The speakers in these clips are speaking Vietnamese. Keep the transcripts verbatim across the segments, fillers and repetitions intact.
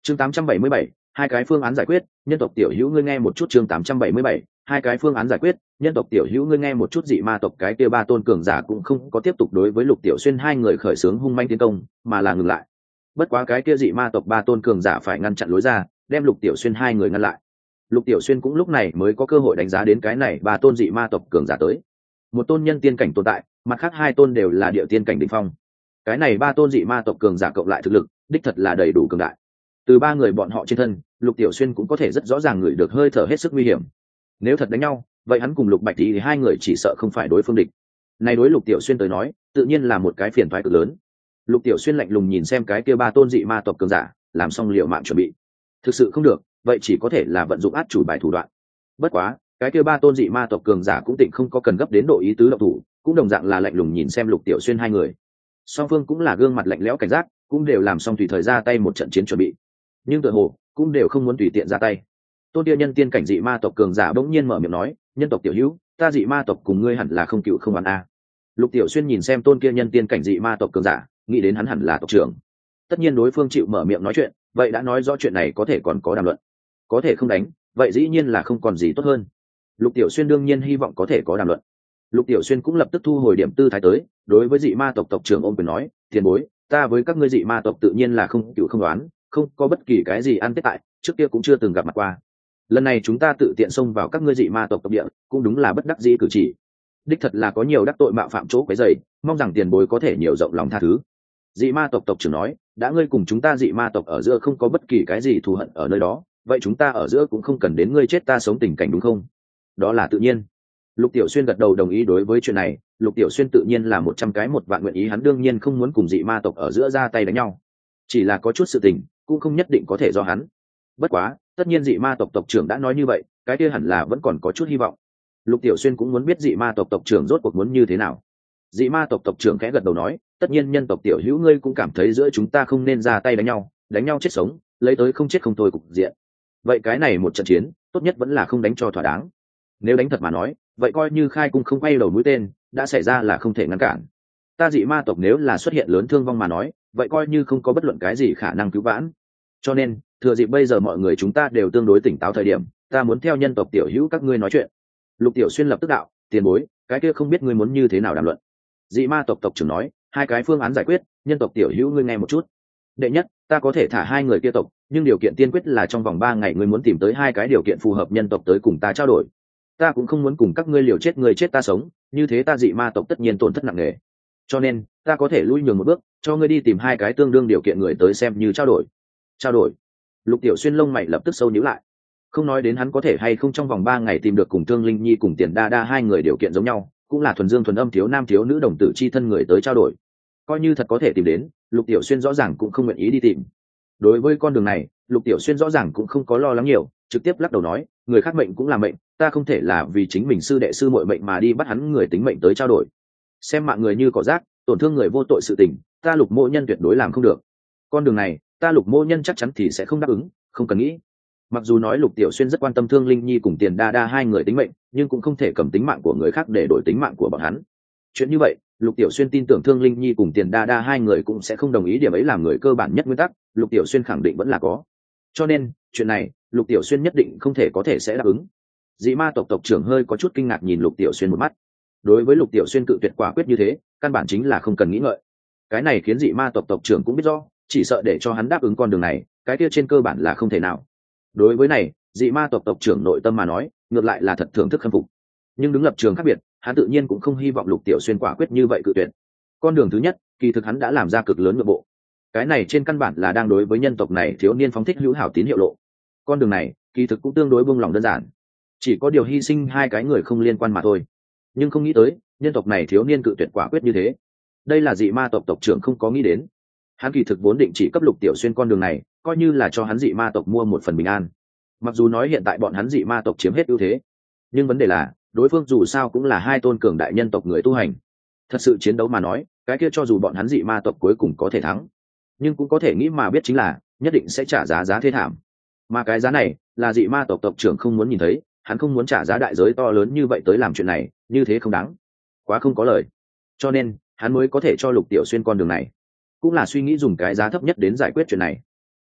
chương tám trăm bảy mươi bảy, hai cái phương án giải quyết, nhân tộc tiểu hữu ngươi nghe một chút. Chương tám trăm bảy mươi bảy, hai cái phương án giải quyết, nhân tộc tiểu hữu ngươi nghe một chút. Dị ma tộc cái kia ba tôn cường giả cũng không có tiếp tục đối với Lục Tiểu Xuyên hai người khởi xướng hung manh tiến công, mà là ngừng lại. Bất quá cái kia dị ma tộc ba tôn cường giả phải ngăn chặn lối ra, đem Lục Tiểu Xuyên hai người ngăn lại. Lục Tiểu Xuyên cũng lúc này mới có cơ hội đánh giá đến cái này ba tôn dị ma tộc cường giả tới. Một tôn nhân tiên cảnh tồn tại, mặt khác hai tôn đều là địa tiên cảnh đỉnh phong. Cái này ba tôn dị ma tộc cường giả cộng lại thực lực, đích thật là đầy đủ cường đại. Từ ba người bọn họ trên thân, Lục Tiểu Xuyên cũng có thể rất rõ ràng ngửi được hơi thở hết sức nguy hiểm. Nếu thật đánh nhau, vậy hắn cùng Lục Bạch thì hai người chỉ sợ không phải đối phương địch. Này đối Lục Tiểu Xuyên tới nói, tự nhiên là một cái phiền toái cực lớn. Lục Tiểu Xuyên lạnh lùng nhìn xem cái kia ba tôn dị ma tộc cường giả, làm xong liệu mạng chuẩn bị. Thực sự không được, vậy chỉ có thể là vận dụng át chủ bài thủ đoạn. Bất quá, cái kia ba tôn dị ma tộc cường giả cũng tỉnh không có cần gấp đến độ ý tứ động thủ, cũng đồng dạng là lạnh lùng nhìn xem Lục Tiểu Xuyên hai người. Song phương cũng là gương mặt lạnh lẽo cảnh giác, cũng đều làm xong tùy thời ra tay một trận chiến chuẩn bị. Nhưng tựa hồ cũng đều không muốn tùy tiện ra tay. Tôn Địa nhân tiên cảnh dị ma tộc cường giả bỗng nhiên mở miệng nói, nhân tộc tiểu hữu, ta dị ma tộc cùng ngươi hẳn là không cựu không oán a. Lục Tiểu Xuyên nhìn xem tôn kia nhân tiên cảnh dị ma tộc cường giả, nghĩ đến hắn hẳn là tộc trưởng. Tất nhiên đối phương chịu mở miệng nói chuyện, vậy đã nói rõ chuyện này có thể còn có đàm luận. Có thể không đánh, vậy dĩ nhiên là không còn gì tốt hơn. Lục Tiểu Xuyên đương nhiên hy vọng có thể có đàm luận. Lục Tiểu Xuyên cũng lập tức thu hồi điểm tư thái tới, đối với dị ma tộc tộc trưởng ôm quyền nói, tiền bối, ta với các ngươi dị ma tộc tự nhiên là không cựu không đoán, không có bất kỳ cái gì ăn tết tại, trước kia cũng chưa từng gặp mặt qua. Lần này chúng ta tự tiện xông vào các ngươi dị ma tộc tộc địa, cũng đúng là bất đắc dĩ cử chỉ. Đích thật là có nhiều đắc tội mạo phạm chỗ quấy rầy, mong rằng tiền bối có thể nhiều rộng lòng tha thứ. Dị ma tộc tộc trưởng nói, đã ngươi cùng chúng ta dị ma tộc ở giữa không có bất kỳ cái gì thù hận ở nơi đó, vậy chúng ta ở giữa cũng không cần đến ngươi chết ta sống tình cảnh đúng không? Đó là tự nhiên. Lục Tiểu Xuyên gật đầu đồng ý đối với chuyện này, Lục Tiểu Xuyên tự nhiên là một trăm cái một vạn nguyện ý, hắn đương nhiên không muốn cùng dị ma tộc ở giữa ra tay đánh nhau. Chỉ là có chút sự tình, cũng không nhất định có thể do hắn. Bất quá, tất nhiên dị ma tộc tộc trưởng đã nói như vậy, cái kia hẳn là vẫn còn có chút hy vọng. Lục Tiểu Xuyên cũng muốn biết dị ma tộc tộc trưởng rốt cuộc muốn như thế nào. Dị ma tộc tộc trưởng khẽ gật đầu nói, tất nhiên nhân tộc tiểu hữu ngươi cũng cảm thấy giữa chúng ta không nên ra tay đánh nhau, đánh nhau chết sống, lấy tới không chết không thôi cục diện. Vậy cái này một trận chiến, tốt nhất vẫn là không đánh cho thỏa đáng. Nếu đánh thật mà nói, vậy coi như khai cung không quay đầu mũi tên, đã xảy ra là không thể ngăn cản. Ta dị ma tộc nếu là xuất hiện lớn thương vong mà nói, vậy coi như không có bất luận cái gì khả năng cứu vãn. Cho nên, thừa dịp bây giờ mọi người chúng ta đều tương đối tỉnh táo thời điểm, ta muốn theo nhân tộc tiểu hữu các ngươi nói chuyện. Lục Tiểu Xuyên lập tức đạo, tiền bối, cái kia không biết ngươi muốn như thế nào đàm luận. Dị ma tộc tộc trưởng nói, hai cái phương án giải quyết, nhân tộc tiểu hữu ngươi nghe một chút. Đệ nhất, ta có thể thả hai người kia tộc, nhưng điều kiện tiên quyết là trong vòng ba ngày ngươi muốn tìm tới hai cái điều kiện phù hợp nhân tộc tới cùng ta trao đổi. Ta cũng không muốn cùng các ngươi liều chết người chết ta sống, như thế ta dị ma tộc tất nhiên tổn thất nặng nề. Cho nên, ta có thể lui nhường một bước, cho ngươi đi tìm hai cái tương đương điều kiện người tới xem như trao đổi. Trao đổi? Lục Tiểu Xuyên lông mày lập tức sâu nhíu lại. Không nói đến hắn có thể hay không trong vòng ba ngày tìm được cùng Thương Linh Nhi cùng Tiền Đa Đa hai người điều kiện giống nhau, cũng là thuần dương thuần âm thiếu nam thiếu nữ đồng tử chi thân người tới trao đổi. Coi như thật có thể tìm đến, Lục Tiểu Xuyên rõ ràng cũng không nguyện ý đi tìm. Đối với con đường này, Lục Tiểu Xuyên rõ ràng cũng không có lo lắng nhiều, trực tiếp lắc đầu nói, người khác mệnh cũng là mệnh, ta không thể là vì chính mình sư đệ sư muội mệnh mà đi bắt hắn người tính mệnh tới trao đổi. Xem mạng người như cỏ rác, tổn thương người vô tội sự tình, ta Lục Mộ Nhân tuyệt đối làm không được. Con đường này, ta Lục Mộ Nhân chắc chắn thì sẽ không đáp ứng, không cần nghĩ. Mặc dù nói Lục Tiểu Xuyên rất quan tâm Thương Linh Nhi cùng Tiền Đa Đa hai người tính mệnh, nhưng cũng không thể cầm tính mạng của người khác để đổi tính mạng của bọn hắn. Chuyện như vậy, Lục Tiểu Xuyên tin tưởng Thương Linh Nhi cùng Tiền Đa Đa hai người cũng sẽ không đồng ý, điểm ấy làm người cơ bản nhất nguyên tắc, Lục Tiểu Xuyên khẳng định vẫn là có. Cho nên, chuyện này, Lục Tiểu Xuyên nhất định không thể có thể sẽ đáp ứng. Dị ma tộc tộc trưởng hơi có chút kinh ngạc nhìn Lục Tiểu Xuyên một mắt. Đối với Lục Tiểu Xuyên cự tuyệt quả quyết như thế, căn bản chính là không cần nghĩ ngợi. Cái này khiến dị ma tộc tộc trưởng cũng biết rõ, chỉ sợ để cho hắn đáp ứng con đường này, cái kia trên cơ bản là không thể nào. Đối với này, dị ma tộc tộc trưởng nội tâm mà nói, ngược lại là thật thưởng thức khâm phục. Nhưng đứng lập trường khác biệt, hắn tự nhiên cũng không hy vọng Lục Tiểu Xuyên quả quyết như vậy cự tuyệt. Con đường thứ nhất, kỳ thực hắn đã làm ra cực lớn nhượng bộ. Cái này trên căn bản là đang đối với nhân tộc này thiếu niên phóng thích hữu hảo tín hiệu lộ. Con đường này, kỳ thực cũng tương đối buông lòng đơn giản, chỉ có điều hy sinh hai cái người không liên quan mà thôi. Nhưng không nghĩ tới, nhân tộc này thiếu niên cự tuyệt quả quyết như thế. Đây là dị ma tộc tộc trưởng không có nghĩ đến. Hắn kỳ thực vốn định chỉ cấp Lục Tiểu Xuyên con đường này, coi như là cho hắn dị ma tộc mua một phần bình an. Mặc dù nói hiện tại bọn hắn dị ma tộc chiếm hết ưu thế, nhưng vấn đề là, đối phương dù sao cũng là hai tôn cường đại nhân tộc người tu hành. Thật sự chiến đấu mà nói, cái kia cho dù bọn hắn dị ma tộc cuối cùng có thể thắng, nhưng cũng có thể nghĩ mà biết chính là nhất định sẽ trả giá giá thế thảm. Mà cái giá này là dị ma tộc tộc trưởng không muốn nhìn thấy, hắn không muốn trả giá đại giới to lớn như vậy tới làm chuyện này, như thế không đáng, quá không có lời. Cho nên hắn mới có thể cho Lục Tiểu Xuyên con đường này, cũng là suy nghĩ dùng cái giá thấp nhất đến giải quyết chuyện này.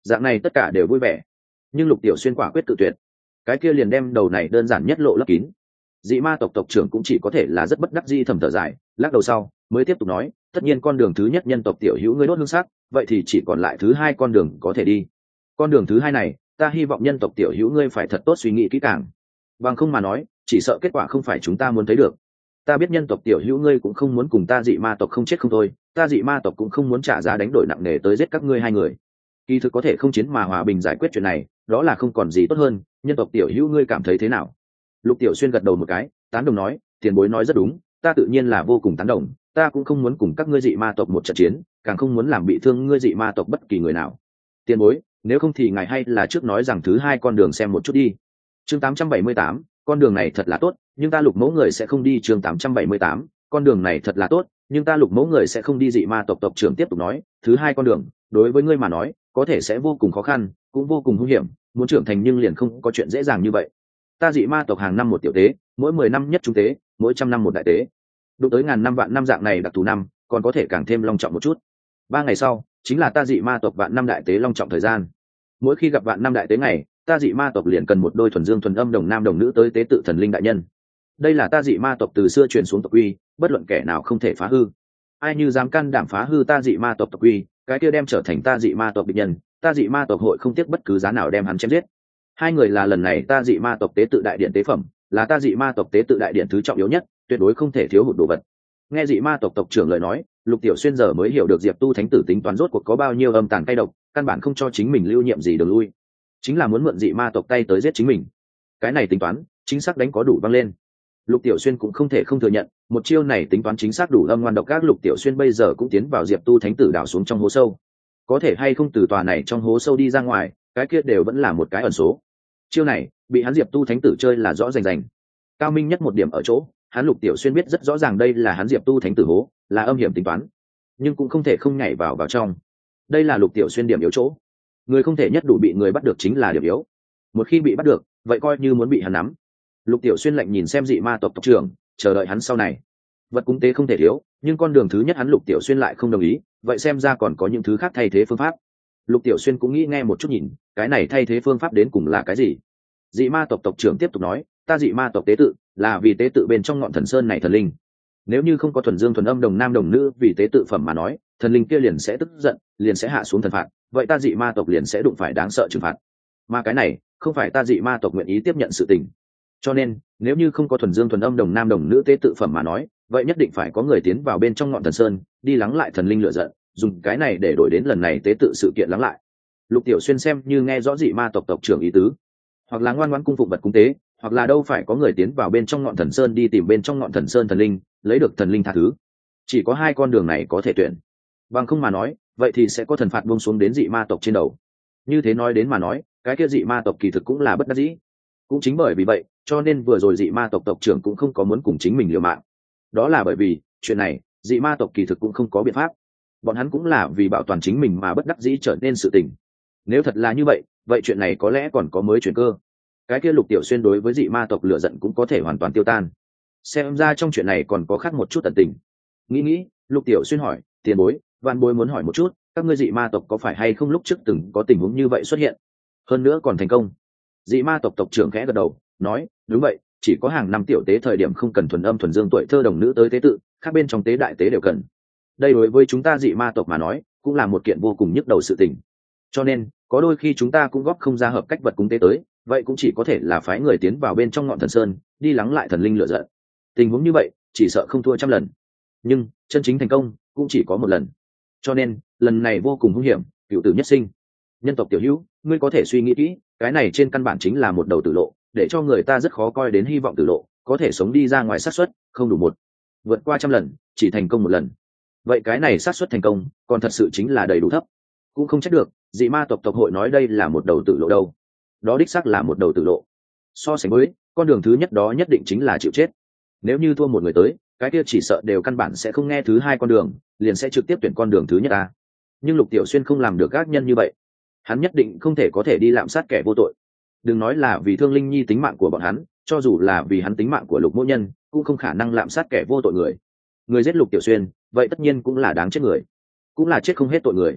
dạng này tất cả đều vui vẻ. Nhưng Lục Tiểu Xuyên quả quyết tự tuyệt, cái kia liền đem đầu này đơn giản nhất lộ lấp kín. Dị ma tộc tộc trưởng cũng chỉ có thể là rất bất đắc dĩ thầm thở dài, lắc đầu sau mới tiếp tục nói, tất nhiên con đường thứ nhất nhân tộc tiểu hữu ngươi đốt hương sắc, vậy thì chỉ còn lại thứ hai con đường có thể đi. Con đường thứ hai này, ta hy vọng nhân tộc tiểu hữu ngươi phải thật tốt suy nghĩ kỹ càng, bằng không mà nói chỉ sợ kết quả không phải chúng ta muốn thấy được. Ta biết nhân tộc tiểu hữu ngươi cũng không muốn cùng ta dị ma tộc không chết không thôi, ta dị ma tộc cũng không muốn trả giá đánh đổi nặng nề tới giết các ngươi hai người. Kỳ thực có thể không chiến mà hòa bình giải quyết chuyện này, đó là không còn gì tốt hơn. Nhân tộc tiểu hữu ngươi cảm thấy thế nào? Lục Tiểu Xuyên gật đầu một cái, tán đồng nói, tiền bối nói rất đúng, ta tự nhiên là vô cùng tán đồng, ta cũng không muốn cùng các ngươi dị ma tộc một trận chiến, càng không muốn làm bị thương ngươi dị ma tộc bất kỳ người nào. Tiền bối, nếu không thì ngài hay là trước nói rằng thứ hai con đường xem một chút đi. Chương tám trăm bảy mươi tám, con đường này thật là tốt, nhưng ta Lục mẫu người sẽ không đi. Chương tám trăm bảy mươi tám, con đường này thật là tốt, nhưng ta Lục mẫu người sẽ không đi. Dị ma tộc tộc trưởng tiếp tục nói, thứ hai con đường, đối với ngươi mà nói, có thể sẽ vô cùng khó khăn, cũng vô cùng nguy hiểm, muốn trưởng thành nhưng liền không có chuyện dễ dàng như vậy. Ta dị ma tộc hàng năm một tiểu tế, mỗi mười năm nhất trung tế, mỗi trăm năm một đại tế. Đụng tới ngàn năm vạn năm dạng này đặc thù năm, còn có thể càng thêm long trọng một chút. Ba ngày sau, chính là ta dị ma tộc vạn năm đại tế long trọng thời gian. Mỗi khi gặp vạn năm đại tế ngày, ta dị ma tộc liền cần một đôi thuần dương thuần âm đồng nam đồng nữ tới tế tự thần linh đại nhân. Đây là ta dị ma tộc từ xưa truyền xuống tộc quy, bất luận kẻ nào không thể phá hư. Ai như dám can đảm phá hư ta dị ma tộc tộc quy, cái kia đem trở thành ta dị ma tộc địch nhân, ta dị ma tộc hội không tiếc bất cứ giá nào đem hắn chém giết. Hai người là lần này ta dị ma tộc tế tự đại điện tế phẩm, là ta dị ma tộc tế tự đại điện thứ trọng yếu nhất, tuyệt đối không thể thiếu hụt đồ vật. Nghe dị ma tộc tộc trưởng lời nói, Lục Tiểu Xuyên giờ mới hiểu được Diệp Tu thánh tử tính toán rốt cuộc có bao nhiêu âm tàn cay độc, căn bản không cho chính mình lưu nhiệm gì đường lui, chính là muốn mượn dị ma tộc tay tới giết chính mình. Cái này tính toán chính xác đánh có đủ văng lên. Lục Tiểu Xuyên cũng không thể không thừa nhận, một chiêu này tính toán chính xác đủ âm ngoan độc ác. Lục Tiểu Xuyên bây giờ cũng tiến vào Diệp Tu thánh tử đào xuống trong hố sâu, có thể hay không từ tòa này trong hố sâu đi ra ngoài, cái kia đều vẫn là một cái ẩn số. Chiêu này bị hắn Diệp Tu thánh tử chơi là rõ rành rành. Cao minh nhất một điểm ở chỗ, hắn Lục Tiểu Xuyên biết rất rõ ràng đây là hắn Diệp Tu thánh tử hố, là âm hiểm tính toán, nhưng cũng không thể không nhảy vào vào trong. Đây là Lục Tiểu Xuyên điểm yếu chỗ. Người không thể nhất đủ bị người bắt được chính là điểm yếu. Một khi bị bắt được, vậy coi như muốn bị hắn nắm. Lục Tiểu Xuyên lạnh nhìn xem dị ma tộc tộc trưởng, chờ đợi hắn sau này. Vật cúng tế không thể thiếu, nhưng con đường thứ nhất hắn Lục Tiểu Xuyên lại không đồng ý, vậy xem ra còn có những thứ khác thay thế phương pháp. Lục Tiểu Xuyên cũng nghĩ nghe một chút nhìn, cái này thay thế phương pháp đến cùng là cái gì. Dị ma tộc tộc trưởng tiếp tục nói, ta dị ma tộc tế tự là vì tế tự bên trong ngọn thần sơn này thần linh. Nếu như không có thuần dương thuần âm đồng nam đồng nữ vì tế tự phẩm mà nói, thần linh kia liền sẽ tức giận, liền sẽ hạ xuống thần phạt, vậy ta dị ma tộc liền sẽ đụng phải đáng sợ trừng phạt. Mà cái này không phải ta dị ma tộc nguyện ý tiếp nhận sự tình. Cho nên nếu như không có thuần dương thuần âm đồng nam đồng nữ tế tự phẩm mà nói, vậy nhất định phải có người tiến vào bên trong ngọn thần sơn, đi lắng lại thần linh lửa giận, dùng cái này để đổi đến lần này tế tự sự kiện lắng lại. Lục Tiểu Xuyên xem như nghe rõ dị ma tộc tộc trưởng ý tứ, hoặc là ngoan ngoãn cung phụng vật cúng tế, hoặc là đâu phải có người tiến vào bên trong ngọn thần sơn đi tìm bên trong ngọn thần sơn thần linh, lấy được thần linh tha thứ. Chỉ có hai con đường này có thể tuyển, bằng không mà nói vậy thì sẽ có thần phạt buông xuống đến dị ma tộc trên đầu. Như thế nói đến mà nói, cái kia dị ma tộc kỳ thực cũng là bất đắc dĩ. Cũng chính bởi vì vậy cho nên vừa rồi dị ma tộc tộc trưởng cũng không có muốn cùng chính mình liều mạng. Đó là bởi vì chuyện này dị ma tộc kỳ thực cũng không có biện pháp, bọn hắn cũng là vì bảo toàn chính mình mà bất đắc dĩ trở nên sự tình. Nếu thật là như vậy, vậy chuyện này có lẽ còn có mới chuyển cơ, cái kia Lục Tiểu Xuyên đối với dị ma tộc lửa giận cũng có thể hoàn toàn tiêu tan. Xem ra trong chuyện này còn có khác một chút tận tình. Nghĩ nghĩ, Lục Tiểu Xuyên hỏi, tiền bối, văn bối muốn hỏi một chút, các ngươi dị ma tộc có phải hay không lúc trước từng có tình huống như vậy xuất hiện, hơn nữa còn thành công? Dị ma tộc tộc trưởng khẽ gật đầu, nói, đúng vậy, chỉ có hàng năm tiểu tế thời điểm không cần thuần âm thuần dương tuổi thơ đồng nữ tới tế tự, khác bên trong tế đại tế đều cần. Đây đối với chúng ta dị ma tộc mà nói cũng là một kiện vô cùng nhức đầu sự tình. Cho nên có đôi khi chúng ta cũng góp không ra hợp cách vật cúng tế tới, vậy cũng chỉ có thể là phái người tiến vào bên trong ngọn thần sơn, đi lắng lại thần linh lửa giận. Tình huống như vậy chỉ sợ không thua trăm lần, nhưng chân chính thành công cũng chỉ có một lần. Cho nên lần này vô cùng nguy hiểm, cựu tử nhất sinh. Nhân tộc tiểu hữu, ngươi có thể suy nghĩ kỹ, cái này trên căn bản chính là một đầu tử lộ, để cho người ta rất khó coi đến hy vọng tử lộ, có thể sống đi ra ngoài xác suất không đủ một, vượt qua trăm lần chỉ thành công một lần. Vậy cái này xác suất thành công còn thật sự chính là đầy đủ thấp. Cũng không trách được dị ma tộc tộc hội nói đây là một đầu tử lộ đâu, đó đích xác là một đầu tử lộ. So sánh với con đường thứ nhất đó nhất định chính là chịu chết. Nếu như thua một người tới, cái kia chỉ sợ đều căn bản sẽ không nghe thứ hai con đường, liền sẽ trực tiếp tuyển con đường thứ nhất ta. Nhưng Lục Tiểu Xuyên không làm được ác nhân như vậy, hắn nhất định không thể có thể đi lạm sát kẻ vô tội. Đừng nói là vì thương linh nhi tính mạng của bọn hắn, cho dù là vì hắn tính mạng của Lục Mỗ Nhân cũng không khả năng lạm sát kẻ vô tội người. Người giết Lục Tiểu Xuyên vậy tất nhiên cũng là đáng chết người, cũng là chết không hết tội người.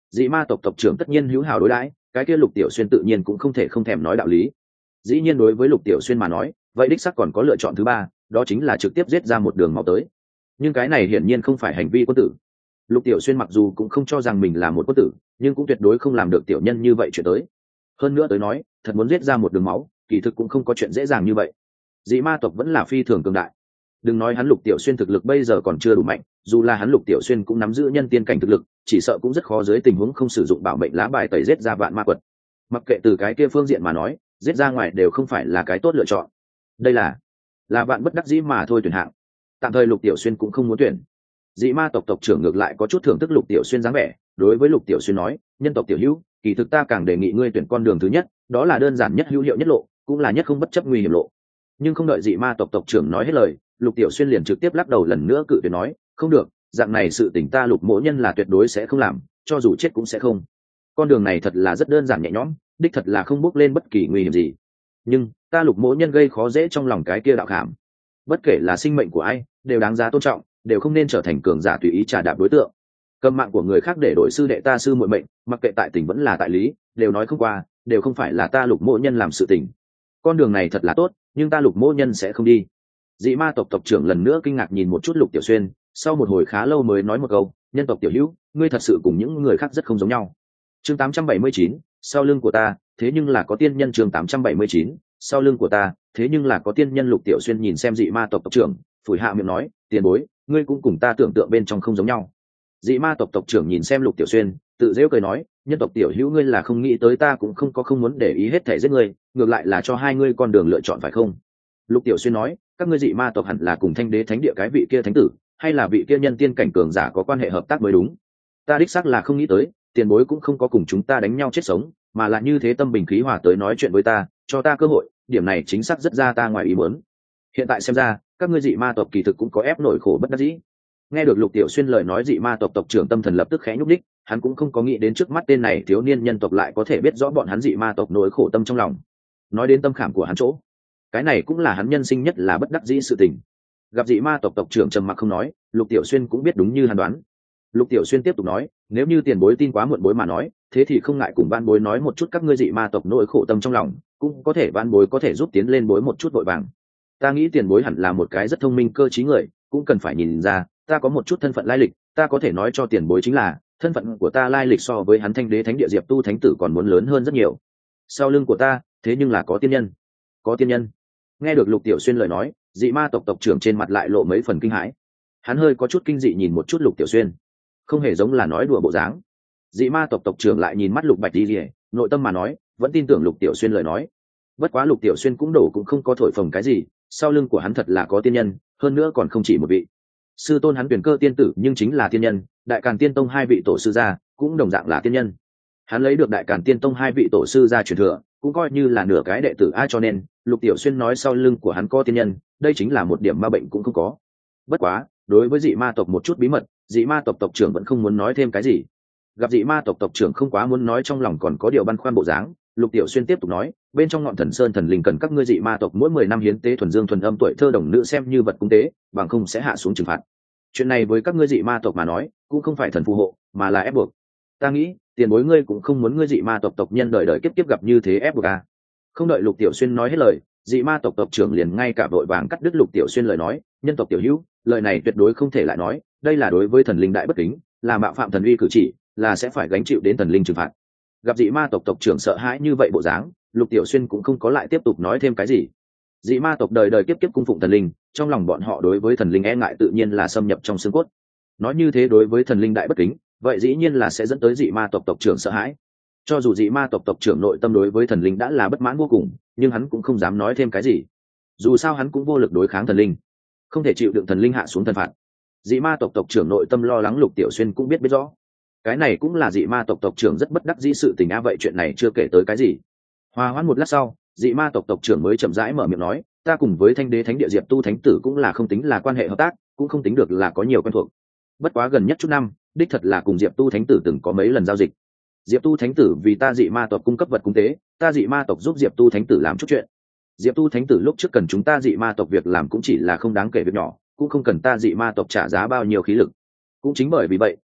dị ma tộc tộc trưởng tất nhiên hữu hảo đối đãi, cái kia Lục Tiểu Xuyên tự nhiên cũng không thể không thèm nói đạo lý. Dĩ nhiên đối với Lục Tiểu Xuyên mà nói, vậy đích xác còn có lựa chọn thứ ba, đó chính là trực tiếp giết ra một đường máu tới. Nhưng cái này hiển nhiên không phải hành vi quân tử. Lục Tiểu Xuyên mặc dù cũng không cho rằng mình là một quân tử, nhưng cũng tuyệt đối không làm được tiểu nhân như vậy chuyện tới. Hơn nữa tới nói, thật muốn giết ra một đường máu, kỳ thực cũng không có chuyện dễ dàng như vậy. Dị ma tộc vẫn là phi thường cường đại. Đừng nói hắn Lục Tiểu Xuyên thực lực bây giờ còn chưa đủ mạnh, dù là hắn Lục Tiểu Xuyên cũng nắm giữ nhân tiên cảnh thực lực, chỉ sợ cũng rất khó dưới tình huống không sử dụng bảo mệnh lá bài tẩy giết ra vạn ma quật. Mặc kệ từ cái kia phương diện mà nói, giết ra ngoài đều không phải là cái tốt lựa chọn. Đây là là vạn bất đắc dĩ mà thôi tuyển hạng. Tạm thời Lục Tiểu Xuyên cũng không muốn tuyển. Dị ma tộc tộc trưởng ngược lại có chút thưởng thức Lục Tiểu Xuyên dáng vẻ, đối với Lục Tiểu Xuyên nói, nhân tộc tiểu hữu, kỳ thực ta càng đề nghị ngươi tuyển con đường thứ nhất, đó là đơn giản nhất, hữu hiệu nhất lộ, cũng là nhất không bất chấp nguy hiểm lộ. Nhưng không đợi dị ma tộc tộc trưởng nói hết lời, Lục Tiểu Xuyên liền trực tiếp lắc đầu lần nữa cự tuyệt nói, không được, dạng này sự tình ta Lục mỗ nhân là tuyệt đối sẽ không làm, cho dù chết cũng sẽ không. Con đường này thật là rất đơn giản nhẹ nhõm, đích thật là không bước lên bất kỳ nguy hiểm gì. Nhưng ta Lục mỗ nhân gây khó dễ trong lòng cái kia đạo khảm, bất kể là sinh mệnh của ai, đều đáng giá tôn trọng, đều không nên trở thành cường giả tùy ý trà đạp đối tượng. Cầm mạng của người khác để đổi sư đệ ta sư muội mệnh, mặc kệ tại tình vẫn là tại lý, đều nói không qua, đều không phải là ta Lục mỗ nhân làm sự tình. Con đường này thật là tốt, nhưng ta Lục mỗ nhân sẽ không đi. Dị ma tộc tộc trưởng lần nữa kinh ngạc nhìn một chút Lục Tiểu Xuyên, sau một hồi khá lâu mới nói một câu, nhân tộc tiểu hữu, ngươi thật sự cùng những người khác rất không giống nhau. Chương tám trăm bảy mươi chín, sau lưng của ta, thế nhưng là có tiên nhân. Chương tám trăm bảy mươi chín, sau lưng của ta, thế nhưng là có tiên nhân. Lục Tiểu Xuyên nhìn xem dị ma tộc tộc trưởng, phủi hạ miệng nói, tiền bối, ngươi cũng cùng ta tưởng tượng bên trong không giống nhau. Dị ma tộc tộc trưởng nhìn xem Lục Tiểu Xuyên, tự giễu cười nói, nhân tộc tiểu hữu ngươi là không nghĩ tới ta cũng không có không muốn để ý hết thể giết ngươi, ngược lại là cho hai ngươi con đường lựa chọn phải không? Lục Tiểu Xuyên nói, các ngươi dị ma tộc hẳn là cùng Thanh Đế Thánh Địa cái vị kia thánh tử, hay là vị kia nhân tiên cảnh cường giả có quan hệ hợp tác mới đúng. Ta đích xác là không nghĩ tới, tiền bối cũng không có cùng chúng ta đánh nhau chết sống, mà là như thế tâm bình khí hòa tới nói chuyện với ta, cho ta cơ hội, điểm này chính xác rất ra ta ngoài ý muốn. Hiện tại xem ra, các ngươi dị ma tộc kỳ thực cũng có ép nổi khổ bất đắc dĩ. Nghe được Lục Tiểu Xuyên lời nói, dị ma tộc tộc trưởng tâm thần lập tức khẽ nhúc nhích, hắn cũng không có nghĩ đến trước mắt tên này thiếu niên nhân tộc lại có thể biết rõ bọn hắn dị ma tộc nỗi khổ tâm trong lòng. Nói đến tâm khảm của hắn chỗ, cái này cũng là hắn nhân sinh nhất là bất đắc dĩ sự tình. Gặp dị ma tộc tộc trưởng trầm mặc không nói, Lục Tiểu Xuyên cũng biết đúng như hắn đoán. Lục Tiểu Xuyên tiếp tục nói, nếu như tiền bối tin quá muộn bối mà nói, thế thì không ngại cùng ban bối nói một chút các ngươi dị ma tộc nỗi khổ tâm trong lòng, cũng có thể ban bối có thể giúp tiến lên bối một chút vội vàng. Ta nghĩ tiền bối hẳn là một cái rất thông minh cơ trí người, cũng cần phải nhìn ra ta có một chút thân phận lai lịch. Ta có thể nói cho tiền bối chính là thân phận của ta lai lịch so với hắn Thanh Đế Thánh Địa Diệp Tu Thánh Tử còn muốn lớn hơn rất nhiều. Sau lưng của ta, thế nhưng là có tiên nhân. Có tiên nhân. Nghe được Lục Tiểu Xuyên lời nói, dị ma tộc tộc trưởng trên mặt lại lộ mấy phần kinh hãi. Hắn hơi có chút kinh dị nhìn một chút Lục Tiểu Xuyên, không hề giống là nói đùa bộ dáng. Dị ma tộc tộc trưởng lại nhìn mắt Lục Bạch Đi Lìa, nội tâm mà nói, vẫn tin tưởng Lục Tiểu Xuyên lời nói. Bất quá Lục Tiểu Xuyên cũng đổ cũng không có thổi phồng cái gì, sau lưng của hắn thật là có tiên nhân, hơn nữa còn không chỉ một vị. Sư tôn hắn Tuyển Cơ tiên tử nhưng chính là tiên nhân, Đại Càn Tiên Tông hai vị tổ sư gia cũng đồng dạng là tiên nhân. Hắn lấy được Đại Càn Tiên Tông hai vị tổ sư gia truyền thừa, cũng coi như là nửa cái đệ tử ai, cho nên Lục Tiểu Xuyên nói sau lưng của hắn có tiên nhân, đây chính là một điểm ma bệnh cũng không có. Bất quá, đối với dị ma tộc một chút bí mật, dị ma tộc tộc trưởng vẫn không muốn nói thêm cái gì. Gặp dị ma tộc tộc trưởng không quá muốn nói, trong lòng còn có điều băn khoăn bộ dáng, Lục Tiểu Xuyên tiếp tục nói, bên trong ngọn Thần Sơn thần linh cần các ngươi dị ma tộc mỗi mười năm hiến tế thuần dương thuần âm tuổi thơ đồng nữ xem như vật cúng tế, bằng không sẽ hạ xuống trừng phạt. Chuyện này với các ngươi dị ma tộc mà nói, cũng không phải thần phù hộ, mà là ép buộc. Ta nghĩ, tiền bối ngươi cũng không muốn ngươi dị ma tộc tộc nhân đời đời kiếp kiếp gặp như thế ép buộc à? Không đợi Lục Tiểu Xuyên nói hết lời, dị ma tộc tộc trưởng liền ngay cả vội vàng cắt đứt Lục Tiểu Xuyên lời nói, nhân tộc tiểu hữu, lời này tuyệt đối không thể lại nói, đây là đối với thần linh đại bất kính, là mạo phạm thần uy cử chỉ, là sẽ phải gánh chịu đến thần linh trừng phạt. Gặp dị ma tộc tộc trưởng sợ hãi như vậy bộ dáng, Lục Tiểu Xuyên cũng không có lại tiếp tục nói thêm cái gì. Dị ma tộc đời đời kiếp kiếp cung phụng thần linh, trong lòng bọn họ đối với thần linh e ngại tự nhiên là xâm nhập trong xương cốt. Nói như thế đối với thần linh đại bất kính, vậy dĩ nhiên là sẽ dẫn tới dị ma tộc tộc trưởng sợ hãi. Cho dù dị ma tộc tộc trưởng nội tâm đối với thần linh đã là bất mãn vô cùng, nhưng hắn cũng không dám nói thêm cái gì. Dù sao hắn cũng vô lực đối kháng thần linh, không thể chịu đựng thần linh hạ xuống thần phạt. Dị ma tộc tộc trưởng nội tâm lo lắng, Lục Tiểu Xuyên cũng biết biết rõ. Cái này cũng là dị ma tộc tộc trưởng rất bất đắc dĩ sự tình a. Vậy chuyện này chưa kể tới cái gì. Hòa hoãn một lát sau, dị ma tộc tộc trưởng mới chậm rãi mở miệng nói, ta cùng với Thanh Đế Thánh Địa Diệp Tu Thánh Tử cũng là không tính là quan hệ hợp tác, cũng không tính được là có nhiều quen thuộc. Bất quá gần nhất chút năm, đích thật là cùng Diệp Tu Thánh Tử từng có mấy lần giao dịch. Diệp Tu Thánh Tử vì ta dị ma tộc cung cấp vật cúng tế, ta dị ma tộc giúp Diệp Tu Thánh Tử làm chút chuyện. Diệp Tu Thánh Tử lúc trước cần chúng ta dị ma tộc việc làm cũng chỉ là không đáng kể việc nhỏ, cũng không cần ta dị ma tộc trả giá bao nhiêu khí lực. Cũng chính bởi vì vậy,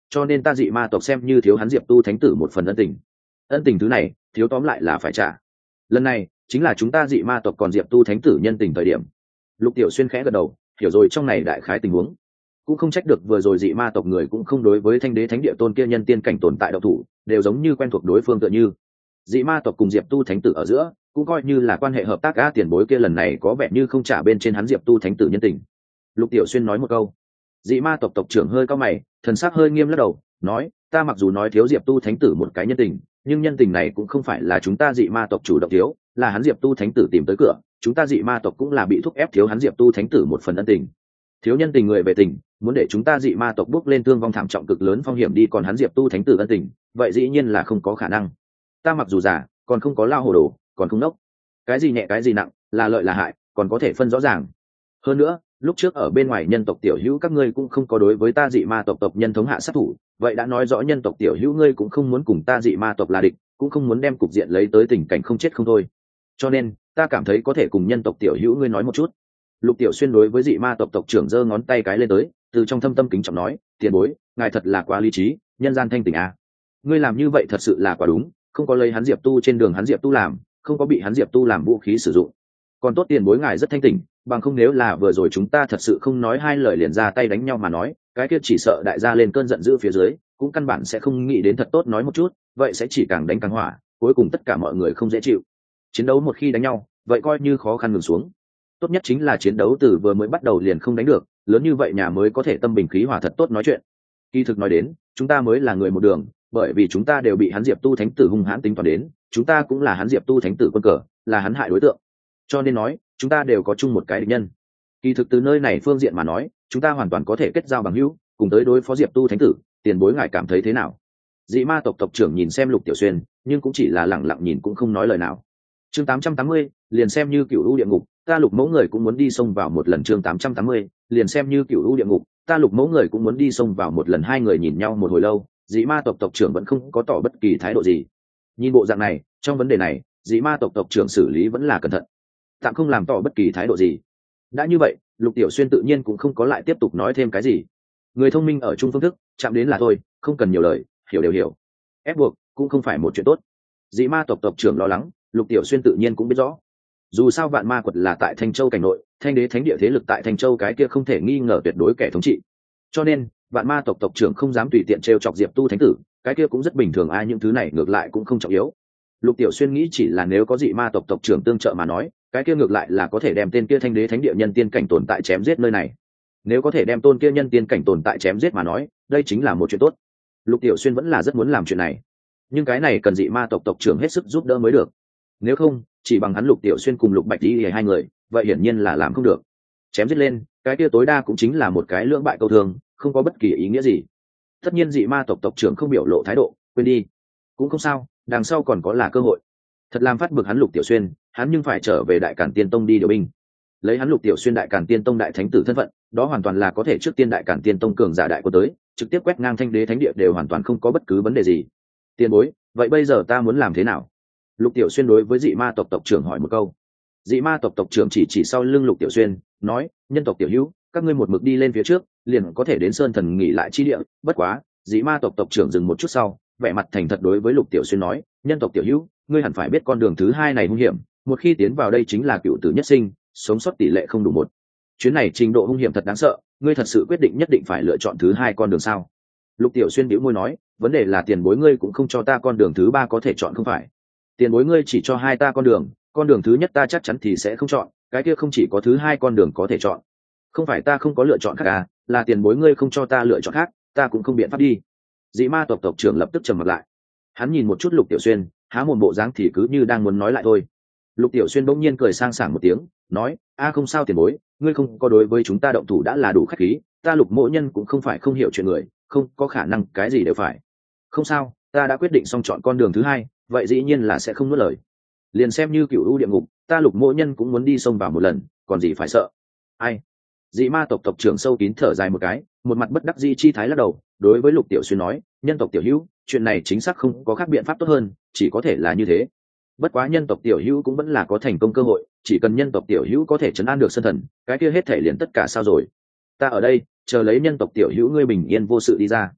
cho nên ta dị ma tộc xem như thiếu hắn diệp tu thánh tử một phần ân tình. Ân tình thứ này thiếu tóm lại là phải trả. Lần này chính là chúng ta dị ma tộc còn diệp tu thánh tử nhân tình thời điểm. Lục Tiểu Xuyên khẽ gật đầu, hiểu rồi trong này đại khái tình huống. Cũng không trách được vừa rồi dị ma tộc người cũng không đối với thanh đế thánh địa tôn kia nhân tiên cảnh tồn tại độc thủ, đều giống như quen thuộc đối phương tựa như. Dị ma tộc cùng diệp tu thánh tử ở giữa cũng coi như là quan hệ hợp tác. A tiền bối kia lần này có vẻ như không trả bên trên hắn diệp tu thánh tử nhân tình. Lục Tiểu Xuyên nói một câu. Dị ma tộc tộc trưởng hơi cao mày, thần sắc hơi nghiêm lắc đầu, nói, ta mặc dù nói thiếu diệp tu thánh tử một cái nhân tình, nhưng nhân tình này cũng không phải là chúng ta dị ma tộc chủ động thiếu, là hắn diệp tu thánh tử tìm tới cửa, chúng ta dị ma tộc cũng là bị thúc ép thiếu hắn diệp tu thánh tử một phần ân tình. Thiếu nhân tình người về tình, muốn để chúng ta dị ma tộc bước lên thương vong thảm trọng cực lớn phong hiểm đi, còn hắn diệp tu thánh tử ân tình, vậy dĩ nhiên là không có khả năng. Ta mặc dù giả, còn không có lao hồ đồ, còn không nốc. Cái gì nhẹ cái gì nặng, là lợi là hại, còn có thể phân rõ ràng. Hơn nữa, lúc trước ở bên ngoài nhân tộc tiểu hữu các ngươi cũng không có đối với ta dị ma tộc tộc nhân thống hạ sát thủ, vậy đã nói rõ nhân tộc tiểu hữu ngươi cũng không muốn cùng ta dị ma tộc là địch, cũng không muốn đem cục diện lấy tới tình cảnh không chết không thôi. Cho nên ta cảm thấy có thể cùng nhân tộc tiểu hữu ngươi nói một chút. Lục Tiểu Xuyên đối với dị ma tộc tộc trưởng giơ ngón tay cái lên tới, từ trong thâm tâm kính trọng nói, tiền bối, ngài thật là quá lý trí, nhân gian thanh tỉnh a. Ngươi làm như vậy thật sự là quá đúng, không có lấy hắn diệp tu trên đường hắn diệp tu làm, không có bị hắn diệp tu làm vũ khí sử dụng. Còn tốt tiền bối ngài rất thanh tỉnh, bằng không nếu là vừa rồi chúng ta thật sự không nói hai lời liền ra tay đánh nhau mà nói, cái kia chỉ sợ đại gia lên cơn giận dữ phía dưới cũng căn bản sẽ không nghĩ đến thật tốt nói một chút, vậy sẽ chỉ càng đánh càng hỏa, cuối cùng tất cả mọi người không dễ chịu. Chiến đấu một khi đánh nhau, vậy coi như khó khăn ngừng xuống. Tốt nhất chính là chiến đấu từ vừa mới bắt đầu liền không đánh được, lớn như vậy nhà mới có thể tâm bình khí hòa thật tốt nói chuyện. Kỳ thực nói đến, chúng ta mới là người một đường, bởi vì chúng ta đều bị hắn diệp tu thánh tử hung hãn tính toán đến, chúng ta cũng là hắn diệp tu thánh tử quân cờ, là hắn hại đối tượng. Cho nên nói, chúng ta đều có chung một cái địch nhân. Kỳ thực từ nơi này phương diện mà nói, chúng ta hoàn toàn có thể kết giao bằng hữu, cùng tới đối phó diệp tu thánh tử. Tiền bối ngài cảm thấy thế nào? Dị ma tộc tộc trưởng nhìn xem Lục Tiểu Xuyên, nhưng cũng chỉ là lẳng lặng nhìn cũng không nói lời nào. Chương tám trăm tám mươi, liền xem như cựu u địa ngục, ta Lục mẫu người cũng muốn đi xông vào một lần. Chương tám trăm tám mươi, liền xem như cựu u địa ngục, ta Lục mẫu người cũng muốn đi xông vào một lần. Hai người nhìn nhau một hồi lâu, dị ma tộc tộc trưởng vẫn không có tỏ bất kỳ thái độ gì. Nhìn bộ dạng này, trong vấn đề này, dị ma tộc tộc trưởng xử lý vẫn là cẩn thận, tạm không làm tỏ bất kỳ thái độ gì. Đã như vậy, Lục Tiểu Xuyên tự nhiên cũng không có lại tiếp tục nói thêm cái gì. Người thông minh ở chung phương thức, chạm đến là thôi, không cần nhiều lời, hiểu đều hiểu. Ép buộc cũng không phải một chuyện tốt. Dị ma tộc tộc trưởng lo lắng, Lục Tiểu Xuyên tự nhiên cũng biết rõ. Dù sao Vạn Ma Quật là tại Thanh Châu cảnh nội, Thanh Đế thánh địa thế lực tại Thanh Châu cái kia không thể nghi ngờ tuyệt đối kẻ thống trị. Cho nên, Vạn Ma tộc tộc trưởng không dám tùy tiện trêu chọc Diệp Tu thánh tử, cái kia cũng rất bình thường. Ai những thứ này ngược lại cũng không trọng yếu. Lục Tiểu Xuyên nghĩ chỉ là nếu có dị ma tộc tộc trưởng tương trợ mà nói, cái kia ngược lại là có thể đem tên kia Thanh Đế thánh địa nhân tiên cảnh tồn tại chém giết nơi này. Nếu có thể đem tôn kia nhân tiên cảnh tồn tại chém giết mà nói, đây chính là một chuyện tốt. Lục Tiểu Xuyên vẫn là rất muốn làm chuyện này, nhưng cái này cần dị ma tộc tộc trưởng hết sức giúp đỡ mới được. Nếu không, chỉ bằng hắn Lục Tiểu Xuyên cùng Lục Bạch Tỷ hai người, vậy hiển nhiên là làm không được. Chém giết lên, cái kia tối đa cũng chính là một cái lưỡng bại câu thương, không có bất kỳ ý nghĩa gì. Tất nhiên dị ma tộc tộc trưởng không biểu lộ thái độ, quên đi, cũng không sao, đằng sau còn có là cơ hội. Thật làm phát bực hắn Lục Tiểu Xuyên, hắn nhưng phải trở về Đại Càn Tiên Tông đi điều binh. Lấy hắn Lục Tiểu Xuyên Đại Càn Tiên Tông đại thánh tử thân phận, đó hoàn toàn là có thể trước tiên Đại Càn Tiên Tông cường giả đại của tới, trực tiếp quét ngang Thanh Đế thánh địa đều hoàn toàn không có bất cứ vấn đề gì. Tiền bối, vậy bây giờ ta muốn làm thế nào? Lục Tiểu Xuyên đối với dị ma tộc tộc trưởng hỏi một câu. Dị ma tộc tộc trưởng chỉ chỉ sau lưng Lục Tiểu Xuyên, nói, nhân tộc tiểu hữu, các ngươi một mực đi lên phía trước, liền có thể đến Sơn Thần nghỉ lại chi địa. Bất quá, dị ma tộc tộc trưởng dừng một chút sau, vẻ mặt thành thật đối với Lục Tiểu Xuyên nói, nhân tộc tiểu hữu, ngươi hẳn phải biết con đường thứ hai này hung hiểm, một khi tiến vào đây chính là cựu tử nhất sinh, sống sót tỷ lệ không đủ một. Chuyến này trình độ hung hiểm thật đáng sợ, ngươi thật sự quyết định nhất định phải lựa chọn thứ hai con đường sao? Lục Tiểu Xuyên bĩu môi nói, vấn đề là tiền bối ngươi cũng không cho ta con đường thứ ba có thể chọn không phải? Tiền bối ngươi chỉ cho hai ta con đường, con đường thứ nhất ta chắc chắn thì sẽ không chọn, cái kia không chỉ có thứ hai con đường có thể chọn. Không phải ta không có lựa chọn khác à, là tiền bối ngươi không cho ta lựa chọn khác, ta cũng không biện pháp đi. Dị ma tộc tộc trưởng lập tức trầm mặt lại. Hắn nhìn một chút Lục Tiểu Xuyên, há mồm bộ dáng thì cứ như đang muốn nói lại thôi. Lục Tiểu Xuyên bỗng nhiên cười sang sảng một tiếng, nói, a không sao tiền bối, ngươi không có đối với chúng ta động thủ đã là đủ khách khí, ta Lục mỗ nhân cũng không phải không hiểu chuyện người, không có khả năng cái gì đều phải. Không sao, ta đã quyết định xong chọn con đường thứ hai, vậy dĩ nhiên là sẽ không nuốt lời. Liền xem như cựu u địa ngục, ta Lục mỗ nhân cũng muốn đi xông vào một lần, còn gì phải sợ. Ai? Dị ma tộc tộc trưởng sâu kín thở dài một cái, một mặt bất đắc dĩ chi thái lắc đầu, đối với Lục Tiểu Xuyên nói, nhân tộc tiểu hữu, chuyện này chính xác không có khác biện pháp tốt hơn, chỉ có thể là như thế. Bất quá nhân tộc tiểu hữu cũng vẫn là có thành công cơ hội, chỉ cần nhân tộc tiểu hữu có thể trấn an được Sơn Thần, cái kia hết thể liền tất cả sao rồi. Ta ở đây, chờ lấy nhân tộc tiểu hữu ngươi bình yên vô sự đi ra.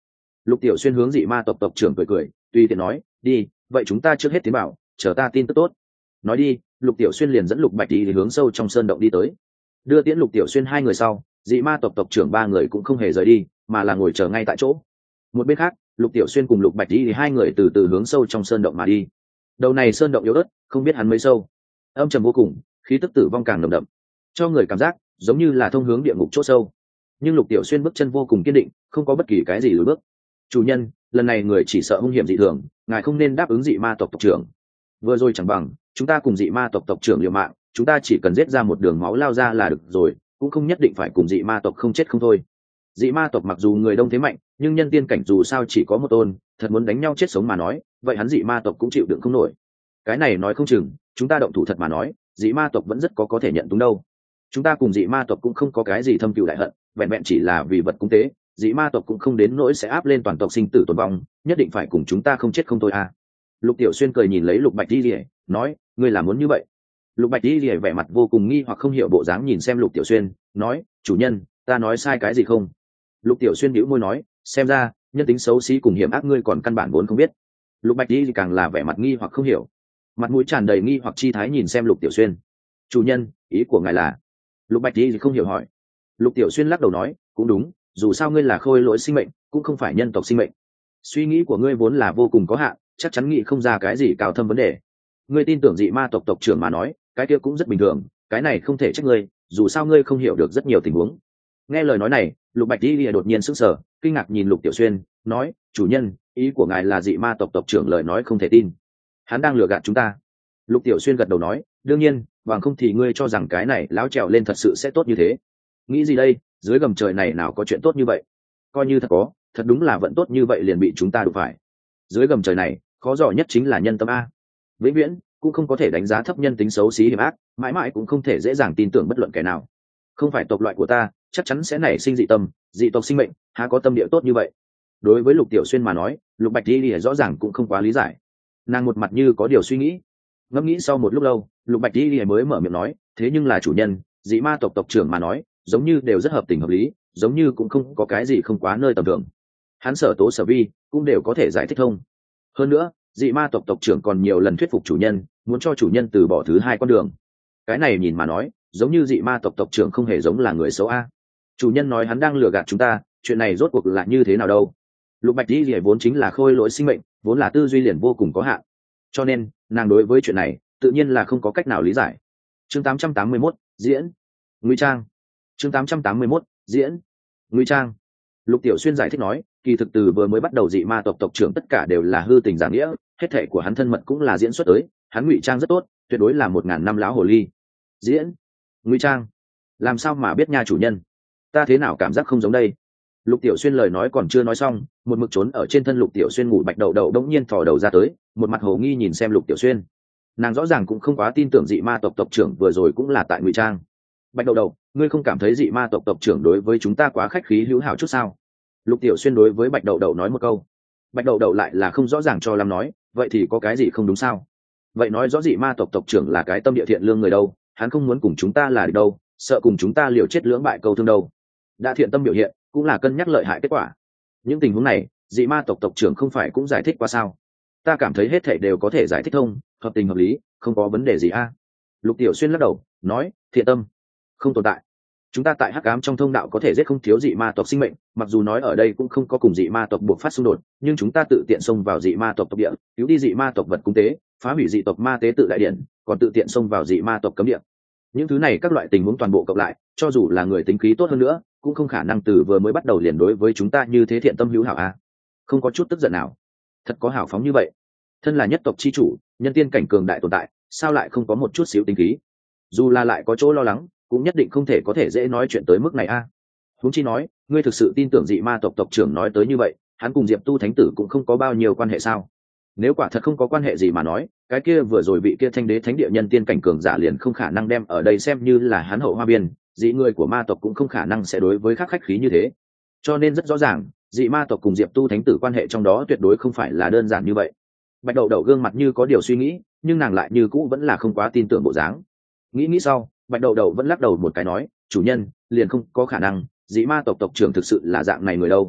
Lục Tiểu Xuyên hướng dị ma tộc tộc trưởng cười cười, tùy tiện nói, đi, vậy chúng ta trước hết tiến bảo, chờ ta tin tức tốt. Nói đi, Lục Tiểu Xuyên liền dẫn Lục Bạch đi hướng sâu trong sơn động đi tới. Đưa tiễn Lục Tiểu Xuyên hai người sau, dị ma tộc tộc trưởng ba người cũng không hề rời đi, mà là ngồi chờ ngay tại chỗ. Một bên khác, Lục Tiểu Xuyên cùng Lục Bạch đi thì hai người từ từ hướng sâu trong sơn động mà đi. Đầu này sơn động yếu ớt, không biết hắn mấy sâu, âm trầm vô cùng, khí tức tử vong càng nồng đậm, cho người cảm giác giống như là thông hướng địa ngục chỗ sâu. Nhưng Lục Tiểu Xuyên bước chân vô cùng kiên định, không có bất kỳ cái gì lùi bước. Chủ nhân, lần này người chỉ sợ hung hiểm dị thường, ngài không nên đáp ứng dị ma tộc tộc trưởng. Vừa rồi chẳng bằng chúng ta cùng dị ma tộc tộc trưởng liều mạng, chúng ta chỉ cần giết ra một đường máu lao ra là được rồi, cũng không nhất định phải cùng dị ma tộc không chết không thôi. Dị ma tộc mặc dù người đông thế mạnh, nhưng nhân tiên cảnh dù sao chỉ có một tôn, thật muốn đánh nhau chết sống mà nói, vậy hắn dị ma tộc cũng chịu đựng không nổi. Cái này nói không chừng chúng ta động thủ thật mà nói, dị ma tộc vẫn rất có có thể nhận túng đâu. Chúng ta cùng dị ma tộc cũng không có cái gì thâm cừu đại hận, vẹn vẹn chỉ là vì vật cúng tế, dị ma tộc cũng không đến nỗi sẽ áp lên toàn tộc sinh tử tồn vong, nhất định phải cùng chúng ta không chết không thôi à. Lục Tiểu Xuyên cười nhìn lấy Lục Bạch Di Lìa, nói, ngươi là muốn như vậy? Lục Bạch Di Lìa vẻ mặt vô cùng nghi hoặc không hiểu bộ dáng nhìn xem Lục Tiểu Xuyên, nói, chủ nhân, ta nói sai cái gì không? Lục Tiểu Xuyên bĩu môi nói, xem ra nhân tính xấu xí cùng hiểm ác ngươi còn căn bản vốn không biết. Lục Bạch Di càng là vẻ mặt nghi hoặc không hiểu, mặt mũi tràn đầy nghi hoặc chi thái nhìn xem Lục Tiểu Xuyên. Chủ nhân, ý của ngài là? Lục Bạch Di không hiểu hỏi. Lục Tiểu Xuyên lắc đầu nói, cũng đúng, dù sao ngươi là khôi lỗi sinh mệnh, cũng không phải nhân tộc sinh mệnh. Suy nghĩ của ngươi vốn là vô cùng có hạn, chắc chắn nghĩ không ra cái gì cao thâm vấn đề. Ngươi tin tưởng dị ma tộc tộc trưởng mà nói, cái kia cũng rất bình thường, cái này không thể trách ngươi, dù sao ngươi không hiểu được rất nhiều tình huống. Nghe lời nói này, Lục Bạch Di đột nhiên sững sờ, kinh ngạc nhìn Lục Tiểu Xuyên, nói, chủ nhân, ý của ngài là dị ma tộc tộc trưởng lời nói không thể tin, hắn đang lừa gạt chúng ta. Lục Tiểu Xuyên gật đầu nói, đương nhiên, bằng không thì ngươi cho rằng cái này láo trèo lên thật sự sẽ tốt như thế? Nghĩ gì đây, dưới gầm trời này nào có chuyện tốt như vậy? Coi như thật có, thật đúng là vận tốt như vậy liền bị chúng ta đụng phải. Dưới gầm trời này, khó dò nhất chính là nhân tâm a. Vĩnh viễn cũng không có thể đánh giá thấp nhân tính xấu xí hiểm ác, mãi mãi cũng không thể dễ dàng tin tưởng bất luận kẻ nào. Không phải tộc loại của ta, chắc chắn sẽ nảy sinh dị tâm, dị tộc sinh mệnh, há có tâm địa tốt như vậy? Đối với Lục Tiểu Xuyên mà nói, Lục Bạch Di rõ ràng cũng không quá lý giải. Nàng một mặt như có điều suy nghĩ, ngẫm nghĩ sau một lúc lâu, Lục Bạch Di mới mở miệng nói, thế nhưng là chủ nhân, dị ma tộc tộc trưởng mà nói, giống như đều rất hợp tình hợp lý, giống như cũng không có cái gì không quá nơi tầm thường. Hắn sở tố sở vi cũng đều có thể giải thích thông. Hơn nữa, dị ma tộc tộc trưởng còn nhiều lần thuyết phục chủ nhân, muốn cho chủ nhân từ bỏ thứ hai con đường. Cái này nhìn mà nói, giống như dị ma tộc tộc trưởng không hề giống là người xấu a. Chủ nhân nói hắn đang lừa gạt chúng ta, chuyện này rốt cuộc là như thế nào đâu? Lục Bạch Di vốn chính là khôi lỗi sinh mệnh, vốn là tư duy liền vô cùng có hạn, cho nên nàng đối với chuyện này tự nhiên là không có cách nào lý giải. Chương tám trăm tám mươi mốt, diễn ngụy trang. Chương tám trăm tám mươi mốt, diễn ngụy trang. Lục Tiểu Xuyên giải thích nói, kỳ thực từ vừa mới bắt đầu dị ma tộc tộc trưởng tất cả đều là hư tình giả nghĩa, hết thảy của hắn thân mật cũng là diễn xuất tới, hắn ngụy trang rất tốt, tuyệt đối là một ngàn năm láo hồ ly. Diễn ngụy trang, làm sao mà biết nha chủ nhân? Ta thế nào cảm giác không giống đây? Lục Tiểu Xuyên lời nói còn chưa nói xong, một mực trốn ở trên thân Lục Tiểu Xuyên ngủ Bạch Đậu Đậu đống nhiên thò đầu ra tới, một mặt hồ nghi nhìn xem Lục Tiểu Xuyên. Nàng rõ ràng cũng không quá tin tưởng dị ma tộc tộc trưởng vừa rồi cũng là tại ngụy trang. Bạch Đậu Đậu, ngươi không cảm thấy dị ma tộc tộc trưởng đối với chúng ta quá khách khí hữu hảo chút sao? Lục Tiểu Xuyên đối với Bạch Đậu Đậu nói một câu. Bạch Đậu Đậu lại là không rõ ràng cho lắm nói, vậy thì có cái gì không đúng sao? Vậy nói rõ dị ma tộc tộc trưởng là cái tâm địa thiện lương người đâu, hắn không muốn cùng chúng ta là địch đâu, sợ cùng chúng ta liều chết lưỡng bại câu thương đâu. Đã thiện tâm biểu hiện, cũng là cân nhắc lợi hại kết quả. Những tình huống này, dị ma tộc tộc trưởng không phải cũng giải thích qua sao? Ta cảm thấy hết thảy đều có thể giải thích thông, hợp tình hợp lý, không có vấn đề gì a. Lục Tiểu Xuyên lắc đầu, nói, thiện tâm không tồn tại. Chúng ta tại hắc ám trong thông đạo có thể giết không thiếu dị ma tộc sinh mệnh, mặc dù nói ở đây cũng không có cùng dị ma tộc buộc phát xung đột, nhưng chúng ta tự tiện xông vào dị ma tộc tộc địa, cứu đi dị ma tộc vật cúng tế, phá hủy dị tộc ma tế tự đại điện, còn tự tiện xông vào dị ma tộc cấm địa. Những thứ này các loại tình huống toàn bộ cộng lại, cho dù là người tính khí tốt hơn nữa, cũng không khả năng từ vừa mới bắt đầu liền đối với chúng ta như thế thiện tâm hữu hảo a. Không có chút tức giận nào. Thật có hảo phóng như vậy. Thân là nhất tộc chi chủ, nhân tiên cảnh cường đại tồn tại, sao lại không có một chút xíu tính khí? Dù là lại có chỗ lo lắng, cũng nhất định không thể có thể dễ nói chuyện tới mức này a. Huống chi nói, ngươi thực sự tin tưởng dị ma tộc tộc trưởng nói tới như vậy, hắn cùng Diệp Tu thánh tử cũng không có bao nhiêu quan hệ sao? Nếu quả thật không có quan hệ gì mà nói, cái kia vừa rồi vị kia thanh đế thánh địa nhân tiên cảnh cường giả liền không khả năng đem ở đây xem như là hắn hậu hoa biên, dị người của ma tộc cũng không khả năng sẽ đối với khác khách khí như thế. Cho nên rất rõ ràng, dị ma tộc cùng Diệp Tu thánh tử quan hệ trong đó tuyệt đối không phải là đơn giản như vậy. Bạch Đậu Đậu gương mặt như có điều suy nghĩ, nhưng nàng lại như cũ vẫn là không quá tin tưởng bộ dáng. Nghĩ nghĩ sau, Bạch Đậu Đậu vẫn lắc đầu một cái nói, chủ nhân, liền không có khả năng, dị ma tộc tộc trưởng thực sự là dạng này người đâu.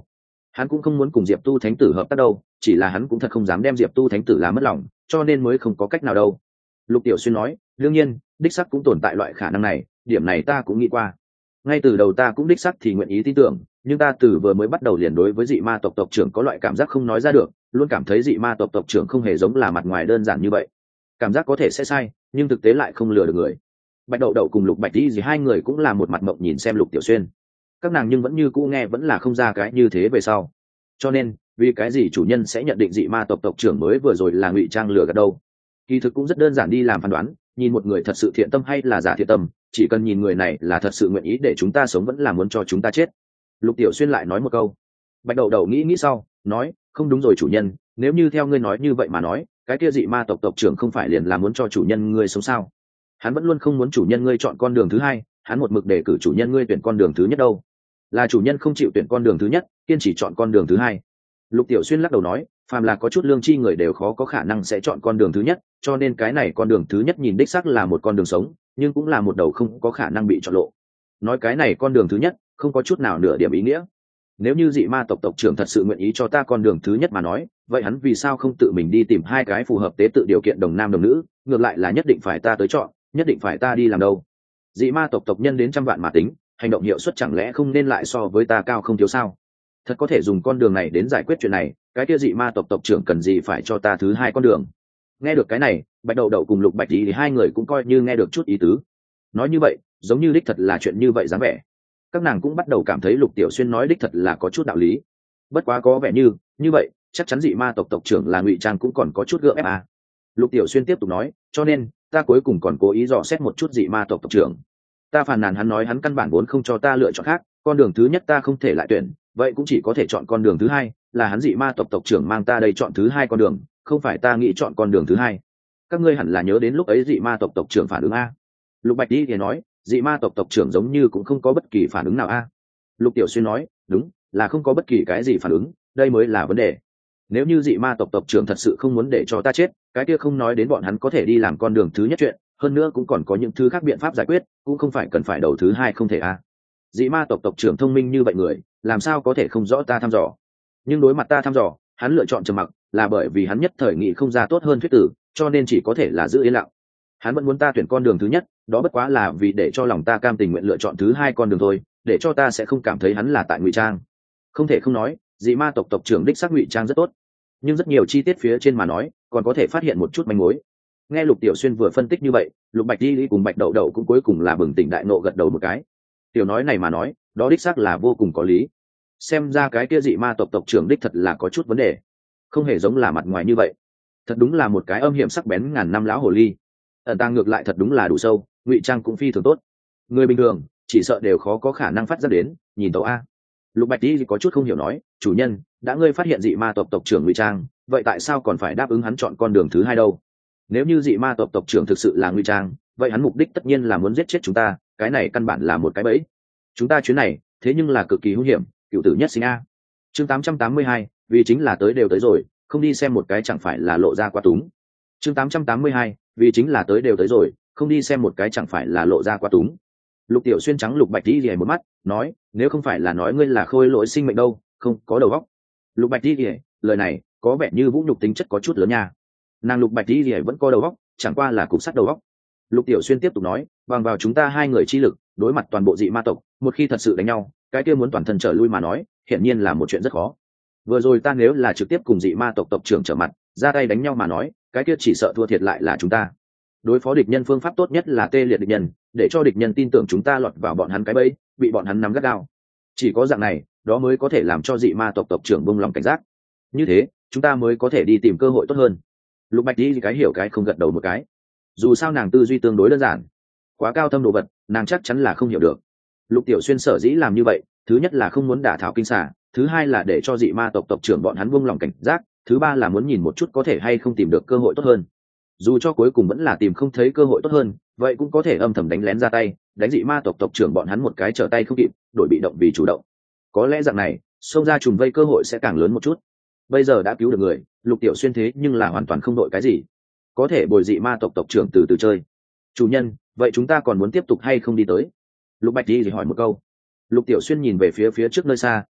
Hắn cũng không muốn cùng diệp tu thánh tử hợp tác đâu, chỉ là hắn cũng thật không dám đem diệp tu thánh tử làm mất lòng, cho nên mới không có cách nào đâu. Lục Tiểu Xuyên nói, đương nhiên đích sắc cũng tồn tại loại khả năng này, điểm này ta cũng nghĩ qua. Ngay từ đầu ta cũng đích sắc thì nguyện ý tin tưởng, nhưng ta từ vừa mới bắt đầu liền đối với dị ma tộc tộc trưởng có loại cảm giác không nói ra được, luôn cảm thấy dị ma tộc tộc trưởng không hề giống là mặt ngoài đơn giản như vậy. Cảm giác có thể sẽ sai, nhưng thực tế lại không lừa được người. Bạch Đậu Đậu cùng Lục Bạch Đi gì hai người cũng là một mặt mộng nhìn xem Lục Tiểu Xuyên. Các nàng nhưng vẫn như cũ nghe vẫn là không ra cái như thế về sau. Cho nên, vì cái gì chủ nhân sẽ nhận định dị ma tộc tộc trưởng mới vừa rồi là ngụy trang lừa gạt đâu? Kỳ thực cũng rất đơn giản đi làm phán đoán, nhìn một người thật sự thiện tâm hay là giả thiện tâm, chỉ cần nhìn người này là thật sự nguyện ý để chúng ta sống vẫn là muốn cho chúng ta chết. Lục Tiểu Xuyên lại nói một câu. Bạch Đậu Đậu nghĩ nghĩ sau, nói, không đúng rồi chủ nhân, nếu như theo ngươi nói như vậy mà nói, cái kia dị ma tộc tộc trưởng không phải liền là muốn cho chủ nhân ngươi sống sao? Hắn vẫn luôn không muốn chủ nhân ngươi chọn con đường thứ hai, hắn một mực đề cử chủ nhân ngươi tuyển con đường thứ nhất đâu. Là chủ nhân không chịu tuyển con đường thứ nhất, kiên trì chọn con đường thứ hai. Lục Tiểu Xuyên lắc đầu nói, phàm là có chút lương tri người đều khó có khả năng sẽ chọn con đường thứ nhất, cho nên cái này con đường thứ nhất nhìn đích xác là một con đường sống, nhưng cũng là một đầu không có khả năng bị chọn lộ. Nói cái này con đường thứ nhất không có chút nào nửa điểm ý nghĩa. Nếu như dị ma tộc tộc trưởng thật sự nguyện ý cho ta con đường thứ nhất mà nói, vậy hắn vì sao không tự mình đi tìm hai cái phù hợp tế tự điều kiện đồng nam đồng nữ, ngược lại là nhất định phải ta tới chọn, nhất định phải ta đi làm đâu? Dị ma tộc tộc nhân đến trăm vạn mà tính, hành động hiệu suất chẳng lẽ không nên lại so với ta cao không thiếu sao? Thật có thể dùng con đường này đến giải quyết chuyện này, cái kia dị ma tộc tộc trưởng cần gì phải cho ta thứ hai con đường? Nghe được cái này, Bạch Đậu Đậu cùng Lục Bạch Đi thì hai người cũng coi như nghe được chút ý tứ. Nói như vậy, giống như đích thật là chuyện như vậy dáng vẻ. Các nàng cũng bắt đầu cảm thấy Lục Tiểu Xuyên nói đích thật là có chút đạo lý. Bất quá có vẻ như, như vậy, chắc chắn dị ma tộc tộc trưởng là ngụy trang cũng còn có chút gượng ép à. Lục Tiểu Xuyên tiếp tục nói, cho nên, ta cuối cùng còn cố ý dò xét một chút dị ma tộc tộc trưởng. Ta phàn nàn hắn nói hắn căn bản vốn không cho ta lựa chọn khác, con đường thứ nhất ta không thể lại tuyển, vậy cũng chỉ có thể chọn con đường thứ hai, là hắn dị ma tộc tộc trưởng mang ta đây chọn thứ hai con đường, không phải ta nghĩ chọn con đường thứ hai. Các ngươi hẳn là nhớ đến lúc ấy dị ma tộc tộc trưởng phản ứng a. Lục Bạch Đi thì nói, dị ma tộc tộc trưởng giống như cũng không có bất kỳ phản ứng nào a. Lục Tiểu Xuyên nói, đúng, là không có bất kỳ cái gì phản ứng, đây mới là vấn đề. Nếu như dị ma tộc tộc trưởng thật sự không muốn để cho ta chết, cái kia không nói đến bọn hắn có thể đi làm con đường thứ nhất chuyện, hơn nữa cũng còn có những thứ khác biện pháp giải quyết, cũng không phải cần phải đầu thứ hai không thể a. Dị ma tộc tộc trưởng thông minh như vậy người, làm sao có thể không rõ ta thăm dò? Nhưng đối mặt ta thăm dò, hắn lựa chọn trầm mặc, là bởi vì hắn nhất thời nghĩ không ra tốt hơn thuyết tử, cho nên chỉ có thể là giữ yên lặng. Hắn vẫn muốn ta tuyển con đường thứ nhất, đó bất quá là vì để cho lòng ta cam tình nguyện lựa chọn thứ hai con đường thôi, để cho ta sẽ không cảm thấy hắn là tại ngụy trang. Không thể không nói, dị ma tộc tộc trưởng đích xác ngụy trang rất tốt, nhưng rất nhiều chi tiết phía trên mà nói, còn có thể phát hiện một chút manh mối. Nghe Lục Tiểu Xuyên vừa phân tích như vậy, Lục Bạch Đi cùng Bạch Đậu Đậu cũng cuối cùng là bừng tỉnh đại nộ gật đầu một cái. Tiểu nói này mà nói, đó đích xác là vô cùng có lý. Xem ra cái kia dị ma tộc tộc trưởng đích thật là có chút vấn đề, không hề giống là mặt ngoài như vậy. Thật đúng là một cái âm hiểm sắc bén ngàn năm lão hồ ly. Ẩn tàng ngược lại thật đúng là đủ sâu, ngụy trang cũng phi thường tốt. Người bình thường chỉ sợ đều khó có khả năng phát giác đến, nhìn tấu a. Lục Bạch Đi có chút không hiểu nói, chủ nhân, đã ngươi phát hiện dị ma tộc tộc trưởng ngụy trang, vậy tại sao còn phải đáp ứng hắn chọn con đường thứ hai đâu? Nếu như dị ma tộc tộc trưởng thực sự là ngụy trang, vậy hắn mục đích tất nhiên là muốn giết chết chúng ta, cái này căn bản là một cái bẫy. Chúng ta chuyến này thế nhưng là cực kỳ hung hiểm, cựu tử nhất sinh a. Chương tám trăm tám mươi hai, vì chính là tới đều tới rồi, không đi xem một cái chẳng phải là lộ ra quá túng. Chương tám trăm tám mươi hai, vì chính là tới đều tới rồi, không đi xem một cái chẳng phải là lộ ra quá túng. Lục Tiểu Xuyên trắng Lục Bạch Đi lìa một mắt, nói, nếu không phải là nói ngươi là khôi lỗi sinh mệnh đâu, không có đầu óc. Lục Bạch Đi lìa, lời này có vẻ như vũ nhục tính chất có chút lớn nha. Nàng Lục Bạch Đi lìa vẫn có đầu óc, chẳng qua là cục sắt đầu óc. Lục Tiểu Xuyên tiếp tục nói, bằng vào chúng ta hai người chi lực, đối mặt toàn bộ dị ma tộc, một khi thật sự đánh nhau, cái kia muốn toàn thân trở lui mà nói, hiển nhiên là một chuyện rất khó. Vừa rồi ta nếu là trực tiếp cùng dị ma tộc tộc trưởng trở mặt, ra tay đánh nhau mà nói, cái kia chỉ sợ thua thiệt lại là chúng ta. Đối phó địch nhân phương pháp tốt nhất là tê liệt địch nhân, để cho địch nhân tin tưởng chúng ta lọt vào bọn hắn cái bẫy, bị bọn hắn nắm gắt gao. Chỉ có dạng này, đó mới có thể làm cho dị ma tộc tộc trưởng buông lòng cảnh giác. Như thế, chúng ta mới có thể đi tìm cơ hội tốt hơn. Lục Bạch Đi cái hiểu cái không gật đầu một cái. Dù sao nàng tư duy tương đối đơn giản, quá cao thâm đồ vật, nàng chắc chắn là không hiểu được. Lục Tiểu Xuyên sở dĩ làm như vậy, thứ nhất là không muốn đả thảo kinh xà, thứ hai là để cho dị ma tộc tộc trưởng bọn hắn buông lòng cảnh giác, thứ ba là muốn nhìn một chút có thể hay không tìm được cơ hội tốt hơn. Dù cho cuối cùng vẫn là tìm không thấy cơ hội tốt hơn, vậy cũng có thể âm thầm đánh lén ra tay, đánh dị ma tộc tộc trưởng bọn hắn một cái trở tay không kịp, đổi bị động vì chủ động. Có lẽ dạng này, xông ra trùng vây cơ hội sẽ càng lớn một chút. Bây giờ đã cứu được người, Lục Tiểu Xuyên thế nhưng là hoàn toàn không đội cái gì, có thể bồi dị ma tộc tộc trưởng từ từ chơi. Chủ nhân, vậy chúng ta còn muốn tiếp tục hay không đi tới? Lục Bạch Đi thì hỏi một câu. Lục Tiểu Xuyên nhìn về phía phía trước nơi xa,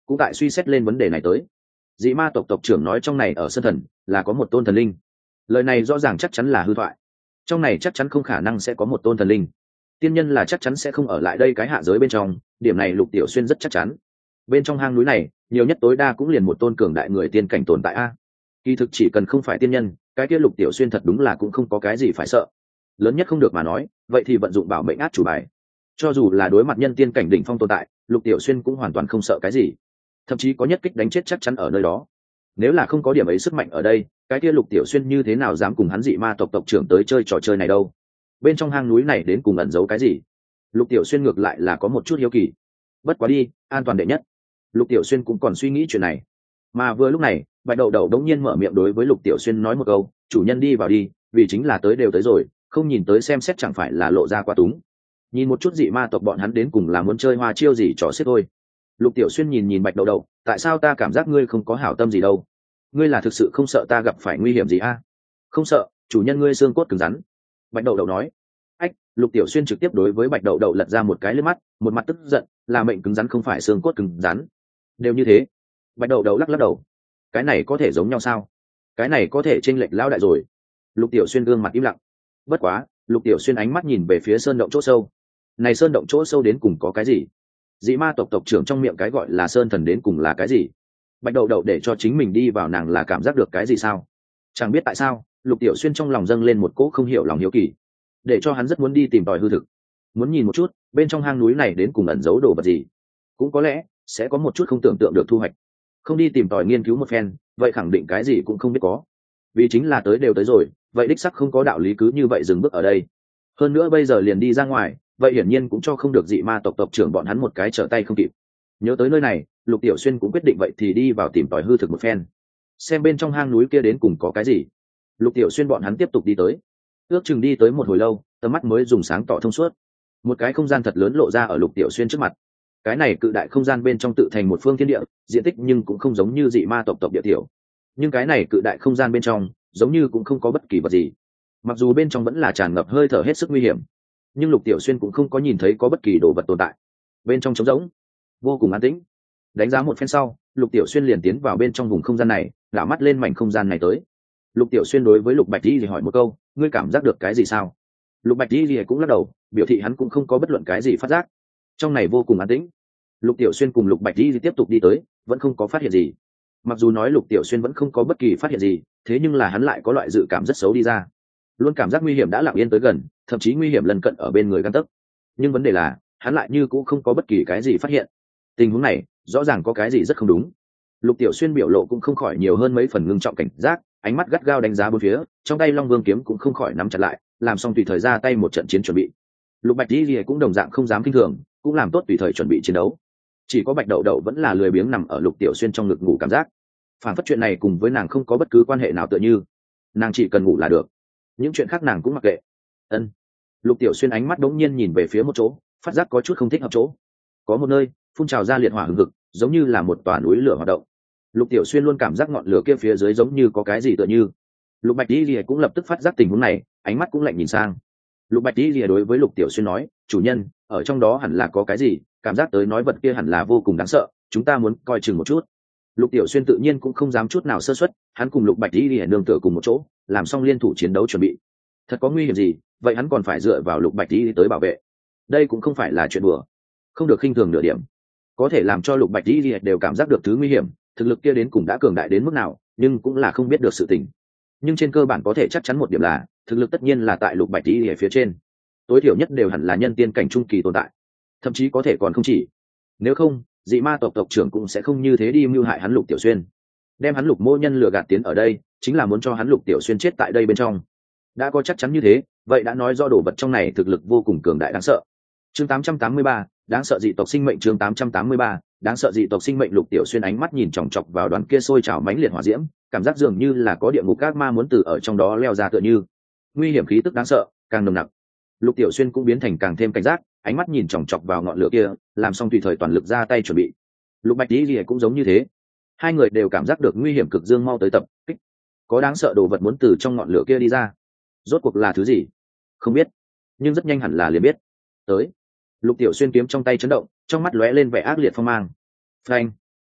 cũng tại suy xét lên vấn đề này tới. Dị ma tộc tộc trưởng nói trong này ở sân thần là có một tôn thần linh, lời này rõ ràng chắc chắn là hư thoại. Trong này chắc chắn không khả năng sẽ có một tôn thần linh. Tiên nhân là chắc chắn sẽ không ở lại đây cái hạ giới bên trong, điểm này Lục Tiểu Xuyên rất chắc chắn. Bên trong hang núi này nhiều nhất tối đa cũng liền một tôn cường đại người tiên cảnh tồn tại a. Kỳ thực chỉ cần không phải tiên nhân, cái kia Lục Tiểu Xuyên thật đúng là cũng không có cái gì phải sợ. Lớn nhất không được mà nói, vậy thì vận dụng bảo mệnh át chủ bài. Cho dù là đối mặt nhân tiên cảnh đỉnh phong tồn tại, Lục Tiểu Xuyên cũng hoàn toàn không sợ cái gì, thậm chí có nhất kích đánh chết chắc chắn ở nơi đó. Nếu là không có điểm ấy sức mạnh ở đây, cái kia Lục Tiểu Xuyên như thế nào dám cùng hắn dị ma tộc tộc trưởng tới chơi trò chơi này đâu? Bên trong hang núi này đến cùng ẩn giấu cái gì? Lục Tiểu Xuyên ngược lại là có một chút hiếu kỳ. Bất quá đi, an toàn đệ nhất. Lục Tiểu Xuyên cũng còn suy nghĩ chuyện này. Mà vừa lúc này, Bạch Đậu Đậu đống nhiên mở miệng đối với Lục Tiểu Xuyên nói một câu, "Chủ nhân đi vào đi, vì chính là tới đều tới rồi, không nhìn tới xem xét chẳng phải là lộ ra quá túng." Nhìn một chút dị ma tộc bọn hắn đến cùng là muốn chơi hoa chiêu gì trò xiết thôi. Lục Tiểu Xuyên nhìn nhìn Bạch Đậu Đậu, "Tại sao ta cảm giác ngươi không có hảo tâm gì đâu? Ngươi là thực sự không sợ ta gặp phải nguy hiểm gì a?" "Không sợ, chủ nhân ngươi xương cốt cứng rắn." Bạch Đậu Đậu nói. Ách, Lục Tiểu Xuyên trực tiếp đối với Bạch Đậu Đậu lật ra một cái liếc mắt, một mặt tức giận, "Là mệnh cứng rắn không phải xương cốt cứng rắn." Đều như thế. Bạch Đậu Đậu lắc lắc đầu. Cái này có thể giống nhau sao? Cái này có thể chênh lệch lão đại rồi. Lục Tiểu Xuyên gương mặt im lặng. Bất quá, Lục Tiểu Xuyên ánh mắt nhìn về phía sơn động chỗ sâu. Này sơn động chỗ sâu đến cùng có cái gì? Dị ma tộc tộc trưởng trong miệng cái gọi là sơn thần đến cùng là cái gì? Bạch Đậu Đậu để cho chính mình đi vào nàng là cảm giác được cái gì sao? Chẳng biết tại sao, Lục Tiểu Xuyên trong lòng dâng lên một cỗ không hiểu lòng hiếu kỳ, để cho hắn rất muốn đi tìm tòi hư thực, muốn nhìn một chút bên trong hang núi này đến cùng ẩn giấu đồ vật gì, cũng có lẽ sẽ có một chút không tưởng tượng được thu hoạch. Không đi tìm tòi nghiên cứu một phen, vậy khẳng định cái gì cũng không biết có. Vì chính là tới đều tới rồi, vậy đích sắc không có đạo lý cứ như vậy dừng bước ở đây. Hơn nữa bây giờ liền đi ra ngoài, vậy hiển nhiên cũng cho không được dị ma tộc tộc trưởng bọn hắn một cái trở tay không kịp. Nhớ tới nơi này, Lục Tiểu Xuyên cũng quyết định vậy thì đi vào tìm tòi hư thực một phen, xem bên trong hang núi kia đến cùng có cái gì. Lục Tiểu Xuyên bọn hắn tiếp tục đi tới, ước chừng đi tới một hồi lâu, tầm mắt mới dùng sáng tỏ thông suốt. Một cái không gian thật lớn lộ ra ở Lục Tiểu Xuyên trước mặt. Cái này cự đại không gian bên trong tự thành một phương thiên địa, diện tích nhưng cũng không giống như dị ma tộc tộc địa tiểu. Nhưng cái này cự đại không gian bên trong, giống như cũng không có bất kỳ vật gì. Mặc dù bên trong vẫn là tràn ngập hơi thở hết sức nguy hiểm, nhưng Lục Tiểu Xuyên cũng không có nhìn thấy có bất kỳ đồ vật tồn tại. Bên trong trống rỗng, vô cùng an tĩnh. Đánh giá một phen sau, Lục Tiểu Xuyên liền tiến vào bên trong vùng không gian này, đảo mắt lên mảnh không gian này tới. Lục Tiểu Xuyên đối với Lục Bạch Di hỏi một câu, "Ngươi cảm giác được cái gì sao?" Lục Bạch Di cũng lắc đầu, biểu thị hắn cũng không có bất luận cái gì phát giác. Trong này vô cùng an tĩnh. Lục Tiểu Xuyên cùng Lục Bạch Di tiếp tục đi tới, vẫn không có phát hiện gì. Mặc dù nói Lục Tiểu Xuyên vẫn không có bất kỳ phát hiện gì, thế nhưng là hắn lại có loại dự cảm rất xấu đi ra. Luôn cảm giác nguy hiểm đã lặng yên tới gần, thậm chí nguy hiểm lần cận ở bên người gan tấc. Nhưng vấn đề là, hắn lại như cũng không có bất kỳ cái gì phát hiện. Tình huống này, rõ ràng có cái gì rất không đúng. Lục Tiểu Xuyên biểu lộ cũng không khỏi nhiều hơn mấy phần ngưng trọng cảnh giác, ánh mắt gắt gao đánh giá bốn phía, trong tay Long Vương kiếm cũng không khỏi nắm chặt lại, làm xong tùy thời ra tay một trận chiến chuẩn bị. Lục Bạch Di cũng đồng dạng không dám kinh thường, cũng làm tốt tùy thời chuẩn bị chiến đấu. Chỉ có Bạch Đậu Đậu vẫn là lười biếng nằm ở Lục Tiểu Xuyên trong ngực ngủ cảm giác. Phản phất chuyện này cùng với nàng không có bất cứ quan hệ nào tựa như, nàng chỉ cần ngủ là được, những chuyện khác nàng cũng mặc kệ. Ân. Lục Tiểu Xuyên ánh mắt đống nhiên nhìn về phía một chỗ, phát giác có chút không thích hợp chỗ. Có một nơi phun trào ra liệt hỏa hừng hực, giống như là một tòa núi lửa hoạt động. Lục Tiểu Xuyên luôn cảm giác ngọn lửa kia phía dưới giống như có cái gì tựa như. Lục Bạch Di cũng lập tức phát giác tình huống này, ánh mắt cũng lạnh nhìn sang. Lục Bạch Di đối với Lục Tiểu Xuyên nói, "Chủ nhân, ở trong đó hẳn là có cái gì, cảm giác tới nói vật kia hẳn là vô cùng đáng sợ, chúng ta muốn coi chừng một chút." Lục Tiểu Xuyên tự nhiên cũng không dám chút nào sơ suất, hắn cùng Lục Bạch Di nương tựa cùng một chỗ, làm xong liên thủ chiến đấu chuẩn bị. Thật có nguy hiểm gì, vậy hắn còn phải dựa vào Lục Bạch Di tới bảo vệ. Đây cũng không phải là chuyện đùa, không được khinh thường nửa điểm. Có thể làm cho Lục Bạch Di đều cảm giác được thứ nguy hiểm, thực lực kia đến cùng đã cường đại đến mức nào, nhưng cũng là không biết được sự tình. Nhưng trên cơ bản có thể chắc chắn một điểm là, thực lực tất nhiên là tại Lục Bạch Di ở phía trên. Tối thiểu nhất đều hẳn là nhân tiên cảnh trung kỳ tồn tại, thậm chí có thể còn không chỉ. Nếu không, dị ma tộc tộc trưởng cũng sẽ không như thế đi mưu hại hắn Lục Tiểu Xuyên, đem hắn Lục Mô Nhân lừa gạt tiến ở đây, chính là muốn cho hắn Lục Tiểu Xuyên chết tại đây bên trong. Đã có chắc chắn như thế, vậy đã nói do đồ vật trong này thực lực vô cùng cường đại đáng sợ. Chương tám trăm tám mươi ba, đáng sợ dị tộc sinh mệnh. Chương tám trăm tám mươi ba, đáng sợ dị tộc sinh mệnh. Lục Tiểu Xuyên ánh mắt nhìn chòng chọc vào đoàn kia sôi trào mãnh liệt hỏa diễm, cảm giác dường như là có địa ngục các ma muốn từ ở trong đó leo ra tựa như. Nguy hiểm khí tức đáng sợ càng nồng nặc. Lục Tiểu Xuyên cũng biến thành càng thêm cảnh giác, ánh mắt nhìn chòng chọc vào ngọn lửa kia, làm xong tùy thời toàn lực ra tay chuẩn bị. Lục Bạch Di cũng giống như thế, hai người đều cảm giác được nguy hiểm cực dương mau tới tập kích. Có đáng sợ đồ vật muốn từ trong ngọn lửa kia đi ra, rốt cuộc là thứ gì không biết, nhưng rất nhanh hẳn là liền biết. Tới. Lục Tiểu Xuyên kiếm trong tay chấn động, trong mắt lóe lên vẻ ác liệt phong mang. Phanh.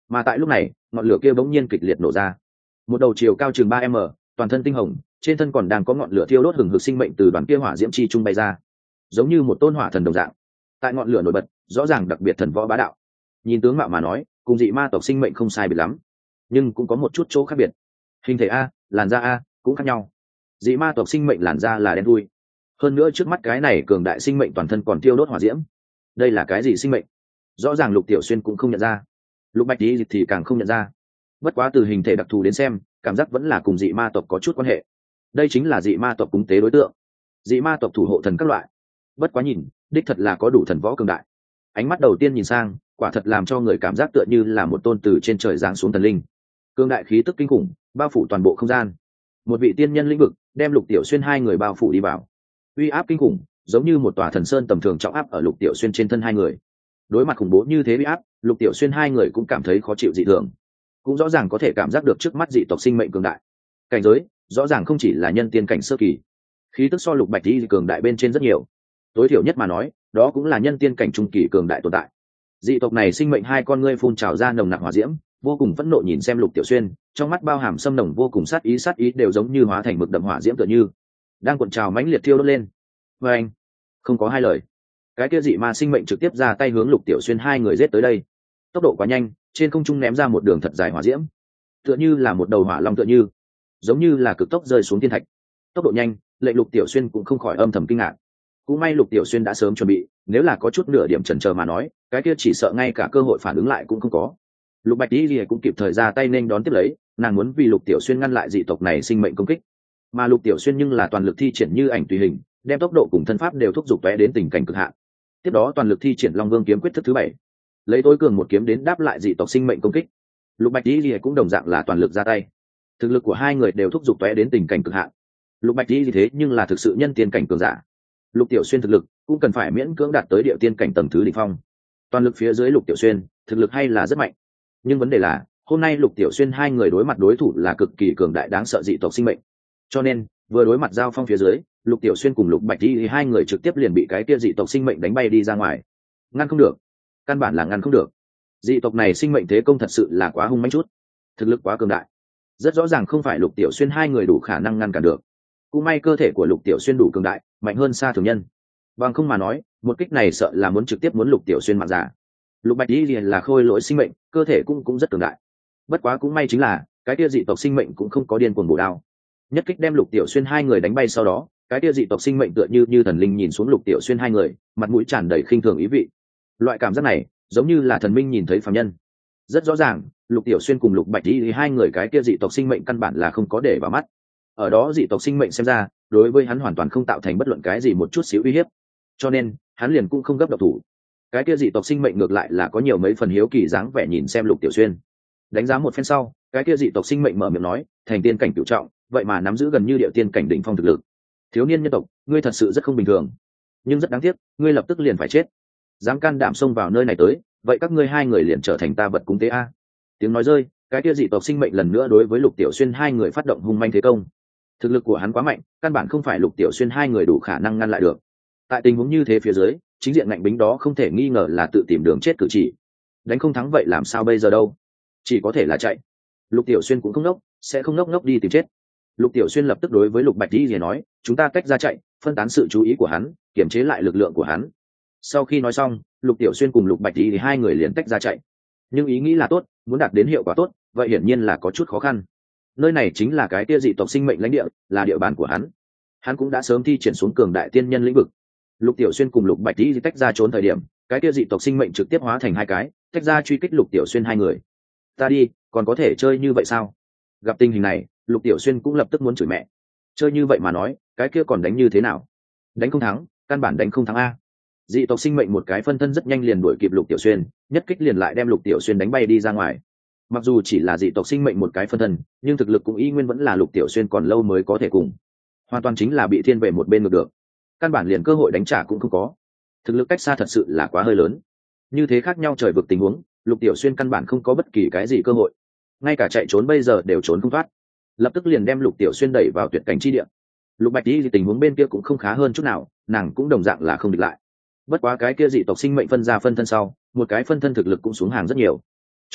Mà tại lúc này ngọn lửa kia bỗng nhiên kịch liệt nổ ra, một đầu chiều cao chừng ba m, toàn thân tinh hồng, trên thân còn đang có ngọn lửa thiêu đốt hừng hực sinh mệnh từ đoàn kia hỏa diễm chi trung bay ra, giống như một tôn hỏa thần đồng dạng. Tại ngọn lửa nổi bật, rõ ràng đặc biệt thần võ bá đạo. Nhìn tướng mạo mà nói, cùng dị ma tộc sinh mệnh không sai biệt lắm, nhưng cũng có một chút chỗ khác biệt. Hình thể a, làn da a, cũng khác nhau. Dị ma tộc sinh mệnh làn da là đen thui, hơn nữa trước mắt cái này cường đại sinh mệnh toàn thân còn thiêu đốt hỏa diễm. Đây là cái gì sinh mệnh? Rõ ràng Lục Tiểu Xuyên cũng không nhận ra, Lục Bạch Tí thì càng không nhận ra. Bất quá từ hình thể đặc thù đến xem, cảm giác vẫn là cùng dị ma tộc có chút quan hệ. Đây chính là dị ma tộc cúng tế đối tượng, dị ma tộc thủ hộ thần các loại. Bất quá nhìn, đích thật là có đủ thần võ cường đại. Ánh mắt đầu tiên nhìn sang, quả thật làm cho người cảm giác tựa như là một tôn từ trên trời giáng xuống thần linh. Cường đại khí tức kinh khủng bao phủ toàn bộ không gian. Một vị tiên nhân lĩnh vực đem Lục Tiểu Xuyên hai người bao phủ đi vào. Uy áp kinh khủng, giống như một tòa thần sơn tầm thường trọng áp ở Lục Tiểu Xuyên trên thân hai người. Đối mặt khủng bố như thế uy áp, Lục Tiểu Xuyên hai người cũng cảm thấy khó chịu dị thường, cũng rõ ràng có thể cảm giác được trước mắt dị tộc sinh mệnh cường đại. Cảnh giới rõ ràng không chỉ là nhân tiên cảnh sơ kỳ, khí tức so Lục Bạch Tí cường đại bên trên rất nhiều. Tối thiểu nhất mà nói, đó cũng là nhân tiên cảnh trung kỳ cường đại tồn tại. Dị tộc này sinh mệnh hai con ngươi phun trào ra nồng nặc hỏa diễm, vô cùng phẫn nộ nhìn xem Lục Tiểu Xuyên, trong mắt bao hàm xâm nồng vô cùng sát ý, sát ý đều giống như hóa thành mực đậm hỏa diễm tựa như đang cuộn trào mãnh liệt thiêu đốt lên. Và anh, không có hai lời, cái kia dị ma sinh mệnh trực tiếp ra tay hướng Lục Tiểu Xuyên hai người giết tới đây. Tốc độ quá nhanh, trên không trung ném ra một đường thật dài hỏa diễm, tựa như là một đầu hỏa long, tựa như giống như là cực tốc rơi xuống thiên thạch. Tốc độ nhanh, lệnh Lục Tiểu Xuyên cũng không khỏi âm thầm kinh ngạc. Cũng may Lục Tiểu Xuyên đã sớm chuẩn bị, nếu là có chút nửa điểm chần chờ mà nói, cái kia chỉ sợ ngay cả cơ hội phản ứng lại cũng không có. Lục Bạch Tí cũng kịp thời ra tay nên đón tiếp lấy, nàng muốn vì Lục Tiểu Xuyên ngăn lại dị tộc này sinh mệnh công kích. Mà Lục Tiểu Xuyên nhưng là toàn lực thi triển như ảnh tùy hình, đem tốc độ cùng thân pháp đều thúc giục tóe đến tình cảnh cực hạn. Tiếp đó toàn lực thi triển Long Vương kiếm quyết thức thứ bảy, lấy tối cường một kiếm đến đáp lại dị tộc sinh mệnh công kích. Lục Bạch Tí cũng đồng dạng là toàn lực ra tay, thực lực của hai người đều thúc giục tóe đến tình cảnh cực hạn. Lục Bạch Tí thế nhưng là thực sự nhân tiên cảnh cường giả, Lục Tiểu Xuyên thực lực cũng cần phải miễn cưỡng đạt tới địa tiên cảnh tầng thứ đỉnh phong. Toàn lực phía dưới Lục Tiểu Xuyên thực lực hay là rất mạnh, nhưng vấn đề là hôm nay Lục Tiểu Xuyên hai người đối mặt đối thủ là cực kỳ cường đại đáng sợ dị tộc sinh mệnh, cho nên vừa đối mặt giao phong phía dưới, Lục Tiểu Xuyên cùng Lục Bạch Tí hai người trực tiếp liền bị cái kia dị tộc sinh mệnh đánh bay đi ra ngoài. Ngăn không được, căn bản là ngăn không được. Dị tộc này sinh mệnh thế công thật sự là quá hung mãnh chút, thực lực quá cường đại, rất rõ ràng không phải Lục Tiểu Xuyên hai người đủ khả năng ngăn cản được. Cũng may cơ thể của Lục Tiểu Xuyên đủ cường đại, mạnh hơn xa thường nhân, bằng không mà nói một kích này sợ là muốn trực tiếp muốn Lục Tiểu Xuyên mạng giả. Lục Bạch Tí là khôi lỗi sinh mệnh, cơ thể cũng cũng rất cường đại, bất quá cũng may chính là cái kia dị tộc sinh mệnh cũng không có điên cuồng bổ đao, nhất kích đem Lục Tiểu Xuyên hai người đánh bay. Sau đó cái kia dị tộc sinh mệnh tựa như như thần linh nhìn xuống Lục Tiểu Xuyên hai người, mặt mũi tràn đầy khinh thường ý vị. Loại cảm giác này giống như là thần minh nhìn thấy phàm nhân. Rất rõ ràng Lục Tiểu Xuyên cùng Lục Bạch Tí hai người cái kia dị tộc sinh mệnh căn bản là không có để vào mắt. Ở đó dị tộc sinh mệnh xem ra đối với hắn hoàn toàn không tạo thành bất luận cái gì một chút xíu uy hiếp, cho nên hắn liền cũng không gấp độc thủ. Cái kia dị tộc sinh mệnh ngược lại là có nhiều mấy phần hiếu kỳ dáng vẻ nhìn xem Lục Tiểu Xuyên. Đánh giá một phen sau, cái kia dị tộc sinh mệnh mở miệng nói, thành tiên cảnh cửu trọng, vậy mà nắm giữ gần như địa tiên cảnh đỉnh phong thực lực. Thiếu niên nhân tộc, ngươi thật sự rất không bình thường, nhưng rất đáng tiếc, ngươi lập tức liền phải chết. Dám can đảm xông vào nơi này tới, vậy các ngươi hai người liền trở thành ta vật cúng tế a. Tiếng nói rơi, cái kia dị tộc sinh mệnh lần nữa đối với Lục Tiểu Xuyên hai người phát động hung manh thế công. Thực lực của hắn quá mạnh, căn bản không phải Lục Tiểu Xuyên hai người đủ khả năng ngăn lại được. Tại tình huống như thế phía dưới, chính diện ngạnh bính đó không thể nghi ngờ là tự tìm đường chết cử chỉ. Đánh không thắng vậy làm sao bây giờ đâu, chỉ có thể là chạy. Lục Tiểu Xuyên cũng không ngốc, sẽ không ngốc ngốc đi tìm chết. Lục Tiểu Xuyên lập tức đối với Lục Bạch Tí nói, chúng ta tách ra chạy, phân tán sự chú ý của hắn, kiểm chế lại lực lượng của hắn. Sau khi nói xong, Lục Tiểu Xuyên cùng Lục Bạch Tí thì hai người liền tách ra chạy. Nhưng ý nghĩ là tốt, muốn đạt đến hiệu quả tốt, vậy hiển nhiên là có chút khó khăn. Nơi này chính là cái tia dị tộc sinh mệnh lãnh địa, là địa bàn của hắn. Hắn cũng đã sớm thi triển xuống cường đại tiên nhân lĩnh vực. Lục Tiểu Xuyên cùng Lục Bạch Tí tách ra trốn thời điểm, cái tia dị tộc sinh mệnh trực tiếp hóa thành hai cái, tách ra truy kích Lục Tiểu Xuyên hai người. Ta đi, còn có thể chơi như vậy sao? Gặp tình hình này, Lục Tiểu Xuyên cũng lập tức muốn chửi mẹ. Chơi như vậy mà nói, cái kia còn đánh như thế nào? Đánh không thắng, căn bản đánh không thắng a. Dị tộc sinh mệnh một cái phân thân rất nhanh liền đuổi kịp Lục Tiểu Xuyên, nhất kích liền lại đem Lục Tiểu Xuyên đánh bay đi ra ngoài. Mặc dù chỉ là dị tộc sinh mệnh một cái phân thân, nhưng thực lực cũng y nguyên vẫn là Lục Tiểu Xuyên còn lâu mới có thể cùng. Hoàn toàn chính là bị thiên về một bên ngược được, căn bản liền cơ hội đánh trả cũng không có. Thực lực cách xa thật sự là quá hơi lớn. Như thế khác nhau trời vực tình huống, Lục Tiểu Xuyên căn bản không có bất kỳ cái gì cơ hội, ngay cả chạy trốn bây giờ đều trốn không thoát. Lập tức liền đem Lục Tiểu Xuyên đẩy vào tuyệt cảnh chi địa. Lục Bạch Tí thì tình huống bên kia cũng không khá hơn chút nào, nàng cũng đồng dạng là không địch lại. Bất quá cái kia dị tộc sinh mệnh phân ra phân thân sau, một cái phân thân thực lực cũng xuống hàng rất nhiều, cho nên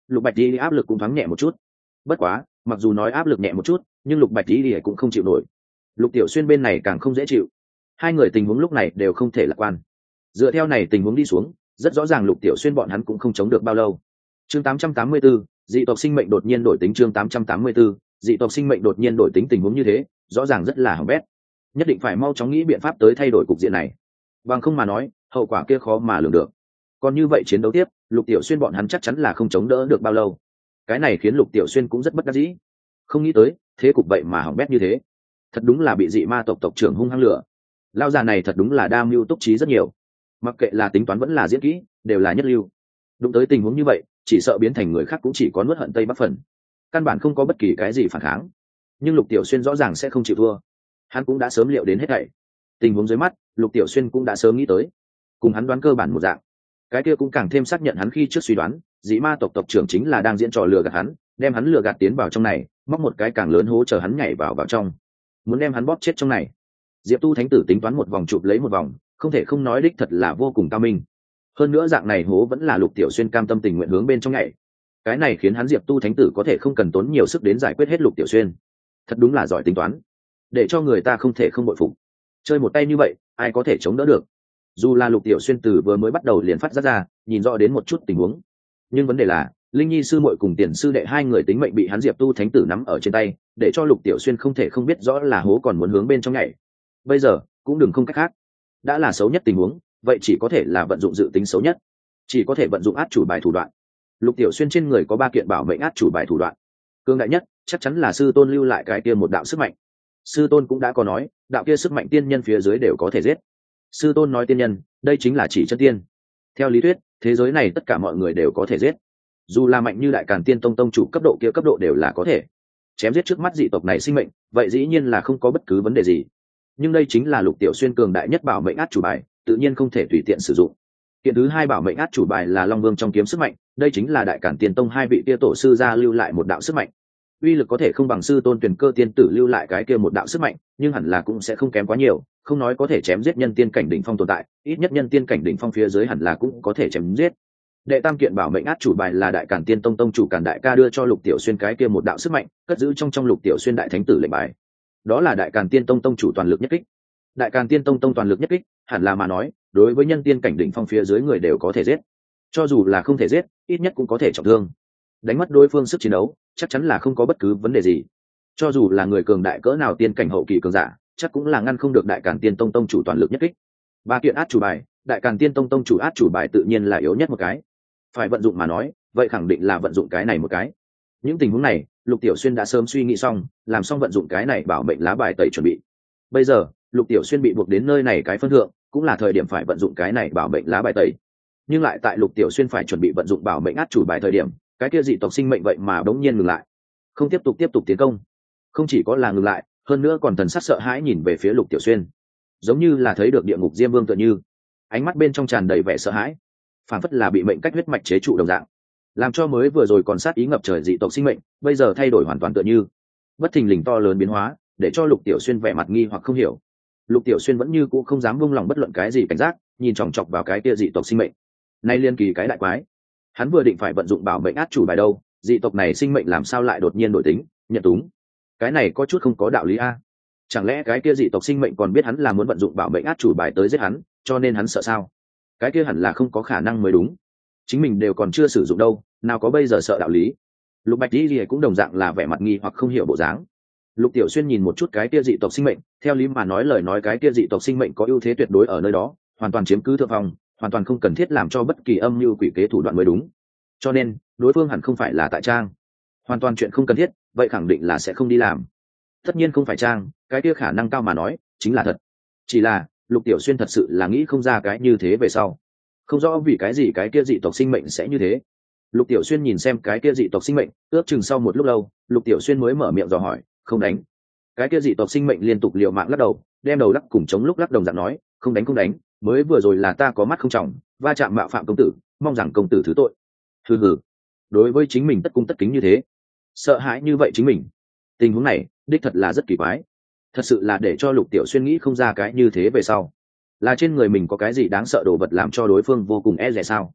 lục bạch đi áp lực cũng thoáng nhẹ một chút. Bất quá mặc dù nói áp lực nhẹ một chút nhưng lục bạch đi cũng không chịu nổi. Lục Tiểu Xuyên bên này càng không dễ chịu. Hai người tình huống lúc này đều không thể lạc quan. Dựa theo này tình huống đi xuống, rất rõ ràng Lục Tiểu Xuyên bọn hắn cũng không chống được bao lâu. Chương tám trăm tám mươi tư, dị tộc sinh mệnh đột nhiên đổi tính. Chương tám trăm tám mươi tư, dị tộc sinh mệnh đột nhiên đổi tính. Tình huống như thế rõ ràng rất là hỏng bét, nhất định phải mau chóng nghĩ biện pháp tới thay đổi cục diện này, bằng không mà nói hậu quả kia khó mà lường được. Còn như vậy chiến đấu tiếp, Lục Tiểu Xuyên bọn hắn chắc chắn là không chống đỡ được bao lâu. Cái này khiến Lục Tiểu Xuyên cũng rất bất đắc dĩ, không nghĩ tới thế cục vậy mà hỏng bét như thế. Thật đúng là bị dị ma tộc tộc trưởng hung hăng lửa. Lao già này thật đúng là đa mưu túc trí rất nhiều, mặc kệ là tính toán vẫn là diễn kỹ đều là nhất lưu. Đụng tới tình huống như vậy chỉ sợ biến thành người khác cũng chỉ có nuốt hận tây bắc phần, căn bản không có bất kỳ cái gì phản kháng. Nhưng Lục Tiểu Xuyên rõ ràng sẽ không chịu thua, hắn cũng đã sớm liệu đến hết thảy. Tình huống dưới mắt Lục Tiểu Xuyên cũng đã sớm nghĩ tới, cùng hắn đoán cơ bản một dạng. Cái kia cũng càng thêm xác nhận hắn khi trước suy đoán, dị ma tộc tộc trưởng chính là đang diễn trò lừa gạt hắn, đem hắn lừa gạt tiến vào trong này, móc một cái càng lớn hố chờ hắn nhảy vào vào trong, muốn đem hắn bóp chết trong này. Diệp Tu thánh tử tính toán một vòng chụp lấy một vòng, không thể không nói đích thật là vô cùng cao minh. Hơn nữa dạng này hố vẫn là Lục Tiểu Xuyên cam tâm tình nguyện hướng bên trong nhảy, cái này khiến hắn Diệp Tu thánh tử có thể không cần tốn nhiều sức đến giải quyết hết Lục Tiểu Xuyên. Thật đúng là giỏi tính toán, để cho người ta không thể không bội phục. Chơi một tay như vậy ai có thể chống đỡ được. Dù là Lục Tiểu Xuyên từ vừa mới bắt đầu liền phát giác ra, nhìn rõ đến một chút tình huống, nhưng vấn đề là Linh Nhi sư muội cùng Tiền sư đệ hai người tính mệnh bị hắn Diệp Tu thánh tử nắm ở trên tay, để cho Lục Tiểu Xuyên không thể không biết rõ là hố còn muốn hướng bên trong nhảy. Bây giờ cũng đừng không cách khác, đã là xấu nhất tình huống, vậy chỉ có thể là vận dụng dự tính xấu nhất, chỉ có thể vận dụng át chủ bài thủ đoạn. Lục Tiểu Xuyên trên người có ba kiện bảo mệnh át chủ bài thủ đoạn, cương đại nhất chắc chắn là sư tôn lưu lại cái kia một đạo sức mạnh. Sư tôn cũng đã có nói, đạo kia sức mạnh tiên nhân phía dưới đều có thể giết. Sư tôn nói tiên nhân, đây chính là chỉ chân tiên. Theo lý thuyết thế giới này tất cả mọi người đều có thể giết, dù là mạnh như Đại Càn Tiên Tông tông chủ cấp độ kia cấp độ đều là có thể chém giết trước mắt dị tộc này sinh mệnh, vậy dĩ nhiên là không có bất cứ vấn đề gì. Nhưng đây chính là Lục Tiểu Xuyên cường đại nhất bảo mệnh át chủ bài, tự nhiên không thể tùy tiện sử dụng. Kiện thứ hai bảo mệnh át chủ bài là Long Vương trong kiếm sức mạnh, đây chính là Đại Càn Tiên Tông hai vị kia tổ sư gia lưu lại một đạo sức mạnh. Uy lực có thể không bằng sư tôn Tuyền Cơ tiên tử lưu lại cái kia một đạo sức mạnh, nhưng hẳn là cũng sẽ không kém quá nhiều, không nói có thể chém giết nhân tiên cảnh đỉnh phong tồn tại, ít nhất nhân tiên cảnh đỉnh phong phía dưới hẳn là cũng có thể chém giết. Đệ tam kiện bảo mệnh át chủ bài là Đại Càn Tiên Tông tông chủ Càn Đại Ca đưa cho Lục Tiểu Xuyên cái kia một đạo sức mạnh, cất giữ trong trong Lục Tiểu Xuyên đại thánh tử lệnh bài. Đó là Đại Càn Tiên Tông tông chủ toàn lực nhất kích. Đại Càn Tiên Tông tông toàn lực nhất kích, hẳn là mà nói, đối với nhân tiên cảnh đỉnh phong phía dưới người đều có thể giết. Cho dù là không thể giết, ít nhất cũng có thể trọng thương. Đánh mất đối phương sức chiến đấu, chắc chắn là không có bất cứ vấn đề gì. Cho dù là người cường đại cỡ nào tiên cảnh hậu kỳ cường giả, chắc cũng là ngăn không được Đại Càn Tiên Tông tông chủ toàn lực nhất kích. Ba kiện át chủ bài, Đại Càn Tiên Tông tông chủ át chủ bài tự nhiên là yếu nhất một cái. Phải vận dụng mà nói, vậy khẳng định là vận dụng cái này một cái. Những tình huống này, Lục Tiểu Xuyên đã sớm suy nghĩ xong, làm xong vận dụng cái này bảo mệnh lá bài tẩy chuẩn bị. Bây giờ, Lục Tiểu Xuyên bị buộc đến nơi này cái phân thượng, cũng là thời điểm phải vận dụng cái này bảo mệnh lá bài tẩy. Nhưng lại tại Lục Tiểu Xuyên phải chuẩn bị vận dụng bảo mệnh át chủ bài thời điểm, cái kia dị tộc sinh mệnh vậy mà bỗng nhiên ngừng lại, không tiếp tục tiếp tục tiến công. Không chỉ có là ngừng lại, hơn nữa còn thần sắc sợ hãi nhìn về phía Lục Tiểu Xuyên, giống như là thấy được địa ngục diêm vương tựa như, ánh mắt bên trong tràn đầy vẻ sợ hãi, phản phất là bị mệnh cách huyết mạch chế trụ đồng dạng, làm cho mới vừa rồi còn sát ý ngập trời dị tộc sinh mệnh bây giờ thay đổi hoàn toàn tựa như. Bất thình lình to lớn biến hóa để cho Lục Tiểu Xuyên vẻ mặt nghi hoặc không hiểu. Lục Tiểu Xuyên vẫn như cũ không dám buông lòng bất luận cái gì cảnh giác, nhìn chòng chọc vào cái kia dị tộc sinh mệnh. Nay liên kỳ cái đại quái, hắn vừa định phải vận dụng bảo mệnh át chủ bài đâu, dị tộc này sinh mệnh làm sao lại đột nhiên đổi tính, nhận túng. Cái này có chút không có đạo lý a. Chẳng lẽ cái kia dị tộc sinh mệnh còn biết hắn là muốn vận dụng bảo mệnh át chủ bài tới giết hắn, cho nên hắn sợ sao? Cái kia hẳn là không có khả năng mới đúng. Chính mình đều còn chưa sử dụng đâu, nào có bây giờ sợ đạo lý. Lục Bạch Di cũng đồng dạng là vẻ mặt nghi hoặc không hiểu bộ dáng. Lục Tiểu Xuyên nhìn một chút cái kia dị tộc sinh mệnh, theo lý mà nói lời nói cái kia dị tộc sinh mệnh có ưu thế tuyệt đối ở nơi đó, hoàn toàn chiếm cứ thượng phong, hoàn toàn không cần thiết làm cho bất kỳ âm mưu quỷ kế thủ đoạn mới đúng. Cho nên, đối phương hẳn không phải là tại trang. Hoàn toàn chuyện không cần thiết, vậy khẳng định là sẽ không đi làm. Tất nhiên không phải trang, cái kia khả năng cao mà nói, chính là thật. Chỉ là, Lục Tiểu Xuyên thật sự là nghĩ không ra cái như thế về sau. Không rõ vì cái gì cái kia dị tộc sinh mệnh sẽ như thế. Lục Tiểu Xuyên nhìn xem cái kia dị tộc sinh mệnh, ước chừng sau một lúc lâu, Lục Tiểu Xuyên mới mở miệng dò hỏi, không đánh. Cái kia dị tộc sinh mệnh liên tục liều mạng lắc đầu, đem đầu lắc cùng chống lúc lắc đồng dạng nói, không đánh không đánh, mới vừa rồi là ta có mắt không trọng, va chạm mạo phạm công tử, mong rằng công tử thứ tội. Hừ hừ, đối với chính mình tất cung tất kính như thế, sợ hãi như vậy chính mình, tình huống này đích thật là rất kỳ quái, thật sự là để cho Lục Tiểu Xuyên nghĩ không ra cái như thế về sau, là trên người mình có cái gì đáng sợ đồ vật làm cho đối phương vô cùng e dè sao?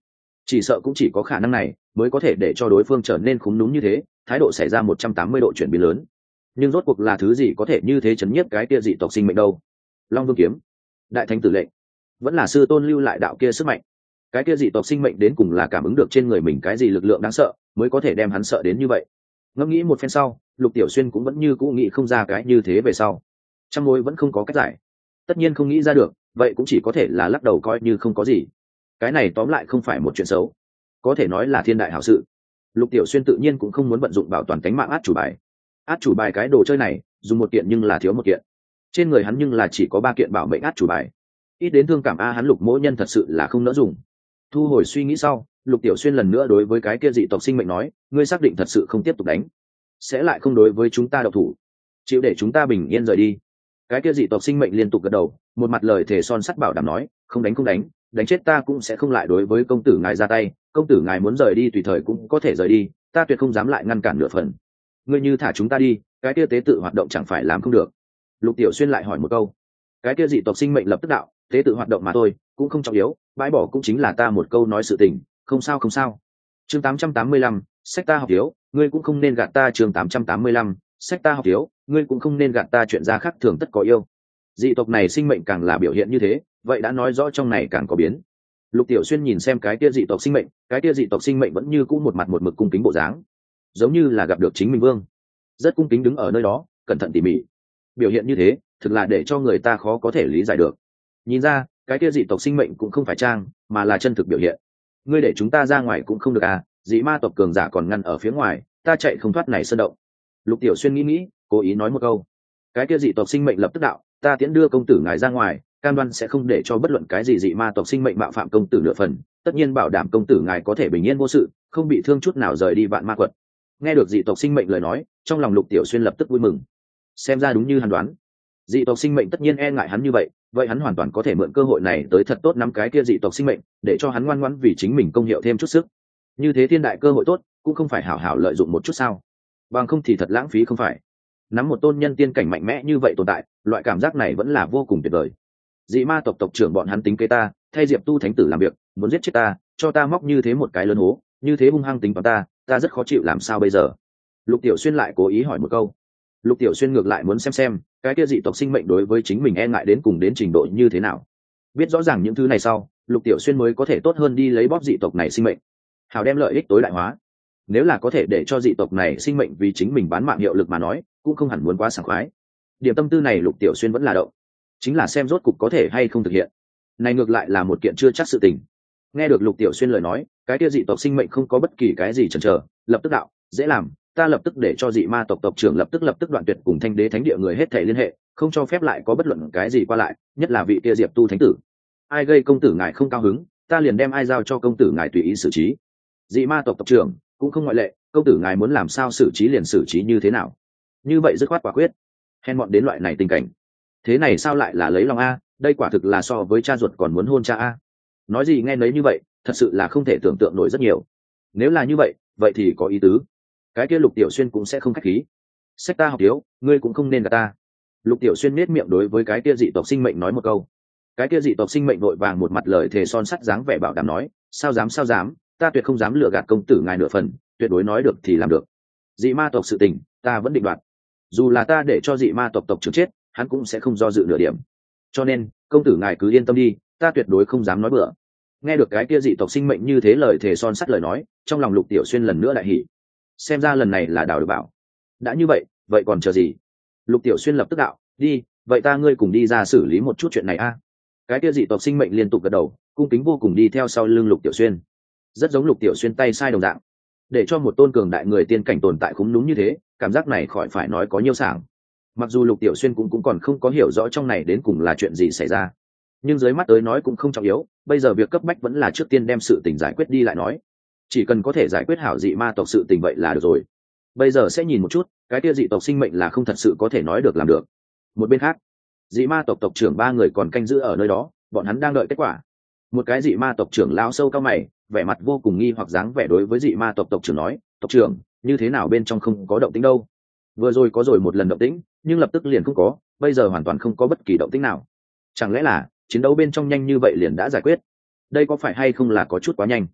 chỉ sợ cũng chỉ có khả năng này mới có thể để cho đối phương trở nên khúm núm như thế, thái độ xảy ra một trăm tám mươi độ chuyển biến lớn. Nhưng rốt cuộc là thứ gì có thể như thế chấn nhiếp cái kia dị tộc sinh mệnh đâu? Long Vương kiếm, đại thánh tử lệnh, vẫn là sư tôn lưu lại đạo kia sức mạnh. Cái kia dị tộc sinh mệnh đến cùng là cảm ứng được trên người mình cái gì lực lượng đáng sợ mới có thể đem hắn sợ đến như vậy. Ngẫm nghĩ một phen sau, Lục Tiểu Xuyên cũng vẫn như cũ nghĩ không ra cái như thế về sau, trăm mối vẫn không có cách giải. Tất nhiên không nghĩ ra được, vậy cũng chỉ có thể là lắc đầu coi như không có gì. Cái này tóm lại không phải một chuyện xấu, có thể nói là thiên đại hảo sự. Lục Tiểu Xuyên tự nhiên cũng không muốn vận dụng bảo toàn cánh mạng át chủ bài. Át chủ bài cái đồ chơi này, dùng một kiện nhưng là thiếu một kiện. Trên người hắn nhưng là chỉ có ba kiện bảo mệnh át chủ bài. Ít đến thương cảm a, hắn Lục Mỗ Nhân thật sự là không nỡ dùng. Thu hồi suy nghĩ sau, Lục Tiểu Xuyên lần nữa đối với cái kia dị tộc sinh mệnh nói, ngươi xác định thật sự không tiếp tục đánh, sẽ lại không đối với chúng ta độc thủ, chịu để chúng ta bình yên rời đi. Cái kia dị tộc sinh mệnh liên tục gật đầu, một mặt lời thề son sắt bảo đảm nói, không đánh không đánh, đánh chết ta cũng sẽ không lại đối với công tử ngài ra tay, công tử ngài muốn rời đi tùy thời cũng có thể rời đi, ta tuyệt không dám lại ngăn cản nửa phần. Ngươi như thả chúng ta đi, cái kia tế tự hoạt động chẳng phải làm không được? Lục Tiểu Xuyên lại hỏi một câu. Cái kia dị tộc sinh mệnh lập tức đạo, tế tự hoạt động mà thôi, cũng không trọng yếu, bãi bỏ cũng chính là ta một câu nói sự tình, không sao không sao. Chương tám trăm tám mươi lăm, sách ta học thiếu, ngươi cũng không nên gạt ta. Chương tám trăm tám mươi lăm, sách ta học thiếu, ngươi cũng không nên gạt ta, chuyện ra khác thường tất có yêu. Dị tộc này sinh mệnh càng là biểu hiện như thế, vậy đã nói rõ trong này càng có biến. Lục Tiểu Xuyên nhìn xem cái kia dị tộc sinh mệnh, cái kia dị tộc sinh mệnh vẫn như cũ một mặt một mực cung kính bộ dáng, giống như là gặp được chính mình vương, rất cung kính đứng ở nơi đó, cẩn thận tỉ mỉ. Biểu hiện như thế, thực là để cho người ta khó có thể lý giải được. Nhìn ra, cái kia dị tộc sinh mệnh cũng không phải trang, mà là chân thực biểu hiện. Ngươi để chúng ta ra ngoài cũng không được à, dị ma tộc cường giả còn ngăn ở phía ngoài, ta chạy không thoát này sơn động. Lục Tiểu Xuyên nghĩ nghĩ, cố ý nói một câu. Cái kia dị tộc sinh mệnh lập tức đạo, ta tiễn đưa công tử ngài ra ngoài, cam đoan sẽ không để cho bất luận cái gì dị ma tộc sinh mệnh mạo phạm công tử nửa phần, tất nhiên bảo đảm công tử ngài có thể bình yên vô sự, không bị thương chút nào rời đi vạn ma quật. Nghe được dị tộc sinh mệnh lời nói, trong lòng Lục Tiểu Xuyên lập tức vui mừng. Xem ra đúng như hắn đoán, dị tộc sinh mệnh tất nhiên e ngại hắn như vậy, vậy hắn hoàn toàn có thể mượn cơ hội này tới thật tốt nắm cái kia dị tộc sinh mệnh, để cho hắn ngoan ngoãn vì chính mình công hiệu thêm chút sức. Như thế thiên đại cơ hội tốt, cũng không phải hảo hảo lợi dụng một chút sao? Bằng không thì thật lãng phí không phải? Nắm một tôn nhân tiên cảnh mạnh mẽ như vậy tồn tại, loại cảm giác này vẫn là vô cùng tuyệt vời. Dị ma tộc tộc trưởng bọn hắn tính kế ta, thay Diệp Tu thánh tử làm việc, muốn giết chết ta, cho ta móc như thế một cái lớn hố, như thế hung hăng tính toán ta, ta rất khó chịu, làm sao bây giờ? Lục Tiểu Xuyên lại cố ý hỏi một câu. Lục Tiểu Xuyên ngược lại muốn xem xem cái kia dị tộc sinh mệnh đối với chính mình e ngại đến cùng đến trình độ như thế nào. Biết rõ ràng những thứ này sau, Lục Tiểu Xuyên mới có thể tốt hơn đi lấy bóp dị tộc này sinh mệnh, hào đem lợi ích tối đại hóa. Nếu là có thể để cho dị tộc này sinh mệnh vì chính mình bán mạng hiệu lực mà nói, cũng không hẳn muốn quá sảng khoái. Điểm tâm tư này Lục Tiểu Xuyên vẫn là động, chính là xem rốt cục có thể hay không thực hiện. Này ngược lại là một kiện chưa chắc sự tình. Nghe được Lục Tiểu Xuyên lời nói, cái kia dị tộc sinh mệnh không có bất kỳ cái gì chần chờ, lập tức đạo, dễ làm, ta lập tức để cho dị ma tộc tộc trưởng lập tức lập tức đoạn tuyệt cùng Thanh Đế thánh địa người hết thảy liên hệ, không cho phép lại có bất luận cái gì qua lại, nhất là vị kia Diệp Tu thánh tử. Ai gây công tử ngài không cao hứng, ta liền đem ai giao cho công tử ngài tùy ý xử trí. Dị ma tộc tộc trưởng cũng không ngoại lệ, công tử ngài muốn làm sao xử trí liền xử trí như thế nào. Như vậy dứt khoát quả quyết. Hèn mọn đến loại này tình cảnh. Thế này sao lại là lấy lòng a, đây quả thực là so với cha ruột còn muốn hôn cha a. Nói gì nghe nấy như vậy, thật sự là không thể tưởng tượng nổi rất nhiều. Nếu là như vậy, vậy thì có ý tứ. Cái kia Lục Tiểu Xuyên cũng sẽ không khách khí. Sách ta học thiếu, ngươi cũng không nên gạt ta. Lục Tiểu Xuyên nết miệng đối với cái kia dị tộc sinh mệnh nói một câu. Cái kia dị tộc sinh mệnh vội vàng một mặt lời thề son sắt dáng vẻ bảo đảm nói, sao dám sao dám, ta tuyệt không dám lừa gạt công tử ngài nửa phần, tuyệt đối nói được thì làm được. Dị ma tộc sự tình, ta vẫn định đoạt. Dù là ta để cho dị ma tộc tộc trưởng chết, hắn cũng sẽ không do dự nửa điểm. Cho nên, công tử ngài cứ yên tâm đi, ta tuyệt đối không dám nói bừa. Nghe được cái kia dị tộc sinh mệnh như thế lời thề son sắt lời nói, trong lòng Lục Tiểu Xuyên lần nữa lại hỉ. Xem ra lần này là đào được bảo. Đã như vậy, vậy còn chờ gì? Lục Tiểu Xuyên lập tức đạo, đi, vậy ta ngươi cùng đi ra xử lý một chút chuyện này a. Cái kia dị tộc sinh mệnh liên tục gật đầu, cung kính vô cùng đi theo sau lưng Lục Tiểu Xuyên. Rất giống Lục Tiểu Xuyên tay sai đồng dạng. Để cho một tôn cường đại người tiên cảnh tồn tại khúm núm như thế, cảm giác này khỏi phải nói có nhiều sảng. Mặc dù Lục Tiểu Xuyên cũng cũng còn không có hiểu rõ trong này đến cùng là chuyện gì xảy ra, nhưng dưới mắt tới nói cũng không trọng yếu, bây giờ việc cấp bách vẫn là trước tiên đem sự tình giải quyết đi lại nói. Chỉ cần có thể giải quyết hảo dị ma tộc sự tình vậy là được rồi. Bây giờ sẽ nhìn một chút, cái kia dị tộc sinh mệnh là không thật sự có thể nói được làm được. Một bên khác, dị ma tộc tộc trưởng ba người còn canh giữ ở nơi đó, bọn hắn đang đợi kết quả. Một cái dị ma tộc trưởng lao sâu cao mày, vẻ mặt vô cùng nghi hoặc dáng vẻ đối với dị ma tộc tộc trưởng nói, tộc trưởng, như thế nào bên trong không có động tĩnh đâu? Vừa rồi có rồi một lần động tĩnh, nhưng lập tức liền không có, bây giờ hoàn toàn không có bất kỳ động tĩnh nào. Chẳng lẽ là chiến đấu bên trong nhanh như vậy liền đã giải quyết? Đây có phải hay không là có chút quá nhanh?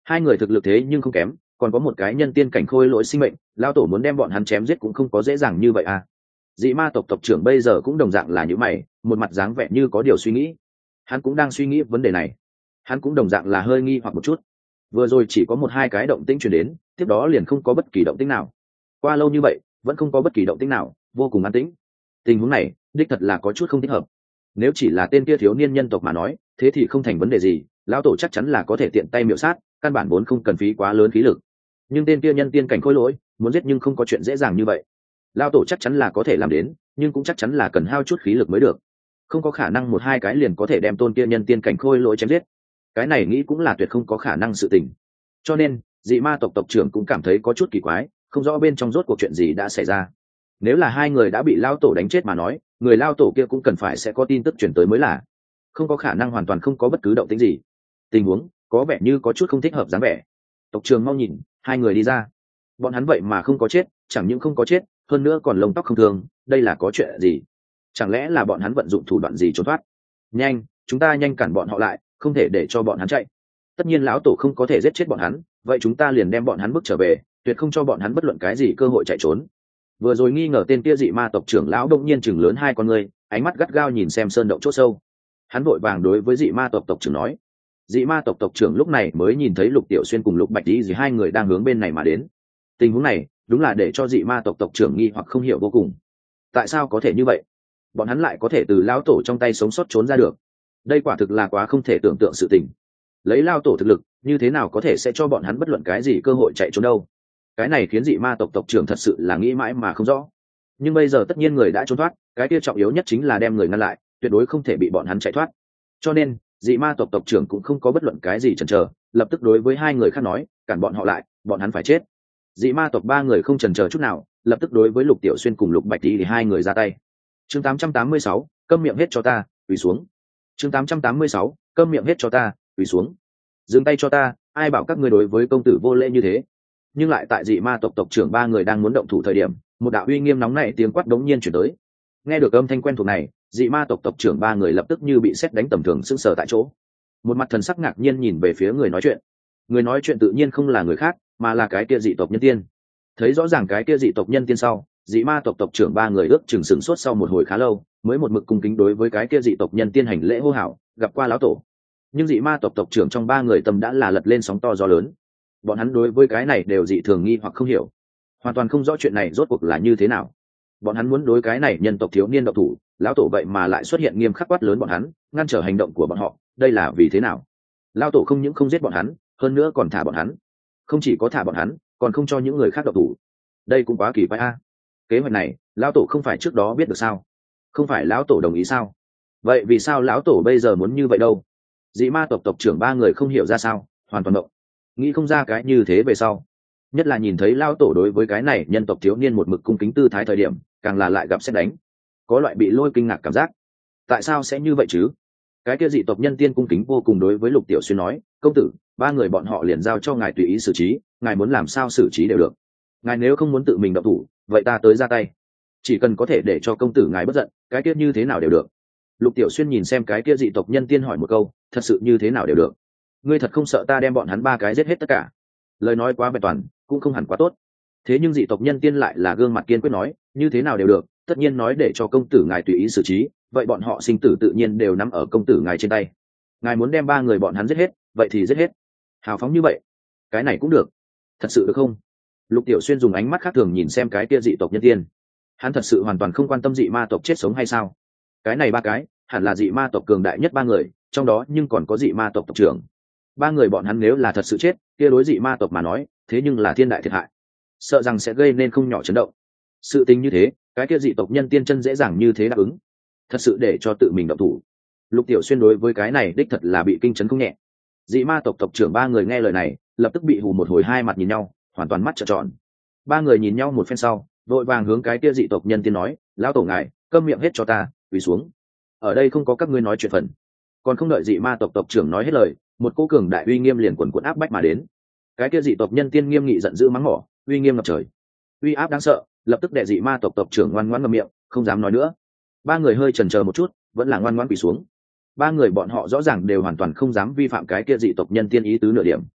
hai người thực lực thế nhưng không kém, còn có một cái nhân tiên cảnh khôi lỗi sinh mệnh, lao tổ muốn đem bọn hắn chém giết cũng không có dễ dàng như vậy à. Dị ma tộc tộc trưởng bây giờ cũng đồng dạng là như mày, một mặt dáng vẻ như có điều suy nghĩ. Hắn cũng đang suy nghĩ vấn đề này, hắn cũng đồng dạng là hơi nghi hoặc một chút. Vừa rồi chỉ có một hai cái động tĩnh truyền đến, tiếp đó liền không có bất kỳ động tĩnh nào. Qua lâu như vậy vẫn không có bất kỳ động tĩnh nào, vô cùng an tĩnh. Tình huống này đích thật là có chút không thích hợp. Nếu chỉ là tên kia thiếu niên nhân tộc mà nói, thế thì không thành vấn đề gì, lão tổ chắc chắn là có thể tiện tay miểu sát, căn bản vốn không cần phí quá lớn khí lực. Nhưng tên kia nhân tiên cảnh khôi lỗi muốn giết nhưng không có chuyện dễ dàng như vậy. Lão tổ chắc chắn là có thể làm đến, nhưng cũng chắc chắn là cần hao chút khí lực mới được, không có khả năng một hai cái liền có thể đem tôn kia nhân tiên cảnh khôi lỗi chém giết. Cái này nghĩ cũng là tuyệt không có khả năng sự tình. Cho nên dị ma tộc tộc trưởng cũng cảm thấy có chút kỳ quái, không rõ bên trong rốt cuộc chuyện gì đã xảy ra. Nếu là hai người đã bị lao tổ đánh chết mà nói, người lao tổ kia cũng cần phải sẽ có tin tức chuyển tới mới là, không có khả năng hoàn toàn không có bất cứ động tĩnh gì. Tình huống có vẻ như có chút không thích hợp dáng vẻ. Tộc trưởng mau nhìn, hai người đi ra, bọn hắn vậy mà không có chết, chẳng những không có chết, hơn nữa còn lông tóc không thương, đây là có chuyện gì? Chẳng lẽ là bọn hắn vận dụng thủ đoạn gì trốn thoát? Nhanh, chúng ta nhanh cản bọn họ lại, không thể để cho bọn hắn chạy. Tất nhiên lão tổ không có thể giết chết bọn hắn, vậy chúng ta liền đem bọn hắn bước trở về, tuyệt không cho bọn hắn bất luận cái gì cơ hội chạy trốn. Vừa rồi nghi ngờ tên kia dị ma tộc trưởng lão đông nhiên chừng lớn hai con ngươi, ánh mắt gắt gao nhìn xem sơn động chỗ sâu. Hắn vội vàng đối với dị ma tộc tộc trưởng nói. Dị ma tộc tộc trưởng lúc này mới nhìn thấy Lục Tiểu Xuyên cùng Lục Bạch Tí gì hai người đang hướng bên này mà đến. Tình huống này đúng là để cho dị ma tộc tộc trưởng nghi hoặc không hiểu vô cùng. Tại sao có thể như vậy? Bọn hắn lại có thể từ lão tổ trong tay sống sót trốn ra được? Đây quả thực là quá không thể tưởng tượng sự tình. Lấy lao tổ thực lực, như thế nào có thể sẽ cho bọn hắn bất luận cái gì cơ hội chạy trốn đâu? Cái này khiến dị ma tộc tộc trưởng thật sự là nghĩ mãi mà không rõ. Nhưng bây giờ tất nhiên người đã trốn thoát, cái kia trọng yếu nhất chính là đem người ngăn lại, tuyệt đối không thể bị bọn hắn chạy thoát. Cho nên dị ma tộc tộc trưởng cũng không có bất luận cái gì chần chờ, lập tức đối với hai người khác nói, cản bọn họ lại, bọn hắn phải chết. Dị ma tộc ba người không chần chờ chút nào, lập tức đối với Lục Tiểu Xuyên cùng Lục Bạch Tí thì hai người ra tay. Chương tám trăm tám mươi sáu, câm miệng hết cho ta, quỳ xuống. Chương tám trăm tám mươi sáu, câm miệng hết cho ta, quỳ xuống. Dừng tay cho ta, ai bảo các ngươi đối với công tử vô lễ như thế? Nhưng lại tại dị ma tộc tộc trưởng ba người đang muốn động thủ thời điểm, một đạo uy nghiêm nóng nảy tiếng quát đống nhiên chuyển tới. Nghe được âm thanh quen thuộc này, dị ma tộc tộc trưởng ba người lập tức như bị sét đánh tầm thường sững sờ tại chỗ. Một mặt thần sắc ngạc nhiên nhìn về phía người nói chuyện. Người nói chuyện tự nhiên không là người khác, mà là cái kia dị tộc nhân tiên. Thấy rõ ràng cái kia dị tộc nhân tiên sau, dị ma tộc tộc trưởng ba người ước chừng sửng sốt sau một hồi khá lâu, mới một mực cung kính đối với cái kia dị tộc nhân tiên hành lễ hô hào, gặp qua lão tổ. Nhưng dị ma tộc tộc trưởng trong ba người tâm đã là lật lên sóng to gió lớn. Bọn hắn đối với cái này đều dị thường nghi hoặc không hiểu, hoàn toàn không rõ chuyện này rốt cuộc là như thế nào. Bọn hắn muốn đối cái này nhân tộc thiếu niên độc thủ, lão tổ vậy mà lại xuất hiện nghiêm khắc quát lớn bọn hắn, ngăn trở hành động của bọn họ, đây là vì thế nào? Lão tổ không những không giết bọn hắn, hơn nữa còn thả bọn hắn. Không chỉ có thả bọn hắn, còn không cho những người khác độc thủ. Đây cũng quá kỳ quái a. Kế hoạch này lão tổ không phải trước đó biết được sao? Không phải lão tổ đồng ý sao? Vậy vì sao lão tổ bây giờ muốn như vậy đâu? Dị ma tộc tộc trưởng ba người không hiểu ra sao, hoàn toàn động, nghĩ không ra cái như thế về sau. Nhất là nhìn thấy lão tổ đối với cái này nhân tộc thiếu niên một mực cung kính tư thái thời điểm, càng là lại gặp xét đánh, có loại bị lôi kinh ngạc cảm giác. Tại sao sẽ như vậy chứ? Cái kia dị tộc nhân tiên cung kính vô cùng đối với Lục Tiểu Xuyên nói, công tử, ba người bọn họ liền giao cho ngài tùy ý xử trí, ngài muốn làm sao xử trí đều được. Ngài nếu không muốn tự mình động thủ, vậy ta tới ra tay, chỉ cần có thể để cho công tử ngài bất giận, cái kia như thế nào đều được. Lục Tiểu Xuyên nhìn xem cái kia dị tộc nhân tiên hỏi một câu, thật sự như thế nào đều được? Ngươi thật không sợ ta đem bọn hắn ba cái giết hết tất cả? Lời nói quá vẹn toàn, cũng không hẳn quá tốt. Thế nhưng dị tộc nhân tiên lại là gương mặt kiên quyết nói, như thế nào đều được, tất nhiên nói để cho công tử ngài tùy ý xử trí, vậy bọn họ sinh tử tự nhiên đều nắm ở công tử ngài trên tay. Ngài muốn đem ba người bọn hắn giết hết, vậy thì giết hết. Hào phóng như vậy, cái này cũng được. Thật sự được không? Lục Tiểu Xuyên dùng ánh mắt khác thường nhìn xem cái kia dị tộc nhân tiên. Hắn thật sự hoàn toàn không quan tâm dị ma tộc chết sống hay sao? Cái này ba cái, hẳn là dị ma tộc cường đại nhất ba người, trong đó nhưng còn có dị ma tộc tộc trưởng. Ba người bọn hắn nếu là thật sự chết, kia đối dị ma tộc mà nói, thế nhưng là thiên đại thiệt hại, sợ rằng sẽ gây nên không nhỏ chấn động. Sự tình như thế, cái kia dị tộc nhân tiên chân dễ dàng như thế đáp ứng, thật sự để cho tự mình động thủ. Lục Tiểu Xuyên đối với cái này đích thật là bị kinh chấn không nhẹ. Dị ma tộc tộc trưởng ba người nghe lời này, lập tức bị hù một hồi, hai mặt nhìn nhau, hoàn toàn mắt trợn tròn. Ba người nhìn nhau một phen sau, vội vàng hướng cái kia dị tộc nhân tiên nói, lão tổ ngài, câm miệng hết cho ta, quỳ xuống. Ở đây không có các ngươi nói chuyện phần. Còn không đợi dị ma tộc tộc trưởng nói hết lời, một cô cường đại uy nghiêm liền quần quần áp bách mà đến. Cái kia dị tộc nhân tiên nghiêm nghị giận dữ mắng mỏ, uy nghiêm ngập trời, uy áp đáng sợ, lập tức đệ dị ma tộc tộc trưởng ngoan ngoãn ngậm miệng, không dám nói nữa. Ba người hơi chần chờ một chút, vẫn là ngoan ngoãn quỳ xuống. Ba người bọn họ rõ ràng đều hoàn toàn không dám vi phạm cái kia dị tộc nhân tiên ý tứ nửa điểm.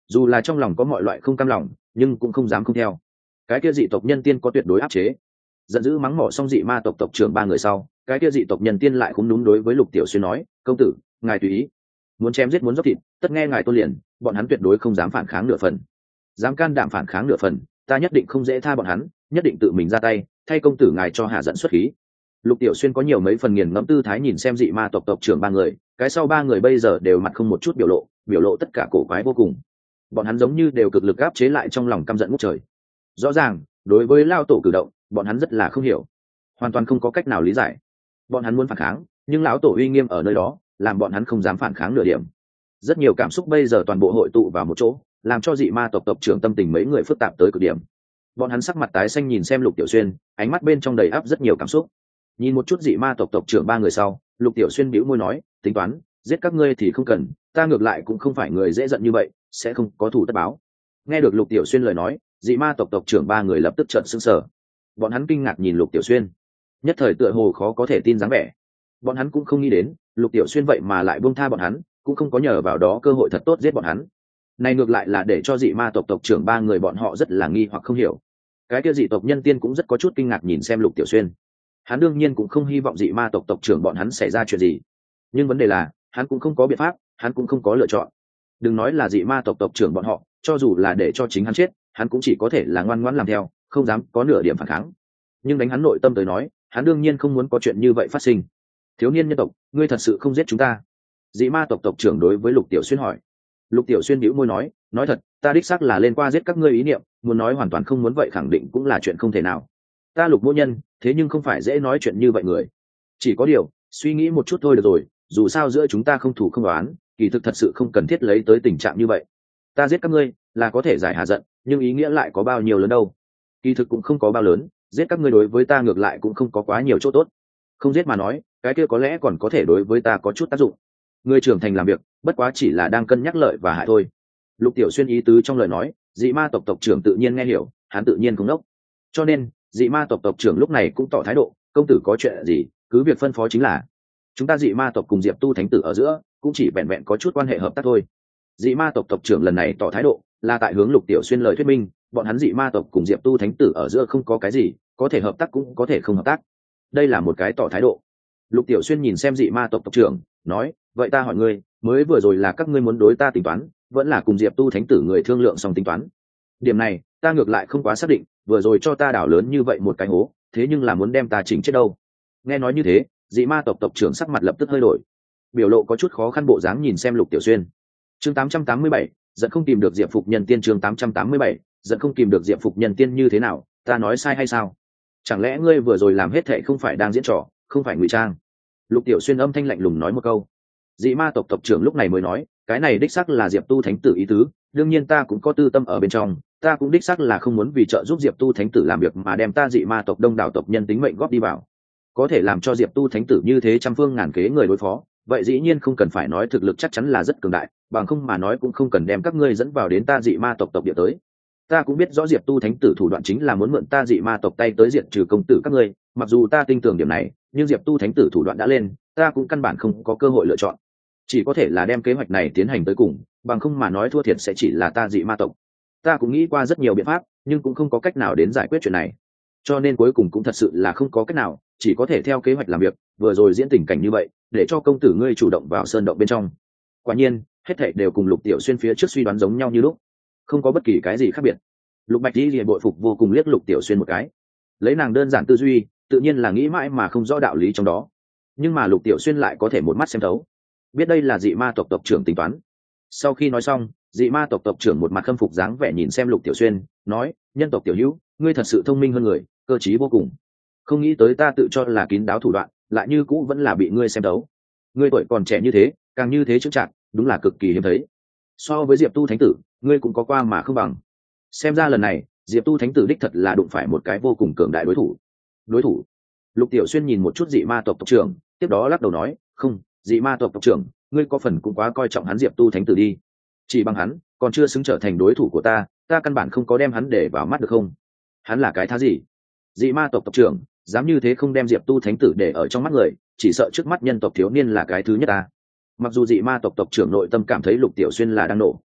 dù là trong lòng có mọi loại không cam lòng nhưng cũng không dám không theo. Cái kia dị tộc nhân tiên có tuyệt đối áp chế. Giận dữ mắng mỏ xong dị ma tộc tộc trưởng ba người sau, cái kia dị tộc nhân tiên lại cũng đúng đối với Lục Tiểu Xuyên nói, công tử, ngài tùy ý, muốn chém giết muốn dốc thịt, tất nghe ngài tôn liền, bọn hắn tuyệt đối không dám phản kháng nửa phần. Dám can đảm phản kháng nửa phần, ta nhất định không dễ tha bọn hắn, nhất định tự mình ra tay, thay công tử ngài cho hạ giận xuất khí. Lục Tiểu Xuyên có nhiều mấy phần nghiền ngẫm tư thái nhìn xem dị ma tộc tộc trưởng ba người, cái sau ba người bây giờ đều mặt không một chút biểu lộ, biểu lộ tất cả cổ quái vô cùng. Bọn hắn giống như đều cực lực áp chế lại trong lòng căm giận ngút trời. Rõ ràng, đối với lao tổ cử động, bọn hắn rất là không hiểu, hoàn toàn không có cách nào lý giải. Bọn hắn muốn phản kháng, nhưng lão tổ uy nghiêm ở nơi đó, làm bọn hắn không dám phản kháng nửa điểm. Rất nhiều cảm xúc bây giờ toàn bộ hội tụ vào một chỗ, làm cho dị ma tộc tộc trưởng tâm tình mấy người phức tạp tới cực điểm. Bọn hắn sắc mặt tái xanh nhìn xem Lục Tiểu Xuyên, ánh mắt bên trong đầy áp rất nhiều cảm xúc. Nhìn một chút dị ma tộc tộc trưởng ba người sau, Lục Tiểu Xuyên bĩu môi nói, tính toán, giết các ngươi thì không cần, ta ngược lại cũng không phải người dễ giận như vậy, sẽ không có thủ tất báo. Nghe được Lục Tiểu Xuyên lời nói, dị ma tộc tộc trưởng ba người lập tức trợn sững sờ. Bọn hắn kinh ngạc nhìn Lục Tiểu Xuyên, nhất thời tựa hồ khó có thể tin dáng vẻ. Bọn hắn cũng không nghĩ đến, Lục Tiểu Xuyên vậy mà lại buông tha bọn hắn, cũng không có nhờ vào đó cơ hội thật tốt giết bọn hắn. Này ngược lại là để cho dị ma tộc tộc trưởng ba người bọn họ rất là nghi hoặc không hiểu. Cái kia dị tộc nhân tiên cũng rất có chút kinh ngạc nhìn xem Lục Tiểu Xuyên. Hắn đương nhiên cũng không hy vọng dị ma tộc tộc trưởng bọn hắn xảy ra chuyện gì, nhưng vấn đề là hắn cũng không có biện pháp, hắn cũng không có lựa chọn. Đừng nói là dị ma tộc tộc trưởng bọn họ, cho dù là để cho chính hắn chết, hắn cũng chỉ có thể là ngoan ngoãn làm theo, không dám có nửa điểm phản kháng. Nhưng đánh hắn nội tâm tới nói, hắn đương nhiên không muốn có chuyện như vậy phát sinh. Thiếu niên nhân tộc, ngươi thật sự không giết chúng ta? Dị ma tộc tộc trưởng đối với Lục Tiểu Xuyên hỏi. Lục Tiểu Xuyên bĩu môi nói, nói thật, ta đích xác là lên qua giết các ngươi ý niệm, muốn nói hoàn toàn không muốn vậy khẳng định cũng là chuyện không thể nào. Ta Lục mỗ nhân, thế nhưng không phải dễ nói chuyện như vậy người. Chỉ có điều, suy nghĩ một chút thôi được rồi, dù sao giữa chúng ta không thủ không đoán, kỳ thực thật sự không cần thiết lấy tới tình trạng như vậy. Ta giết các ngươi là có thể giải hạ giận, nhưng ý nghĩa lại có bao nhiêu lớn đâu? Kỳ thực cũng không có bao lớn, giết các ngươi đối với ta ngược lại cũng không có quá nhiều chỗ tốt. Không giết mà nói, cái kia có lẽ còn có thể đối với ta có chút tác dụng. Người trưởng thành làm việc, bất quá chỉ là đang cân nhắc lợi và hại thôi. Lục Tiểu Xuyên ý tứ trong lời nói, dị ma tộc tộc trưởng tự nhiên nghe hiểu, hắn tự nhiên không đốc. Cho nên, dị ma tộc tộc trưởng lúc này cũng tỏ thái độ, công tử có chuyện gì, cứ việc phân phó chính là. Chúng ta dị ma tộc cùng Diệp Tu thánh tử ở giữa, cũng chỉ vẹn vẹn có chút quan hệ hợp tác thôi. Dị ma tộc tộc trưởng lần này tỏ thái độ, là tại hướng Lục Tiểu Xuyên lời thuyết minh, bọn hắn dị ma tộc cùng Diệp Tu thánh tử ở giữa không có cái gì, có thể hợp tác cũng có thể không hợp tác. Đây là một cái tỏ thái độ. Lục Tiểu Xuyên nhìn xem dị ma tộc tộc trưởng, nói, vậy ta hỏi ngươi, mới vừa rồi là các ngươi muốn đối ta tính toán, vẫn là cùng Diệp Tu thánh tử người thương lượng xong tính toán? Điểm này, ta ngược lại không quá xác định, vừa rồi cho ta đảo lớn như vậy một cái hố, thế nhưng là muốn đem ta chỉnh chết đâu. Nghe nói như thế, dị ma tộc tộc trưởng sắc mặt lập tức hơi đổi, biểu lộ có chút khó khăn bộ dáng nhìn xem Lục Tiểu Xuyên. Chương tám trăm tám mươi bảy, giận không tìm được Diệp Phục Nhân Tiên. Chương tám trăm tám mươi bảy, giận không tìm được Diệp Phục Nhân Tiên như thế nào, ta nói sai hay sao? Chẳng lẽ ngươi vừa rồi làm hết thệ không phải đang diễn trò, không phải ngụy trang? Lục Tiểu Xuyên âm thanh lạnh lùng nói một câu. Dị ma tộc tộc trưởng lúc này mới nói, cái này đích xác là Diệp Tu thánh tử ý tứ, đương nhiên ta cũng có tư tâm ở bên trong, ta cũng đích xác là không muốn vì trợ giúp Diệp Tu thánh tử làm việc mà đem ta dị ma tộc đông đảo tộc nhân tính mệnh góp đi vào. Có thể làm cho Diệp Tu thánh tử như thế trăm phương ngàn kế người đối phó, vậy dĩ nhiên không cần phải nói thực lực chắc chắn là rất cường đại, bằng không mà nói cũng không cần đem các ngươi dẫn vào đến ta dị ma tộc tộc địa tới. Ta cũng biết rõ Diệp Tu thánh tử thủ đoạn chính là muốn mượn ta dị ma tộc tay tới diệt trừ công tử các ngươi, mặc dù ta tin tưởng điểm này, nhưng Diệp Tu thánh tử thủ đoạn đã lên, ta cũng căn bản không có cơ hội lựa chọn, chỉ có thể là đem kế hoạch này tiến hành tới cùng, bằng không mà nói thua thiệt sẽ chỉ là ta dị ma tộc. Ta cũng nghĩ qua rất nhiều biện pháp, nhưng cũng không có cách nào đến giải quyết chuyện này, cho nên cuối cùng cũng thật sự là không có cách nào, chỉ có thể theo kế hoạch làm việc. Vừa rồi diễn tình cảnh như vậy, để cho công tử ngươi chủ động vào sơn động bên trong. Quả nhiên, hết thảy đều cùng Lục Tiểu Xuyên phía trước suy đoán giống nhau như lúc, không có bất kỳ cái gì khác biệt. Lục Bạch Di liền bội phục vô cùng liếc Lục Tiểu Xuyên một cái, lấy nàng đơn giản tư duy, tự nhiên là nghĩ mãi mà không rõ đạo lý trong đó, nhưng mà Lục Tiểu Xuyên lại có thể một mắt xem thấu, biết đây là dị ma tộc tộc trưởng tính toán. Sau khi nói xong, dị ma tộc tộc trưởng một mặt khâm phục dáng vẻ nhìn xem Lục Tiểu Xuyên, nói, nhân tộc tiểu hữu, ngươi thật sự thông minh hơn người, cơ trí vô cùng. Không nghĩ tới ta tự cho là kín đáo thủ đoạn, lại như cũ vẫn là bị ngươi xem thấu. Ngươi tuổi còn trẻ như thế, càng như thế chững chạc, đúng là cực kỳ hiếm thấy. So với Diệp Tu thánh tử, ngươi cũng có qua mà không bằng. Xem ra lần này, Diệp Tu thánh tử đích thật là đụng phải một cái vô cùng cường đại đối thủ. Đối thủ? Lục Tiểu Xuyên nhìn một chút dị ma tộc tộc trưởng, tiếp đó lắc đầu nói, không, dị ma tộc tộc trưởng, ngươi có phần cũng quá coi trọng hắn Diệp Tu thánh tử đi. Chỉ bằng hắn, còn chưa xứng trở thành đối thủ của ta, ta căn bản không có đem hắn để vào mắt được không? Hắn là cái thá gì? Dị ma tộc tộc trưởng dám như thế không đem Diệp Tu thánh tử để ở trong mắt người, chỉ sợ trước mắt nhân tộc thiếu niên là cái thứ nhất ta. Mặc dù dị ma tộc tộc trưởng nội tâm cảm thấy Lục Tiểu Xuyên là đang nổ,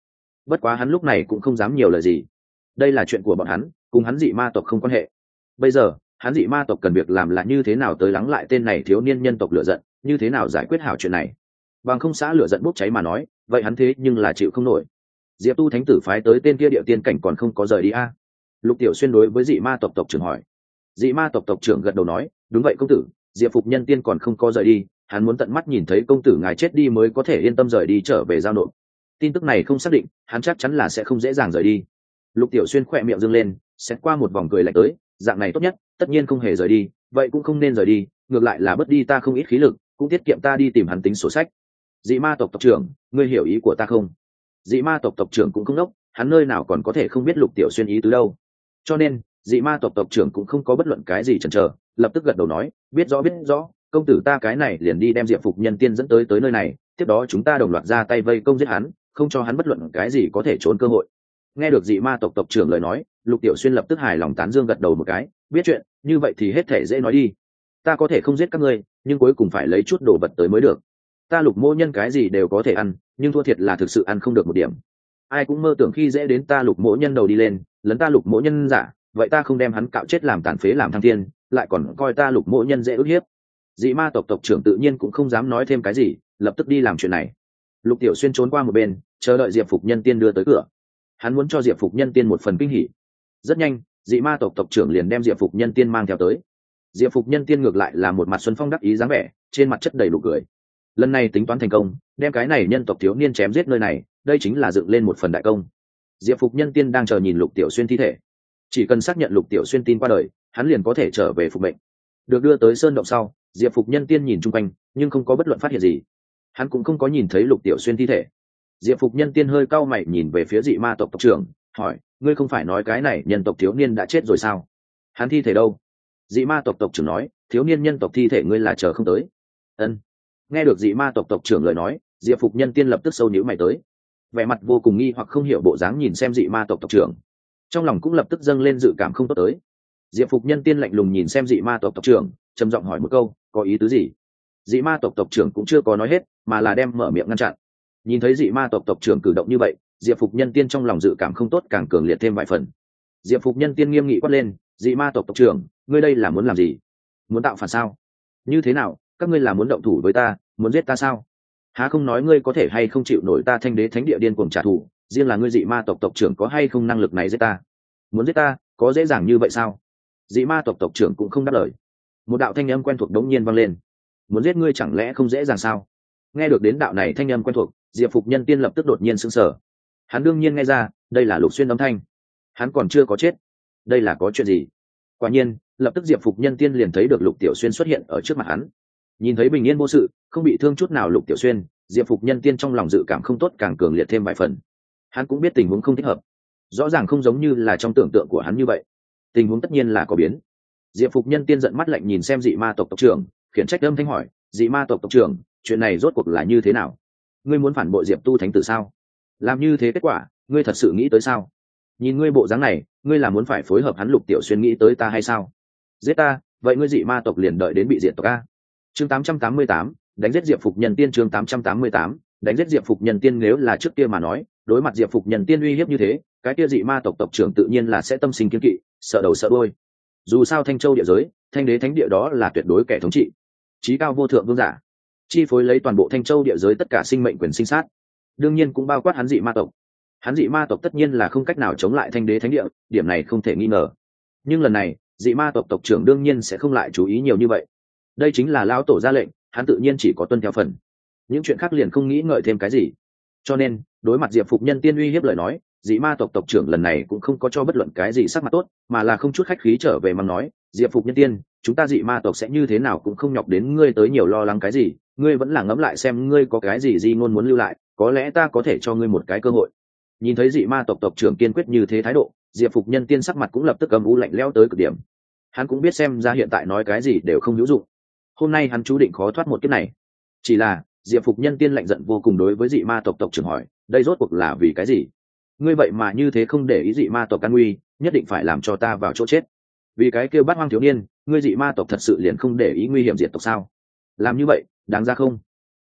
bất quá hắn lúc này cũng không dám nhiều lời gì. Đây là chuyện của bọn hắn, cùng hắn dị ma tộc không quan hệ. Bây giờ hắn dị ma tộc cần việc làm là như thế nào tới lắng lại tên này thiếu niên nhân tộc lửa giận, như thế nào giải quyết hảo chuyện này. Bằng không xã lửa giận bốc cháy mà nói, vậy hắn thế nhưng là chịu không nổi. Diệp tu thánh tử phái tới tên kia địa tiên cảnh còn không có rời đi a à? Lục Tiểu Xuyên đối với dị ma tộc tộc trưởng hỏi. Dị ma tộc tộc trưởng gật đầu nói, đúng vậy công tử, Diệp Phục Nhân Tiên còn không có rời đi, hắn muốn tận mắt nhìn thấy công tử ngài chết đi mới có thể yên tâm rời đi trở về giao nộp. Tin tức này không xác định, hắn chắc chắn là sẽ không dễ dàng rời đi. Lục Tiểu Xuyên khỏe miệng dương lên, xét qua một vòng cười lạnh tới, dạng này tốt nhất, tất nhiên không hề rời đi, vậy cũng không nên rời đi, ngược lại là bớt đi ta không ít khí lực, cũng tiết kiệm ta đi tìm hắn tính sổ sách. Dị ma tộc tộc trưởng, ngươi hiểu ý của ta không? Dị ma tộc tộc trưởng cũng không đốc, hắn nơi nào còn có thể không biết Lục Tiểu Xuyên ý tứ đâu. Cho nên dị ma tộc tộc trưởng cũng không có bất luận cái gì chần chờ, lập tức gật đầu nói, biết rõ biết rõ, công tử ta cái này liền đi đem Diệp Phục Nhân Tiên dẫn tới tới nơi này, tiếp đó chúng ta đồng loạt ra tay vây công giết hắn, không cho hắn bất luận cái gì có thể trốn cơ hội. Nghe được dị ma tộc tộc trưởng lời nói, Lục Tiểu Xuyên lập tức hài lòng tán dương gật đầu một cái, biết chuyện, như vậy thì hết thể dễ nói đi. Ta có thể không giết các ngươi, nhưng cuối cùng phải lấy chút đồ vật tới mới được. Ta Lục Mỗ Nhân cái gì đều có thể ăn, nhưng thua thiệt là thực sự ăn không được một điểm. Ai cũng mơ tưởng khi dễ đến ta Lục Mỗ Nhân đầu đi lên, lấn ta Lục Mỗ Nhân giả, vậy ta không đem hắn cạo chết làm tàn phế làm thăng thiên, lại còn coi ta Lục Mỗ Nhân dễ ức hiếp. Dị ma tộc tộc trưởng tự nhiên cũng không dám nói thêm cái gì, lập tức đi làm chuyện này. Lục Tiểu Xuyên trốn qua một bên, chờ đợi Diệp Phục Nhân Tiên đưa tới cửa. Hắn muốn cho Diệp Phục Nhân Tiên một phần kinh hỉ. Rất nhanh, dị ma tộc tộc trưởng liền đem Diệp Phục Nhân Tiên mang theo tới. Diệp Phục Nhân Tiên ngược lại là một mặt xuân phong đắc ý dáng vẻ, trên mặt chất đầy nụ cười. Lần này tính toán thành công, đem cái này nhân tộc thiếu niên chém giết nơi này, đây chính là dựng lên một phần đại công. Diệp Phục Nhân Tiên đang chờ nhìn Lục Tiểu Xuyên thi thể, chỉ cần xác nhận Lục Tiểu Xuyên tin qua đời, hắn liền có thể trở về phục mệnh. Được đưa tới sơn động sau, Diệp Phục Nhân Tiên nhìn chung quanh, nhưng không có bất luận phát hiện gì. Hắn cũng không có nhìn thấy Lục Tiểu Xuyên thi thể. Diệp Phục Nhân Tiên hơi cau mày nhìn về phía dị ma tộc tộc trưởng, hỏi, ngươi không phải nói cái này nhân tộc thiếu niên đã chết rồi sao? Hắn thi thể đâu? Dị ma tộc tộc trưởng nói, thiếu niên nhân tộc thi thể ngươi là chờ không tới. Ân. Nghe được dị ma tộc tộc trưởng lời nói, Diệp Phục Nhân Tiên lập tức sâu nhíu mày tới, vẻ mặt vô cùng nghi hoặc không hiểu bộ dáng nhìn xem dị ma tộc tộc trưởng, trong lòng cũng lập tức dâng lên dự cảm không tốt tới. Diệp Phục Nhân Tiên lạnh lùng nhìn xem dị ma tộc tộc trưởng, trầm giọng hỏi một câu, có ý tứ gì? Dị ma tộc tộc trưởng cũng chưa có nói hết, mà là đem mở miệng ngăn chặn. Nhìn thấy dị ma tộc tộc trưởng cử động như vậy, Diệp Phục Nhân Tiên trong lòng dự cảm không tốt càng cường liệt thêm vài phần. Diệp Phục Nhân Tiên nghiêm nghị quát lên, dị ma tộc tộc trưởng, ngươi đây là muốn làm gì? Muốn tạo phản sao? Như thế nào, các ngươi là muốn động thủ với ta, muốn giết ta sao? Há không nói ngươi có thể hay không chịu nổi ta Thanh Đế Thánh Địa điên cuồng trả thù, riêng là ngươi dị ma tộc tộc trưởng có hay không năng lực này giết ta? Muốn giết ta, có dễ dàng như vậy sao? Dị ma tộc tộc trưởng cũng không đáp lời. Một đạo thanh âm quen thuộc đống nhiên vang lên, muốn giết ngươi chẳng lẽ không dễ dàng sao? Nghe được đến đạo này thanh âm quen thuộc, Diệp Phục Nhân Tiên lập tức đột nhiên sững sờ. Hắn đương nhiên nghe ra, đây là Lục Xuyên âm thanh. Hắn còn chưa có chết, đây là có chuyện gì? Quả nhiên, lập tức Diệp Phục Nhân Tiên liền thấy được Lục Tiểu Xuyên xuất hiện ở trước mặt hắn. Nhìn thấy bình yên vô sự, không bị thương chút nào Lục Tiểu Xuyên, Diệp Phục Nhân Tiên trong lòng dự cảm không tốt càng cường liệt thêm vài phần. Hắn cũng biết tình huống không thích hợp, rõ ràng không giống như là trong tưởng tượng của hắn như vậy, tình huống tất nhiên là có biến. Diệp Phục Nhân Tiên giận mắt lạnh nhìn xem dị ma tộc tộc trưởng, khiển trách âm thanh hỏi, dị ma tộc tộc trưởng, chuyện này rốt cuộc là như thế nào? Ngươi muốn phản bội Diệp tu thánh tử sao? Làm như thế kết quả, ngươi thật sự nghĩ tới sao? Nhìn ngươi bộ dáng này, ngươi là muốn phải phối hợp hắn Lục Tiểu Xuyên nghĩ tới ta hay sao? Giết ta, vậy ngươi dị ma tộc liền đợi đến bị diệt tộc a. Chương tám trăm tám mươi tám, đánh giết Diệp Phục Nhân Tiên. Chương tám trăm tám mươi tám, đánh giết Diệp Phục Nhân Tiên. Nếu là trước kia mà nói, đối mặt Diệp Phục Nhân Tiên uy hiếp như thế, cái kia dị ma tộc tộc trưởng tự nhiên là sẽ tâm sinh kiên kỵ, sợ đầu sợ đuôi. Dù sao Thanh Châu địa giới, Thanh Đế Thánh Địa đó là tuyệt đối kẻ thống trị, chí cao vô thượng vương giả, chi phối lấy toàn bộ Thanh Châu địa giới tất cả sinh mệnh quyền sinh sát, đương nhiên cũng bao quát hắn dị ma tộc. Hắn dị ma tộc tất nhiên là không cách nào chống lại Thanh Đế Thánh Địa, điểm này không thể nghi ngờ. Nhưng lần này, dị ma tộc tộc trưởng đương nhiên sẽ không lại chú ý nhiều như vậy. Đây chính là lão tổ ra lệnh, hắn tự nhiên chỉ có tuân theo phần. Những chuyện khác liền không nghĩ ngợi thêm cái gì. Cho nên, đối mặt Diệp Phục Nhân Tiên uy hiếp lời nói, dị ma tộc tộc trưởng lần này cũng không có cho bất luận cái gì sắc mặt tốt, mà là không chút khách khí trở về mắng nói, Diệp Phục Nhân Tiên, chúng ta dị ma tộc sẽ như thế nào cũng không nhọc đến ngươi tới nhiều lo lắng cái gì, ngươi vẫn là ngẫm lại xem ngươi có cái gì di ngôn muốn lưu lại, có lẽ ta có thể cho ngươi một cái cơ hội. Nhìn thấy dị ma tộc tộc trưởng kiên quyết như thế thái độ, Diệp Phục Nhân Tiên sắc mặt cũng lập tức âm u lạnh lẽo tới cực điểm. Hắn cũng biết xem ra hiện tại nói cái gì đều không hữu dụng. Hôm nay hắn chú định khó thoát một kiếp này. Chỉ là, Diệp Phục Nhân Tiên lạnh giận vô cùng đối với dị ma tộc tộc trưởng hỏi, đây rốt cuộc là vì cái gì? Ngươi vậy mà như thế không để ý dị ma tộc an nguy, nhất định phải làm cho ta vào chỗ chết. Vì cái kêu bát hoang thiếu niên, ngươi dị ma tộc thật sự liền không để ý nguy hiểm diệt tộc sao? Làm như vậy, đáng ra không?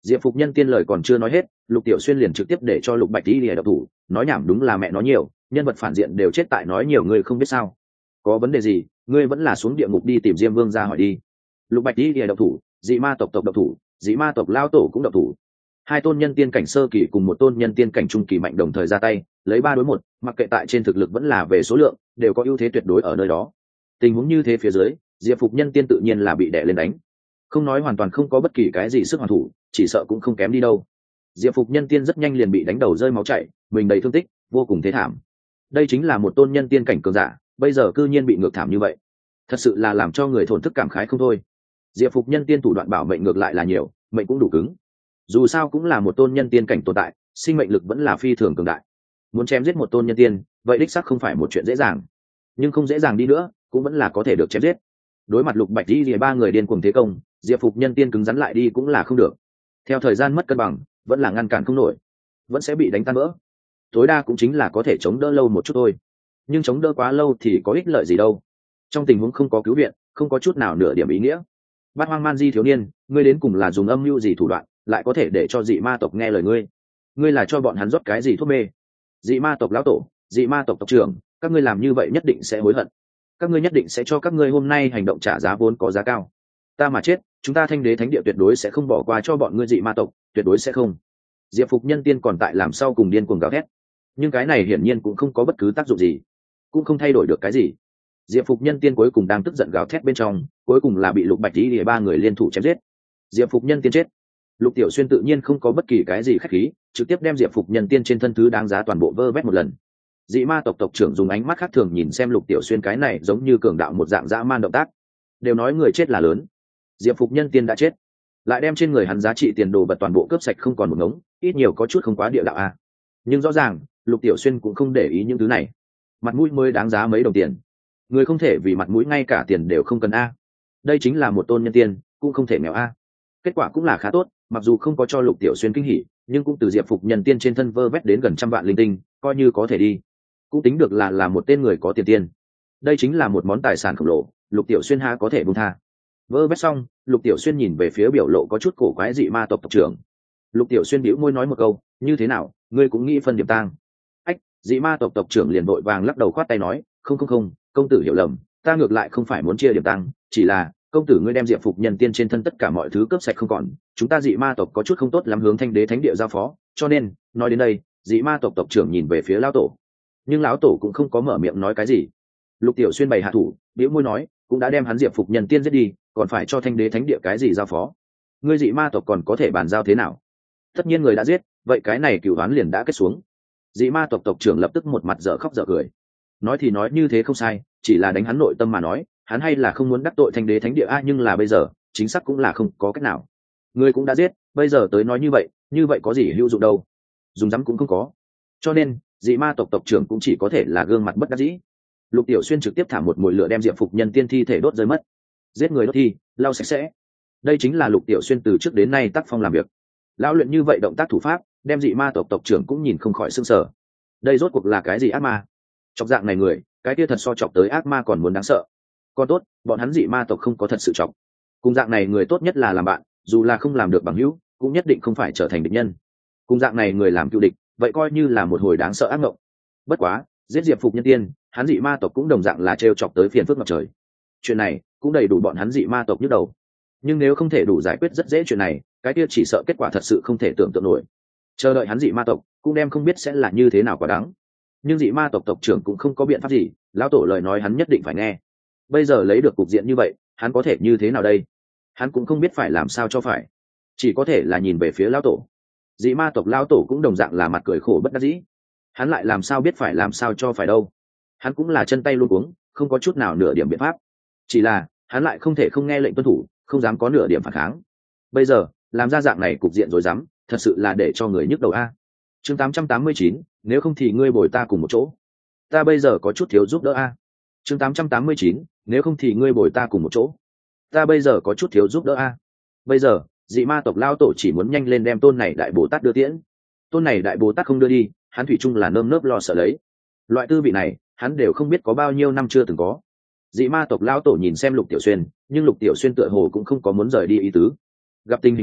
Diệp Phục Nhân tiên lời còn chưa nói hết, Lục Tiểu Xuyên liền trực tiếp để cho Lục Bạch Y lìa độc thủ, nói nhảm đúng là mẹ nói nhiều, nhân vật phản diện đều chết tại nói nhiều người không biết sao. Có vấn đề gì, ngươi vẫn là xuống địa ngục đi tìm Diêm Vương ra hỏi đi. Lục Bạch Y lìa độc thủ, dị ma tộc tộc độc thủ, dị ma tộc lao tổ cũng độc thủ. Hai tôn nhân tiên cảnh sơ kỳ cùng một tôn nhân tiên cảnh trung kỳ mạnh đồng thời ra tay, lấy ba đối một, mặc kệ tại trên thực lực vẫn là về số lượng, đều có ưu thế tuyệt đối ở nơi đó. Tình huống như thế phía dưới, Diệp Phục Nhân tiên tự nhiên là bị đè lên đánh. Không nói hoàn toàn không có bất kỳ cái gì sức hoàn thủ, chỉ sợ cũng không kém đi đâu. Diệp Phục Nhân tiên rất nhanh liền bị đánh đầu rơi máu chảy, mình đầy thương tích, vô cùng thế thảm. Đây chính là một tôn nhân tiên cảnh cường giả, bây giờ cư nhiên bị ngược thảm như vậy, thật sự là làm cho người thổn thức cảm khái không thôi. Diệp Phục Nhân tiên thủ đoạn bảo mệnh ngược lại là nhiều, mệnh cũng đủ cứng. Dù sao cũng là một tôn nhân tiên cảnh tồn tại, sinh mệnh lực vẫn là phi thường cường đại. Muốn chém giết một tôn nhân tiên, vậy đích xác không phải một chuyện dễ dàng. Nhưng không dễ dàng đi nữa, cũng vẫn là có thể được chém giết. Đối mặt Lục Bạch Y lìa ba người điên cuồng thế công, Diệp Phục Nhân tiên cứng rắn lại đi cũng là không được. Theo thời gian mất cân bằng, vẫn là ngăn cản không nổi, vẫn sẽ bị đánh tan vỡ. Tối đa cũng chính là có thể chống đỡ lâu một chút thôi. Nhưng chống đỡ quá lâu thì có ích lợi gì đâu. Trong tình huống không có cứu viện, không có chút nào nửa điểm ý nghĩa. Bát Hoang Man Di thiếu niên, ngươi đến cùng là dùng âm mưu gì thủ đoạn, lại có thể để cho dị ma tộc nghe lời ngươi? Ngươi là cho bọn hắn rót cái gì thuốc mê? Dị ma tộc lão tổ, dị ma tộc tộc trưởng, các ngươi làm như vậy nhất định sẽ hối hận. Các ngươi nhất định sẽ cho các ngươi hôm nay hành động trả giá vốn có giá cao. Ta mà chết, chúng ta Thanh Đế Thánh Địa tuyệt đối sẽ không bỏ qua cho bọn ngươi dị ma tộc, tuyệt đối sẽ không. Diệp Phục Nhân tiên còn tại làm sau cùng điên cuồng gào thét, nhưng cái này hiển nhiên cũng không có bất cứ tác dụng gì, cũng không thay đổi được cái gì. Diệp Phục Nhân tiên cuối cùng đang tức giận gào thét bên trong, cuối cùng là bị Lục Bạch Y lìa ba người liên thủ chém giết. Diệp Phục Nhân tiên chết. Lục Tiểu Xuyên tự nhiên không có bất kỳ cái gì khách khí, trực tiếp đem Diệp Phục Nhân tiên trên thân thứ đáng giá toàn bộ vơ vét một lần. Dị ma tộc tộc trưởng dùng ánh mắt khác thường nhìn xem Lục Tiểu Xuyên cái này giống như cường đạo một dạng dã man động tác. Đều nói người chết là lớn, Diệp Phục Nhân tiên đã chết, lại đem trên người hắn giá trị tiền đồ vật toàn bộ cướp sạch không còn một ngống, ít nhiều có chút không quá địa đạo a. Nhưng rõ ràng, Lục Tiểu Xuyên cũng không để ý những thứ này. Mặt mũi mới đáng giá mấy đồng tiền. Người không thể vì mặt mũi ngay cả tiền đều không cần a. Đây chính là một tôn nhân tiên, cũng không thể nghèo a. Kết quả cũng là khá tốt, mặc dù không có cho Lục Tiểu Xuyên kinh hỉ, nhưng cũng từ Diệp Phục Nhân tiên trên thân vơ vét đến gần trăm vạn linh tinh, coi như có thể đi. Cũng tính được là là một tên người có tiền tiên. Đây chính là một món tài sản khổng lồ, Lục Tiểu Xuyên ha có thể buông tha. Vơ vét xong, Lục Tiểu Xuyên nhìn về phía biểu lộ có chút cổ quái dị ma tộc tộc trưởng. Lục Tiểu Xuyên bĩu môi nói một câu, như thế nào, ngươi cũng nghĩ phân điểm tang? Ách, dị ma tộc tộc trưởng liền vội vàng lắc đầu khoát tay nói, không không không, công tử hiểu lầm, ta ngược lại không phải muốn chia điểm tang, chỉ là công tử ngươi đem Diệp Phục Nhân tiên trên thân tất cả mọi thứ cướp sạch không còn, chúng ta dị ma tộc có chút không tốt lắm hướng Thanh Đế Thánh Địa giao phó, cho nên nói đến đây, dị ma tộc tộc trưởng nhìn về phía lão tổ, nhưng lão tổ cũng không có mở miệng nói cái gì. Lục Tiểu Xuyên bày hạ thủ, bĩu môi nói, cũng đã đem hắn Diệp Phục Nhân tiên giết đi, còn phải cho Thanh Đế Thánh Địa cái gì giao phó? Ngươi dị ma tộc còn có thể bàn giao thế nào? Tất nhiên người đã giết, vậy cái này cửu oán liền đã kết xuống. Dị ma tộc tộc trưởng lập tức một mặt dở khóc dở cười. Nói thì nói như thế không sai, chỉ là đánh hắn nội tâm mà nói, hắn hay là không muốn đắc tội Thanh Đế Thánh Địa a, nhưng là bây giờ, chính xác cũng là không có cách nào. Ngươi cũng đã giết, bây giờ tới nói như vậy, như vậy có gì hữu dụng đâu? Dùng dám cũng không có. Cho nên, dị ma tộc tộc trưởng cũng chỉ có thể là gương mặt bất đắc dĩ. Lục Tiểu Xuyên trực tiếp thả một mùi lửa đem Diệp Phục Nhân tiên thi thể đốt rơi mất. Giết người đốt thi, lau sạch sẽ. Đây chính là Lục Tiểu Xuyên từ trước đến nay tác phong làm việc. Lão luyện như vậy động tác thủ pháp, đem dị ma tộc tộc trưởng cũng nhìn không khỏi sưng sờ. Đây rốt cuộc là cái gì ác ma? Chọc dạng này người, cái kia thật so chọc tới ác ma còn muốn đáng sợ. Còn tốt, bọn hắn dị ma tộc không có thật sự chọc. Cùng dạng này người tốt nhất là làm bạn, dù là không làm được bằng hữu, cũng nhất định không phải trở thành địch nhân. Cùng dạng này người làm cựu địch, vậy coi như là một hồi đáng sợ ác mộng. Bất quá, giết Diệp Phục Nhân tiên, hắn dị ma tộc cũng đồng dạng là trêu chọc tới phiền phức ngập trời. Chuyện này cũng đầy đủ bọn hắn dị ma tộc nhức đầu. Nhưng nếu không thể đủ giải quyết rất dễ chuyện này, cái kia chỉ sợ kết quả thật sự không thể tưởng tượng nổi. Chờ đợi hắn dị ma tộc cũng đem không biết sẽ là như thế nào quả đáng. Nhưng dị ma tộc tộc trưởng cũng không có biện pháp gì, lão tổ lời nói hắn nhất định phải nghe. Bây giờ lấy được cục diện như vậy, hắn có thể như thế nào đây? Hắn cũng không biết phải làm sao cho phải, chỉ có thể là nhìn về phía lão tổ. Dị ma tộc lão tổ cũng đồng dạng là mặt cười khổ bất đắc dĩ. Hắn lại làm sao biết phải làm sao cho phải đâu? Hắn cũng là chân tay luống cuống, không có chút nào nửa điểm biện pháp. Chỉ là hắn lại không thể không nghe lệnh tuân thủ, không dám có nửa điểm phản kháng. Bây giờ làm ra dạng này cục diện rồi dám, thật sự là để cho người nhức đầu a. Chương tám trăm tám mươi chín, nếu không thì ngươi bồi ta cùng một chỗ. Ta bây giờ có chút thiếu giúp đỡ a. Chương tám trăm tám mươi chín, nếu không thì ngươi bồi ta cùng một chỗ. Ta bây giờ có chút thiếu giúp đỡ a. Bây giờ, dị ma tộc lao tổ chỉ muốn nhanh lên đem tôn này đại bồ tát đưa tiễn. Tôn này đại bồ tát không đưa đi, hắn thủy chung là nơm nớp lo sợ lấy. Loại tư vị này, hắn đều không biết có bao nhiêu năm chưa từng có. Dị ma tộc lao tổ nhìn xem Lục Tiểu Xuyên, nhưng Lục Tiểu Xuyên tựa hồ cũng không có muốn rời đi ý tứ. Gặp tình hình này,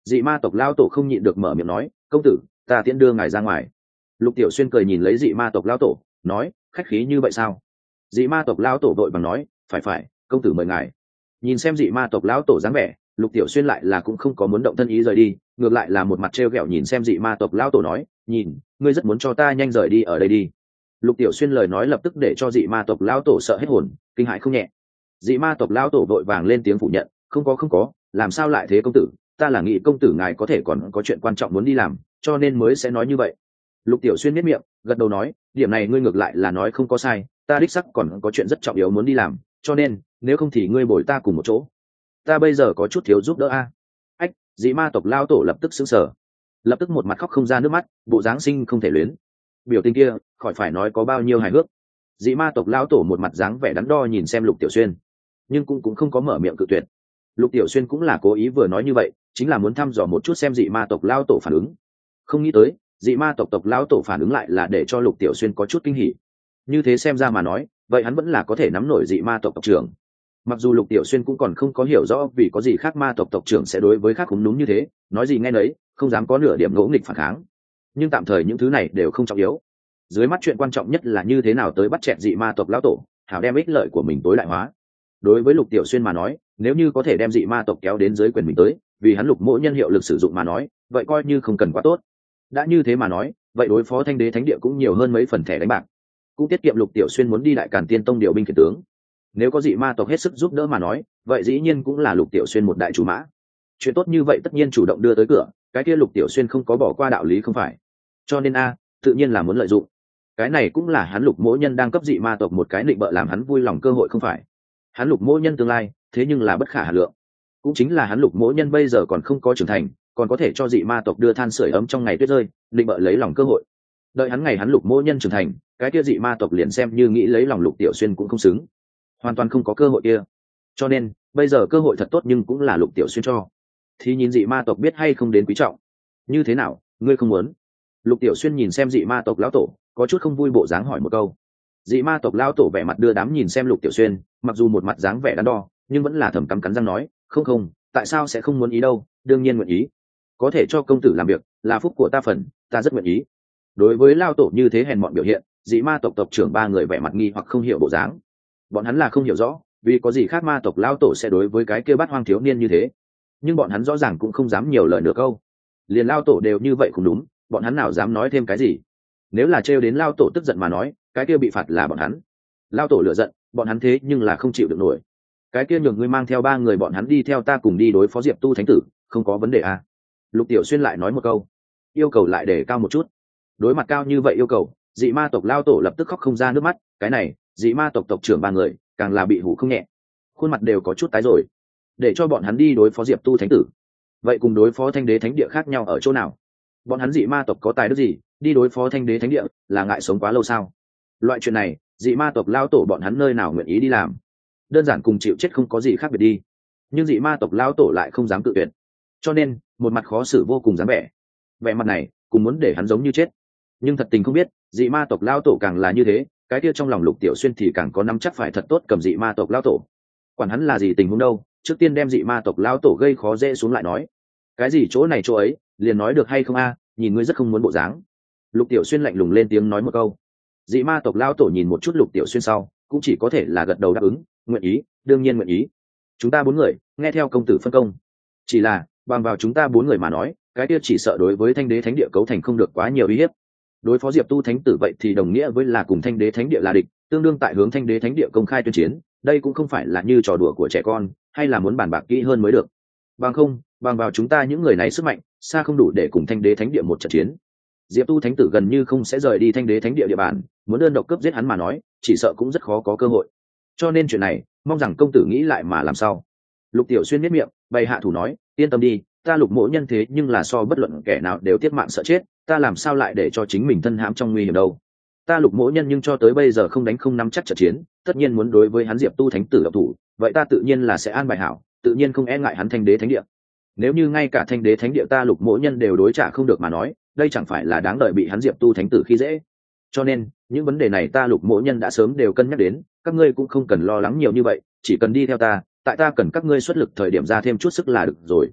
Dị ma tộc lao tổ không nhịn được mở miệng nói, công tử, ta tiễn đưa ngài ra ngoài. Lục Tiểu Xuyên cười nhìn lấy dị ma tộc lao tổ, nói, khách khí như vậy sao? Dị ma tộc lao tổ đội bằng nói, phải phải, công tử mời ngài. Nhìn xem dị ma tộc lão tổ dáng vẻ, Lục Tiểu Xuyên lại là cũng không có muốn động thân ý rời đi, ngược lại là một mặt trêu ghẹo nhìn xem dị ma tộc lão tổ nói, nhìn, ngươi rất muốn cho ta nhanh rời đi ở đây đi. Lục Tiểu Xuyên lời nói lập tức để cho dị ma tộc lão tổ sợ hết hồn, kinh hãi không nhẹ. Dị ma tộc lão tổ vội vàng lên tiếng phủ nhận, không có không có, làm sao lại thế công tử, ta là nghĩ công tử ngài có thể còn có chuyện quan trọng muốn đi làm, cho nên mới sẽ nói như vậy. Lục Tiểu Xuyên miết miệng, gật đầu nói, điểm này ngươi ngược lại là nói không có sai, ta đích sắc còn có chuyện rất trọng yếu muốn đi làm, cho nên nếu không thì ngươi bồi ta cùng một chỗ. Ta bây giờ có chút thiếu giúp đỡ a. Ách, dị ma tộc lao tổ lập tức sững sờ, lập tức một mặt khóc không ra nước mắt, bộ dáng sinh không thể luyến. Biểu tình kia, khỏi phải nói có bao nhiêu hài hước. Dị ma tộc lao tổ một mặt dáng vẻ đắn đo nhìn xem Lục Tiểu Xuyên, nhưng cũng cũng không có mở miệng cự tuyệt. Lục Tiểu Xuyên cũng là cố ý vừa nói như vậy, chính là muốn thăm dò một chút xem dị ma tộc lao tổ phản ứng. Không nghĩ tới, dị ma tộc tộc lao tổ phản ứng lại là để cho Lục Tiểu Xuyên có chút kinh hỉ. Như thế xem ra mà nói, vậy hắn vẫn là có thể nắm nổi dị ma tộc tộc trưởng. Mặc dù Lục Tiểu Xuyên cũng còn không có hiểu rõ vì có gì khác ma tộc tộc trưởng sẽ đối với khác cũng đúng như thế, nói gì nghe nấy, không dám có nửa điểm ngỗ nghịch phản kháng. Nhưng tạm thời những thứ này đều không trọng yếu. Dưới mắt chuyện quan trọng nhất là như thế nào tới bắt chẹt dị ma tộc lão tổ, hảo đem ích lợi của mình tối đại hóa. Đối với Lục Tiểu Xuyên mà nói, nếu như có thể đem dị ma tộc kéo đến dưới quyền mình tới, vì hắn Lục Mỗ nhân hiệu lực sử dụng mà nói, vậy coi như không cần quá tốt. Đã như thế mà nói, vậy đối phó Thanh Đế Thánh Địa cũng nhiều hơn mấy phần thẻ đánh bạc, cũng tiết kiệm Lục Tiểu Xuyên muốn đi Đại Càn Tiên Tông điều binh khiển tướng. Nếu có dị ma tộc hết sức giúp đỡ mà nói, vậy dĩ nhiên cũng là Lục Tiểu Xuyên một đại chủ mã. Chuyện tốt như vậy tất nhiên chủ động đưa tới cửa, cái kia Lục Tiểu Xuyên không có bỏ qua đạo lý không phải. Cho nên a, tự nhiên là muốn lợi dụng. Cái này cũng là hắn Lục Mỗ nhân đang cấp dị ma tộc một cái định bợ làm hắn vui lòng cơ hội không phải. Hắn Lục Mỗ nhân tương lai, thế nhưng là bất khả hà lượng. Cũng chính là hắn Lục Mỗ nhân bây giờ còn không có trưởng thành, còn có thể cho dị ma tộc đưa than sưởi ấm trong ngày tuyết rơi, định bợ lấy lòng cơ hội. Đợi hắn ngày hắn Lục Mỗ nhân trưởng thành, cái kia dị ma tộc liền xem như nghĩ lấy lòng Lục Tiểu Xuyên cũng không xứng, hoàn toàn không có cơ hội kia. Cho nên bây giờ cơ hội thật tốt nhưng cũng là Lục Tiểu Xuyên cho, thì nhìn dị ma tộc biết hay không đến quý trọng. Như thế nào, ngươi không muốn? Lục Tiểu Xuyên nhìn xem dị ma tộc lão tổ, có chút không vui bộ dáng hỏi một câu. Dị ma tộc lão tổ vẻ mặt đưa đám nhìn xem Lục Tiểu Xuyên, mặc dù một mặt dáng vẻ đắn đo, nhưng vẫn là thầm cắm cắn răng nói, không không, tại sao sẽ không muốn ý đâu, đương nhiên nguyện ý. Có thể cho công tử làm việc, là phúc của ta phần, ta rất nguyện ý. Đối với lão tổ như thế hèn mọn biểu hiện, dị ma tộc tộc trưởng ba người vẻ mặt nghi hoặc không hiểu bộ dáng. Bọn hắn là không hiểu rõ, vì có gì khác ma tộc lão tổ sẽ đối với cái kia bát hoang thiếu niên như thế. Nhưng bọn hắn rõ ràng cũng không dám nhiều lời nữa câu. Liền lão tổ đều như vậy cũng đúng, bọn hắn nào dám nói thêm cái gì. Nếu là trêu đến lão tổ tức giận mà nói, cái kia bị phạt là bọn hắn. Lão tổ lựa giận, bọn hắn thế nhưng là không chịu được nổi. Cái kia nhường ngươi mang theo ba người bọn hắn đi theo ta cùng đi đối phó Diệp Tu thánh tử, không có vấn đề à? Lục Tiểu Xuyên lại nói một câu, yêu cầu lại để cao một chút. Đối mặt cao như vậy yêu cầu, dị ma tộc lão tổ lập tức khóc không ra nước mắt. Cái này, dị ma tộc tộc trưởng ba người càng là bị hủ không nhẹ, khuôn mặt đều có chút tái rồi. Để cho bọn hắn đi đối phó Diệp Tu thánh tử, vậy cùng đối phó Thanh Đế Thánh Địa khác nhau ở chỗ nào? Bọn hắn dị ma tộc có tài đức gì, đi đối phó Thanh Đế Thánh Địa, là ngại sống quá lâu sao? Loại chuyện này, dị ma tộc lao tổ bọn hắn nơi nào nguyện ý đi làm? Đơn giản cùng chịu chết không có gì khác biệt đi. Nhưng dị ma tộc lao tổ lại không dám cự tuyệt, cho nên một mặt khó xử vô cùng dáng vẻ. Vẻ mặt này, cùng muốn để hắn giống như chết. Nhưng thật tình không biết, dị ma tộc lao tổ càng là như thế, cái kia trong lòng Lục Tiểu Xuyên thì càng có nắm chắc phải thật tốt cầm dị ma tộc lao tổ. Quản hắn là gì tình huống đâu, trước tiên đem dị ma tộc lao tổ gây khó dễ xuống lại nói. Cái gì chỗ này chỗ ấy, liền nói được hay không a? Nhìn ngươi rất không muốn bộ dáng. Lục Tiểu Xuyên lạnh lùng lên tiếng nói một câu. Dị ma tộc lao tổ nhìn một chút Lục Tiểu Xuyên sau, cũng chỉ có thể là gật đầu đáp ứng, nguyện ý, đương nhiên nguyện ý. Chúng ta bốn người, nghe theo công tử phân công. Chỉ là, bằng vào chúng ta bốn người mà nói, cái kia chỉ sợ đối với Thanh Đế Thánh Địa cấu thành không được quá nhiều uy hiếp. Đối phó Diệp Tu thánh tử vậy thì đồng nghĩa với là cùng Thanh Đế Thánh Địa là địch, tương đương tại hướng Thanh Đế Thánh Địa công khai tuyên chiến, đây cũng không phải là như trò đùa của trẻ con, hay là muốn bàn bạc kỹ hơn mới được. Bằng không, bằng vào chúng ta những người này sức mạnh, xa không đủ để cùng Thanh Đế Thánh Địa một trận chiến. Diệp Tu thánh tử gần như không sẽ rời đi Thanh Đế Thánh Địa địa bàn, muốn đơn độc cướp giết hắn mà nói, chỉ sợ cũng rất khó có cơ hội. Cho nên chuyện này, mong rằng công tử nghĩ lại mà làm sao. Lục Tiểu Xuyên miết miệng, bày hạ thủ nói, yên tâm đi, ta Lục Mỗ nhân thế nhưng là so bất luận kẻ nào đều tiếc mạng sợ chết, ta làm sao lại để cho chính mình thân hãm trong nguy hiểm đâu. Ta Lục Mỗ nhân nhưng cho tới bây giờ không đánh không nắm chắc trận chiến, tất nhiên muốn đối với hắn Diệp Tu thánh tử độc thủ, vậy ta tự nhiên là sẽ an bài hảo, tự nhiên không e ngại hắn Thanh Đế Thánh Địa. Nếu như ngay cả Thanh Đế Thánh Địa ta Lục Mỗ nhân đều đối trả không được mà nói, đây chẳng phải là đáng đợi bị hắn Diệp Tu thánh tử khi dễ. Cho nên, những vấn đề này ta Lục Mỗ nhân đã sớm đều cân nhắc đến, các ngươi cũng không cần lo lắng nhiều như vậy, chỉ cần đi theo ta, tại ta cần các ngươi xuất lực thời điểm ra thêm chút sức là được rồi.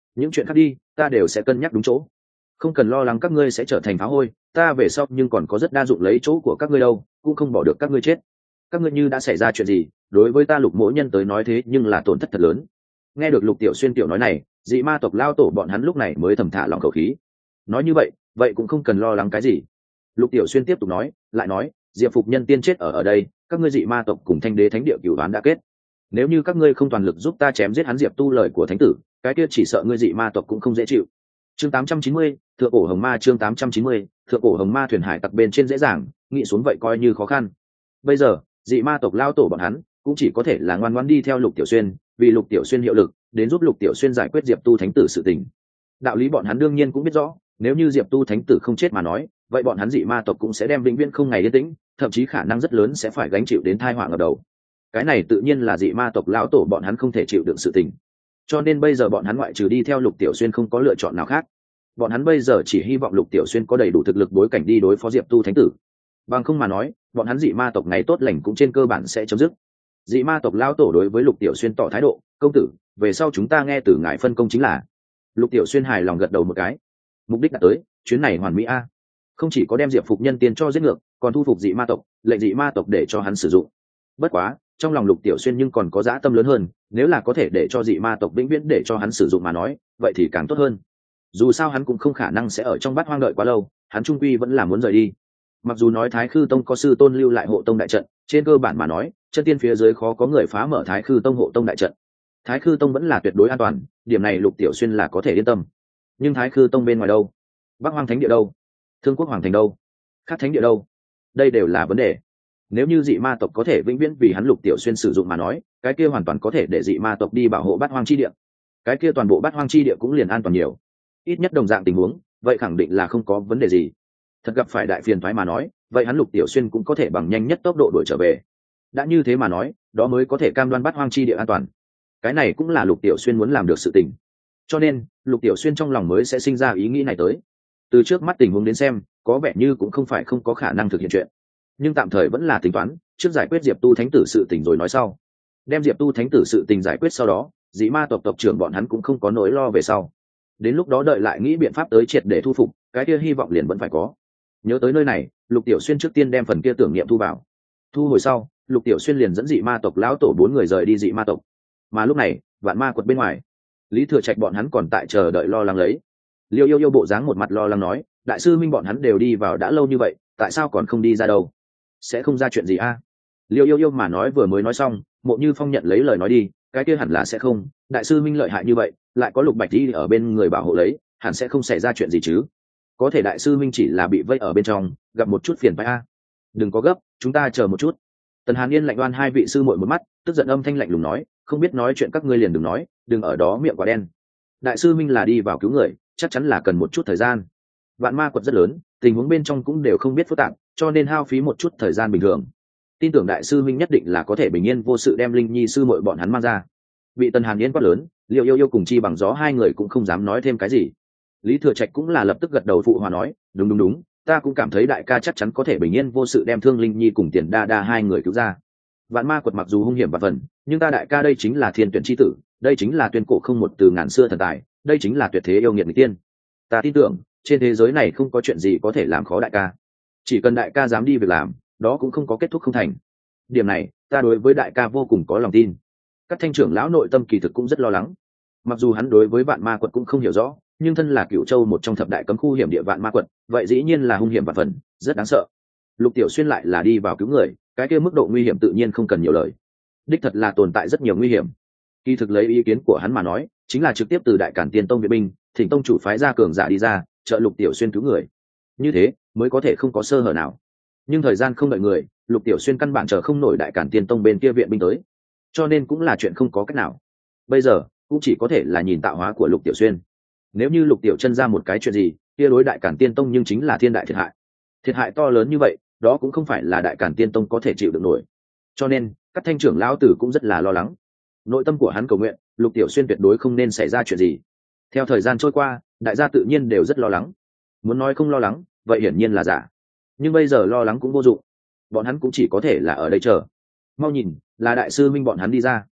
những chuyện khác đi ta đều sẽ cân nhắc đúng chỗ, không cần lo lắng các ngươi sẽ trở thành phá hôi, ta về sau nhưng còn có rất đa dụng lấy chỗ của các ngươi đâu, cũng không bỏ được các ngươi chết. Các ngươi như đã xảy ra chuyện gì, đối với ta Lục mỗ nhân tới nói thế nhưng là tổn thất thật lớn. Nghe được Lục Tiểu Xuyên tiểu nói này, dị ma tộc lao tổ bọn hắn lúc này mới thầm thả lòng khẩu khí. Nói như vậy vậy cũng không cần lo lắng cái gì. Lục Tiểu Xuyên tiếp tục nói, lại nói Diệp Phục nhân tiên chết ở ở đây, các ngươi dị ma tộc cùng Thanh Đế Thánh địa cửu đoán đã kết, nếu như các ngươi không toàn lực giúp ta chém giết hắn Diệp tu lời của thánh tử, cái kia chỉ sợ ngươi dị ma tộc cũng không dễ chịu. Chương tám trăm chín mươi, thượng cổ hồng ma. Chương tám trăm chín mươi, thượng cổ hồng ma. Thuyền hải tặc bên trên dễ dàng, nghĩ xuống vậy coi như khó khăn. Bây giờ dị ma tộc lao tổ bọn hắn cũng chỉ có thể là ngoan ngoãn đi theo Lục Tiểu Xuyên, vì Lục Tiểu Xuyên hiệu lực, đến giúp Lục Tiểu Xuyên giải quyết Diệp tu thánh tử sự tình. Đạo lý bọn hắn đương nhiên cũng biết rõ, nếu như Diệp tu thánh tử không chết mà nói, vậy bọn hắn dị ma tộc cũng sẽ đem vĩnh viễn không ngày yên tĩnh, thậm chí khả năng rất lớn sẽ phải gánh chịu đến tai họa ở đầu. Cái này tự nhiên là dị ma tộc lão tổ bọn hắn không thể chịu đựng sự tình, cho nên bây giờ bọn hắn ngoại trừ đi theo Lục Tiểu Xuyên không có lựa chọn nào khác. Bọn hắn bây giờ chỉ hy vọng Lục Tiểu Xuyên có đầy đủ thực lực bối cảnh đi đối phó Diệp tu thánh tử, bằng không mà nói bọn hắn dị ma tộc ngày tốt lành cũng trên cơ bản sẽ chấm dứt. Dị ma tộc lão tổ đối với Lục Tiểu Xuyên tỏ thái độ, công tử, về sau chúng ta nghe từ ngài phân công chính là. Lục Tiểu Xuyên hài lòng gật đầu một cái, mục đích đã tới, chuyến này hoàn mỹ a. Không chỉ có đem Diệp Phục nhân tiên cho giết ngược, còn thu phục dị ma tộc, lệnh dị ma tộc để cho hắn sử dụng. Bất quá trong lòng Lục Tiểu Xuyên nhưng còn có dã tâm lớn hơn, nếu là có thể để cho dị ma tộc vĩnh viễn để cho hắn sử dụng mà nói, vậy thì càng tốt hơn. Dù sao hắn cũng không khả năng sẽ ở trong bát hoang đợi quá lâu, hắn trung quy vẫn là muốn rời đi. Mặc dù nói Thái Khư Tông có sư tôn lưu lại hộ tông đại trận, trên cơ bản mà nói, chân tiên phía dưới khó có người phá mở Thái Khư Tông hộ tông đại trận. Thái Khư Tông vẫn là tuyệt đối an toàn, điểm này Lục Tiểu Xuyên là có thể yên tâm. Nhưng Thái Khư Tông bên ngoài đâu? Bắc Hoang Thánh địa đâu? Thương Quốc Hoàng thành đâu? Khác thánh địa đâu? Đây đều là vấn đề. Nếu như dị ma tộc có thể vĩnh viễn vì hắn Lục Tiểu Xuyên sử dụng mà nói, cái kia hoàn toàn có thể để dị ma tộc đi bảo hộ Bát Hoang chi địa. Cái kia toàn bộ Bát Hoang chi địa cũng liền an toàn nhiều. Ít nhất đồng dạng tình huống, vậy khẳng định là không có vấn đề gì. Thật gặp phải đại phiền toái mà nói, vậy hắn Lục Tiểu Xuyên cũng có thể bằng nhanh nhất tốc độ đuổi trở về. Đã như thế mà nói, đó mới có thể cam đoan Bát Hoang chi địa an toàn. Cái này cũng là Lục Tiểu Xuyên muốn làm được sự tình. Cho nên, Lục Tiểu Xuyên trong lòng mới sẽ sinh ra ý nghĩ này tới. Từ trước mắt tình huống đến xem, có vẻ như cũng không phải không có khả năng thực hiện chuyện, nhưng tạm thời vẫn là tính toán trước giải quyết Diệp tu thánh tử sự tình rồi nói sau. Đem Diệp tu thánh tử sự tình giải quyết sau đó, dị ma tộc tộc trưởng bọn hắn cũng không có nỗi lo về sau. Đến lúc đó đợi lại nghĩ biện pháp tới triệt để thu phục, cái kia hy vọng liền vẫn phải có. Nhớ tới nơi này, Lục Tiểu Xuyên trước tiên đem phần kia tưởng niệm thu vào. Thu hồi sau, Lục Tiểu Xuyên liền dẫn dị ma tộc lão tổ bốn người rời đi dị ma tộc. Mà lúc này, Vạn Ma quật bên ngoài, Lý Thừa Trạch bọn hắn còn tại chờ đợi lo lắng lấy. Liêu Yêu Yêu bộ dáng một mặt lo lắng nói, đại sư minh bọn hắn đều đi vào đã lâu như vậy, tại sao còn không đi ra đâu? Sẽ không ra chuyện gì a? À? Liêu Yêu Yêu mà nói vừa mới nói xong, Mộ Như Phong nhận lấy lời nói đi, cái kia hẳn là sẽ không, đại sư minh lợi hại như vậy, lại có Lục Bạch đi ở bên người bảo hộ lấy, hẳn sẽ không xảy ra chuyện gì chứ? Có thể đại sư minh chỉ là bị vây ở bên trong, gặp một chút phiền phức a. Đừng có gấp, chúng ta chờ một chút. Tần Hàn Yên lạnh đoan hai vị sư muội một mắt, tức giận âm thanh lạnh lùng nói, không biết nói chuyện các ngươi liền đừng nói, đừng ở đó miệng quả đen. Đại sư minh là đi vào cứu người, chắc chắn là cần một chút thời gian. Vạn Ma quật rất lớn, tình huống bên trong cũng đều không biết phức tạp, cho nên hao phí một chút thời gian bình thường. Tin tưởng đại sư minh nhất định là có thể bình yên vô sự đem Linh Nhi sư muội bọn hắn mang ra. Bị Tần Hàn Yên quát lớn, Liêu Yêu Yêu cùng Chi Bằng Gió hai người cũng không dám nói thêm cái gì. Lý Thừa Trạch cũng là lập tức gật đầu phụ hòa nói, đúng đúng đúng, ta cũng cảm thấy đại ca chắc chắn có thể bình yên vô sự đem Thương Linh Nhi cùng Tiền Đa Đa hai người cứu ra. Vạn Ma quật mặc dù hung hiểm và phần, nhưng ta đại ca đây chính là thiên tuyển chi tử, đây chính là tuyên cổ không một từ ngàn xưa thần tài, đây chính là tuyệt thế yêu nghiệt người tiên. Ta tin tưởng trên thế giới này không có chuyện gì có thể làm khó đại ca, chỉ cần đại ca dám đi việc làm, đó cũng không có kết thúc không thành. Điểm này ta đối với đại ca vô cùng có lòng tin. Các thanh trưởng lão nội tâm kỳ thực cũng rất lo lắng, mặc dù hắn đối với Vạn Ma quật cũng không hiểu rõ, nhưng thân là Cửu Châu một trong thập đại cấm khu hiểm địa Vạn Ma quật, vậy dĩ nhiên là hung hiểm và phần, rất đáng sợ. Lục Tiểu Xuyên lại là đi vào cứu người, cái kia mức độ nguy hiểm tự nhiên không cần nhiều lời, đích thật là tồn tại rất nhiều nguy hiểm. Kỳ thực lấy ý kiến của hắn mà nói, chính là trực tiếp từ Đại Cản Tiên Tông viện binh, thỉnh tông chủ phái ra cường giả đi ra, trợ Lục Tiểu Xuyên cứu người, như thế mới có thể không có sơ hở nào. Nhưng thời gian không đợi người, Lục Tiểu Xuyên căn bản chờ không nổi Đại Cản Tiên Tông bên kia viện binh tới, cho nên cũng là chuyện không có cách nào. Bây giờ cũng chỉ có thể là nhìn tạo hóa của Lục Tiểu Xuyên. Nếu như Lục Tiểu Chân ra một cái chuyện gì, kia đối Đại Cản Tiên Tông nhưng chính là thiên đại thiệt hại. Thiệt hại to lớn như vậy, đó cũng không phải là Đại Cản Tiên Tông có thể chịu được nổi. Cho nên, các thanh trưởng lão tử cũng rất là lo lắng. Nội tâm của hắn cầu nguyện, Lục Tiểu Xuyên tuyệt đối không nên xảy ra chuyện gì. Theo thời gian trôi qua, đại gia tự nhiên đều rất lo lắng. Muốn nói không lo lắng, vậy hiển nhiên là giả. Nhưng bây giờ lo lắng cũng vô dụng, bọn hắn cũng chỉ có thể là ở đây chờ. Mau nhìn, là đại sư minh bọn hắn đi ra.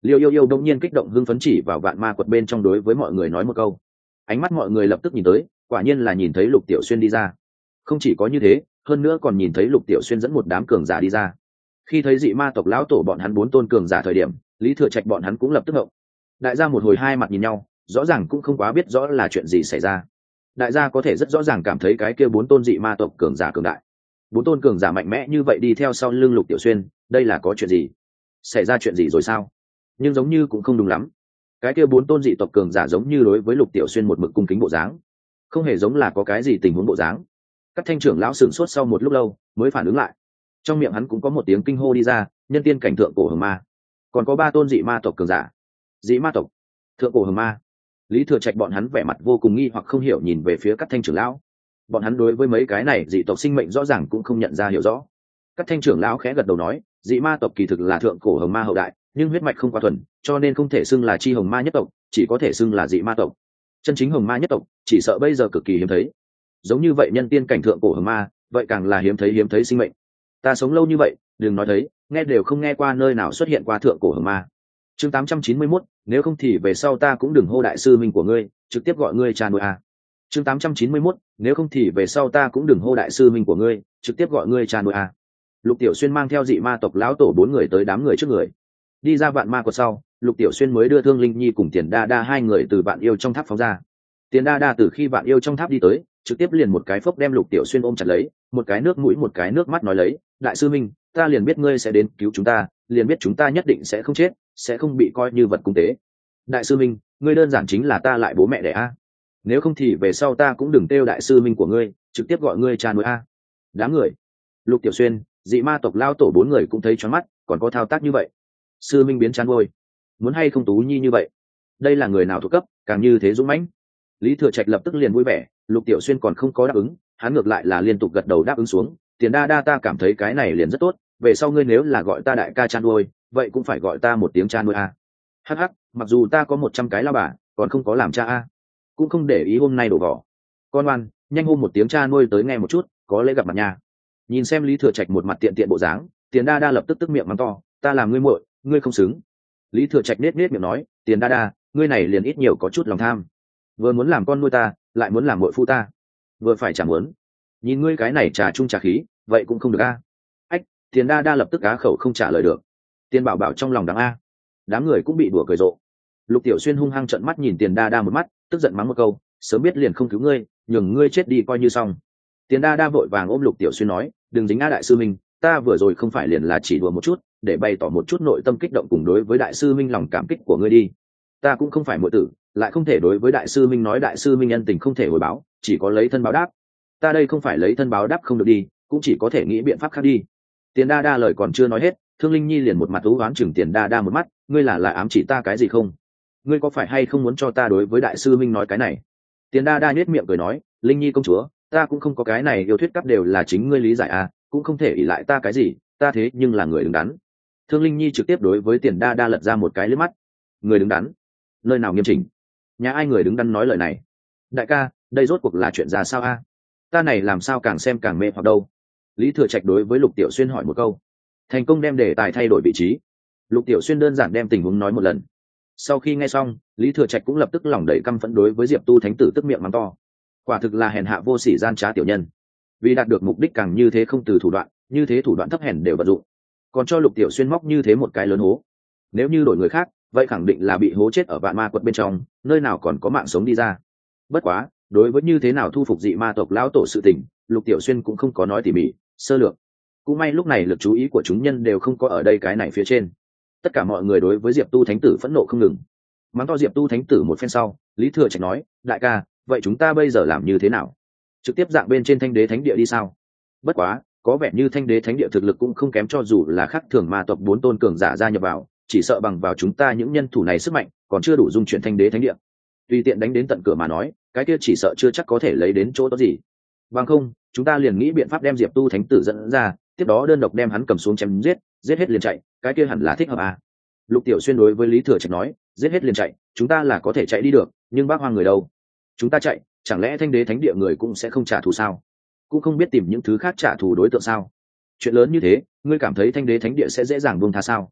Liêu yêu yêu đông nhiên kích động hưng phấn chỉ vào vạn ma quật bên trong đối với mọi người nói một câu. Ánh mắt mọi người lập tức nhìn tới, quả nhiên là nhìn thấy Lục Tiểu Xuyên đi ra. Không chỉ có như thế, hơn nữa còn nhìn thấy Lục Tiểu Xuyên dẫn một đám cường giả đi ra. Khi thấy dị ma tộc lão tổ bọn hắn bốn tôn cường giả thời điểm, Lý Thừa Trạch bọn hắn cũng lập tức ngộng. Đại gia một hồi hai mặt nhìn nhau, rõ ràng cũng không quá biết rõ là chuyện gì xảy ra. Đại gia có thể rất rõ ràng cảm thấy cái kia bốn tôn dị ma tộc cường giả cường đại. Bốn tôn cường giả mạnh mẽ như vậy đi theo sau lưng Lục Tiểu Xuyên, đây là có chuyện gì? Xảy ra chuyện gì rồi sao? Nhưng giống như cũng không đúng lắm. Cái kia bốn tôn dị tộc cường giả giống như đối với Lục Tiểu Xuyên một mực cung kính bộ dáng, không hề giống là có cái gì tình huống bộ dáng. Các thanh trưởng lão sửng sốt sau một lúc lâu mới phản ứng lại, trong miệng hắn cũng có một tiếng kinh hô đi ra, nhân tiên cảnh thượng cổ hồng ma, còn có ba tôn dị ma tộc cường giả. Dị ma tộc, thượng cổ hồng ma. Lý Thừa Trạch bọn hắn vẻ mặt vô cùng nghi hoặc không hiểu nhìn về phía các thanh trưởng lão. Bọn hắn đối với mấy cái này dị tộc sinh mệnh rõ ràng cũng không nhận ra hiểu rõ. Các thanh trưởng lão khẽ gật đầu nói, dị ma tộc kỳ thực là thượng cổ hồng ma hậu đại, nhưng huyết mạch không quá thuần, cho nên không thể xưng là chi hồng ma nhất tộc, chỉ có thể xưng là dị ma tộc. Chân chính hồng ma nhất tộc chỉ sợ bây giờ cực kỳ hiếm thấy. Giống như vậy nhân tiên cảnh thượng cổ hồng ma, vậy càng là hiếm thấy hiếm thấy sinh mệnh. Ta sống lâu như vậy, đừng nói thấy, nghe đều không nghe qua nơi nào xuất hiện qua thượng cổ hồng ma. Chương tám trăm chín mươi mốt, nếu không thì về sau ta cũng đừng hô đại sư minh của ngươi, trực tiếp gọi ngươi cha nuôi a. Chương tám trăm chín mươi mốt, nếu không thì về sau ta cũng đừng hô đại sư minh của ngươi, trực tiếp gọi ngươi cha nuôi a. Lục Tiểu Xuyên mang theo dị ma tộc lão tổ bốn người tới đám người trước người. Đi ra vạn ma quật sau, Lục Tiểu Xuyên mới đưa Thương Linh Nhi cùng Tiền Đa Đa hai người từ vạn yêu trong tháp phóng ra. Tiền Đa Đa từ khi vạn yêu trong tháp đi tới, trực tiếp liền một cái phốc đem Lục Tiểu Xuyên ôm chặt lấy, một cái nước mũi một cái nước mắt nói lấy, đại sư minh, ta liền biết ngươi sẽ đến cứu chúng ta, liền biết chúng ta nhất định sẽ không chết, sẽ không bị coi như vật cung tế. Đại sư minh, ngươi đơn giản chính là ta lại bố mẹ đẻ a. Nếu không thì về sau ta cũng đừng kêu đại sư minh của ngươi, trực tiếp gọi ngươi cha nuôi a. Đám người, Lục Tiểu Xuyên, dị ma tộc lao tổ bốn người cũng thấy choáng mắt, còn có thao tác như vậy. Sư minh biến chán ngôi, muốn hay không Tú Nhi như vậy? Đây là người nào thuộc cấp, càng như thế dũng mãnh. Lý Thừa Trạch lập tức liền vui vẻ, Lục Tiểu Xuyên còn không có đáp ứng, hắn ngược lại là liên tục gật đầu đáp ứng xuống. Tiền Đa Đa ta cảm thấy cái này liền rất tốt, về sau ngươi nếu là gọi ta đại ca cha nuôi, vậy cũng phải gọi ta một tiếng cha nuôi a. Hắc hắc, mặc dù ta có một trăm cái lao bà, còn không có làm cha a, cũng không để ý hôm nay đổ vỏ. Con ngoan, nhanh hôn một tiếng cha nuôi tới nghe một chút, có lễ gặp mặt nha. Nhìn xem Lý Thừa Trạch một mặt tiện tiện bộ dáng, Tiền Đa Đa lập tức tức miệng mắng to, ta làm ngươi muội, ngươi không xứng. Lý Thừa Trạch nết nết miệng nói, Tiền Đa Đa, ngươi này liền ít nhiều có chút lòng tham, vừa muốn làm con nuôi ta, lại muốn làm muội phu ta, vừa phải chẳng muốn. Nhìn ngươi cái này trà chung trà khí, vậy cũng không được a. Ách, Tiền Đa Đa lập tức á khẩu không trả lời được. Tiền Bảo Bảo trong lòng đáng a. Đám người cũng bị đùa cười rộ. Lục Tiểu Xuyên hung hăng trợn mắt nhìn Tiền Đa Đa một mắt, tức giận mắng một câu, sớm biết liền không cứu ngươi, nhường ngươi chết đi coi như xong. Tiền Đa Đa vội vàng ôm Lục Tiểu Xuyên nói, đừng dính a đại sư minh, ta vừa rồi không phải liền là chỉ đùa một chút, để bày tỏ một chút nội tâm kích động cùng đối với đại sư minh lòng cảm kích của ngươi đi. Ta cũng không phải muội tử, lại không thể đối với đại sư minh nói đại sư minh nhân tình không thể hồi báo, chỉ có lấy thân báo đáp. Ta đây không phải lấy thân báo đáp không được đi, cũng chỉ có thể nghĩ biện pháp khác đi. Tiền Đa Đa lời còn chưa nói hết, Thương Linh Nhi liền một mặt thú oán chừng Tiền Đa Đa một mắt, ngươi là lại ám chỉ ta cái gì không? Ngươi có phải hay không muốn cho ta đối với đại sư minh nói cái này? Tiền Đa Đa nhếch miệng cười nói, Linh Nhi công chúa, ta cũng không có cái này yêu thuyết cấp đều là chính ngươi lý giải à, cũng không thể ỷ lại ta cái gì, ta thế nhưng là người đứng đắn. Thương Linh Nhi trực tiếp đối với Tiền Đa Đa lật ra một cái liếc mắt. Người đứng đắn? Nơi nào nghiêm chỉnh? Nhà ai người đứng đắn nói lời này? Đại ca, đây rốt cuộc là chuyện ra sao a? Ta này làm sao càng xem càng mê hoặc đâu? Lý Thừa Trạch đối với Lục Tiểu Xuyên hỏi một câu, thành công đem đề tài thay đổi vị trí. Lục Tiểu Xuyên đơn giản đem tình huống nói một lần. Sau khi nghe xong, Lý Thừa Trạch cũng lập tức lòng đầy căm phẫn đối với Diệp Tu Thánh Tử tức miệng mắng to. Quả thực là hèn hạ vô sỉ gian trá tiểu nhân. Vì đạt được mục đích càng như thế không từ thủ đoạn, như thế thủ đoạn thấp hèn đều vận dụng. Còn cho Lục Tiểu Xuyên móc như thế một cái lớn hố. Nếu như đổi người khác, vậy khẳng định là bị hố chết ở vạn ma quật bên trong, nơi nào còn có mạng sống đi ra. Bất quá, đối với như thế nào thu phục dị ma tộc lão tổ sự tình, Lục Tiểu Xuyên cũng không có nói tỉ mỉ, sơ lược. Cũng may lúc này lực chú ý của chúng nhân đều không có ở đây cái này phía trên. Tất cả mọi người đối với Diệp Tu Thánh Tử phẫn nộ không ngừng. Mắng to Diệp Tu Thánh Tử một phen sau, Lý Thừa Trạch nói, đại ca, vậy chúng ta bây giờ làm như thế nào? Trực tiếp dạng bên trên Thanh Đế Thánh Địa đi sao? Bất quá, có vẻ như Thanh Đế Thánh Địa thực lực cũng không kém, cho dù là khắc thường ma tộc bốn tôn cường giả gia nhập vào, chỉ sợ bằng vào chúng ta những nhân thủ này sức mạnh, còn chưa đủ dung chuyển Thanh Đế Thánh Địa. Tùy tiện đánh đến tận cửa mà nói, cái kia chỉ sợ chưa chắc có thể lấy đến chỗ tốt gì. Bằng không, chúng ta liền nghĩ biện pháp đem Diệp Tu Thánh Tử dẫn ra, tiếp đó đơn độc đem hắn cầm xuống chém giết, giết hết liền chạy, cái kia hẳn là thích hợp à? Lục Tiểu Xuyên đối với Lý Thừa Trạch nói, giết hết liền chạy, chúng ta là có thể chạy đi được, nhưng bác hoang người đâu? Chúng ta chạy, chẳng lẽ Thanh Đế Thánh Địa người cũng sẽ không trả thù sao? Cũng không biết tìm những thứ khác trả thù đối tượng sao? Chuyện lớn như thế, ngươi cảm thấy Thanh Đế Thánh Địa sẽ dễ dàng buông tha sao?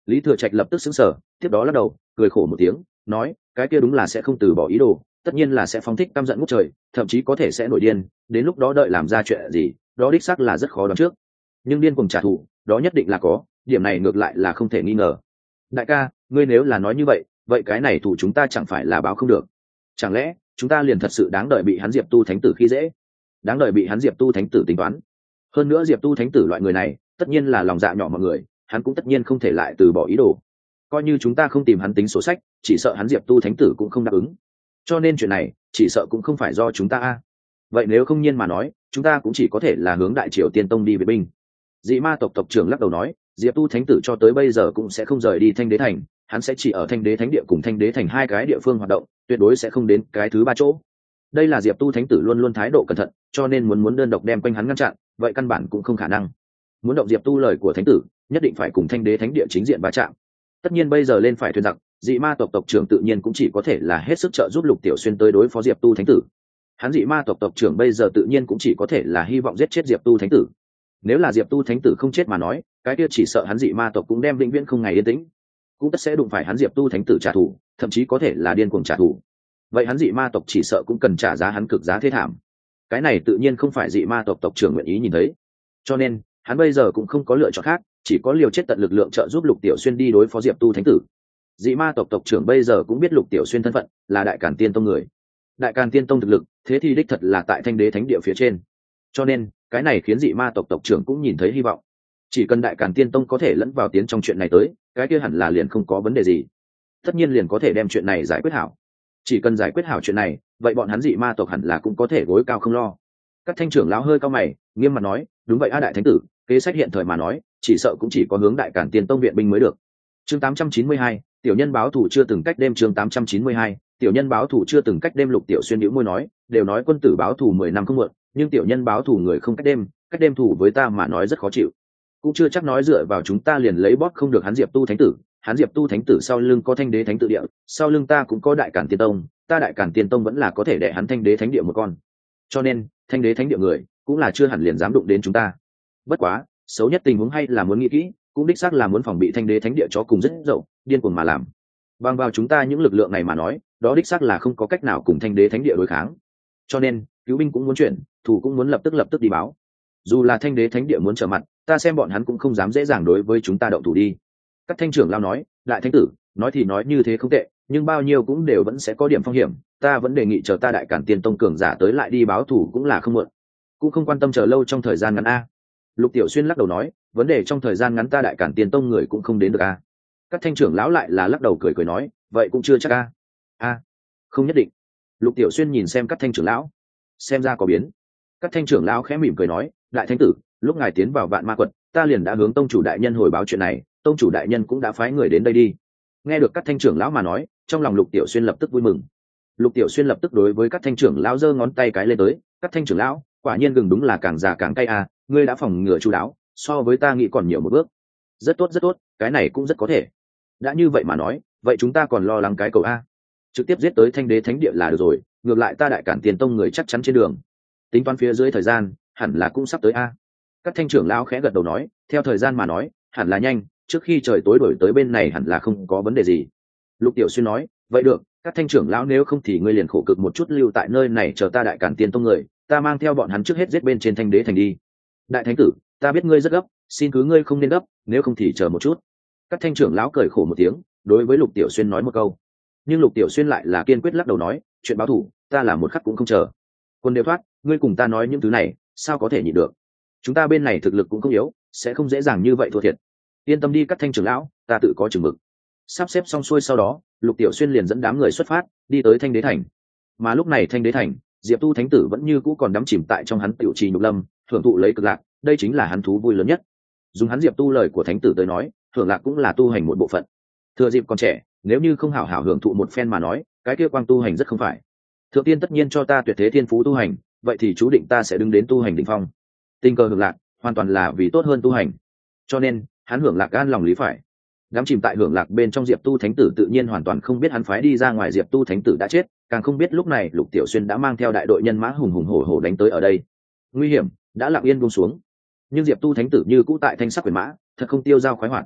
Lý Thừa Trạch lập tức sững sờ, tiếp đó lắc đầu cười khổ một tiếng nói cái kia đúng là sẽ không từ bỏ ý đồ, tất nhiên là sẽ phóng thích căm giận ngút trời, thậm chí có thể sẽ nổi điên, đến lúc đó đợi làm ra chuyện gì đó đích xác là rất khó đoán trước, nhưng điên cuồng trả thù đó nhất định là có, điểm này ngược lại là không thể nghi ngờ. Đại ca, ngươi nếu là nói như vậy vậy cái này thủ chúng ta chẳng phải là báo không được, chẳng lẽ chúng ta liền thật sự đáng đợi bị hắn Diệp Tu Thánh Tử khi dễ, đáng đợi bị hắn Diệp Tu Thánh Tử tính toán. Hơn nữa Diệp Tu Thánh Tử loại người này tất nhiên là lòng dạ nhỏ mọi người, hắn cũng tất nhiên không thể lại từ bỏ ý đồ, coi như chúng ta không tìm hắn tính sổ sách chỉ sợ hắn Diệp Tu Thánh Tử cũng không đáp ứng, cho nên chuyện này chỉ sợ cũng không phải do chúng ta a. Vậy nếu không nhiên mà nói chúng ta cũng chỉ có thể là hướng Đại Triều Tiên Tông đi viện binh. Dị ma tộc tộc trưởng lắc đầu nói Diệp Tu Thánh Tử cho tới bây giờ cũng sẽ không rời đi Thanh Đế Thành, hắn sẽ chỉ ở Thanh Đế Thánh Địa cùng Thanh Đế Thành hai cái địa phương hoạt động, tuyệt đối sẽ không đến cái thứ ba chỗ. Đây là Diệp Tu Thánh Tử luôn luôn thái độ cẩn thận, cho nên muốn muốn đơn độc đem quanh hắn ngăn chặn vậy căn bản cũng không khả năng. Muốn động Diệp Tu lời của Thánh Tử nhất định phải cùng Thanh Đế Thánh Địa chính diện va chạm. Tất nhiên bây giờ lên phải thuyền giặc, dị ma tộc tộc trưởng tự nhiên cũng chỉ có thể là hết sức trợ giúp Lục Tiểu Xuyên tới đối phó Diệp Tu Thánh Tử. Hắn dị ma tộc tộc trưởng bây giờ tự nhiên cũng chỉ có thể là hy vọng giết chết Diệp Tu Thánh Tử. Nếu là Diệp Tu Thánh Tử không chết mà nói cái kia chỉ sợ hắn dị ma tộc cũng đem vĩnh viễn không ngày yên tĩnh, cũng tất sẽ đụng phải hắn Diệp Tu Thánh Tử trả thù, thậm chí có thể là điên cuồng trả thù. Vậy hắn dị ma tộc chỉ sợ cũng cần trả giá hắn cực giá thế thảm, cái này tự nhiên không phải dị ma tộc tộc trưởng nguyện ý nhìn thấy, cho nên hắn bây giờ cũng không có lựa chọn khác, chỉ có liều chết tận lực lượng trợ giúp Lục Tiểu Xuyên đi đối phó Diệp Tu Thánh Tử. Dị ma tộc tộc trưởng bây giờ cũng biết Lục Tiểu Xuyên thân phận là Đại Càn Tiên Tông người, Đại Càn Tiên Tông thực lực thế thì đích thật là tại Thanh Đế Thánh Địa phía trên, cho nên cái này khiến dị ma tộc tộc trưởng cũng nhìn thấy hy vọng. Chỉ cần Đại Càn Tiên Tông có thể lẫn vào tiến trong chuyện này tới cái kia hẳn là liền không có vấn đề gì, tất nhiên liền có thể đem chuyện này giải quyết hảo. Chỉ cần giải quyết hảo chuyện này vậy bọn hắn dị ma tộc hẳn là cũng có thể gối cao không lo. Các thanh trưởng lão hơi cao mày nghiêm mặt nói đúng vậy a Đại Thánh Tử, kế sách hiện thời mà nói chỉ sợ cũng chỉ có hướng Đại Càn Tiên Tông viện binh mới được. Chương tám trăm chín mươi hai, tiểu nhân báo thủ chưa từng cách đêm. Chương tám trăm chín mươi hai, tiểu nhân báo thủ chưa từng cách đêm. Lục Tiểu Xuyên nhíu môi nói đều nói quân tử báo thù mười năm không muộn, nhưng tiểu nhân báo thù người không cách đêm, cách đêm thủ với ta mà nói rất khó chịu, cũng chưa chắc nói dựa vào chúng ta liền lấy bóp không được hắn Diệp Tu Thánh Tử. Hắn Diệp Tu Thánh Tử sau lưng có Thanh Đế Thánh Tự Địa, sau lưng ta cũng có Đại Càn Tiên Tông, ta Đại Càn Tiên Tông vẫn là có thể đè hắn Thanh Đế Thánh Địa một con, cho nên Thanh Đế Thánh Địa người cũng là chưa hẳn liền dám đụng đến chúng ta. Bất quá xấu nhất tình huống hay là muốn nghĩ kỹ, cũng đích xác là muốn phòng bị Thanh Đế Thánh Địa chó cùng rất dậu điên cuồng mà làm. Bằng vào chúng ta những lực lượng này mà nói đó đích xác là không có cách nào cùng Thanh Đế Thánh Địa đối kháng, cho nên cứu binh cũng muốn chuyển, thủ cũng muốn lập tức lập tức đi báo. Dù là Thanh Đế Thánh Địa muốn trở mặt ta xem bọn hắn cũng không dám dễ dàng đối với chúng ta động thủ đi. Các thanh trưởng lao nói Đại Thánh Tử nói thì nói như thế không tệ, nhưng bao nhiêu cũng đều vẫn sẽ có điểm phong hiểm, ta vẫn đề nghị chờ ta Đại Càn Tiên Tông cường giả tới lại đi báo thủ cũng là không muộn, cũng không quan tâm chờ lâu trong thời gian ngắn a. Lục Tiểu Xuyên lắc đầu nói vấn đề trong thời gian ngắn ta Đại Càn Tiên Tông người cũng không đến được a. Các thanh trưởng lão lại là lắc đầu cười cười nói vậy cũng chưa chắc a. A, không nhất định. Lục Tiểu Xuyên nhìn xem các thanh trưởng lão xem ra có biến. Các thanh trưởng lão khẽ mỉm cười nói Đại Thánh Tử, lúc ngài tiến vào Vạn Ma Quật ta liền đã hướng tông chủ đại nhân hồi báo chuyện này, tông chủ đại nhân cũng đã phái người đến đây đi. Nghe được các thanh trưởng lão mà nói trong lòng Lục Tiểu Xuyên lập tức vui mừng. Lục Tiểu Xuyên lập tức đối với các thanh trưởng lão giơ ngón tay cái lên tới các thanh trưởng lão quả nhiên gừng đúng là càng già càng cay à, ngươi đã phòng ngừa chu đáo so với ta nghĩ còn nhiều một bước. Rất tốt rất tốt, cái này cũng rất có thể. Đã như vậy mà nói vậy chúng ta còn lo lắng cái cầu a, trực tiếp giết tới Thanh Đế Thánh Địa là được rồi, ngược lại ta Đại Càn Tiên Tông người chắc chắn trên đường, tính toán phía dưới thời gian hẳn là cũng sắp tới a. Các thanh trưởng lão khẽ gật đầu nói theo thời gian mà nói hẳn là nhanh, trước khi trời tối đổi tới bên này hẳn là không có vấn đề gì. Lục Tiểu Xuyên nói vậy được, các thanh trưởng lão nếu không thì ngươi liền khổ cực một chút lưu tại nơi này chờ ta Đại Càn Tiên Tông người, ta mang theo bọn hắn trước hết giết bên trên Thanh Đế Thành đi. Đại Thánh Tử, ta biết ngươi rất gấp, xin cứ ngươi không nên gấp, nếu không thì chờ một chút. Các thanh trưởng lão cười khổ một tiếng đối với Lục Tiểu Xuyên nói một câu, nhưng Lục Tiểu Xuyên lại là kiên quyết lắc đầu nói chuyện báo thù ta là một khắc cũng không chờ. Quân đều thoát, ngươi cùng ta nói những thứ này sao có thể nhịn được, chúng ta bên này thực lực cũng không yếu, sẽ không dễ dàng như vậy thua thiệt. Yên tâm đi các thanh trưởng lão, ta tự có chừng mực. Sắp xếp xong xuôi sau đó Lục Tiểu Xuyên liền dẫn đám người xuất phát đi tới Thanh Đế Thành. Mà lúc này Thanh Đế Thành Diệp Tu Thánh Tử vẫn như cũ còn đắm chìm tại trong hắn tiểu trì nhục lâm hưởng thụ lấy cực lạc, đây chính là hắn thú vui lớn nhất. Dùng hắn Diệp Tu lời của Thánh Tử tới nói hưởng lạc cũng là tu hành một bộ phận. Thừa dịp còn trẻ nếu như không hảo hảo hưởng thụ một phen mà nói cái kia quang tu hành rất không phải. Thượng tiên tất nhiên cho ta tuyệt thế thiên phú tu hành, vậy thì chú định ta sẽ đứng đến tu hành đỉnh phong. Tình cờ hưởng lạc hoàn toàn là vì tốt hơn tu hành, cho nên hắn hưởng lạc an lòng lý phải. Đám chìm tại hưởng lạc bên trong Diệp Tu Thánh Tử tự nhiên hoàn toàn không biết hắn phái đi ra ngoài Diệp Tu Thánh Tử đã chết, càng không biết lúc này Lục Tiểu Xuyên đã mang theo đại đội nhân mã hùng hùng hổ hổ đánh tới ở đây. Nguy hiểm đã lặng yên buông xuống, nhưng Diệp Tu Thánh Tử như cũ tại thanh sắc quyền mã, thật không tiêu dao khoái hoạt.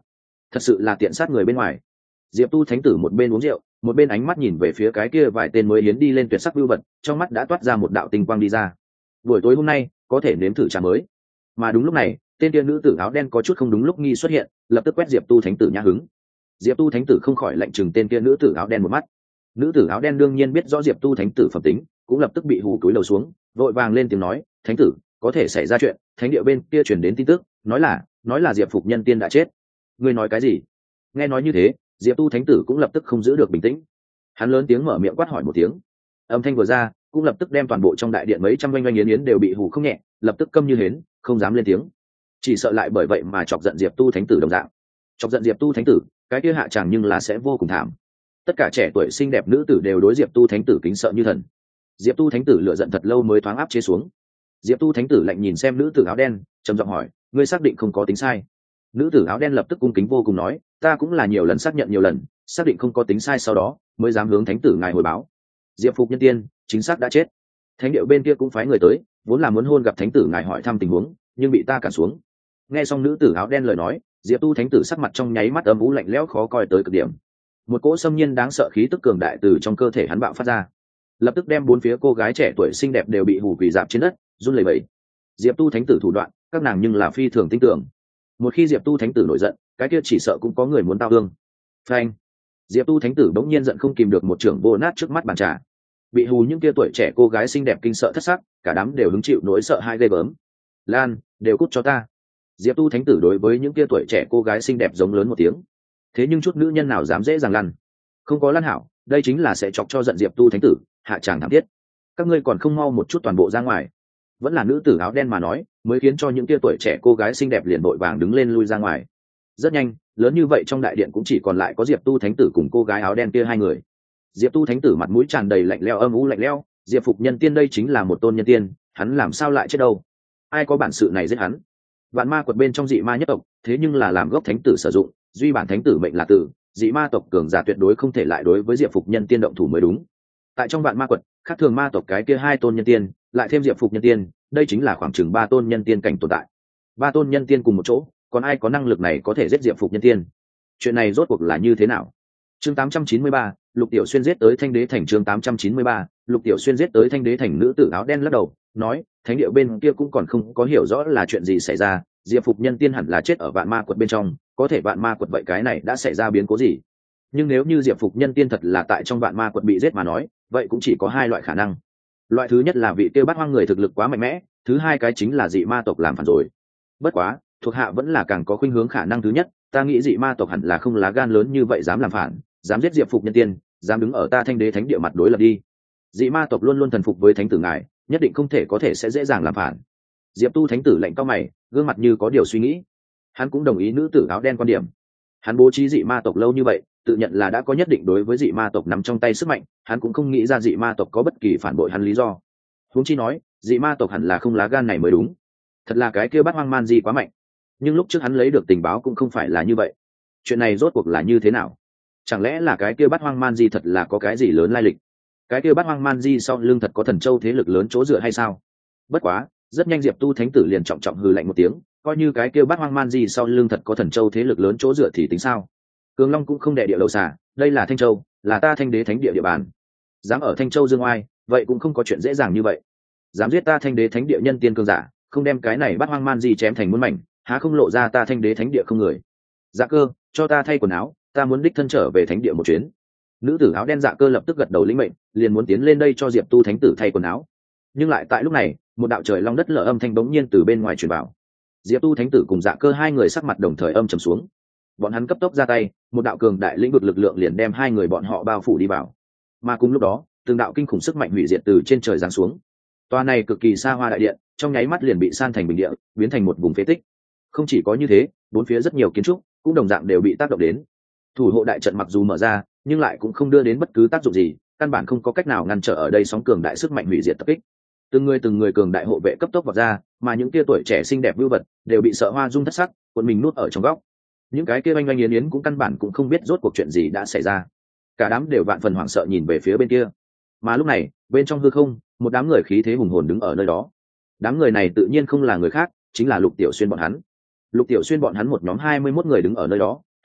thật sự là tiện sát người bên ngoài. Diệp Tu thánh tử một bên uống rượu, một bên ánh mắt nhìn về phía cái kia vài tên mới hiến đi lên tuyệt sắc vưu vật, trong mắt đã toát ra một đạo tinh quang đi ra. Buổi tối hôm nay có thể nếm thử trà mới. Mà đúng lúc này, tên kia nữ tử áo đen có chút không đúng lúc nghi xuất hiện, lập tức quét Diệp Tu thánh tử nhã hứng. Diệp Tu thánh tử không khỏi lạnh chừng tên kia nữ tử áo đen một mắt. Nữ tử áo đen đương nhiên biết rõ Diệp Tu thánh tử phẩm tính, cũng lập tức bị hù túi lầu xuống, vội vàng lên tiếng nói: "Thánh tử, có thể xảy ra chuyện, thánh địa bên kia truyền đến tin tức, nói là, nói là Diệp Phục Nhân Tiên đã chết." Ngươi nói cái gì? Nghe nói như thế, Diệp Tu thánh tử cũng lập tức không giữ được bình tĩnh. Hắn lớn tiếng mở miệng quát hỏi một tiếng. Âm thanh vừa ra, cũng lập tức đem toàn bộ trong đại điện mấy trăm oanh oanh yến yến đều bị hù không nhẹ, lập tức câm như hến, không dám lên tiếng. Chỉ sợ lại bởi vậy mà chọc giận Diệp Tu thánh tử đồng dạng. Chọc giận Diệp Tu thánh tử, cái kia hạ tràng nhưng là sẽ vô cùng thảm. Tất cả trẻ tuổi xinh đẹp nữ tử đều đối Diệp Tu thánh tử kính sợ như thần. Diệp Tu thánh tử lựa giận thật lâu mới thoáng áp chế xuống. Diệp Tu thánh tử lạnh nhìn xem nữ tử áo đen, trầm giọng hỏi: "Ngươi xác định không có tính sai?" Nữ tử áo đen lập tức cung kính vô cùng nói: "Ta cũng là nhiều lần xác nhận nhiều lần, xác định không có tính sai, sau đó mới dám hướng thánh tử ngài hồi báo. Diệp Phục Nhân Tiên chính xác đã chết. Thánh điệu bên kia cũng phái người tới, vốn là muốn hôn gặp thánh tử ngài hỏi thăm tình huống, nhưng bị ta cản xuống." Nghe xong nữ tử áo đen lời nói, Diệp Tu thánh tử sắc mặt trong nháy mắt âm u lạnh lẽo khó coi tới cực điểm. Một cỗ xâm nhiên đáng sợ khí tức cường đại từ trong cơ thể hắn bạo phát ra, lập tức đem bốn phía cô gái trẻ tuổi xinh đẹp đều bị hù quỳ dạp trên đất, run lẩy bẩy. Diệp Tu thánh tử thủ đoạn, các nàng nhưng là phi thường tin tưởng. Một khi Diệp Tu thánh tử nổi giận, cái kia chỉ sợ cũng có người muốn tao thương. Phanh! Diệp Tu thánh tử bỗng nhiên giận không kìm được một trưởng vô nát trước mắt bàn trà. Bị hù những kia tuổi trẻ cô gái xinh đẹp kinh sợ thất sắc, cả đám đều hứng chịu nỗi sợ hai ghê gớm. "Lan, đều cút cho ta!" Diệp Tu thánh tử đối với những kia tuổi trẻ cô gái xinh đẹp giống lớn một tiếng. Thế nhưng chút nữ nhân nào dám dễ dàng lăn? Không có lăn hảo, đây chính là sẽ chọc cho giận Diệp Tu thánh tử, hạ tràng thảm thiết. Các ngươi còn không mau một chút toàn bộ ra ngoài. Vẫn là nữ tử áo đen mà nói, mới khiến cho những kia tuổi trẻ cô gái xinh đẹp liền vội vàng đứng lên lui ra ngoài. Rất nhanh, lớn như vậy trong đại điện cũng chỉ còn lại có Diệp Tu thánh tử cùng cô gái áo đen kia hai người. Diệp Tu thánh tử mặt mũi tràn đầy lạnh lẽo âm u lạnh lẽo, Diệp Phục Nhân Tiên đây chính là một tôn nhân tiên, hắn làm sao lại chết đâu? Ai có bản sự này giết hắn? Vạn ma quật bên trong dị ma nhất tộc, thế nhưng là làm gốc thánh tử sử dụng, duy bản thánh tử mệnh là tử, dị ma tộc cường giả tuyệt đối không thể lại đối với Diệp Phục Nhân Tiên động thủ mới đúng. Tại trong vạn ma quật, khác thường ma tộc cái kia hai tôn nhân tiên, lại thêm Diệp Phục Nhân Tiên, đây chính là khoảng chừng ba tôn nhân tiên cảnh tồn tại. Ba tôn nhân tiên cùng một chỗ, còn ai có năng lực này có thể giết Diệp Phục Nhân Tiên? Chuyện này rốt cuộc là như thế nào? Chương tám trăm chín mươi ba, Lục Tiểu Xuyên giết tới Thanh Đế thành. Chương tám trăm chín mươi ba, Lục Tiểu Xuyên giết tới Thanh Đế thành. Nữ tử áo đen lắc đầu, nói: "Thánh địa bên kia cũng còn không có hiểu rõ là chuyện gì xảy ra, Diệp Phục Nhân Tiên hẳn là chết ở vạn ma quật bên trong, có thể vạn ma quật vậy cái này đã xảy ra biến cố gì? Nhưng nếu như Diệp Phục Nhân Tiên thật là tại trong vạn ma quật bị giết mà nói, vậy cũng chỉ có hai loại khả năng. Loại thứ nhất là vị tiêu bắt hoang người thực lực quá mạnh mẽ, thứ hai cái chính là dị ma tộc làm phản rồi. Bất quá, thuộc hạ vẫn là càng có khuynh hướng khả năng thứ nhất, ta nghĩ dị ma tộc hẳn là không lá gan lớn như vậy dám làm phản, dám giết Diệp Phục Nhân Tiên, dám đứng ở ta Thanh Đế thánh địa mặt đối lập đi. Dị ma tộc luôn luôn thần phục với thánh tử ngài, nhất định không thể có thể sẽ dễ dàng làm phản." Diệp Tu thánh tử lạnh cau mày, gương mặt như có điều suy nghĩ. Hắn cũng đồng ý nữ tử áo đen quan điểm. Hắn bố trí dị ma tộc lâu như vậy, tự nhận là đã có nhất định đối với dị ma tộc nắm trong tay sức mạnh, hắn cũng không nghĩ ra dị ma tộc có bất kỳ phản bội hắn lý do. Huống chi nói, dị ma tộc hẳn là không lá gan này mới đúng. Thật là cái kia Bát Hoang Man Di quá mạnh. Nhưng lúc trước hắn lấy được tình báo cũng không phải là như vậy. Chuyện này rốt cuộc là như thế nào? Chẳng lẽ là cái kia Bát Hoang Man Di thật là có cái gì lớn lai lịch? Cái kia Bát Hoang Man Di sau lưng thật có Thần Châu thế lực lớn chỗ dựa hay sao? Bất quá, rất nhanh Diệp Tu thánh tử liền trọng trọng hừ lạnh một tiếng, coi như cái kia Bát Hoang Man Di sau lưng thật có Thần Châu thế lực lớn chỗ dựa thì tính sao? Cường Long cũng không đè địa đầu xà, đây là Thanh Châu, là ta Thanh Đế thánh địa địa bàn. Dám ở Thanh Châu dương oai, vậy cũng không có chuyện dễ dàng như vậy. Dám giết ta Thanh Đế thánh địa nhân tiên cường giả, không đem cái này Bát Hoang Man Di chém thành muôn mảnh, há không lộ ra ta Thanh Đế thánh địa không người. Dạ Cơ, cho ta thay quần áo, ta muốn đích thân trở về thánh địa một chuyến. Nữ tử áo đen Dạ Cơ lập tức gật đầu lĩnh mệnh, liền muốn tiến lên đây cho Diệp Tu thánh tử thay quần áo. Nhưng lại tại lúc này, một đạo trời long đất lở âm thanh bỗng nhiên từ bên ngoài truyền vào. Diệp Tu thánh tử cùng Dạ Cơ hai người sắc mặt đồng thời âm trầm xuống. Bọn hắn cấp tốc ra tay, một đạo cường đại lĩnh vực lực lượng liền đem hai người bọn họ bao phủ đi vào. Mà cùng lúc đó, từng đạo kinh khủng sức mạnh hủy diệt từ trên trời giáng xuống. Tòa này cực kỳ xa hoa đại điện, trong nháy mắt liền bị san thành bình địa, biến thành một vùng phế tích. Không chỉ có như thế, bốn phía rất nhiều kiến trúc cũng đồng dạng đều bị tác động đến. Thủ hộ đại trận mặc dù mở ra, nhưng lại cũng không đưa đến bất cứ tác dụng gì, căn bản không có cách nào ngăn trở ở đây sóng cường đại sức mạnh hủy diệt tập kích. Từng người từng người cường đại hộ vệ cấp tốc vọt ra, mà những kia tuổi trẻ xinh đẹp vưu vật đều bị sợ hoa dung thất sắc, cuộn mình nuốt ở trong góc. Những cái kia oanh oanh yến yến cũng căn bản cũng không biết rốt cuộc chuyện gì đã xảy ra, cả đám đều vạn phần hoảng sợ nhìn về phía bên kia. Mà lúc này, bên trong hư không, một đám người khí thế hùng hồn đứng ở nơi đó. Đám người này tự nhiên không là người khác, chính là Lục Tiểu Xuyên bọn hắn. Lục Tiểu Xuyên bọn hắn một nhóm hai mươi mốt người đứng ở nơi đó,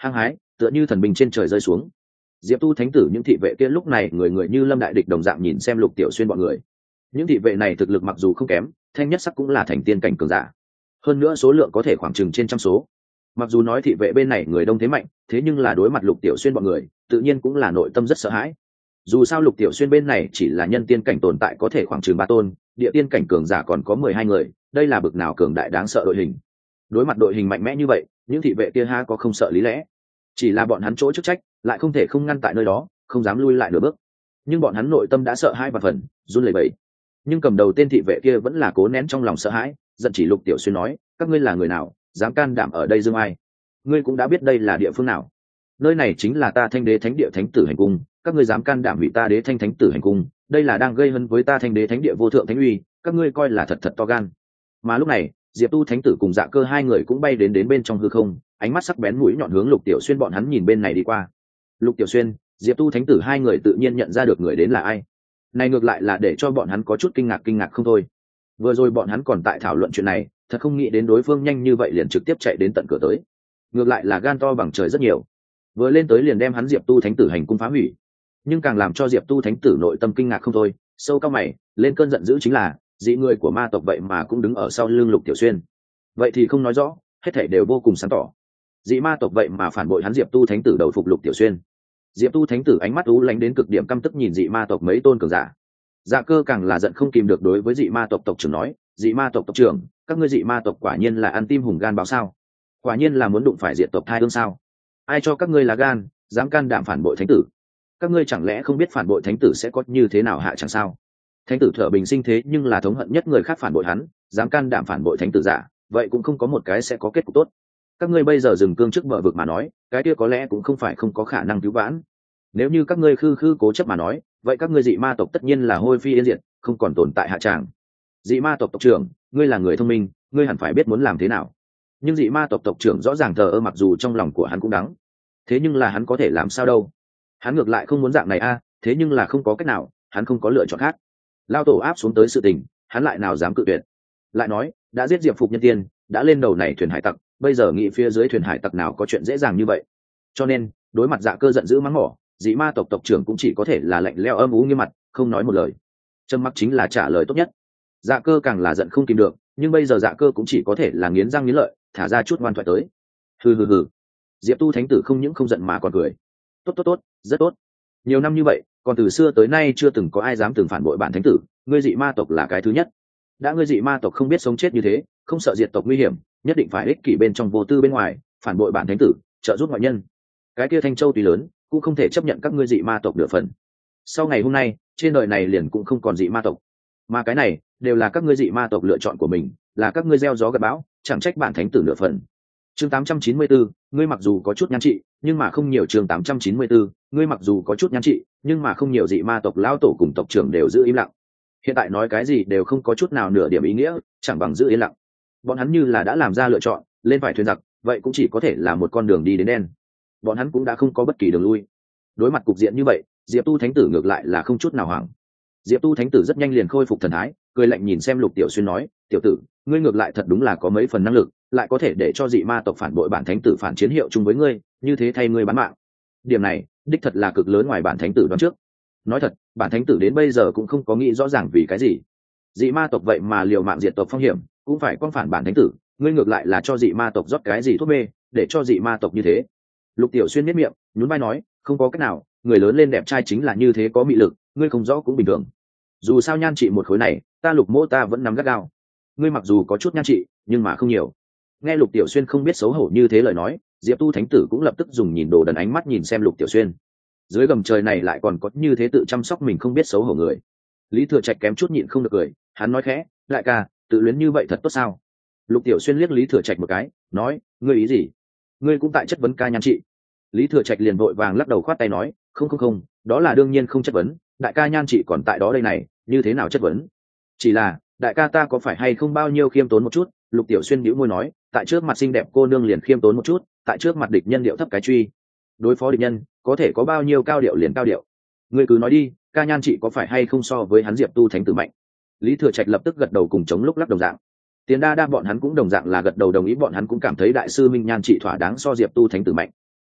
hăng hái tựa như thần bình trên trời rơi xuống. Diệp tu thánh tử những thị vệ kia lúc này người người như lâm đại địch đồng dạng nhìn xem Lục Tiểu Xuyên bọn người. Những thị vệ này thực lực mặc dù không kém, thanh nhất sắc cũng là thành tiên cảnh cường giả, hơn nữa số lượng có thể khoảng chừng trên trăm số. Mặc dù nói thị vệ bên này người đông thế mạnh, thế nhưng là đối mặt Lục Tiểu Xuyên bọn người tự nhiên cũng là nội tâm rất sợ hãi. Dù sao Lục Tiểu Xuyên bên này chỉ là nhân tiên cảnh tồn tại có thể khoảng chừng ba tôn, địa tiên cảnh cường giả còn có mười hai người, đây là bực nào cường đại đáng sợ đội hình. Đối mặt đội hình mạnh mẽ như vậy, những thị vệ kia ha có không sợ lý lẽ. Chỉ là bọn hắn chỗ chức trách lại không thể không ngăn tại nơi đó, không dám lui lại nửa bước. Nhưng bọn hắn nội tâm đã sợ hãi và phần run lẩy bẩy. Nhưng cầm đầu tên thị vệ kia vẫn là cố nén trong lòng sợ hãi, giận chỉ Lục Tiểu Xuyên nói: các ngươi là người nào, dám can đảm ở đây dương ai? Ngươi cũng đã biết đây là địa phương nào? Nơi này chính là ta Thanh Đế Thánh Địa Thánh Tử hành cung, các ngươi dám can đảm hủy ta Đế Thanh Thánh Tử hành cung, đây là đang gây hấn với ta Thanh Đế Thánh Địa vô thượng thánh uy, các ngươi coi là thật thật to gan. Mà lúc này, Diệp Tu Thánh Tử cùng Dạ Cơ hai người cũng bay đến đến bên trong hư không, ánh mắt sắc bén mũi nhọn hướng Lục Tiểu Xuyên bọn hắn nhìn bên này đi qua. Lục Tiểu Xuyên, Diệp Tu Thánh Tử hai người tự nhiên nhận ra được người đến là ai. Này ngược lại là để cho bọn hắn có chút kinh ngạc kinh ngạc không thôi. Vừa rồi bọn hắn còn tại thảo luận chuyện này, thật không nghĩ đến đối phương nhanh như vậy liền trực tiếp chạy đến tận cửa tới. Ngược lại là gan to bằng trời rất nhiều. Vừa lên tới liền đem hắn Diệp Tu Thánh Tử hành cung phá hủy. Nhưng càng làm cho Diệp Tu Thánh Tử nội tâm kinh ngạc không thôi, sâu cao mày, lên cơn giận dữ chính là, dị người của ma tộc vậy mà cũng đứng ở sau lưng Lục Tiểu Xuyên. Vậy thì không nói rõ, hết thảy đều vô cùng sáng tỏ. Dị ma tộc vậy mà phản bội hắn Diệp Tu Thánh Tử đầu phục Lục Tiểu Xuyên. Diệp Tu Thánh Tử ánh mắt u lánh đến cực điểm, căm tức nhìn dị ma tộc mấy tôn cường giả. Dạ Cơ càng là giận không kìm được đối với dị ma tộc tộc trưởng nói: dị ma tộc tộc trưởng, các ngươi dị ma tộc quả nhiên là ăn tim hùng gan báo sao? Quả nhiên là muốn đụng phải diệt tộc thai hương sao? Ai cho các ngươi là gan, dám can đảm phản bội thánh tử? Các ngươi chẳng lẽ không biết phản bội thánh tử sẽ có như thế nào hạ chẳng sao? Thánh tử Thở Bình sinh thế nhưng là thống hận nhất người khác phản bội hắn, dám can đảm phản bội thánh tử giả, vậy cũng không có một cái sẽ có kết cục tốt. Các ngươi bây giờ dừng cương trước bờ vực mà nói, cái kia có lẽ cũng không phải không có khả năng cứu vãn. Nếu như các ngươi khư khư cố chấp mà nói, vậy các ngươi dị ma tộc tất nhiên là hôi phi yên diệt, không còn tồn tại hạ tràng. Dị ma tộc tộc trưởng, ngươi là người thông minh, ngươi hẳn phải biết muốn làm thế nào. Nhưng dị ma tộc tộc trưởng rõ ràng thờ ơ, mặc dù trong lòng của hắn cũng đắng, thế nhưng là hắn có thể làm sao đâu? Hắn ngược lại không muốn dạng này a, thế nhưng là không có cách nào, hắn không có lựa chọn khác. Lao tổ áp xuống tới sự tình, hắn lại nào dám cự tuyệt? Lại nói, đã giết Diệp Phục Nhân Tiên, đã lên đầu này thuyền hải tặc, bây giờ nghĩ phía dưới thuyền hải tặc nào có chuyện dễ dàng như vậy? Cho nên, đối mặt Dạ Cơ giận dữ mắng mỏ, dị ma tộc tộc trưởng cũng chỉ có thể là lạnh lẽo âm u nghiêm mặt, không nói một lời. Trầm mặc chính là trả lời tốt nhất. Dạ Cơ càng là giận không kìm được, nhưng bây giờ Dạ Cơ cũng chỉ có thể là nghiến răng nghiến lợi, thả ra chút ngoan thoại tới. Hừ hừ hừ. Diệp Tu Thánh Tử không những không giận mà còn cười. Tốt tốt tốt, rất tốt. Nhiều năm như vậy, còn từ xưa tới nay chưa từng có ai dám từng phản bội bản thánh tử, ngươi dị ma tộc là cái thứ nhất. Đã ngươi dị ma tộc không biết sống chết như thế, không sợ diệt tộc nguy hiểm, nhất định phải ích kỷ bên trong vô tư bên ngoài, phản bội bản thánh tử, trợ giúp ngoại nhân. Cái kia Thanh Châu tuy lớn, cũng không thể chấp nhận các ngươi dị ma tộc nửa phần. Sau ngày hôm nay, trên đời này liền cũng không còn dị ma tộc, mà cái này đều là các ngươi dị ma tộc lựa chọn của mình, là các ngươi gieo gió gặt bão, chẳng trách bản thánh tử nửa phần. Chương tám trăm chín mươi bốn, ngươi mặc dù có chút nhan trị, nhưng mà không nhiều. Chương tám trăm chín mươi bốn, ngươi mặc dù có chút nhan trị, nhưng mà không nhiều. Dị ma tộc lão tổ cùng tộc trưởng đều giữ im lặng. Hiện tại nói cái gì đều không có chút nào nửa điểm ý nghĩa, chẳng bằng giữ im lặng. Bọn hắn như là đã làm ra lựa chọn, lên phải thuyền giặc, vậy cũng chỉ có thể là một con đường đi đến đen. Bọn hắn cũng đã không có bất kỳ đường lui. Đối mặt cục diện như vậy, Diệp Tu Thánh Tử ngược lại là không chút nào hoảng. Diệp Tu Thánh Tử rất nhanh liền khôi phục thần thái, cười lạnh nhìn xem Lục Tiểu Xuyên nói: tiểu tử, ngươi ngược lại thật đúng là có mấy phần năng lực, lại có thể để cho dị ma tộc phản bội bản thánh tử phản chiến hiệu chung với ngươi, như thế thay ngươi bán mạng. Điểm này đích thật là cực lớn ngoài bản thánh tử đoán trước. Nói thật, bản thánh tử đến bây giờ cũng không có nghĩ rõ ràng vì cái gì dị ma tộc vậy mà liều mạng diệt tộc phong hiểm cũng phải con phản bản thánh tử, ngươi ngược lại là cho dị ma tộc rót cái gì thuốc mê để cho dị ma tộc như thế. Lục Tiểu Xuyên miết miệng nhún vai nói: không có cách nào, người lớn lên đẹp trai chính là như thế, có mị lực, ngươi không rõ cũng bình thường. Dù sao nhan trị một khối này, ta Lục mỗ ta vẫn nắm gắt gao. Ngươi mặc dù có chút nhan trị, nhưng mà không nhiều. Nghe Lục Tiểu Xuyên không biết xấu hổ như thế lời nói, Diệp Tu Thánh Tử cũng lập tức dùng nhìn đồ đần ánh mắt nhìn xem Lục Tiểu Xuyên. Dưới gầm trời này lại còn có như thế tự chăm sóc mình không biết xấu hổ người. Lý Thừa Trạch kém chút nhịn không được cười, hắn nói khẽ: đại ca, tự luyến như vậy thật tốt sao? Lục Tiểu Xuyên liếc Lý Thừa Trạch một cái, nói: ngươi ý gì? Ngươi cũng tại chất vấn ca nhan trị? Lý Thừa Trạch liền vội vàng lắc đầu khoát tay nói: không không không, đó là đương nhiên không chất vấn, đại ca nhan trị còn tại đó đây này, như thế nào chất vấn? Chỉ là đại ca ta có phải hay không bao nhiêu khiêm tốn một chút? Lục Tiểu Xuyên bĩu môi nói: tại trước mặt xinh đẹp cô nương liền khiêm tốn một chút, tại trước mặt địch nhân điệu thấp cái truy. Đối phó địch nhân có thể có bao nhiêu cao điệu liền cao điệu. Ngươi cứ nói đi, ca nhan trị có phải hay không so với hắn Diệp Tu Thánh Tử mạnh? Lý Thừa Trạch lập tức gật đầu cùng chống lúc lắc đồng dạng. Tiền đa đa bọn hắn cũng đồng dạng là gật đầu đồng ý, bọn hắn cũng cảm thấy đại sư minh nhan trị thỏa đáng so Diệp Tu Thánh Tử mạnh.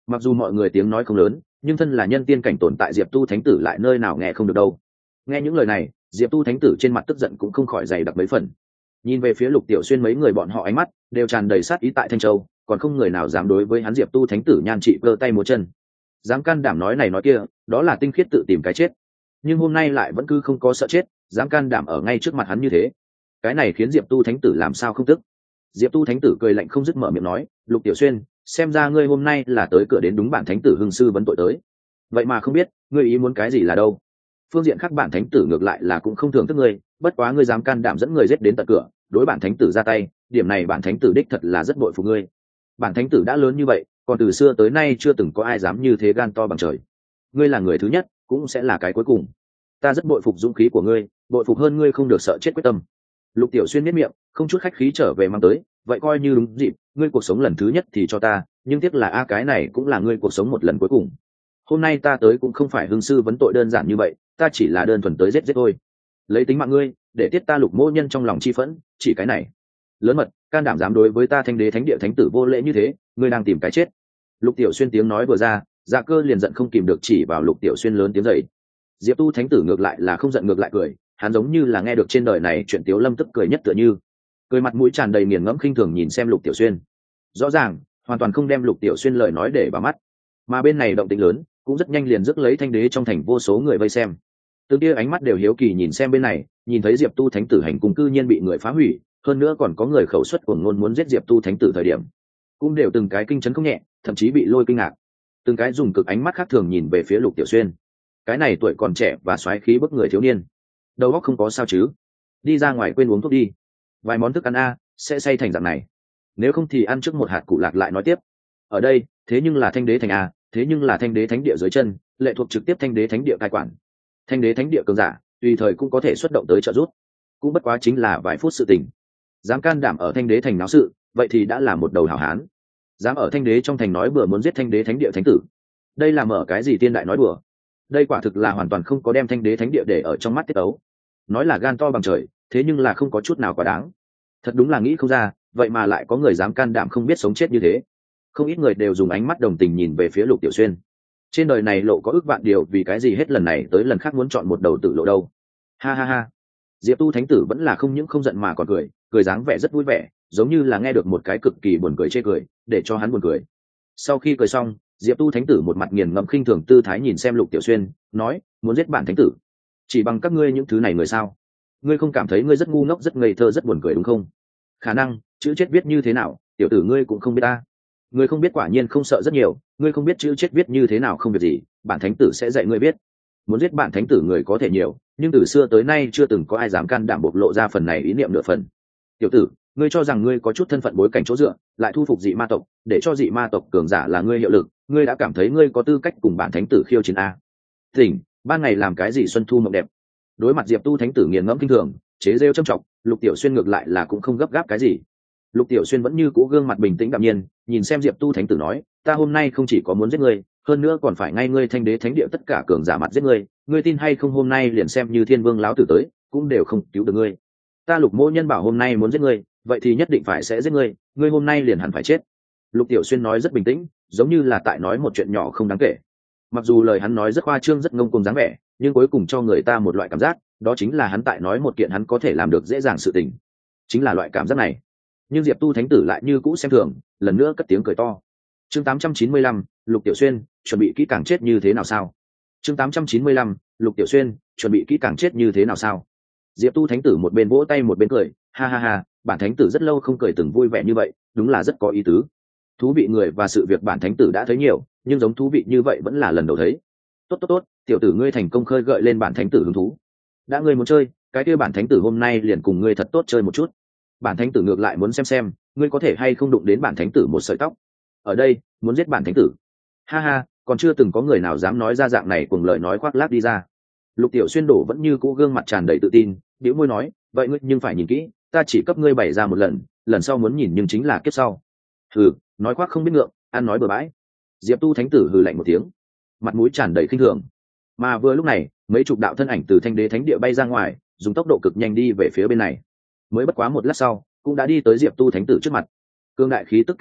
Mặc dù mọi người tiếng nói không lớn, nhưng thân là nhân tiên cảnh tồn tại Diệp Tu thánh tử lại nơi nào nghe không được đâu. Nghe những lời này, Diệp Tu thánh tử trên mặt tức giận cũng không khỏi dày đặc mấy phần. Nhìn về phía Lục Tiểu Xuyên, mấy người bọn họ ánh mắt đều tràn đầy sát ý tại Thanh Châu, còn không người nào dám đối với hắn Diệp Tu thánh tử nhan trị cơ tay múa chân, dám can đảm nói này nói kia, đó là tinh khiết tự tìm cái chết. Nhưng hôm nay lại vẫn cứ không có sợ chết, dám can đảm ở ngay trước mặt hắn như thế, cái này khiến Diệp Tu thánh tử làm sao không tức. Diệp Tu thánh tử cười lạnh không dứt mở miệng nói, Lục Tiểu Xuyên, xem ra ngươi hôm nay là tới cửa đến đúng bản thánh tử hưng sư vấn tội tới, vậy mà không biết ngươi ý muốn cái gì là đâu. Phương diện khác bản thánh tử ngược lại là cũng không thường thức ngươi, bất quá ngươi dám can đảm dẫn người giết đến tận cửa đối bản thánh tử ra tay, điểm này bản thánh tử đích thật là rất bội phục ngươi. Bản thánh tử đã lớn như vậy, còn từ xưa tới nay chưa từng có ai dám như thế gan to bằng trời. Ngươi là người thứ nhất, cũng sẽ là cái cuối cùng. Ta rất bội phục dũng khí của ngươi, bội phục hơn ngươi không được sợ chết quyết tâm. Lục Tiểu Xuyên miết miệng, không chút khách khí trở về mang tới, vậy coi như đúng dịp, ngươi cuộc sống lần thứ nhất thì cho ta, nhưng tiếc là a cái này cũng là ngươi cuộc sống một lần cuối cùng. Hôm nay ta tới cũng không phải hưng sư vấn tội đơn giản như vậy, ta chỉ là đơn thuần tới giết giết thôi, lấy tính mạng ngươi để tiết ta Lục mỗ nhân trong lòng chi phẫn, chỉ cái này. Lớn mật, can đảm dám đối với ta Thanh Đế Thánh Địa thánh tử vô lễ như thế, ngươi đang tìm cái chết. Lục Tiểu Xuyên tiếng nói vừa ra, Dạ Cơ liền giận không kìm được chỉ vào Lục Tiểu Xuyên lớn tiếng dậy. Diệp Tu thánh tử ngược lại là không giận ngược lại cười, hắn giống như là nghe được trên đời này chuyện Tiếu Lâm tức cười nhất tựa như, cười mặt mũi tràn đầy nghiền ngẫm khinh thường nhìn xem Lục Tiểu Xuyên, rõ ràng hoàn toàn không đem Lục Tiểu Xuyên lời nói để vào mắt. Mà bên này động tĩnh lớn cũng rất nhanh liền rước lấy Thanh Đế trong thành vô số người vây xem, từng kia ánh mắt đều hiếu kỳ nhìn xem bên này, nhìn thấy Diệp Tu thánh tử hành cung cư nhiên bị người phá hủy, hơn nữa còn có người khẩu xuất cuồng ngôn muốn giết Diệp Tu thánh tử thời điểm, cũng đều từng cái kinh chấn không nhẹ, thậm chí bị lôi kinh ngạc, từng cái dùng cực ánh mắt khác thường nhìn về phía Lục Tiểu Xuyên. Cái này tuổi còn trẻ và xoáy khí bức người thiếu niên, đầu óc không có sao chứ? Đi ra ngoài quên uống thuốc đi, vài món thức ăn a sẽ say thành dạng này, nếu không thì ăn trước một hạt củ lạc lại nói tiếp. Ở đây thế nhưng là Thanh Đế thành a, thế nhưng là Thanh Đế thánh địa dưới chân, lệ thuộc trực tiếp Thanh Đế thánh địa cai quản. Thanh Đế thánh địa cường giả tùy thời cũng có thể xuất động tới trợ giúp, cũng bất quá chính là vài phút sự tình. Dám can đảm ở Thanh Đế thành náo sự, vậy thì đã là một đầu hảo hán. Dám ở Thanh Đế trong thành nói bừa muốn giết Thanh Đế thánh địa thánh tử, đây là mở cái gì tiên đại nói bừa. Đây quả thực là hoàn toàn không có đem Thanh Đế thánh địa để ở trong mắt tiết ấu. Nói là gan to bằng trời, thế nhưng là không có chút nào quá đáng. Thật đúng là nghĩ không ra, vậy mà lại có người dám can đảm không biết sống chết như thế. Không ít người đều dùng ánh mắt đồng tình nhìn về phía Lục Tiểu Xuyên. Trên đời này lộ có ước vạn điều, vì cái gì hết lần này tới lần khác muốn chọn một đầu tử lộ đâu. Ha ha ha. Diệp Tu thánh tử vẫn là không những không giận mà còn cười, cười dáng vẻ rất vui vẻ, giống như là nghe được một cái cực kỳ buồn cười chê cười, để cho hắn buồn cười. Sau khi cười xong, Diệp Tu thánh tử một mặt nghiền ngẫm khinh thường tư thái nhìn xem Lục Tiểu Xuyên, nói, muốn giết bản thánh tử, chỉ bằng các ngươi những thứ này người sao? Ngươi không cảm thấy ngươi rất ngu ngốc, rất ngây thơ, rất buồn cười đúng không? Khả năng chữ chết viết như thế nào, tiểu tử ngươi cũng không biết ta. Ngươi không biết quả nhiên không sợ rất nhiều, ngươi không biết chữ chết viết như thế nào không việc gì, bản thánh tử sẽ dạy ngươi biết. Muốn giết bản thánh tử người có thể nhiều, nhưng từ xưa tới nay chưa từng có ai dám can đảm bộc lộ ra phần này ý niệm nửa phần. Tiểu tử, ngươi cho rằng ngươi có chút thân phận bối cảnh chỗ dựa, lại thu phục dị ma tộc, để cho dị ma tộc cường giả là ngươi hiệu lực, ngươi đã cảm thấy ngươi có tư cách cùng bản thánh tử khiêu chiến a? Tỉnh, ban ngày làm cái gì xuân thu mộng đẹp? Đối mặt Diệp Tu thánh tử nghiền ngẫm kinh thường, chế rêu châm trọng, Lục Tiểu Xuyên ngược lại là cũng không gấp gáp cái gì. Lục Tiểu Xuyên vẫn như cũ gương mặt bình tĩnh đạm nhiên, nhìn xem Diệp Tu thánh tử nói, ta hôm nay không chỉ có muốn giết ngươi, hơn nữa còn phải ngay ngươi Thanh Đế thánh địa tất cả cường giả mặt giết ngươi, ngươi tin hay không hôm nay liền xem như Thiên Vương lão tử tới, cũng đều không cứu được ngươi. Ta Lục mỗ nhân bảo hôm nay muốn giết ngươi, vậy thì nhất định phải sẽ giết ngươi, ngươi hôm nay liền hẳn phải chết. Lục Tiểu Xuyên nói rất bình tĩnh, giống như là tại nói một chuyện nhỏ không đáng kể. Mặc dù lời hắn nói rất khoa trương, rất ngông cuồng dáng vẻ, nhưng cuối cùng cho người ta một loại cảm giác, đó chính là hắn tại nói một kiện hắn có thể làm được dễ dàng sự tình. Chính là loại cảm giác này. Nhưng Diệp Tu thánh tử lại như cũ xem thường, lần nữa cất tiếng cười to. Chương tám trăm chín mươi lăm, Lục Tiểu Xuyên, chuẩn bị kỹ càng chết như thế nào sao? Chương tám trăm chín mươi lăm, Lục Tiểu Xuyên, chuẩn bị kỹ càng chết như thế nào sao? Diệp Tu thánh tử một bên vỗ tay một bên cười, ha ha ha, bản thánh tử rất lâu không cười từng vui vẻ như vậy, đúng là rất có ý tứ. Thú vị người và sự việc bản thánh tử đã thấy nhiều, nhưng giống thú vị như vậy vẫn là lần đầu thấy. Tốt tốt tốt, tiểu tử ngươi thành công khơi gợi lên bản thánh tử hứng thú. Đã ngươi muốn chơi, cái kia bản thánh tử hôm nay liền cùng ngươi thật tốt chơi một chút. Bản thánh tử ngược lại muốn xem xem, ngươi có thể hay không đụng đến bản thánh tử một sợi tóc. Ở đây, muốn giết bản thánh tử. Ha ha, còn chưa từng có người nào dám nói ra dạng này cùng lời nói khoác lác đi ra. Lục Tiểu Xuyên đổ vẫn như cũ gương mặt tràn đầy tự tin, bĩu môi nói, vậy ngươi nhưng phải nhìn kỹ, ta chỉ cấp ngươi bày ra một lần, lần sau muốn nhìn nhưng chính là kiếp sau. Hừ, nói khoác không biết ngượng, ăn nói bừa bãi. Diệp Tu thánh tử hừ lạnh một tiếng, mặt mũi tràn đầy khinh thường. Mà vừa lúc này, mấy chục đạo thân ảnh từ Thanh Đế thánh địa bay ra ngoài, dùng tốc độ cực nhanh đi về phía bên này. Mới bất quá một lát sau, cũng đã đi tới Diệp Tu thánh tử trước mặt. Cương đại khí tức kinh khủng,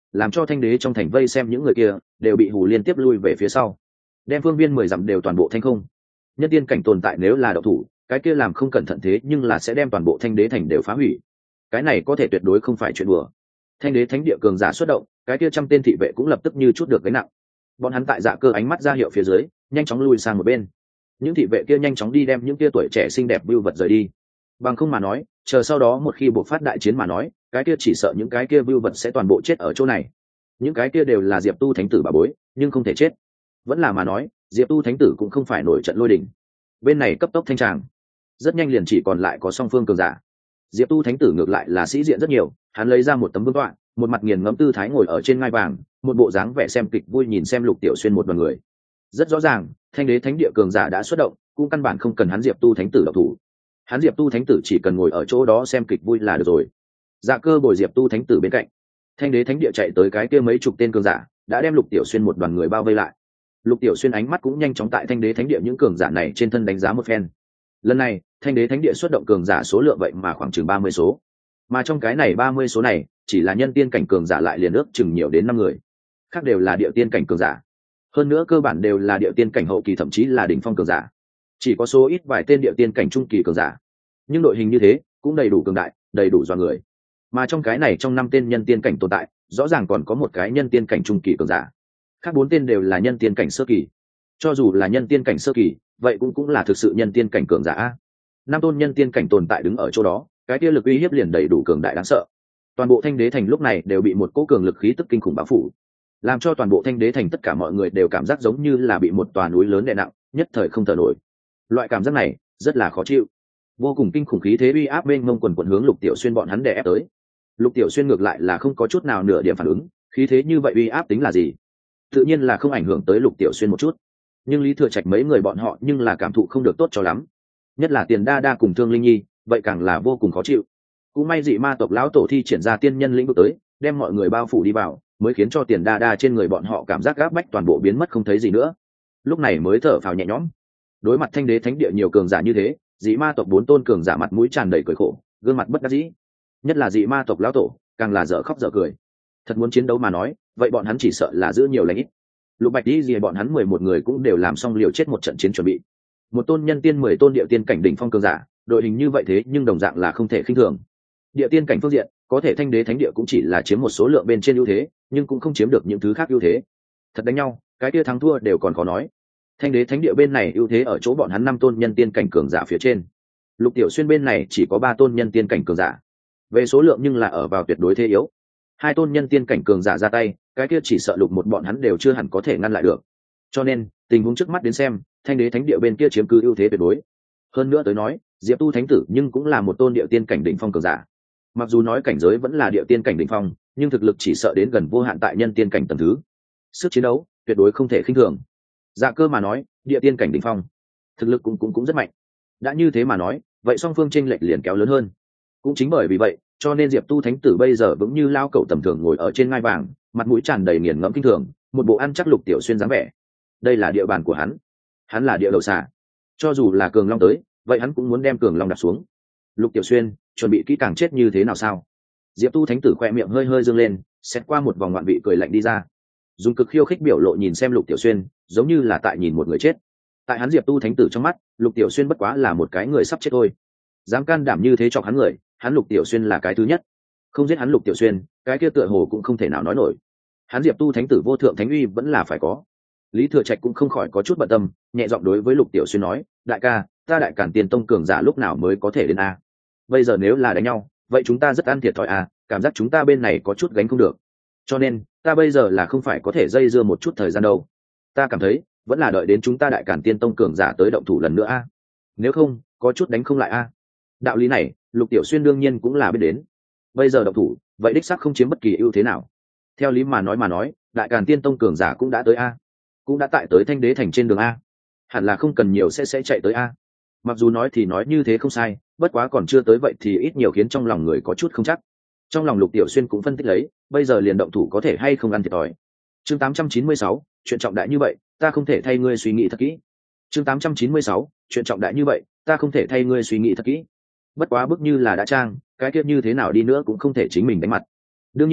làm cho thanh đế trong thành vây xem những người kia đều bị hù liên tiếp lui về phía sau, đem phương viên mười dặm đều toàn bộ thanh không. Nhân tiên cảnh tồn tại nếu là độc thủ, cái kia làm không cẩn thận thế nhưng là sẽ đem toàn bộ thanh đế thành đều phá hủy. Cái này có thể tuyệt đối không phải chuyện đùa. Thanh đế thánh địa cường giả xuất động, cái kia trăm tên thị vệ cũng lập tức như chút được gánh nặng. Bọn hắn tại Dạ Cơ ánh mắt ra hiệu phía dưới, nhanh chóng lui sang một bên. Những thị vệ kia nhanh chóng đi đem những kia tuổi trẻ xinh đẹp vưu vật rời đi. Bằng không mà nói, chờ sau đó một khi buộc phát đại chiến mà nói, cái kia chỉ sợ những cái kia vưu vật sẽ toàn bộ chết ở chỗ này. Những cái kia đều là Diệp Tu thánh tử bà bối, nhưng không thể chết. Vẫn là mà nói, Diệp Tu thánh tử cũng không phải nổi trận lôi đình. Bên này cấp tốc thanh tràng, rất nhanh liền chỉ còn lại có song phương cường giả. Diệp Tu thánh tử ngược lại là sĩ diện rất nhiều, hắn lấy ra một tấm vương tọa, một mặt nghiền ngẫm tư thái ngồi ở trên ngai vàng, một bộ dáng vẻ xem kịch vui nhìn xem Lục Tiểu Xuyên một đoàn người. Rất rõ ràng, thanh đế thánh địa cường giả đã xuất động, cũng căn bản không cần hắn Diệp Tu thánh tử động thủ. Hắn Diệp Tu thánh tử chỉ cần ngồi ở chỗ đó xem kịch vui là được rồi. Dạ Cơ bồi Diệp Tu thánh tử bên cạnh, thanh đế thánh địa chạy tới cái kia mấy chục tên cường giả, đã đem Lục Tiểu Xuyên một đoàn người bao vây lại. Lục Tiểu Xuyên ánh mắt cũng nhanh chóng tại thanh đế thánh địa những cường giả này trên thân đánh giá một phen. Lần này, thanh đế thánh địa xuất động cường giả số lượng vậy mà khoảng chừng ba mươi số. Mà trong cái này ba mươi số này, chỉ là nhân tiên cảnh cường giả lại liền ước chừng nhiều đến năm người. Khác đều là địa tiên cảnh cường giả. Hơn nữa cơ bản đều là địa tiên cảnh hậu kỳ thậm chí là đỉnh phong cường giả. Chỉ có số ít vài tên địa tiên cảnh trung kỳ cường giả. Nhưng đội hình như thế, cũng đầy đủ cường đại, đầy đủ doa người. Mà trong cái này trong năm tên nhân tiên cảnh tồn tại, rõ ràng còn có một cái nhân tiên cảnh trung kỳ cường giả. Khác bốn tên đều là nhân tiên cảnh sơ kỳ. Cho dù là nhân tiên cảnh sơ kỳ, vậy cũng cũng là thực sự nhân tiên cảnh cường giả. Năm tôn nhân tiên cảnh tồn tại đứng ở chỗ đó, cái kia lực uy hiếp liền đầy đủ cường đại đáng sợ. Toàn bộ thanh đế thành lúc này đều bị một cỗ cường lực khí tức kinh khủng bao phủ, làm cho toàn bộ thanh đế thành tất cả mọi người đều cảm giác giống như là bị một tòa núi lớn đè nặng, nhất thời không thở nổi. Loại cảm giác này rất là khó chịu. Vô cùng kinh khủng khí thế uy áp mênh mông quần quần hướng Lục Tiểu Xuyên bọn hắn đè ép tới. Lục Tiểu Xuyên ngược lại là không có chút nào nửa điểm phản ứng, khí thế như vậy uy áp tính là gì? Tự nhiên là không ảnh hưởng tới Lục Tiểu Xuyên một chút. Nhưng Lý Thừa Trạch mấy người bọn họ nhưng là cảm thụ không được tốt cho lắm. Nhất là Tiền Đa Đa cùng Thương Linh Nhi, vậy càng là vô cùng khó chịu. Cũng may dị ma tộc lão tổ thi triển ra tiên nhân lĩnh vực tới, đem mọi người bao phủ đi vào, mới khiến cho Tiền Đa Đa trên người bọn họ cảm giác gáp bách toàn bộ biến mất không thấy gì nữa. Lúc này mới thở phào nhẹ nhõm. Đối mặt thanh đế thánh địa nhiều cường giả như thế, dị ma tộc bốn tôn cường giả mặt mũi tràn đầy cười khổ, gương mặt bất đắc dĩ. Nhất là dị ma tộc lão tổ, càng là dở khóc dở cười. Thật muốn chiến đấu mà nói, vậy bọn hắn chỉ sợ là giữ nhiều lãnh ít. Lục Bạch đi gì bọn hắn mười một người cũng đều làm xong liều chết một trận chiến chuẩn bị. Một tôn nhân tiên mười tôn địa tiên cảnh đỉnh phong cường giả, đội hình như vậy thế nhưng đồng dạng là không thể khinh thường. Địa tiên cảnh phương diện, có thể thanh đế thánh địa cũng chỉ là chiếm một số lượng bên trên ưu thế, nhưng cũng không chiếm được những thứ khác ưu thế. Thật đánh nhau, cái kia thắng thua đều còn khó nói. Thanh đế thánh địa bên này ưu thế ở chỗ bọn hắn năm tôn nhân tiên cảnh cường giả phía trên. Lục Tiểu Xuyên bên này chỉ có ba tôn nhân tiên cảnh cường giả. Về số lượng nhưng là ở vào tuyệt đối thế yếu. Hai tôn nhân tiên cảnh cường giả ra tay, cái kia chỉ sợ Lục một bọn hắn đều chưa hẳn có thể ngăn lại được. Cho nên, tình huống trước mắt đến xem, thanh đế thánh địa bên kia chiếm cứ ưu thế tuyệt đối. Hơn nữa tới nói, Diệp Tu thánh tử nhưng cũng là một tôn địa tiên cảnh đỉnh phong cường giả. Mặc dù nói cảnh giới vẫn là địa tiên cảnh đỉnh phong, nhưng thực lực chỉ sợ đến gần vô hạn tại nhân tiên cảnh tầng thứ. Sức chiến đấu tuyệt đối không thể khinh thường. Dạ Cơ mà nói, địa tiên cảnh đỉnh phong, thực lực cũng cũng cũng rất mạnh. Đã như thế mà nói, vậy song phương chênh lệch liền kéo lớn hơn. Cũng chính bởi vì vậy, cho nên Diệp Tu thánh tử bây giờ vững như lao cẩu tầm thường ngồi ở trên ngai vàng, mặt mũi tràn đầy nghiền ngẫm kinh thường, một bộ ăn chắc Lục Tiểu Xuyên dáng vẻ. Đây là địa bàn của hắn, hắn là địa đầu xà. Cho dù là cường long tới, vậy hắn cũng muốn đem cường long đặt xuống. Lục Tiểu Xuyên, chuẩn bị kỹ càng chết như thế nào sao? Diệp Tu thánh tử khoe miệng hơi hơi dương lên, xét qua một vòng ngoạn vị cười lạnh đi ra, dùng cực khiêu khích biểu lộ nhìn xem Lục Tiểu Xuyên, giống như là tại nhìn một người chết. Tại hắn Diệp Tu thánh tử trong mắt, Lục Tiểu Xuyên bất quá là một cái người sắp chết thôi. Dám can đảm như thế chọc hắn người, hắn Lục Tiểu Xuyên là cái thứ nhất. Không giết hắn Lục Tiểu Xuyên, cái kia tựa hồ cũng không thể nào nói nổi. Hắn Diệp Tu thánh tử vô thượng thánh uy vẫn là phải có. Lý Thừa Trạch cũng không khỏi có chút bận tâm, nhẹ giọng đối với Lục Tiểu Xuyên nói, đại ca, ta Đại Càn Tiền Tông cường giả lúc nào mới có thể đến a? Bây giờ nếu là đánh nhau, vậy chúng ta rất ăn thiệt thòi à, cảm giác chúng ta bên này có chút gánh không được. Cho nên, ta bây giờ là không phải có thể dây dưa một chút thời gian đâu. Ta cảm thấy, vẫn là đợi đến chúng ta Đại Càn Tiên Tông cường giả tới động thủ lần nữa a. Nếu không, có chút đánh không lại a. Đạo lý này, Lục Tiểu Xuyên đương nhiên cũng là biết đến. Bây giờ động thủ, vậy đích xác không chiếm bất kỳ ưu thế nào. Theo lý mà nói mà nói, Đại Càn Tiên Tông cường giả cũng đã tới a, cũng đã tại tới Thanh Đế thành trên đường a, hẳn là không cần nhiều sẽ sẽ chạy tới a. Mặc dù nói thì nói như thế không sai, bất quá còn chưa tới vậy thì ít nhiều khiến trong lòng người có chút không chắc. Trong lòng Lục Tiểu Xuyên cũng phân tích lấy, bây giờ liền động thủ có thể hay không ăn thiệt thòi. Chương tám trăm chín mươi sáu, chuyện trọng đại như vậy, ta không thể thay ngươi suy nghĩ thật kỹ. Chương tám trăm chín mươi sáu, chuyện trọng đại như vậy, ta không thể thay ngươi suy nghĩ thật kỹ. Bất quá bức như là đã trang, cái kia như thế nào đi nữa cũng không thể chính mình đánh mặt. Đương nhiên,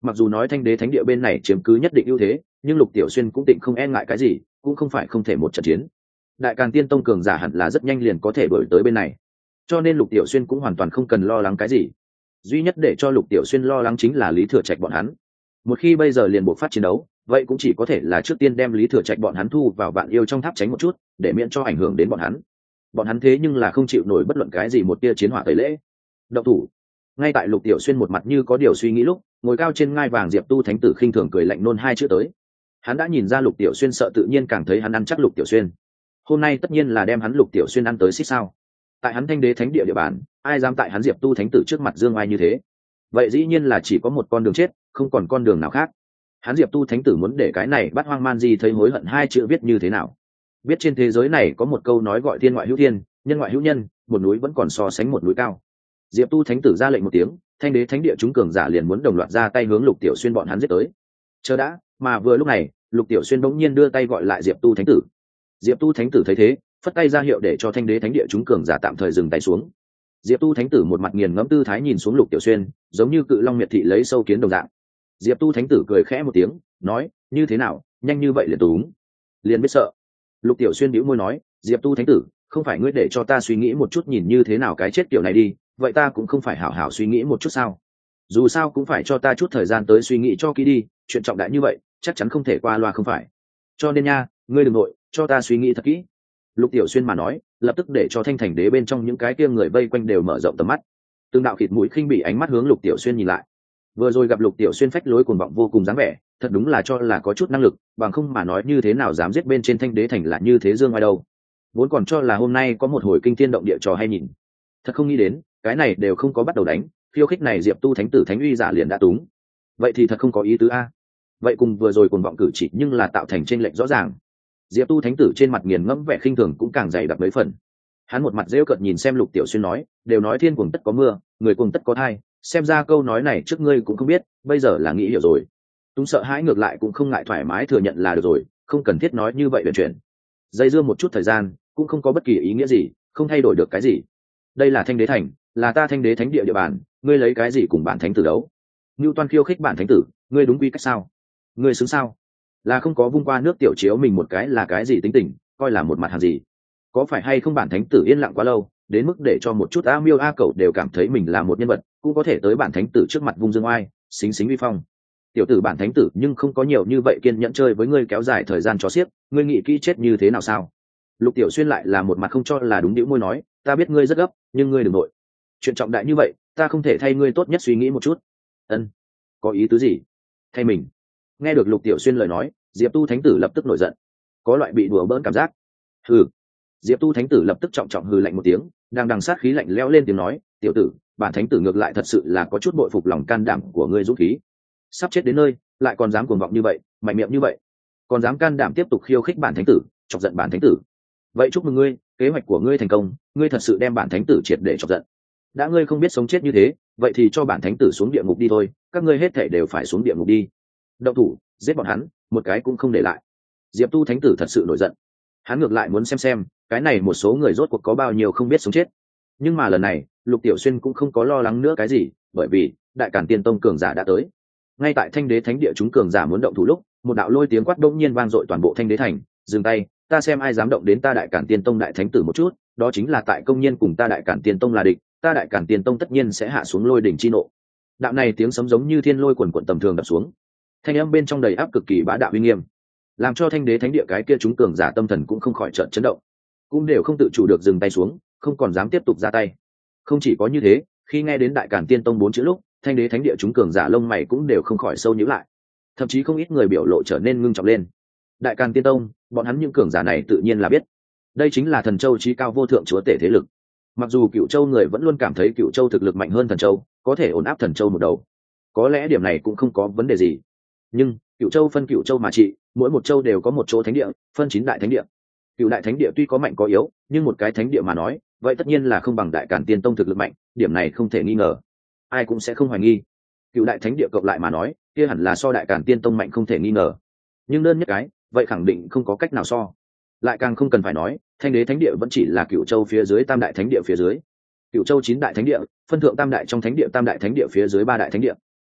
Mặc dù nói thanh đế thánh địa bên này chiếm cứ nhất định ưu thế, nhưng Lục Tiểu Xuyên cũng định không e ngại cái gì, cũng không phải không thể một trận chiến. Đại Càn Tiên Tông cường giả hẳn là rất nhanh liền có thể đổi tới bên này, cho nên Lục Tiểu Xuyên cũng hoàn toàn không cần lo lắng cái gì. Duy nhất để cho Lục Tiểu Xuyên lo lắng chính là Lý Thừa Trạch bọn hắn. Một khi bây giờ liền buộc phát chiến đấu, vậy cũng chỉ có thể là trước tiên đem Lý Thừa Trạch bọn hắn thu vào Vạn Yêu trong tháp tránh một chút, để miễn cho ảnh hưởng đến bọn hắn. Bọn hắn thế nhưng là không chịu nổi bất luận cái gì một tia chiến hỏa tẩy lễ. Động thủ. Ngay tại Lục Tiểu Xuyên một mặt như có điều suy nghĩ lúc, ngồi cao trên ngai vàng Diệp Tu Thánh Tử khinh thường cười lạnh nôn hai chữ tới. Hắn đã nhìn ra Lục Tiểu Xuyên sợ, tự nhiên càng thấy hắn ăn chắc Lục Tiểu Xuyên. Hôm nay tất nhiên là đem hắn Lục Tiểu Xuyên ăn tới xích sao. Tại hắn Thanh Đế Thánh Địa địa bàn, ai dám tại hắn Diệp Tu Thánh Tử trước mặt dương oai như thế? Vậy dĩ nhiên là chỉ có một con đường chết, không còn con đường nào khác. Hắn Diệp Tu Thánh Tử muốn để cái này Bát Hoang Man Di thấy hối hận hai chữ viết như thế nào? Biết trên thế giới này có một câu nói gọi thiên ngoại hữu thiên, nhân ngoại hữu nhân, một núi vẫn còn so sánh một núi cao. Diệp Tu Thánh Tử ra lệnh một tiếng, Thanh Đế Thánh Địa chúng cường giả liền muốn đồng loạt ra tay hướng Lục Tiểu Xuyên bọn hắn giết tới. Chờ đã, mà vừa lúc này, Lục Tiểu Xuyên bỗng nhiên đưa tay gọi lại Diệp Tu Thánh Tử. Diệp Tu Thánh Tử thấy thế, phất tay ra hiệu để cho Thanh Đế Thánh Địa chúng cường giả tạm thời dừng tay xuống. Diệp Tu Thánh Tử một mặt nghiền ngẫm tư thái nhìn xuống Lục Tiểu Xuyên, giống như cự long miệt thị lấy sâu kiến đồng dạng. Diệp Tu Thánh Tử cười khẽ một tiếng, nói: như thế nào, nhanh như vậy liền túng, liền biết sợ. Lục Tiểu Xuyên bĩu môi nói: Diệp Tu Thánh Tử, không phải ngươi để cho ta suy nghĩ một chút nhìn như thế nào cái chết kiểu này đi, vậy ta cũng không phải hảo hảo suy nghĩ một chút sao? Dù sao cũng phải cho ta chút thời gian tới suy nghĩ cho kỹ đi, chuyện trọng đại như vậy chắc chắn không thể qua loa không phải? Cho nên nha, ngươi đừng nội, cho ta suy nghĩ thật kỹ. Lục Tiểu Xuyên mà nói, lập tức để cho Thanh Thành Đế bên trong những cái kia người vây quanh đều mở rộng tầm mắt. Từng đạo khịt mũi khinh bỉ ánh mắt hướng Lục Tiểu Xuyên nhìn lại. Vừa rồi gặp Lục Tiểu Xuyên phách lối cuồng vọng vô cùng dáng vẻ, thật đúng là cho là có chút năng lực, bằng không mà nói như thế nào dám giết bên trên Thanh Đế thành là như thế dương ngoài đâu. Vốn còn cho là hôm nay có một hồi kinh thiên động địa trò hay nhìn, thật không nghĩ đến, cái này đều không có bắt đầu đánh, khiêu khích này Diệp Tu Thánh Tử Thánh uy giả liền đã túng. Vậy thì thật không có ý tứ a. Vậy cùng vừa rồi cuồng vọng cử chỉ nhưng là tạo thành chênh lệch rõ ràng. Diệp Tu Thánh Tử trên mặt nghiền ngẫm vẻ khinh thường cũng càng dày đặc mấy phần. Hắn một mặt rêu cợt nhìn xem Lục Tiểu Xuyên nói: đều nói thiên cuồng tất có mưa, người cuồng tất có thai, xem ra câu nói này trước ngươi cũng không biết, bây giờ là nghĩ hiểu rồi. Túng sợ hãi ngược lại cũng không ngại thoải mái thừa nhận là được rồi, không cần thiết nói như vậy về chuyện. Dây dưa một chút thời gian cũng không có bất kỳ ý nghĩa gì, không thay đổi được cái gì. Đây là Thanh Đế thành, là ta Thanh Đế Thánh Địa địa bàn, ngươi lấy cái gì cùng bản thánh tử đấu? Ngưu Toan khiêu khích bản thánh tử, ngươi đúng quy cách sao? Ngươi xứng sao? Là không có vung qua nước tiểu chiếu mình một cái là cái gì tính tình, coi là một mặt hàng gì? Có phải hay không bản thánh tử yên lặng quá lâu, đến mức để cho một chút a miêu a cẩu đều cảm thấy mình là một nhân vật, cũng có thể tới bản thánh tử trước mặt vung dương oai, xính xính uy phong. Tiểu tử bản thánh tử nhưng không có nhiều như vậy kiên nhẫn chơi với ngươi kéo dài thời gian cho xiếc, ngươi nghĩ kỹ chết như thế nào sao? Lục Tiểu Xuyên lại là một mặt không cho là đúng, nhíu môi nói: ta biết ngươi rất gấp, nhưng ngươi đừng nội. Chuyện trọng đại như vậy, ta không thể thay ngươi tốt nhất suy nghĩ một chút. Ân, có ý tứ gì? Thay mình? Nghe được Lục Tiểu Xuyên lời nói, Diệp Tu Thánh Tử lập tức nổi giận, có loại bị đùa bỡn cảm giác. Hừ. Diệp Tu Thánh Tử lập tức trọng trọng hừ lạnh một tiếng, đang đằng sát khí lạnh lẽo lên tiếng nói: tiểu tử, bản thánh tử ngược lại thật sự là có chút bội phục lòng can đảm của ngươi dũng khí. Sắp chết đến nơi, lại còn dám cuồng vọng như vậy, mạnh miệng như vậy, còn dám can đảm tiếp tục khiêu khích bản thánh tử, chọc giận bản thánh tử. Vậy chúc mừng ngươi, kế hoạch của ngươi thành công, ngươi thật sự đem bản thánh tử triệt để chọc giận. Đã ngươi không biết sống chết như thế, vậy thì cho bản thánh tử xuống địa ngục đi thôi, các ngươi hết thảy đều phải xuống địa ngục đi. Động thủ, giết bọn hắn, một cái cũng không để lại. Diệp Tu Thánh Tử thật sự nổi giận. Hắn ngược lại muốn xem xem, cái này một số người rốt cuộc có bao nhiêu không biết sống chết. Nhưng mà lần này, Lục Tiểu Xuyên cũng không có lo lắng nữa cái gì, bởi vì Đại Càn Tiên Tông cường giả đã tới. Ngay tại Thanh Đế Thánh Địa chúng cường giả muốn động thủ lúc, một đạo lôi tiếng quát đột nhiên vang dội toàn bộ Thanh Đế thành, dừng tay, ta xem ai dám động đến ta Đại Càn Tiên Tông đại thánh tử một chút, đó chính là tại công nhiên cùng ta Đại Càn Tiên Tông là địch, ta Đại Càn Tiên Tông tất nhiên sẽ hạ xuống lôi đỉnh chi nộ. Đạo này tiếng sấm giống như thiên lôi quần quần tầm thường đập xuống, thanh âm bên trong đầy áp cực kỳ bá đạo uy nghiêm, làm cho Thanh Đế Thánh Địa cái kia chúng cường giả tâm thần cũng không khỏi trợn chấn động, cũng đều không tự chủ được dừng tay xuống, không còn dám tiếp tục ra tay. Không chỉ có như thế, khi nghe đến Đại Càn Tiên Tông bốn chữ lúc, Thanh Đế Thánh Địa chúng cường giả lông mày cũng đều không khỏi sâu nhíu lại, thậm chí không ít người biểu lộ trở nên ngưng trọng lên. Đại Càn Tiên Tông, bọn hắn những cường giả này tự nhiên là biết, đây chính là Thần Châu chí cao vô thượng chúa tể thế lực. Mặc dù Cửu Châu người vẫn luôn cảm thấy Cửu Châu thực lực mạnh hơn Thần Châu, có thể ổn áp Thần Châu một đầu, có lẽ điểm này cũng không có vấn đề gì. Nhưng Cửu Châu phân Cửu Châu mà trị, mỗi một châu đều có một chỗ thánh địa, phân chín đại thánh địa. Cửu đại thánh địa tuy có mạnh có yếu, nhưng một cái thánh địa mà nói, vậy tất nhiên là không bằng Đại Càn Tiên Tông thực lực mạnh, điểm này không thể nghi ngờ, ai cũng sẽ không hoài nghi. Cửu đại thánh địa cộng lại mà nói, kia hẳn là so Đại Càn Tiên Tông mạnh không thể nghi ngờ. Nhưng đơn nhất cái, vậy khẳng định không có cách nào so. Lại càng không cần phải nói, Thanh Đế Thánh Địa vẫn chỉ là Cửu Châu phía dưới Tam đại thánh địa phía dưới. Cửu Châu chín đại thánh địa, phân thượng Tam đại trong thánh địa, Tam đại thánh địa phía dưới ba đại thánh địa.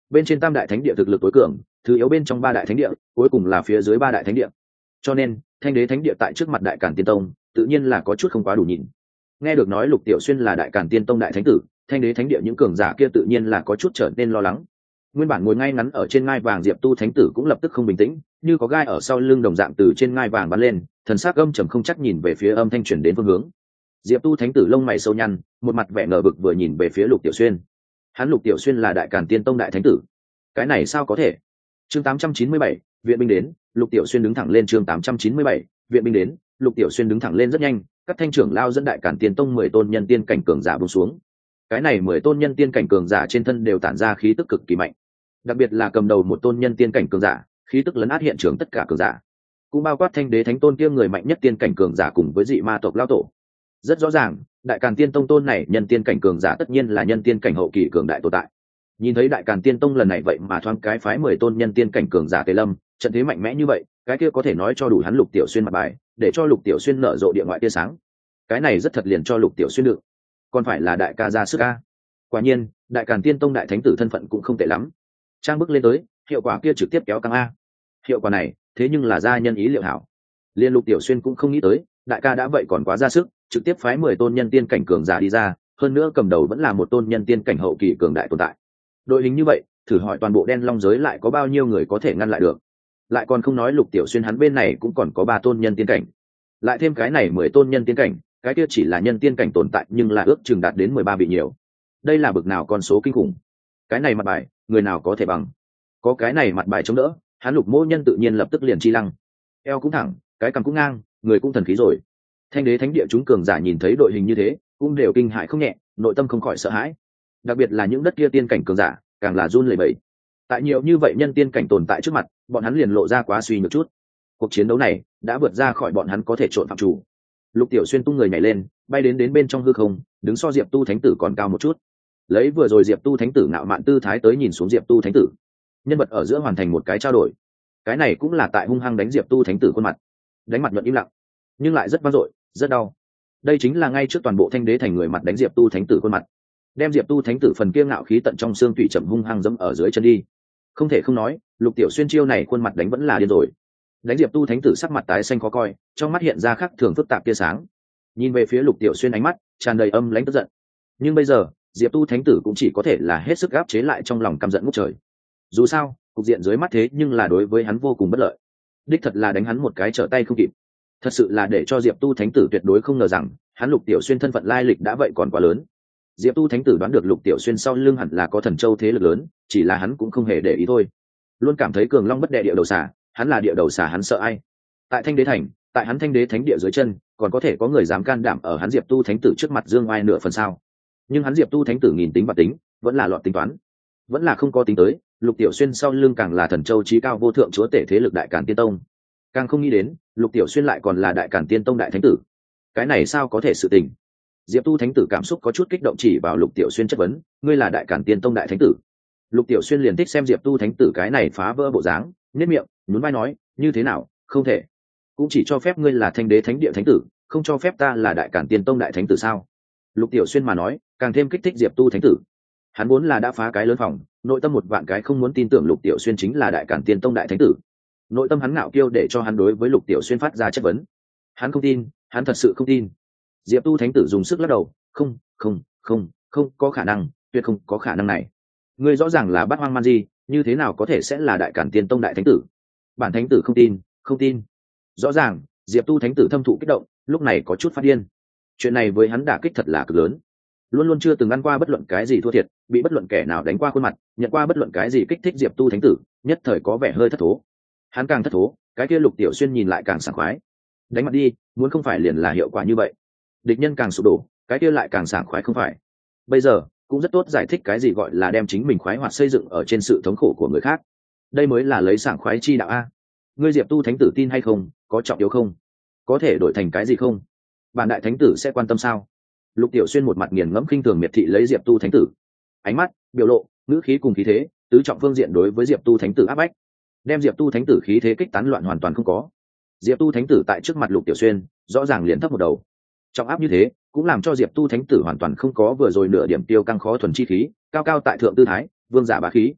bên trên tam đại thánh địa thực lực tối cường, thứ yếu bên trong ba đại thánh địa, cuối cùng là phía dưới ba đại thánh địa. Cho nên thanh đế thánh địa tại trước mặt đại càn tiên tông tự nhiên là có chút không quá đủ nhìn. Nghe được nói Lục Tiểu Xuyên là đại càn tiên tông đại thánh tử, thanh đế thánh địa những cường giả kia tự nhiên là có chút trở nên lo lắng. Nguyên bản ngồi ngay ngắn ở trên ngai vàng Diệp Tu thánh tử cũng lập tức không bình tĩnh, như có gai ở sau lưng đồng dạng từ trên ngai vàng bắn lên, thần sắc âm trầm không chắc nhìn về phía âm thanh truyền đến phương hướng. Diệp Tu thánh tử lông mày sâu nhăn, một mặt vẻ ngờ vực vừa nhìn về phía Lục Tiểu Xuyên. Hắn Lục Tiểu Xuyên là đại càn tiên tông đại thánh tử, cái này sao có thể? Chương tám trăm chín mươi bảy, viện binh đến. Lục Tiểu Xuyên đứng thẳng lên. Chương tám trăm chín mươi bảy, viện binh đến. Lục Tiểu Xuyên đứng thẳng lên rất nhanh, các thanh trưởng lao dẫn đại càn tiên tông mười tôn nhân tiên cảnh cường giả buông xuống. Cái này mười tôn nhân tiên cảnh cường giả trên thân đều tản ra khí tức cực kỳ mạnh, đặc biệt là cầm đầu một tôn nhân tiên cảnh cường giả, khí tức lấn át hiện trường tất cả cường giả, cũng bao quát thanh đế thánh tôn kia người mạnh nhất tiên cảnh cường giả cùng với dị ma tộc lao tổ. Rất rõ ràng, đại càn tiên tông tôn này nhân tiên cảnh cường giả tất nhiên là nhân tiên cảnh hậu kỳ cường đại tồn tại. Nhìn thấy đại càn tiên tông lần này vậy mà thoáng cái phái mười tôn nhân tiên cảnh cường giả tề lâm, trận thế mạnh mẽ như vậy, cái kia có thể nói cho đủ hắn Lục Tiểu Xuyên mặt bài, để cho Lục Tiểu Xuyên nở rộ địa ngoại tia sáng. Cái này rất thật liền cho Lục Tiểu Xuyên được, còn phải là đại ca ra sức a. Quả nhiên, đại càn tiên tông đại thánh tử thân phận cũng không tệ lắm. Trang bước lên tới, hiệu quả kia trực tiếp kéo căng a. Hiệu quả này, thế nhưng là gia nhân ý liệu hảo. Liên Lục Tiểu Xuyên cũng không nghĩ tới, đại ca đã vậy còn quá ra sức, trực tiếp phái mười tôn nhân tiên cảnh cường giả đi ra, hơn nữa cầm đầu vẫn là một tôn nhân tiên cảnh hậu kỳ cường đại tồn tại. Đội hình như vậy, thử hỏi toàn bộ đen long giới lại có bao nhiêu người có thể ngăn lại được? Lại còn không nói Lục Tiểu Xuyên hắn bên này cũng còn có ba tôn nhân tiên cảnh, lại thêm cái này mười tôn nhân tiên cảnh, cái kia chỉ là nhân tiên cảnh tồn tại nhưng là ước chừng đạt đến mười ba vị nhiều. Đây là bực nào con số kinh khủng. Cái này mặt bài, người nào có thể bằng? Có cái này mặt bài chống đỡ, hắn Lục Mỗ Nhân tự nhiên lập tức liền chi lăng. Eo cũng thẳng, cái cằm cũng ngang, người cũng thần khí rồi. Thanh đế thánh địa chúng cường giả nhìn thấy đội hình như thế, cũng đều kinh hãi không nhẹ, nội tâm không khỏi sợ hãi. Đặc biệt là những đất kia tiên cảnh cường giả, càng là run lẩy bẩy. Tại nhiều như vậy nhân tiên cảnh tồn tại trước mặt, bọn hắn liền lộ ra quá suy nhược chút. Cuộc chiến đấu này đã vượt ra khỏi bọn hắn có thể trộn phạm chủ. Lục Tiểu Xuyên tung người nhảy lên, bay đến đến bên trong hư không, đứng so Diệp Tu thánh tử còn cao một chút. Lấy vừa rồi Diệp Tu thánh tử ngạo mạn tư thái tới nhìn xuống Diệp Tu thánh tử, nhân vật ở giữa hoàn thành một cái trao đổi. Cái này cũng là tại hung hăng đánh Diệp Tu thánh tử khuôn mặt, đánh mặt nhuận im lặng, nhưng lại rất vang dội, rất đau. Đây chính là ngay trước toàn bộ thanh đế thành người mặt đánh Diệp Tu thánh tử khuôn mặt, đem Diệp Tu thánh tử phần kia ngạo khí tận trong xương tủy chậm hung hăng dẫm ở dưới chân đi. Không thể không nói, Lục Tiểu Xuyên chiêu này khuôn mặt đánh vẫn là điên rồi. Đánh Diệp Tu thánh tử sắc mặt tái xanh khó coi, trong mắt hiện ra khắc thường phức tạp tia sáng, nhìn về phía Lục Tiểu Xuyên ánh mắt tràn đầy âm lãnh tức giận. Nhưng bây giờ Diệp Tu thánh tử cũng chỉ có thể là hết sức áp chế lại trong lòng căm giận ngút trời. Dù sao cục diện dưới mắt thế nhưng là đối với hắn vô cùng bất lợi, đích thật là đánh hắn một cái trở tay không kịp. Thật sự là để cho Diệp Tu thánh tử tuyệt đối không ngờ rằng hắn Lục Tiểu Xuyên thân phận lai lịch đã vậy còn quá lớn. Diệp Tu thánh tử đoán được Lục Tiểu Xuyên sau lưng hẳn là có thần châu thế lực lớn, chỉ là hắn cũng không hề để ý thôi. Luôn cảm thấy cường long bất đệ địa đầu xà, hắn là địa đầu xà hắn sợ ai? Tại Thanh Đế thành, tại hắn Thanh Đế thánh địa dưới chân, còn có thể có người dám can đảm ở hắn Diệp Tu thánh tử trước mặt dương oai nửa phần sao? Nhưng hắn Diệp Tu thánh tử nhìn tính và tính, vẫn là loạn tính toán, vẫn là không có tính tới Lục Tiểu Xuyên sau lưng càng là thần châu chí cao vô thượng chúa tể thế lực đại càn tiên tông, càng không nghĩ đến Lục Tiểu Xuyên lại còn là đại càn tiên tông đại thánh tử. Cái này sao có thể sự tình? Diệp Tu thánh tử cảm xúc có chút kích động chỉ vào Lục Tiểu Xuyên chất vấn, ngươi là đại càn tiên tông đại thánh tử? Lục Tiểu Xuyên liền thích xem Diệp Tu thánh tử cái này phá vỡ bộ dáng, nhếch miệng nhún vai nói, như thế nào, không thể? Cũng chỉ cho phép ngươi là Thanh Đế thánh địa thánh tử, không cho phép ta là đại càn tiên tông đại thánh tử sao? Lục Tiểu Xuyên mà nói càng thêm kích thích Diệp Tu thánh tử. Hắn vốn là đã phá cái lớn phòng, nội tâm một vạn cái không muốn tin tưởng Lục Tiểu Xuyên chính là đại càn tiên tông đại thánh tử. Nội tâm hắn ngạo kiêu để cho hắn đối với Lục Tiểu Xuyên phát ra chất vấn. Hắn không tin, hắn thật sự không tin. Diệp Tu thánh tử dùng sức lắc đầu, không không không không có khả năng, tuyệt không có khả năng này. Ngươi rõ ràng là Bát Hoang Man Di, như thế nào có thể sẽ là đại càn tiên tông đại thánh tử? Bản thánh tử không tin, không tin. Rõ ràng Diệp Tu thánh tử thâm thụ kích động, lúc này có chút phát điên. Chuyện này với hắn đả kích thật là cực lớn, luôn luôn chưa từng ăn qua bất luận cái gì thua thiệt, bị bất luận kẻ nào đánh qua khuôn mặt, nhận qua bất luận cái gì kích thích Diệp Tu thánh tử nhất thời có vẻ hơi thất thố. Hắn càng thất thố, cái kia Lục Tiểu Xuyên nhìn lại càng sảng khoái. Đánh mặt đi, muốn không phải liền là hiệu quả như vậy. Địch nhân càng sụp đổ, cái kia lại càng sảng khoái không phải? Bây giờ cũng rất tốt giải thích cái gì gọi là đem chính mình khoái hoạt xây dựng ở trên sự thống khổ của người khác. Đây mới là lấy sảng khoái chi đạo a. Ngươi Diệp Tu thánh tử tin hay không, có trọng yếu không? Có thể đổi thành cái gì không? Bản đại thánh tử sẽ quan tâm sao? Lục Tiểu Xuyên một mặt nghiền ngẫm khinh thường miệt thị lấy Diệp Tu thánh tử, ánh mắt, biểu lộ, ngữ khí cùng khí thế, tứ trọng phương diện đối với Diệp Tu thánh tử áp bách, đem Diệp Tu thánh tử khí thế kích tán loạn hoàn toàn không có. Diệp Tu thánh tử tại trước mặt Lục Tiểu Xuyên rõ ràng liền thấp một đầu, trọng áp như thế cũng làm cho Diệp Tu thánh tử hoàn toàn không có vừa rồi nửa điểm tiêu căng khó thuần chi khí, cao cao tại thượng tư thái, vương giả bá khí.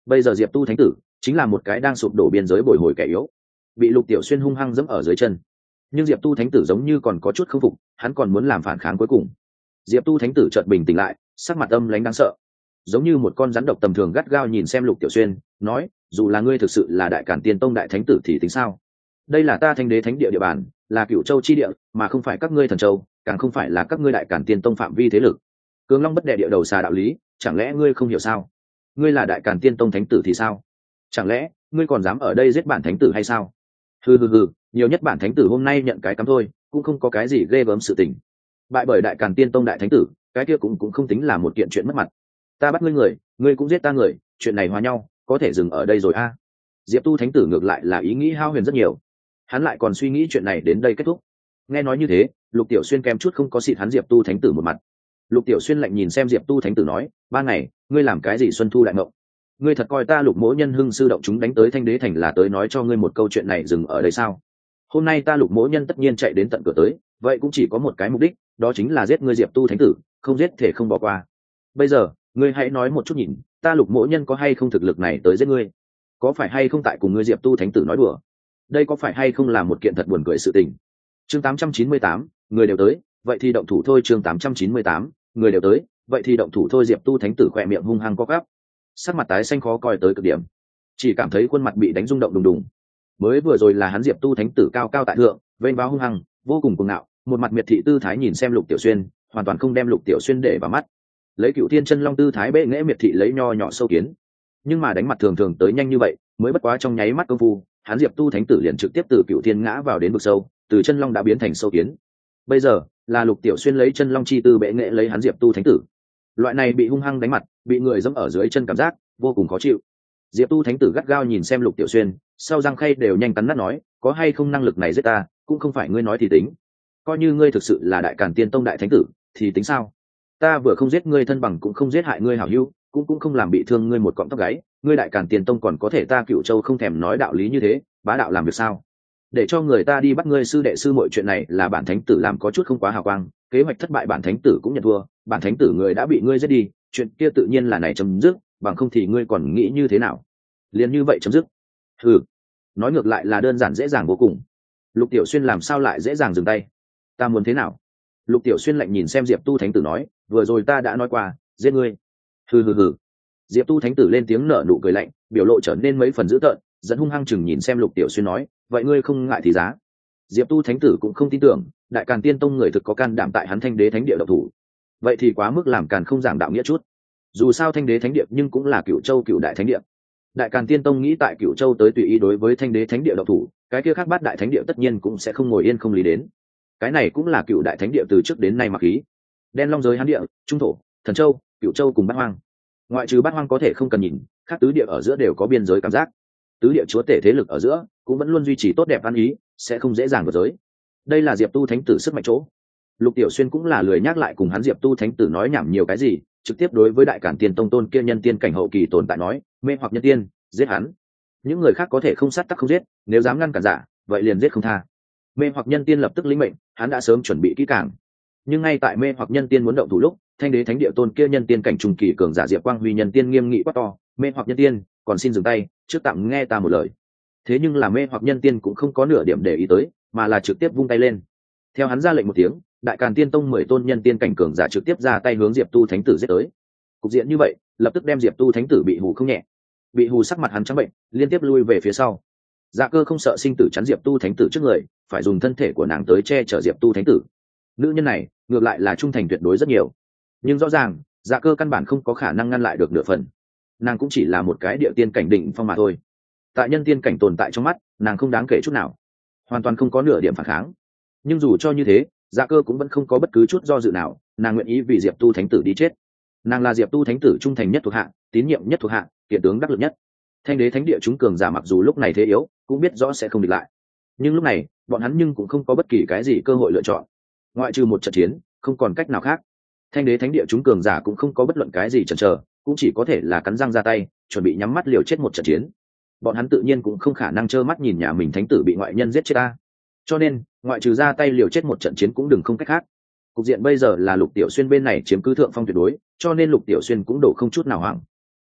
Bây giờ diệp tu thánh tử chính là một cái đang sụp đổ biên giới bồi hồi kẻ yếu, bị lục tiểu xuyên hung hăng dẫm ở dưới chân. Nhưng diệp tu thánh tử giống như còn có chút k phục, hắn còn muốn làm phản kháng cuối cùng. Diệp tu thánh tử chợt bình tĩnh lại, sắc mặt âm lãnh đáng sợ, giống như một con rắn độc tầm thường, gắt gao nhìn xem lục tiểu xuyên, nói: dù là ngươi thực sự là đại cản tiên tông đại thánh tử thì tính sao? Đây là ta thanh đế thánh địa địa bàn, là cửu châu chi địa, mà không phải các ngươi thần châu, càng không phải là các ngươi đại cản tiên tông phạm vi thế lực. Cường long bất đệ địa đầu xà đạo lý, chẳng lẽ ngươi không hiểu sao? Ngươi là đại cản tiên tông thánh tử thì sao? Chẳng lẽ ngươi còn dám ở đây giết bản thánh tử hay sao? Hừ hừ hừ, nhiều nhất bản thánh tử hôm nay nhận cái cắm thôi, cũng không có cái gì ghê gớm sự tình. Bại bởi đại càn tiên tông đại thánh tử, cái kia cũng cũng không tính là một kiện chuyện mất mặt. Ta bắt ngươi người, ngươi cũng giết ta người, chuyện này hòa nhau, có thể dừng ở đây rồi a. À. Diệp tu thánh tử ngược lại là ý nghĩ hao huyền rất nhiều, hắn lại còn suy nghĩ chuyện này đến đây kết thúc. Nghe nói như thế, lục tiểu xuyên kém chút không có xịt hắn diệp tu thánh tử một mặt. Lục tiểu xuyên lạnh nhìn xem diệp tu thánh tử nói: ba ngày, ngươi làm cái gì xuân thu đại mộng? Ngươi thật coi ta lục mỗ nhân hưng sư động chúng đánh tới thanh đế thành là tới nói cho ngươi một câu chuyện này dừng ở đây sao? Hôm nay ta lục mỗ nhân tất nhiên chạy đến tận cửa tới, vậy cũng chỉ có một cái mục đích, đó chính là giết ngươi diệp tu thánh tử, không giết thể không bỏ qua. Bây giờ ngươi hãy nói một chút nhìn, ta lục mỗ nhân có hay không thực lực này tới giết ngươi? Có phải hay không tại cùng ngươi diệp tu thánh tử nói đùa? Đây có phải hay không là một kiện thật buồn cười sự tình? Chương tám trăm chín mươi tám, người đều tới, vậy thì động thủ thôi. Chương tám trăm chín mươi tám, người đều tới, vậy thì động thủ thôi. Diệp tu thánh tử khỏe miệng hung hăng co quắp, sắc mặt tái xanh khó coi tới cực điểm, chỉ cảm thấy khuôn mặt bị đánh rung động đùng đùng. Mới vừa rồi là hắn diệp tu thánh tử cao cao tại thượng, vênh váo hung hăng, vô cùng cuồng ngạo, một mặt miệt thị tư thái nhìn xem lục tiểu xuyên, hoàn toàn không đem lục tiểu xuyên để vào mắt, lấy cựu thiên chân long tư thái bệ nghễ miệt thị lấy nho nhỏ sâu kiến. Nhưng mà đánh mặt thường thường tới nhanh như vậy, mới bất quá trong nháy mắt công phu, hắn diệp tu thánh tử liền trực tiếp từ cựu thiên ngã vào đến vực sâu, từ chân long đã biến thành sâu kiến. Bây giờ là lục tiểu xuyên lấy chân long chi tư bệ nghệ lấy hắn diệp tu thánh tử, loại này bị hung hăng đánh mặt, bị người dẫm ở dưới chân cảm giác vô cùng khó chịu. Diệp tu thánh tử gắt gao nhìn xem lục tiểu xuyên, sau răng khay đều nhanh cắn nát nói: có hay không năng lực này giết ta, cũng không phải ngươi nói thì tính. Coi như ngươi thực sự là đại càn tiên tông đại thánh tử thì tính sao? Ta vừa không giết ngươi thân bằng, cũng không giết hại ngươi hảo hữu, cũng cũng không làm bị thương ngươi một cọng tóc gáy, ngươi đại càn tiên tông còn có thể ta cựu châu không thèm nói đạo lý như thế, bá đạo làm việc sao? Để cho người ta đi bắt ngươi sư đệ sư muội chuyện này là bản thánh tử làm có chút không quá hào quang, kế hoạch thất bại bản thánh tử cũng nhận thua, bản thánh tử người đã bị ngươi giết đi, chuyện kia tự nhiên là này chấm dứt, bằng không thì ngươi còn nghĩ như thế nào? Liền như vậy chấm dứt? Ừ, nói ngược lại là đơn giản dễ dàng vô cùng. Lục tiểu xuyên làm sao lại dễ dàng dừng tay? Ta muốn thế nào? Lục tiểu xuyên lạnh nhìn xem diệp tu thánh tử nói: vừa rồi ta đã nói qua, giết ngươi. Hừ hừ hừ. Diệp tu thánh tử lên tiếng nở nụ cười lạnh, biểu lộ trở nên mấy phần dữ tợn, dẫn hung hăng chừng nhìn xem lục tiểu xuyên nói: vậy ngươi không ngại thì giá? Diệp tu thánh tử cũng không tin tưởng đại càn tiên tông người thực có can đảm tại hắn thanh đế thánh địa độc thủ, vậy thì quá mức làm càn không giảng đạo nghĩa chút. Dù sao thanh đế thánh địa nhưng cũng là cựu châu cựu đại thánh địa, đại càn tiên tông nghĩ tại cựu châu tới tùy ý đối với thanh đế thánh địa độc thủ, cái kia khác bát đại thánh địa tất nhiên cũng sẽ không ngồi yên không lý đến. Cái này cũng là cựu đại thánh địa từ trước đến nay mặc khí. Đen long giới hán địa, trung thổ, thần châu, cựu châu cùng bát hoang, ngoại trừ bát hoang có thể không cần nhìn, khác tứ địa ở giữa đều có biên giới cảm giác. Tứ địa chúa tể thế lực ở giữa cũng vẫn luôn duy trì tốt đẹp ăn ý, sẽ không dễ dàng vượt giới. Đây là diệp tu thánh tử sức mạnh chỗ. Lục tiểu xuyên cũng là lười nhắc lại cùng hắn diệp tu thánh tử nói nhảm nhiều cái gì, trực tiếp đối với đại cản tiên tông tôn kia nhân tiên cảnh hậu kỳ tồn tại nói: mê hoặc nhân tiên, giết hắn. Những người khác có thể không sát tắc không giết, nếu dám ngăn cản giả, vậy liền giết không tha. Mê hoặc nhân tiên lập tức lĩnh mệnh, hắn đã sớm chuẩn bị kỹ càng. Nhưng ngay tại mê hoặc nhân tiên muốn động thủ lúc, thanh đế thánh địa tôn kia nhân tiên cảnh trung kỳ cường giả diệp quang huy nhân tiên nghiêm nghị quát to: mê hoặc nhân tiên, còn xin dừng tay, trước tạm nghe ta một lời. Thế nhưng là mê hoặc nhân tiên cũng không có nửa điểm để ý tới, mà là trực tiếp vung tay lên. Theo hắn ra lệnh một tiếng, đại càn tiên tông mười tôn nhân tiên cảnh cường giả trực tiếp ra tay hướng diệp tu thánh tử giết tới. Cục diện như vậy lập tức đem diệp tu thánh tử bị hù không nhẹ, bị hù sắc mặt hắn trắng bệnh, liên tiếp lui về phía sau. Dạ cơ không sợ sinh tử chắn diệp tu thánh tử trước người, phải dùng thân thể của nàng tới che chở diệp tu thánh tử. Nữ nhân này ngược lại là trung thành tuyệt đối rất nhiều, nhưng rõ ràng dạ cơ căn bản không có khả năng ngăn lại được nửa phần. Nàng cũng chỉ là một cái địa tiên cảnh đỉnh phong mà thôi, tại nhân tiên cảnh tồn tại trong mắt nàng không đáng kể chút nào, hoàn toàn không có nửa điểm phản kháng. Nhưng dù cho như thế, dạ cơ cũng vẫn không có bất cứ chút do dự nào, nàng nguyện ý vì diệp tu thánh tử đi chết. Nàng là diệp tu thánh tử trung thành nhất thuộc hạ, tín nhiệm nhất thuộc hạ, kiện tướng đắc lực nhất. Thanh đế thánh địa chúng cường giả mặc dù lúc này thế yếu, cũng biết rõ sẽ không địch lại, nhưng lúc này bọn hắn nhưng cũng không có bất kỳ cái gì cơ hội lựa chọn, ngoại trừ một trận chiến, không còn cách nào khác. Thanh đế thánh địa chúng cường giả cũng không có bất luận cái gì chần chờ, cũng chỉ có thể là cắn răng ra tay, chuẩn bị nhắm mắt liều chết một trận chiến. Bọn hắn tự nhiên cũng không khả năng trơ mắt nhìn nhà mình thánh tử bị ngoại nhân giết chết ta, cho nên ngoại trừ ra tay liều chết một trận chiến cũng đừng không cách khác. Cục diện bây giờ là lục tiểu xuyên bên này chiếm cứ thượng phong tuyệt đối, cho nên lục tiểu xuyên cũng đổ không chút nào hoảng.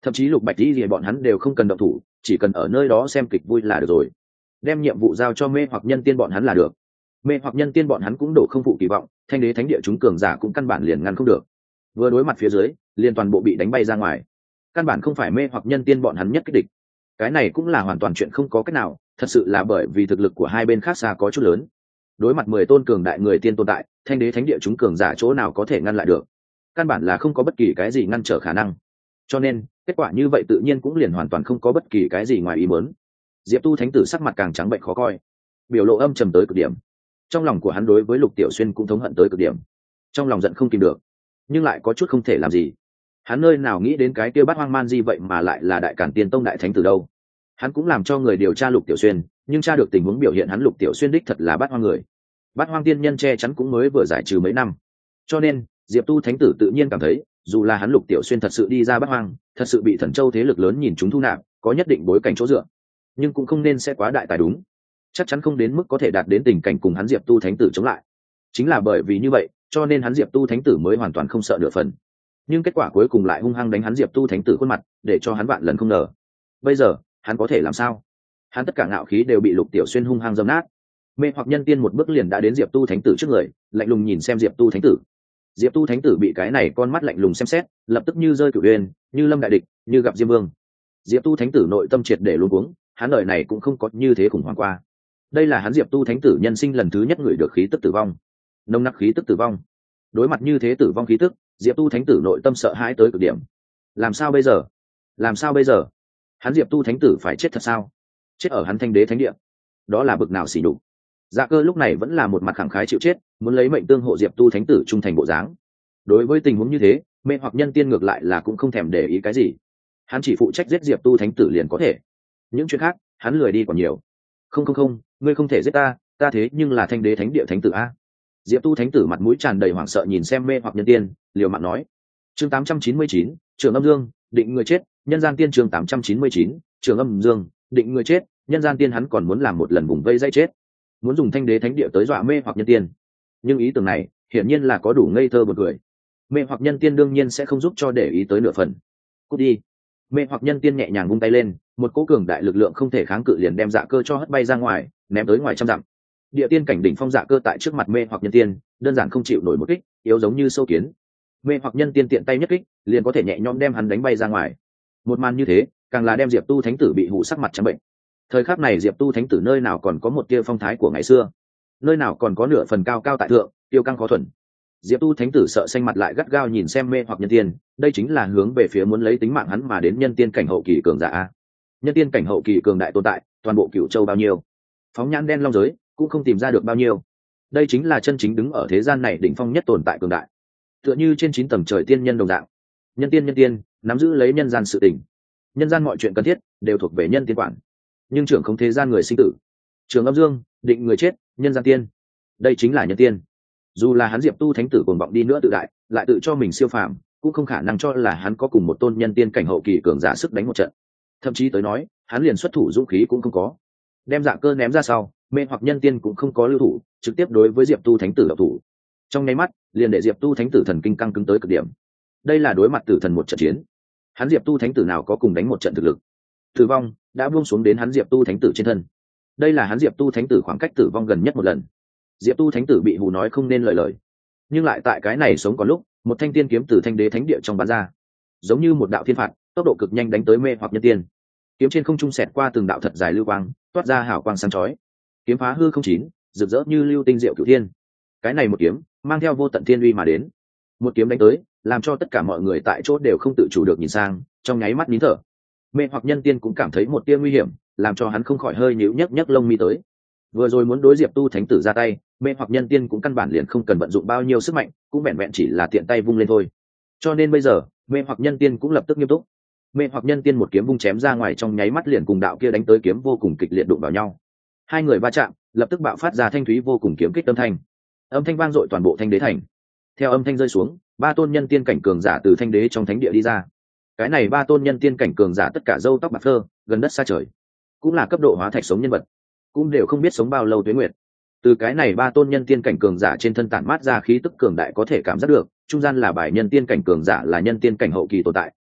thậm chí Lục Bạch Di thì bọn hắn đều không cần động thủ, chỉ cần ở nơi đó xem kịch vui là được rồi, đem nhiệm vụ giao cho Mê Hoặc Nhân Tiên bọn hắn là được. Mê Hoặc Nhân Tiên bọn hắn cũng đổ không phụ kỳ vọng, Thanh Đế Thánh Địa chúng cường giả cũng căn bản liền ngăn không được, vừa đối mặt phía dưới liền toàn bộ bị đánh bay ra ngoài, căn bản không phải Mê Hoặc Nhân Tiên bọn hắn nhất kích địch. Cái này cũng là hoàn toàn chuyện không có cách nào, thật sự là bởi vì thực lực của hai bên khác xa có chút lớn. Đối mặt mười tôn cường đại người tiên tồn tại, Thanh Đế Thánh Địa chúng cường giả chỗ nào có thể ngăn lại được, căn bản là không có bất kỳ cái gì ngăn trở khả năng. Cho nên kết quả như vậy tự nhiên cũng liền hoàn toàn không có bất kỳ cái gì ngoài ý muốn. Diệp Tu Thánh Tử sắc mặt càng trắng bệnh khó coi, biểu lộ âm trầm tới cực điểm. Trong lòng của hắn đối với Lục Tiểu Xuyên cũng thống hận tới cực điểm, trong lòng giận không kìm được, nhưng lại có chút không thể làm gì. Hắn nơi nào nghĩ đến cái kia Bát Hoang Man Di vậy mà lại là Đại Càn Tiên Tông đại thánh tử đâu. Hắn cũng làm cho người điều tra Lục Tiểu Xuyên, nhưng tra được tình huống biểu hiện hắn Lục Tiểu Xuyên đích thật là Bát Hoang người. Bát Hoang tiên nhân che chắn cũng mới vừa giải trừ mấy năm, cho nên Diệp Tu Thánh Tử tự nhiên cảm thấy, dù là hắn Lục Tiểu Xuyên thật sự đi ra Bát Hoang, thật sự bị Thần Châu thế lực lớn nhìn chúng thu nạp, có nhất định bối cảnh chỗ dựa, nhưng cũng không nên sẽ quá đại tài đúng, chắc chắn không đến mức có thể đạt đến tình cảnh cùng hắn Diệp Tu Thánh Tử chống lại. Chính là bởi vì như vậy, cho nên hắn Diệp Tu Thánh Tử mới hoàn toàn không sợ nửa phần. Nhưng kết quả cuối cùng lại hung hăng đánh hắn Diệp Tu Thánh Tử khuôn mặt, để cho hắn vạn lần không ngờ. Bây giờ hắn có thể làm sao? Hắn tất cả ngạo khí đều bị Lục Tiểu Xuyên hung hăng dâm nát. Mê Hoặc Nhân Tiên một bước liền đã đến Diệp Tu Thánh Tử trước người, lạnh lùng nhìn xem Diệp Tu Thánh Tử. Diệp Tu Thánh Tử bị cái này con mắt lạnh lùng xem xét, lập tức như rơi cửu uyên, như lâm đại địch, như gặp Diêm Vương. Diệp Tu Thánh Tử nội tâm triệt để luống cuống, hắn đời này cũng không có như thế khủng hoảng qua. Đây là hắn Diệp Tu Thánh Tử nhân sinh lần thứ nhất ngửi được khí tức tử vong, nồng nặc khí tức tử vong. Đối mặt như thế tử vong khí tức, Diệp Tu Thánh Tử nội tâm sợ hãi tới cực điểm. Làm sao bây giờ? Làm sao bây giờ? Hắn Diệp Tu Thánh Tử phải chết thật sao? Chết ở hắn Thanh Đế Thánh Địa, đó là bực nào xỉ nhục. Dạ Cơ lúc này vẫn là một mặt khẳng khái chịu chết, muốn lấy mệnh tương hộ Diệp Tu Thánh Tử trung thành bộ dáng. Đối với tình huống như thế, Mê Hoặc Nhân Tiên ngược lại là cũng không thèm để ý cái gì, hắn chỉ phụ trách giết Diệp Tu Thánh Tử liền có thể, những chuyện khác hắn lười đi còn nhiều. Không không không, ngươi không thể giết ta, ta thế nhưng là Thanh Đế Thánh Địa Thánh Tử a. Diệp Tu Thánh Tử mặt mũi tràn đầy hoảng sợ nhìn xem Mê Hoặc Nhân Tiên, liều mạng nói. Chương tám trăm chín mươi chín, Trường Âm Dương, định người chết, nhân gian tiên. Chương tám trăm chín mươi chín, Trường Âm Dương, định người chết, nhân gian tiên. Hắn còn muốn làm một lần vùng vây dây chết, muốn dùng Thanh Đế Thánh Địa tới dọa Mê Hoặc Nhân Tiên, nhưng ý tưởng này hiển nhiên là có đủ ngây thơ một người. Mê Hoặc Nhân Tiên đương nhiên sẽ không giúp cho để ý tới nửa phần. Cút đi. Mê Hoặc Nhân Tiên nhẹ nhàng vung tay lên, một cỗ cường đại lực lượng không thể kháng cự liền đem Dạ Cơ cho hất bay ra ngoài, ném tới ngoài trăm dặm. Địa tiên cảnh đỉnh phong Dạ Cơ tại trước mặt Mê Hoặc Nhân Tiên đơn giản không chịu nổi một kích, yếu giống như sâu kiến. Mê Hoặc Nhân Tiên tiện tay nhất kích liền có thể nhẹ nhõm đem hắn đánh bay ra ngoài. Một màn như thế càng là đem Diệp Tu Thánh Tử bị hụ sắc mặt trắng bệnh. Thời khắc này Diệp Tu Thánh Tử nơi nào còn có một tia phong thái của ngày xưa, nơi nào còn có nửa phần cao cao tại thượng, tiêu căng khó thuần. Diệp Tu Thánh Tử sợ xanh mặt lại gắt gao nhìn xem Mê Hoặc Nhân Tiên, đây chính là hướng về phía muốn lấy tính mạng hắn mà đến nhân tiên cảnh hậu kỳ cường giả a. Nhân tiên cảnh hậu kỳ cường đại tồn tại, toàn bộ Cửu Châu bao nhiêu, phóng nhãn đen long giới cũng không tìm ra được bao nhiêu. Đây chính là chân chính đứng ở thế gian này đỉnh phong nhất tồn tại cường đại, tựa như trên chín tầng trời tiên nhân đồng dạng. Nhân tiên nhân tiên nắm giữ lấy nhân gian sự tình, nhân gian mọi chuyện cần thiết đều thuộc về nhân tiên quản, nhưng trưởng không thế gian người sinh tử. Trường Âm Dương, định người chết, nhân gian tiên, đây chính là nhân tiên. Dù là hắn Diệp Tu Thánh Tử cuồng vọng đi nữa tự đại, lại tự cho mình siêu phàm, cũng không khả năng cho là hắn có cùng một tôn nhân tiên cảnh hậu kỳ cường giả sức đánh một trận. Thậm chí tới nói, hắn liền xuất thủ dũng khí cũng không có. Đem Dạ Cơ ném ra sau, Mê Hoặc Nhân Tiên cũng không có lưu thủ, trực tiếp đối với Diệp Tu Thánh Tử độc thủ. Trong nháy mắt, liền để Diệp Tu Thánh Tử thần kinh căng cứng tới cực điểm. Đây là đối mặt tử thần một trận chiến, hắn Diệp Tu Thánh Tử nào có cùng đánh một trận thực lực. Tử vong đã buông xuống đến hắn Diệp Tu Thánh Tử trên thân. Đây là hắn Diệp Tu Thánh Tử khoảng cách tử vong gần nhất một lần. Diệp Tu Thánh Tử bị hù nói không nên lời lời, nhưng lại tại cái này sống còn lúc, một thanh tiên kiếm từ Thanh Đế Thánh Địa trong bắn ra, giống như một đạo thiên phạt, tốc độ cực nhanh đánh tới Mê Hoặc Nhân Tiên. Kiếm trên không trung xẹt qua từng đạo thật dài lưu quang, toát ra hào quang sáng chói. Kiếm phá hư không chín, rực rỡ như lưu tinh diệu cửu thiên. Cái này một kiếm, mang theo vô tận thiên uy mà đến. Một kiếm đánh tới, làm cho tất cả mọi người tại chỗ đều không tự chủ được nhìn sang, trong nháy mắt nín thở. Mê Hoặc Nhân Tiên cũng cảm thấy một tia nguy hiểm, làm cho hắn không khỏi hơi nhíu nhấc nhấc lông mi tới. Vừa rồi muốn đối Diệp Tu Thánh Tử ra tay, Mê Hoặc Nhân Tiên cũng căn bản liền không cần vận dụng bao nhiêu sức mạnh, cũng vẹn vẹn chỉ là tiện tay vung lên thôi. Cho nên bây giờ, Mê Hoặc Nhân Tiên cũng lập tức nghiêm túc. Mê Hoặc Nhân Tiên một kiếm vung chém ra ngoài, trong nháy mắt liền cùng đạo kia đánh tới kiếm vô cùng kịch liệt đụng vào nhau. Hai người va chạm, lập tức bạo phát ra thanh thúy vô cùng kiếm kích âm thanh. Âm thanh vang dội toàn bộ Thanh Đế thành. Theo âm thanh rơi xuống, ba tôn nhân tiên cảnh cường giả từ Thanh Đế trong thánh địa đi ra. Cái này ba tôn nhân tiên cảnh cường giả tất cả râu tóc bạc phơ, gần đất xa trời, cũng là cấp độ hóa thạch sống nhân vật, cũng đều không biết sống bao lâu tuế nguyệt. Từ cái này ba tôn nhân tiên cảnh cường giả trên thân tản mát ra khí tức cường đại có thể cảm giác được, trung gian là bài nhân tiên cảnh cường giả là nhân tiên cảnh hậu kỳ tồn tại,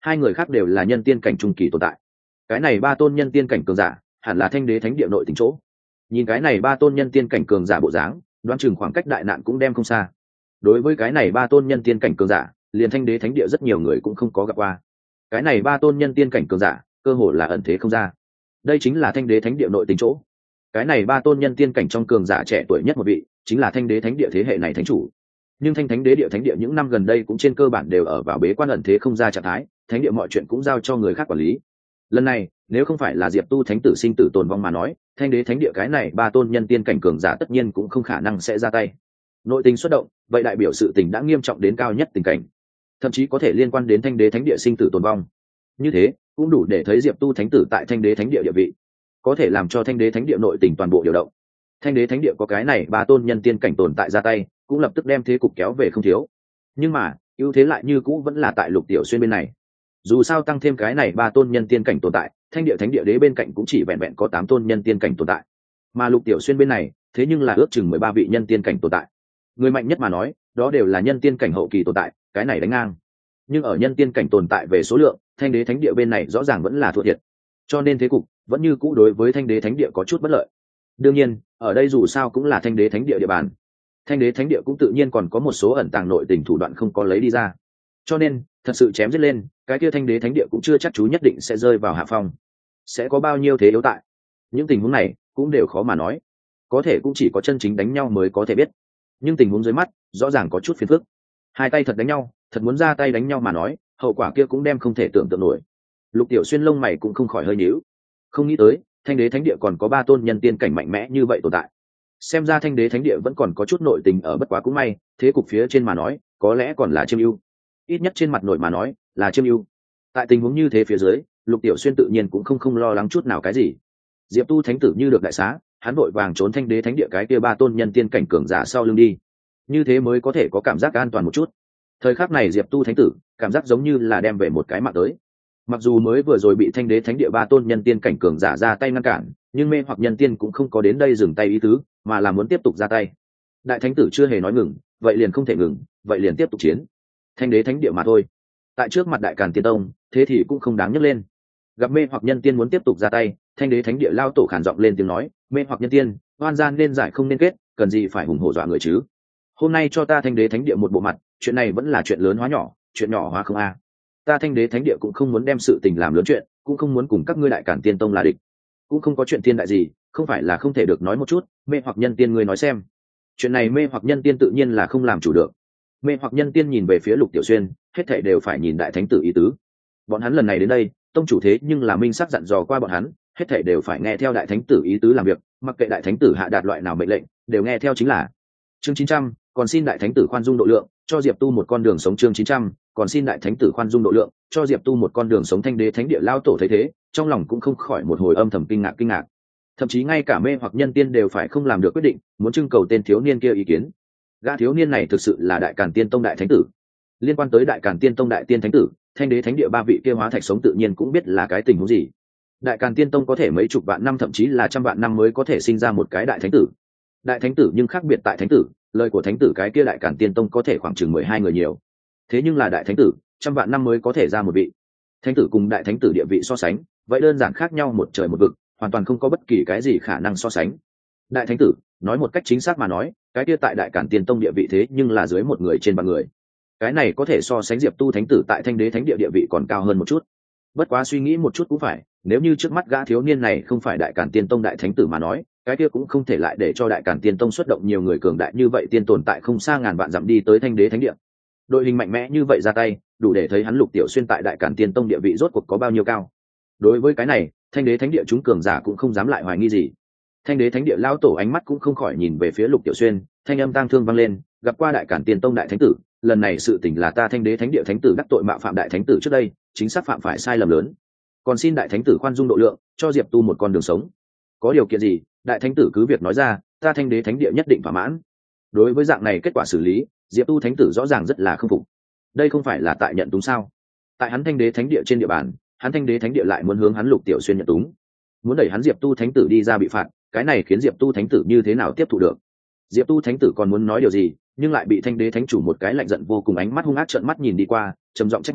hai người khác đều là nhân tiên cảnh trung kỳ tồn tại. Cái này ba tôn nhân tiên cảnh cường giả hẳn là thanh đế thánh địa nội tình chỗ. Nhìn cái này ba tôn nhân tiên cảnh cường giả bộ dáng, đoán chừng khoảng cách đại nạn cũng đem không xa. Đối với cái này ba tôn nhân tiên cảnh cường giả, liền thanh đế thánh địa rất nhiều người cũng không có gặp qua. Cái này ba tôn nhân tiên cảnh cường giả cơ hồ là ẩn thế không ra. Đây chính là thanh đế thánh địa nội tình chỗ. Cái này ba tôn nhân tiên cảnh trong cường giả trẻ tuổi nhất một vị chính là thanh đế thánh địa thế hệ này thánh chủ. Nhưng thanh thánh đế địa thánh địa những năm gần đây cũng trên cơ bản đều ở vào bế quan ẩn thế không ra trạng thái, thánh địa mọi chuyện cũng giao cho người khác quản lý. Lần này nếu không phải là diệp tu thánh tử sinh tử tồn vong mà nói, thanh đế thánh địa cái này ba tôn nhân tiên cảnh cường giả tất nhiên cũng không khả năng sẽ ra tay. Nội tình xuất động, vậy đại biểu sự tình đã nghiêm trọng đến cao nhất tình cảnh, thậm chí có thể liên quan đến thanh đế thánh địa sinh tử tồn vong. Như thế cũng đủ để thấy diệp tu thánh tử tại thanh đế thánh địa địa vị, có thể làm cho thanh đế thánh địa nội tình toàn bộ điều động. Thanh đế thánh địa có cái này ba tôn nhân tiên cảnh tồn tại ra tay, cũng lập tức đem thế cục kéo về không thiếu. Nhưng mà ưu thế lại như cũ vẫn là tại Lục Tiểu Xuyên bên này. Dù sao tăng thêm cái này ba tôn nhân tiên cảnh tồn tại, thanh địa thánh địa đế bên cạnh cũng chỉ vẹn vẹn có tám tôn nhân tiên cảnh tồn tại, mà Lục Tiểu Xuyên bên này thế nhưng là ước chừng mười ba vị nhân tiên cảnh tồn tại. Người mạnh nhất mà nói, đó đều là nhân tiên cảnh hậu kỳ tồn tại, cái này đánh ngang. Nhưng ở nhân tiên cảnh tồn tại về số lượng, thanh đế thánh địa bên này rõ ràng vẫn là thua thiệt, cho nên thế cục vẫn như cũ đối với thanh đế thánh địa có chút bất lợi. Đương nhiên ở đây dù sao cũng là thanh đế thánh địa địa bàn, thanh đế thánh địa cũng tự nhiên còn có một số ẩn tàng nội tình thủ đoạn không có lấy đi ra, cho nên thật sự chém giết lên, cái kia thanh đế thánh địa cũng chưa chắc chú nhất định sẽ rơi vào hạ phong. Sẽ có bao nhiêu thế yếu tại, những tình huống này cũng đều khó mà nói, có thể cũng chỉ có chân chính đánh nhau mới có thể biết. Nhưng tình huống dưới mắt rõ ràng có chút phiền phức, hai tay thật đánh nhau, thật muốn ra tay đánh nhau mà nói, hậu quả kia cũng đem không thể tưởng tượng nổi. Lục Tiểu Xuyên lông mày cũng không khỏi hơi nhíu, không nghĩ tới thanh đế thánh địa còn có ba tôn nhân tiên cảnh mạnh mẽ như vậy tồn tại. Xem ra thanh đế thánh địa vẫn còn có chút nội tình ở, bất quá cũng may thế cục phía trên mà nói có lẽ còn là chiêm ưu, ít nhất trên mặt nội mà nói là chiêm ưu. Tại tình huống như thế phía dưới, Lục Tiểu Xuyên tự nhiên cũng không không lo lắng chút nào cái gì. Diệp tu thánh tử như được đại xá, hắn vội vàng trốn thanh đế thánh địa cái kia ba tôn nhân tiên cảnh cường giả sau lưng đi, như thế mới có thể có cảm giác an toàn một chút. Thời khắc này Diệp tu thánh tử cảm giác giống như là đem về một cái mạng tới. Mặc dù mới vừa rồi bị thanh đế thánh địa ba tôn nhân tiên cảnh cường giả ra tay ngăn cản, nhưng mê hoặc nhân tiên cũng không có đến đây dừng tay ý tứ, mà là muốn tiếp tục ra tay. Đại thánh tử chưa hề nói ngừng, vậy liền không thể ngừng, vậy liền tiếp tục chiến. Thanh đế thánh địa mà thôi, tại trước mặt Đại Càn Tiên Tông thế thì cũng không đáng nhắc lên. Gặp mê hoặc nhân tiên muốn tiếp tục ra tay, thanh đế thánh địa lao tổ khản giọng lên tiếng nói, mê hoặc nhân tiên, oan gian nên giải không nên kết, cần gì phải hùng hổ dọa người chứ. Hôm nay cho ta thanh đế thánh địa một bộ mặt, chuyện này vẫn là chuyện lớn hóa nhỏ, chuyện nhỏ hóa không a. Ta thanh đế thánh địa cũng không muốn đem sự tình làm lớn chuyện, cũng không muốn cùng các ngươi Đại Càn Tiên Tông là địch, cũng không có chuyện thiên đại gì, không phải là không thể được nói một chút. Mê hoặc nhân tiên ngươi nói xem. Chuyện này mê hoặc nhân tiên tự nhiên là không làm chủ được. Mê hoặc nhân tiên nhìn về phía Lục Tiểu Xuyên, hết thảy đều phải nhìn đại thánh tử ý tứ. Bọn hắn lần này đến đây tông chủ thế nhưng là minh sắc dặn dò qua bọn hắn, hết thảy đều phải nghe theo đại thánh tử ý tứ làm việc, mặc kệ đại thánh tử hạ đạt loại nào mệnh lệnh đều nghe theo chính là. Chương chín trăm, còn xin đại thánh tử khoan dung độ lượng, cho Diệp tu một con đường sống. Chương chín trăm, còn xin đại thánh tử khoan dung độ lượng, cho Diệp tu một con đường sống. Thanh đế thánh địa lao tổ thấy thế, trong lòng cũng không khỏi một hồi âm thầm kinh ngạc kinh ngạc. Thậm chí ngay cả mê hoặc nhân tiên đều phải không làm được quyết định, muốn trưng cầu tên thiếu niên kia ý kiến. Gã thiếu niên này thực sự là Đại Càn Tiên Tông đại thánh tử. Liên quan tới Đại Càn Tiên Tông đại tiên thánh tử, thanh đế thánh địa ba vị kia hóa thạch sống tự nhiên cũng biết là cái tình huống gì. Đại Càn Tiên Tông có thể mấy chục vạn năm thậm chí là trăm vạn năm mới có thể sinh ra một cái đại thánh tử. Đại thánh tử nhưng khác biệt tại thánh tử, lời của thánh tử cái kia Đại Càn Tiên Tông có thể khoảng chừng mười hai người nhiều. Thế nhưng là đại thánh tử, trăm vạn năm mới có thể ra một vị. Thánh tử cùng đại thánh tử địa vị so sánh, vậy đơn giản khác nhau một trời một vực, hoàn toàn không có bất kỳ cái gì khả năng so sánh. Đại thánh tử, nói một cách chính xác mà nói, cái kia tại Đại Càn Tiên Tông địa vị thế nhưng là dưới một người trên ba người. Cái này có thể so sánh Diệp tu thánh tử tại thanh đế thánh địa địa vị còn cao hơn một chút. Bất quá suy nghĩ một chút cũng phải, nếu như trước mắt gã thiếu niên này không phải Đại Càn Tiên Tông đại thánh tử mà nói, cái kia cũng không thể lại để cho Đại Càn Tiên Tông xuất động nhiều người cường đại như vậy tiên tồn tại không xa ngàn vạn dặm đi tới thanh đế thánh địa. Đội hình mạnh mẽ như vậy ra tay, đủ để thấy hắn Lục Tiểu Xuyên tại Đại Càn Tiên Tông địa vị rốt cuộc có bao nhiêu cao. Đối với cái này, thanh đế thánh địa chúng cường giả cũng không dám lại hoài nghi gì. Thanh đế thánh địa lao tổ ánh mắt cũng không khỏi nhìn về phía Lục Tiểu Xuyên, thanh âm tang thương vang lên, gặp qua Đại Càn Tiên Tông đại thánh tử, lần này sự tình là ta thanh đế thánh địa thánh tử đắc tội mạo phạm đại thánh tử trước đây, chính xác phạm phải sai lầm lớn, còn xin đại thánh tử khoan dung độ lượng, cho Diệp tu một con đường sống. Có điều kiện gì, đại thánh tử cứ việc nói ra, ta thanh đế thánh địa nhất định thỏa mãn. Đối với dạng này kết quả xử lý, Diệp tu thánh tử rõ ràng rất là không phục. Đây không phải là tại nhận túng sao? Tại hắn thanh đế thánh địa trên địa bàn, hắn thanh đế thánh địa lại muốn hướng hắn Lục Tiểu Xuyên nhận túng, muốn đẩy hắn Diệp tu thánh tử đi ra bị phạt, cái này khiến Diệp tu thánh tử như thế nào tiếp thụ được? Diệp tu thánh tử còn muốn nói điều gì, nhưng lại bị thanh đế thánh chủ một cái lạnh giận vô cùng ánh mắt hung ác trợn mắt nhìn đi qua, trầm giọng trách mắng,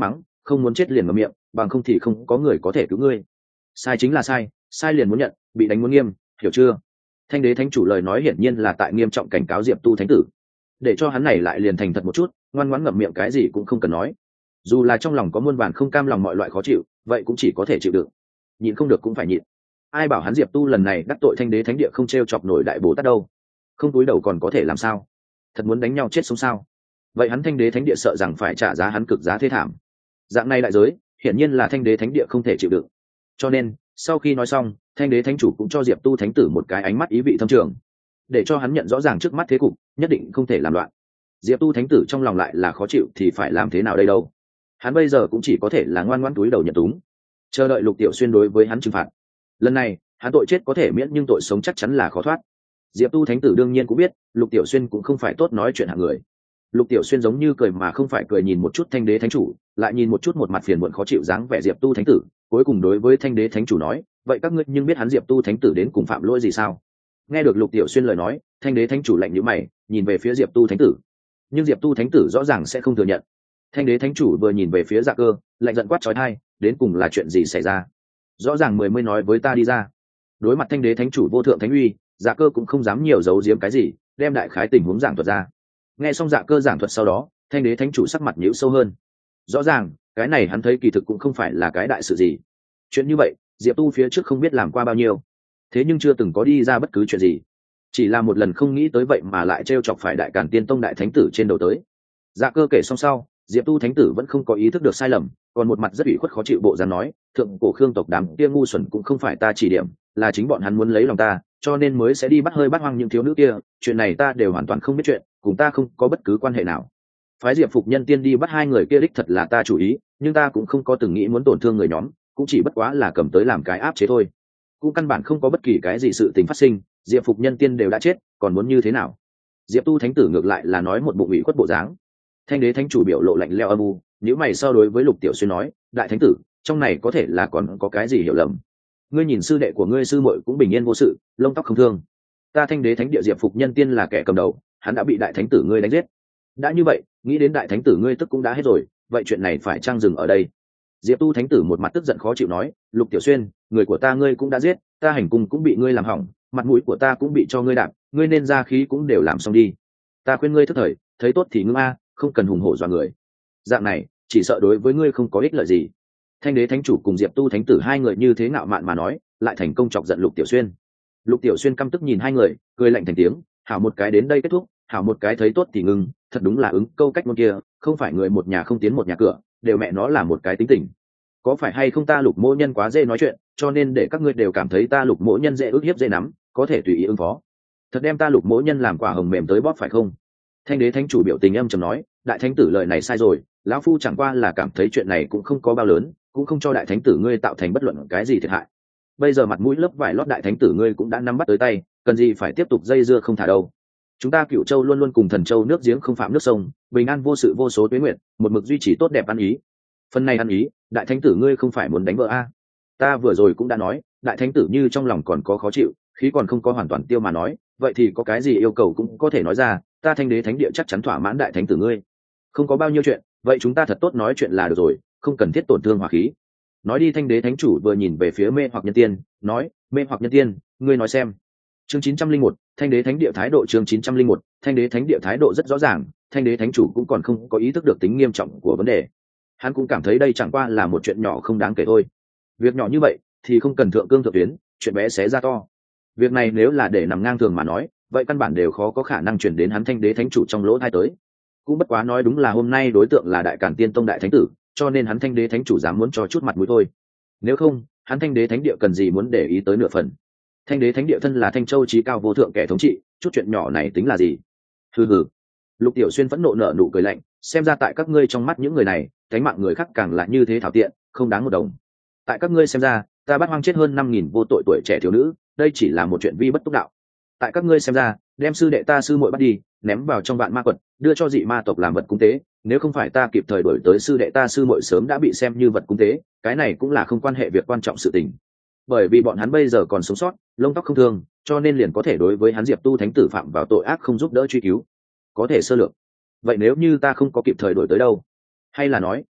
không muốn chết liền ngậm miệng, bằng không thì không có người có thể cứu ngươi. Sai chính là sai, sai liền muốn nhận, bị đánh muốn nghiêm, hiểu chưa? Thanh đế thánh chủ lời nói hiển nhiên là tại nghiêm trọng cảnh cáo Diệp Tu thánh tử, để cho hắn này lại liền thành thật một chút, ngoan ngoãn ngậm miệng, cái gì cũng không cần nói. Dù là trong lòng có muôn vàn không cam lòng mọi loại khó chịu, vậy cũng chỉ có thể chịu đựng. Nhịn không được cũng phải nhịn. Ai bảo hắn Diệp Tu lần này đắc tội Thanh đế thánh địa không trêu chọc nổi đại bồ tát đâu? Không túi đầu còn có thể làm sao? Thật muốn đánh nhau chết sống sao? Vậy hắn Thanh đế thánh địa sợ rằng phải trả giá hắn cực giá thế thảm. Dạng này đại giới, hiển nhiên là Thanh đế thánh địa không thể chịu đựng. Cho nên, sau khi nói xong, Thanh đế thánh chủ cũng cho Diệp Tu thánh tử một cái ánh mắt ý vị thâm trường, để cho hắn nhận rõ ràng trước mắt thế cục, nhất định không thể làm loạn. Diệp Tu thánh tử trong lòng lại là khó chịu thì phải làm thế nào đây đâu? Hắn bây giờ cũng chỉ có thể là ngoan ngoãn túi đầu nhận túng, chờ đợi Lục Tiểu Xuyên đối với hắn trừng phạt. Lần này, hắn tội chết có thể miễn nhưng tội sống chắc chắn là khó thoát. Diệp Tu thánh tử đương nhiên cũng biết, Lục Tiểu Xuyên cũng không phải tốt nói chuyện hạng người. Lục Tiểu Xuyên giống như cười mà không phải cười, nhìn một chút Thanh đế thánh chủ, lại nhìn một chút một mặt phiền muộn khó chịu dáng vẻ Diệp Tu thánh tử, cuối cùng đối với Thanh đế thánh chủ nói, vậy các ngươi nhưng biết hắn Diệp Tu thánh tử đến cùng phạm lỗi gì sao? Nghe được Lục Tiểu Xuyên lời nói, Thanh đế thánh chủ lạnh nhíu mày, nhìn về phía Diệp Tu thánh tử. Nhưng Diệp Tu thánh tử rõ ràng sẽ không thừa nhận. Thanh đế thánh chủ vừa nhìn về phía Dạ Cơ, lạnh giận quát chói tai, đến cùng là chuyện gì xảy ra? Rõ ràng mười mươi nói với ta đi ra. Đối mặt Thanh đế thánh chủ vô thượng thánh uy, Dạ Cơ cũng không dám nhiều giấu giếm cái gì, đem đại khái tình huống giảng thuật ra. Nghe xong Dạ Cơ giảng thuật sau đó, Thanh đế thánh chủ sắc mặt nhíu sâu hơn. Rõ ràng, cái này hắn thấy kỳ thực cũng không phải là cái đại sự gì. Chuyện như vậy, Diệp Tu phía trước không biết làm qua bao nhiêu, thế nhưng chưa từng có đi ra bất cứ chuyện gì. Chỉ là một lần không nghĩ tới vậy mà lại trêu chọc phải Đại Càn Tiên Tông đại thánh tử trên đầu tới. Dạ Cơ kể xong sau, Diệp Tu thánh tử vẫn không có ý thức được sai lầm, còn một mặt rất ủy khuất khó chịu bộ dáng nói, thượng cổ Khương tộc đám kia ngu xuẩn cũng không phải ta chỉ điểm, là chính bọn hắn muốn lấy lòng ta, cho nên mới sẽ đi bắt hơi bắt hoang những thiếu nữ kia, chuyện này ta đều hoàn toàn không biết chuyện, cùng ta không có bất cứ quan hệ nào. Phái Diệp Phục Nhân Tiên đi bắt hai người kia đích thật là ta chủ ý, nhưng ta cũng không có từng nghĩ muốn tổn thương người nhóm, cũng chỉ bất quá là cầm tới làm cái áp chế thôi. Cũng căn bản không có bất kỳ cái gì sự tình phát sinh, Diệp Phục Nhân Tiên đều đã chết, còn muốn như thế nào? Diệp Tu thánh tử ngược lại là nói một bụng ủy khuất bộ dáng. Thanh đế thánh chủ biểu lộ lạnh lẽo âm u, nếu mày sau đối với Lục Tiểu Xuyên nói, đại thánh tử, trong này có thể là còn có cái gì hiểu lầm. Ngươi nhìn sư đệ của ngươi sư muội cũng bình yên vô sự, lông tóc không thương. Ta Thanh đế thánh địa Diệp Phục Nhân Tiên là kẻ cầm đầu, hắn đã bị đại thánh tử ngươi đánh giết. Đã như vậy, nghĩ đến đại thánh tử ngươi tức cũng đã hết rồi, vậy chuyện này phải trang dừng ở đây. Diệp Tu thánh tử một mặt tức giận khó chịu nói, Lục Tiểu Xuyên, người của ta ngươi cũng đã giết, ta hành cung cũng bị ngươi làm hỏng, mặt mũi của ta cũng bị cho ngươi đạp, ngươi nên ra khí cũng đều làm xong đi. Ta khuyên ngươi thức thời, thấy tốt thì ngưng a, không cần hùng hổ dọa người. Dạng này, chỉ sợ đối với ngươi không có ích lợi gì. Thanh đế thánh chủ cùng Diệp Tu thánh tử hai người như thế ngạo mạn mà nói, lại thành công chọc giận Lục Tiểu Xuyên. Lục Tiểu Xuyên căm tức nhìn hai người, cười lạnh thành tiếng, hảo một cái đến đây kết thúc, hảo một cái thấy tốt thì ngưng, thật đúng là ứng câu cách ngôn kia, không phải người một nhà không tiến một nhà cửa, đều mẹ nó là một cái tính tình. Có phải hay không ta Lục mỗ nhân quá dễ nói chuyện, cho nên để các ngươi đều cảm thấy ta Lục mỗ nhân dễ ức hiếp dễ nắm, có thể tùy ý ứng phó. Thật đem ta Lục mỗ nhân làm quả hồng mềm tới bóp phải không? Thanh đế thánh chủ biểu tình âm trầm nói, đại thánh tử lời này sai rồi, lão phu chẳng qua là cảm thấy chuyện này cũng không có bao lớn, cũng không cho đại thánh tử ngươi tạo thành bất luận cái gì thiệt hại. Bây giờ mặt mũi lớp vải lót đại thánh tử ngươi cũng đã nắm bắt tới tay, cần gì phải tiếp tục dây dưa không thả đâu. Chúng ta Cửu Châu luôn luôn cùng Thần Châu nước giếng không phạm nước sông, bình an vô sự vô số tuế nguyện, một mực duy trì tốt đẹp ăn ý. Phần này ăn ý, đại thánh tử ngươi không phải muốn đánh vợ a? Ta vừa rồi cũng đã nói, đại thánh tử như trong lòng còn có khó chịu, khí còn không có hoàn toàn tiêu mà nói, vậy thì có cái gì yêu cầu cũng có thể nói ra, ta Thanh đế thánh địa chắc chắn thỏa mãn đại thánh tử ngươi. Không có bao nhiêu chuyện, vậy chúng ta thật tốt nói chuyện là được rồi, không cần thiết tổn thương hòa khí. Nói đi. Thanh đế thánh chủ vừa nhìn về phía Mê Hoặc Nhân Tiên, nói, Mê Hoặc Nhân Tiên, ngươi nói xem. Chương chín trăm linh một, Thanh đế thánh địa thái độ. Chương chín trăm linh một, Thanh đế thánh địa thái độ rất rõ ràng, Thanh đế thánh chủ cũng còn không có ý thức được tính nghiêm trọng của vấn đề. Hắn cũng cảm thấy đây chẳng qua là một chuyện nhỏ không đáng kể thôi. Việc nhỏ như vậy thì không cần thượng cương thượng tuyến, chuyện bé xé ra to. Việc này nếu là để nằm ngang thường mà nói, vậy căn bản đều khó có khả năng chuyển đến hắn Thanh đế thánh chủ trong lỗ tai tới. Cũng bất quá nói đúng là hôm nay đối tượng là Đại Càn Tiên Tông đại thánh tử, cho nên hắn Thanh đế thánh chủ dám muốn cho chút mặt mũi thôi. Nếu không, hắn Thanh đế thánh địa cần gì muốn để ý tới nửa phần. Thanh đế thánh địa thân là Thanh Châu chí cao vô thượng kẻ thống trị, chút chuyện nhỏ này tính là gì? Hừ hừ. Lục Tiểu Xuyên phẫn nộ nở nụ cười lạnh, xem ra tại các ngươi trong mắt những người này, cánh mạng người khác càng là như thế thảo tiện, không đáng một đồng. Tại các ngươi xem ra, ta bắt hoang chết hơn năm nghìn vô tội tuổi trẻ thiếu nữ, đây chỉ là một chuyện vi bất túc đạo. Tại các ngươi xem ra, đem sư đệ ta sư muội bắt đi, ném vào trong vạn ma quật, đưa cho dị ma tộc làm vật cúng tế, nếu không phải ta kịp thời đuổi tới, sư đệ ta sư muội sớm đã bị xem như vật cúng tế, cái này cũng là không quan hệ việc quan trọng sự tình. Bởi vì bọn hắn bây giờ còn sống sót, lông tóc không thương, cho nên liền có thể đối với hắn Diệp Tu thánh tử phạm vào tội ác không giúp đỡ truy cứu. Có thể sơ lược. Vậy nếu như ta không có kịp thời đuổi tới đâu? Hay là nói,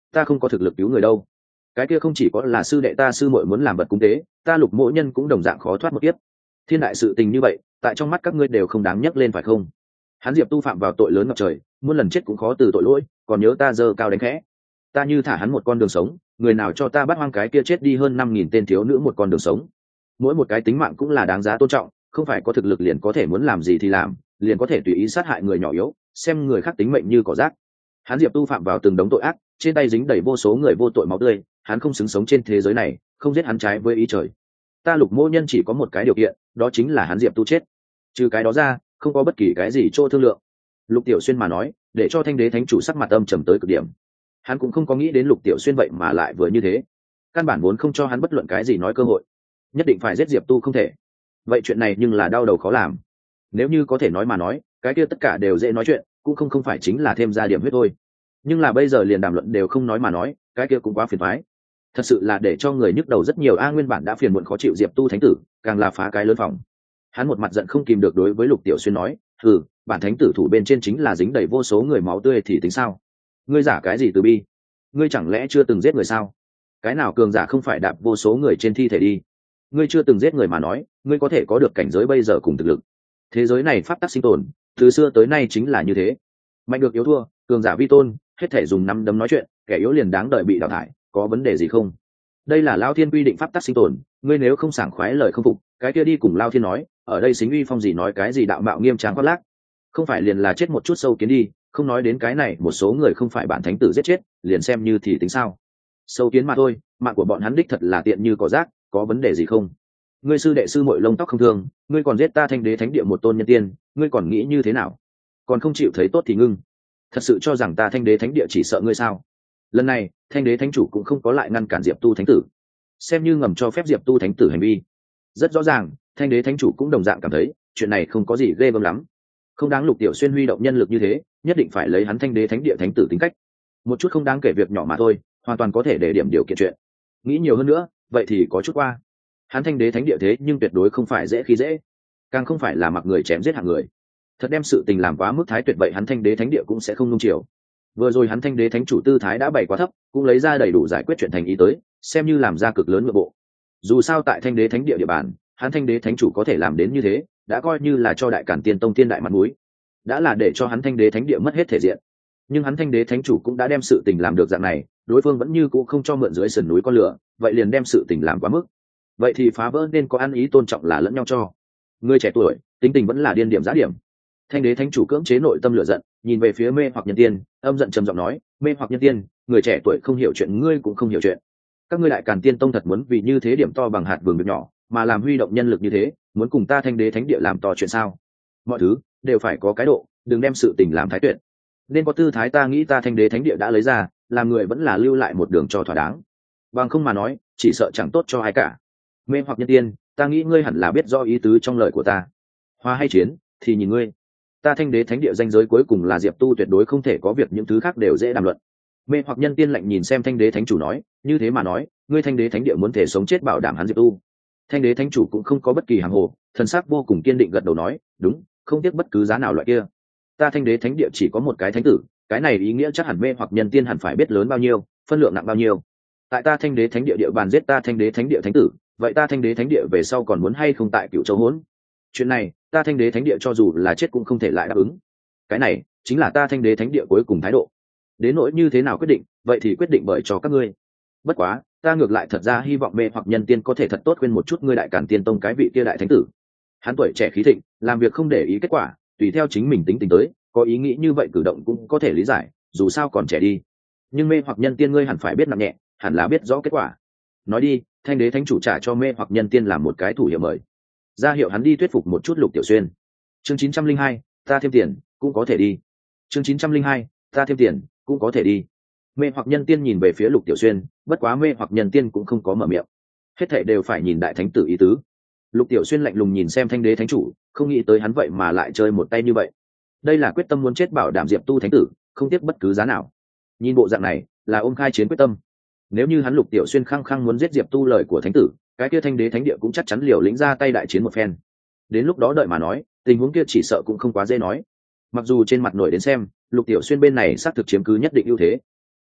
ta không có thực lực cứu người đâu. Cái kia không chỉ có là sư đệ ta sư muội muốn làm vật cúng tế, ta Lục Mỗ Nhân cũng đồng dạng khó thoát một kiếp. Thiên đại sự tình như vậy, tại trong mắt các ngươi đều không đáng nhắc lên phải không? Hắn Diệp Tu phạm vào tội lớn ngập trời, muôn lần chết cũng khó từ tội lỗi, còn nhớ ta giơ cao đánh khẽ. Ta như thả hắn một con đường sống, người nào cho ta bắt hoang cái kia chết đi hơn năm nghìn tên thiếu nữ một con đường sống. Mỗi một cái tính mạng cũng là đáng giá tôn trọng, không phải có thực lực liền có thể muốn làm gì thì làm, liền có thể tùy ý sát hại người nhỏ yếu, xem người khác tính mệnh như cỏ rác. Hắn Diệp Tu phạm vào từng đống tội ác, trên tay dính đầy vô số người vô tội máu tươi, hắn không xứng sống trên thế giới này, không giết hắn trái với ý trời. Ta Lục Mỗ Nhân chỉ có một cái điều kiện, đó chính là hắn Diệp Tu chết. Trừ cái đó ra, không có bất kỳ cái gì chỗ thương lượng. Lục Tiểu Xuyên mà nói, để cho Thanh Đế Thánh chủ sắc mặt âm trầm tới cực điểm. Hắn cũng không có nghĩ đến Lục Tiểu Xuyên vậy mà lại vừa như thế, căn bản vốn không cho hắn bất luận cái gì nói cơ hội, nhất định phải giết Diệp Tu không thể. Vậy chuyện này nhưng là đau đầu khó làm. Nếu như có thể nói mà nói, cái kia tất cả đều dễ nói chuyện, cũng không không phải chính là thêm ra điểm huyết thôi. Nhưng là bây giờ liền đàm luận đều không nói mà nói, cái kia cũng quá phiền toái. Thật sự là để cho người nhức đầu rất nhiều. A nguyên bản đã phiền muộn khó chịu Diệp Tu thánh tử, càng là phá cái lớn phòng. Hắn một mặt giận không kìm được đối với Lục Tiểu Xuyên nói, "Hừ, bản thánh tử thủ bên trên chính là dính đầy vô số người máu tươi thì tính sao? Ngươi giả cái gì từ bi? Ngươi chẳng lẽ chưa từng giết người sao? Cái nào cường giả không phải đạp vô số người trên thi thể đi? Ngươi chưa từng giết người mà nói, ngươi có thể có được cảnh giới bây giờ cùng thực lực. Thế giới này pháp tắc sinh tồn, từ xưa tới nay chính là như thế. Mạnh được yếu thua, cường giả vi tôn, hết thể dùng nắm đấm nói chuyện, kẻ yếu liền đáng đợi bị đào thải, có vấn đề gì không? Đây là Lao Thiên quy định pháp tắc sinh tồn, ngươi nếu không sảng khoái lời không phục, cái kia đi cùng Lao Thiên nói, ở đây xính uy phong gì nói cái gì đạo mạo nghiêm trang khoác lác, không phải liền là chết một chút sâu kiến đi, không nói đến cái này một số người không phải bản thánh tử giết chết, liền xem như thì tính sao? Sâu kiến mà thôi, mạng của bọn hắn đích thật là tiện như cỏ rác, có vấn đề gì không? Ngươi sư đệ sư muội lông tóc không thương, ngươi còn giết ta Thanh Đế Thánh địa một tôn nhân tiên, ngươi còn nghĩ như thế nào? Còn không chịu thấy tốt thì ngưng. Thật sự cho rằng ta Thanh Đế Thánh địa chỉ sợ ngươi sao? Lần này Thanh Đế Thánh chủ cũng không có lại ngăn cản Diệp Tu thánh tử, xem như ngầm cho phép Diệp Tu thánh tử hành vi. Rất rõ ràng Thanh Đế Thánh chủ cũng đồng dạng cảm thấy chuyện này không có gì ghê gớm lắm, không đáng Lục Tiểu Xuyên huy động nhân lực như thế, nhất định phải lấy hắn Thanh Đế Thánh địa thánh tử tính cách. Một chút không đáng kể việc nhỏ mà thôi, hoàn toàn có thể để điểm điều kiện chuyện. Nghĩ nhiều hơn nữa vậy thì có chút qua. Hắn Thanh Đế Thánh địa thế nhưng tuyệt đối không phải dễ khi dễ, càng không phải là mặc người chém giết hạng người. Thật đem sự tình làm quá mức thái tuyệt, vậy hắn Thanh Đế Thánh địa cũng sẽ không nung chiều. Vừa rồi hắn Thanh Đế Thánh chủ tư thái đã bày quá thấp, cũng lấy ra đầy đủ giải quyết chuyện thành ý tới, xem như làm ra cực lớn nội bộ. Dù sao tại Thanh Đế Thánh địa địa bàn, hắn Thanh Đế Thánh chủ có thể làm đến như thế, đã coi như là cho Đại Càn Tiên Tông tiên đại mặt mũi, đã là để cho hắn Thanh Đế Thánh địa mất hết thể diện. Nhưng hắn Thanh Đế Thánh chủ cũng đã đem sự tình làm được dạng này, đối phương vẫn như cũ không cho mượn dưới sườn núi con lửa, vậy liền đem sự tình làm quá mức. Vậy thì phá vỡ nên có ăn ý tôn trọng là lẫn nhau cho. Người trẻ tuổi, tính tình vẫn là điên điểm giá điểm. Thanh Đế Thánh chủ cưỡng chế nội tâm lửa giận, nhìn về phía Mê Hoặc Nhân Tiên, âm giận trầm giọng nói, Mê Hoặc Nhân Tiên, người trẻ tuổi không hiểu chuyện, ngươi cũng không hiểu chuyện. Các ngươi Đại Càn Tiên Tông thật muốn vì như thế điểm to bằng hạt vườn việc nhỏ, mà làm huy động nhân lực như thế, muốn cùng ta Thanh Đế Thánh địa làm to chuyện sao? Mọi thứ đều phải có cái độ, đừng đem sự tình làm thái tuyệt. Nên có tư thái ta nghĩ ta Thanh Đế Thánh địa đã lấy ra, làm người vẫn là lưu lại một đường cho thỏa đáng. Bằng không mà nói, chỉ sợ chẳng tốt cho ai cả. Mê Hoặc Nhân Tiên, ta nghĩ ngươi hẳn là biết rõ ý tứ trong lời của ta. Hoa hay chiến, thì nhìn ngươi. Ta Thanh Đế Thánh địa danh giới cuối cùng là Diệp Tu, tuyệt đối không thể có việc những thứ khác đều dễ đàm luận. Mê Hoặc Nhân Tiên lạnh nhìn xem Thanh Đế Thánh chủ nói, như thế mà nói, ngươi Thanh Đế Thánh địa muốn thể sống chết bảo đảm hắn Diệp Tu. Thanh Đế Thánh chủ cũng không có bất kỳ hàng hồ, thần sắc vô cùng kiên định gật đầu nói, đúng, không tiếc bất cứ giá nào loại kia. Ta Thanh Đế Thánh địa chỉ có một cái thánh tử, cái này ý nghĩa chắc hẳn Mê Hoặc Nhân Tiên hẳn phải biết lớn bao nhiêu, phân lượng nặng bao nhiêu. Tại ta Thanh Đế Thánh địa địa bàn giết ta Thanh Đế Thánh địa thánh tử, vậy ta Thanh Đế Thánh địa về sau còn muốn hay không tại Cửu Châu hỗn? Chuyện này, ta Thanh Đế Thánh địa cho dù là chết cũng không thể lại đáp ứng. Cái này chính là ta Thanh Đế Thánh địa cuối cùng thái độ. Đến nỗi như thế nào quyết định, vậy thì quyết định bởi cho các ngươi. Bất quá, ta ngược lại thật ra hy vọng Mê Hoặc Nhân Tiên có thể thật tốt khuyên một chút ngươi Đại Càn Tiên Tông cái vị kia đại thánh tử. Hắn tuổi trẻ khí thịnh, làm việc không để ý kết quả, tùy theo chính mình tính tình tới, có ý nghĩ như vậy cử động cũng có thể lý giải, dù sao còn trẻ đi. Nhưng Mê Hoặc Nhân Tiên ngươi hẳn phải biết nặng nhẹ, hẳn là biết rõ kết quả. Nói đi, Thanh Đế Thánh chủ trả cho Mê Hoặc Nhân Tiên làm một cái thủ hiệu mời, ra hiệu hắn đi thuyết phục một chút Lục Tiểu Xuyên. Chương chín trăm linh hai, ta thêm tiền cũng có thể đi. Chương chín trăm linh hai, ta thêm tiền cũng có thể đi. Mê Hoặc Nhân Tiên nhìn về phía Lục Tiểu Xuyên, bất quá Mê Hoặc Nhân Tiên cũng không có mở miệng, hết thảy đều phải nhìn đại thánh tử ý tứ. Lục Tiểu Xuyên lạnh lùng nhìn xem Thanh Đế Thánh chủ, không nghĩ tới hắn vậy mà lại chơi một tay như vậy. Đây là quyết tâm muốn chết bảo đảm Diệp Tu thánh tử, không tiếc bất cứ giá nào. Nhìn bộ dạng này, là ôm khai chiến quyết tâm. Nếu như hắn Lục Tiểu Xuyên khăng khăng muốn giết Diệp Tu lời của thánh tử, cái kia Thanh Đế Thánh địa cũng chắc chắn liều lĩnh ra tay đại chiến một phen. Đến lúc đó đợi mà nói, tình huống kia chỉ sợ cũng không quá dễ nói. Mặc dù trên mặt nổi đến xem, Lục Tiểu Xuyên bên này xác thực chiếm cứ nhất định ưu thế,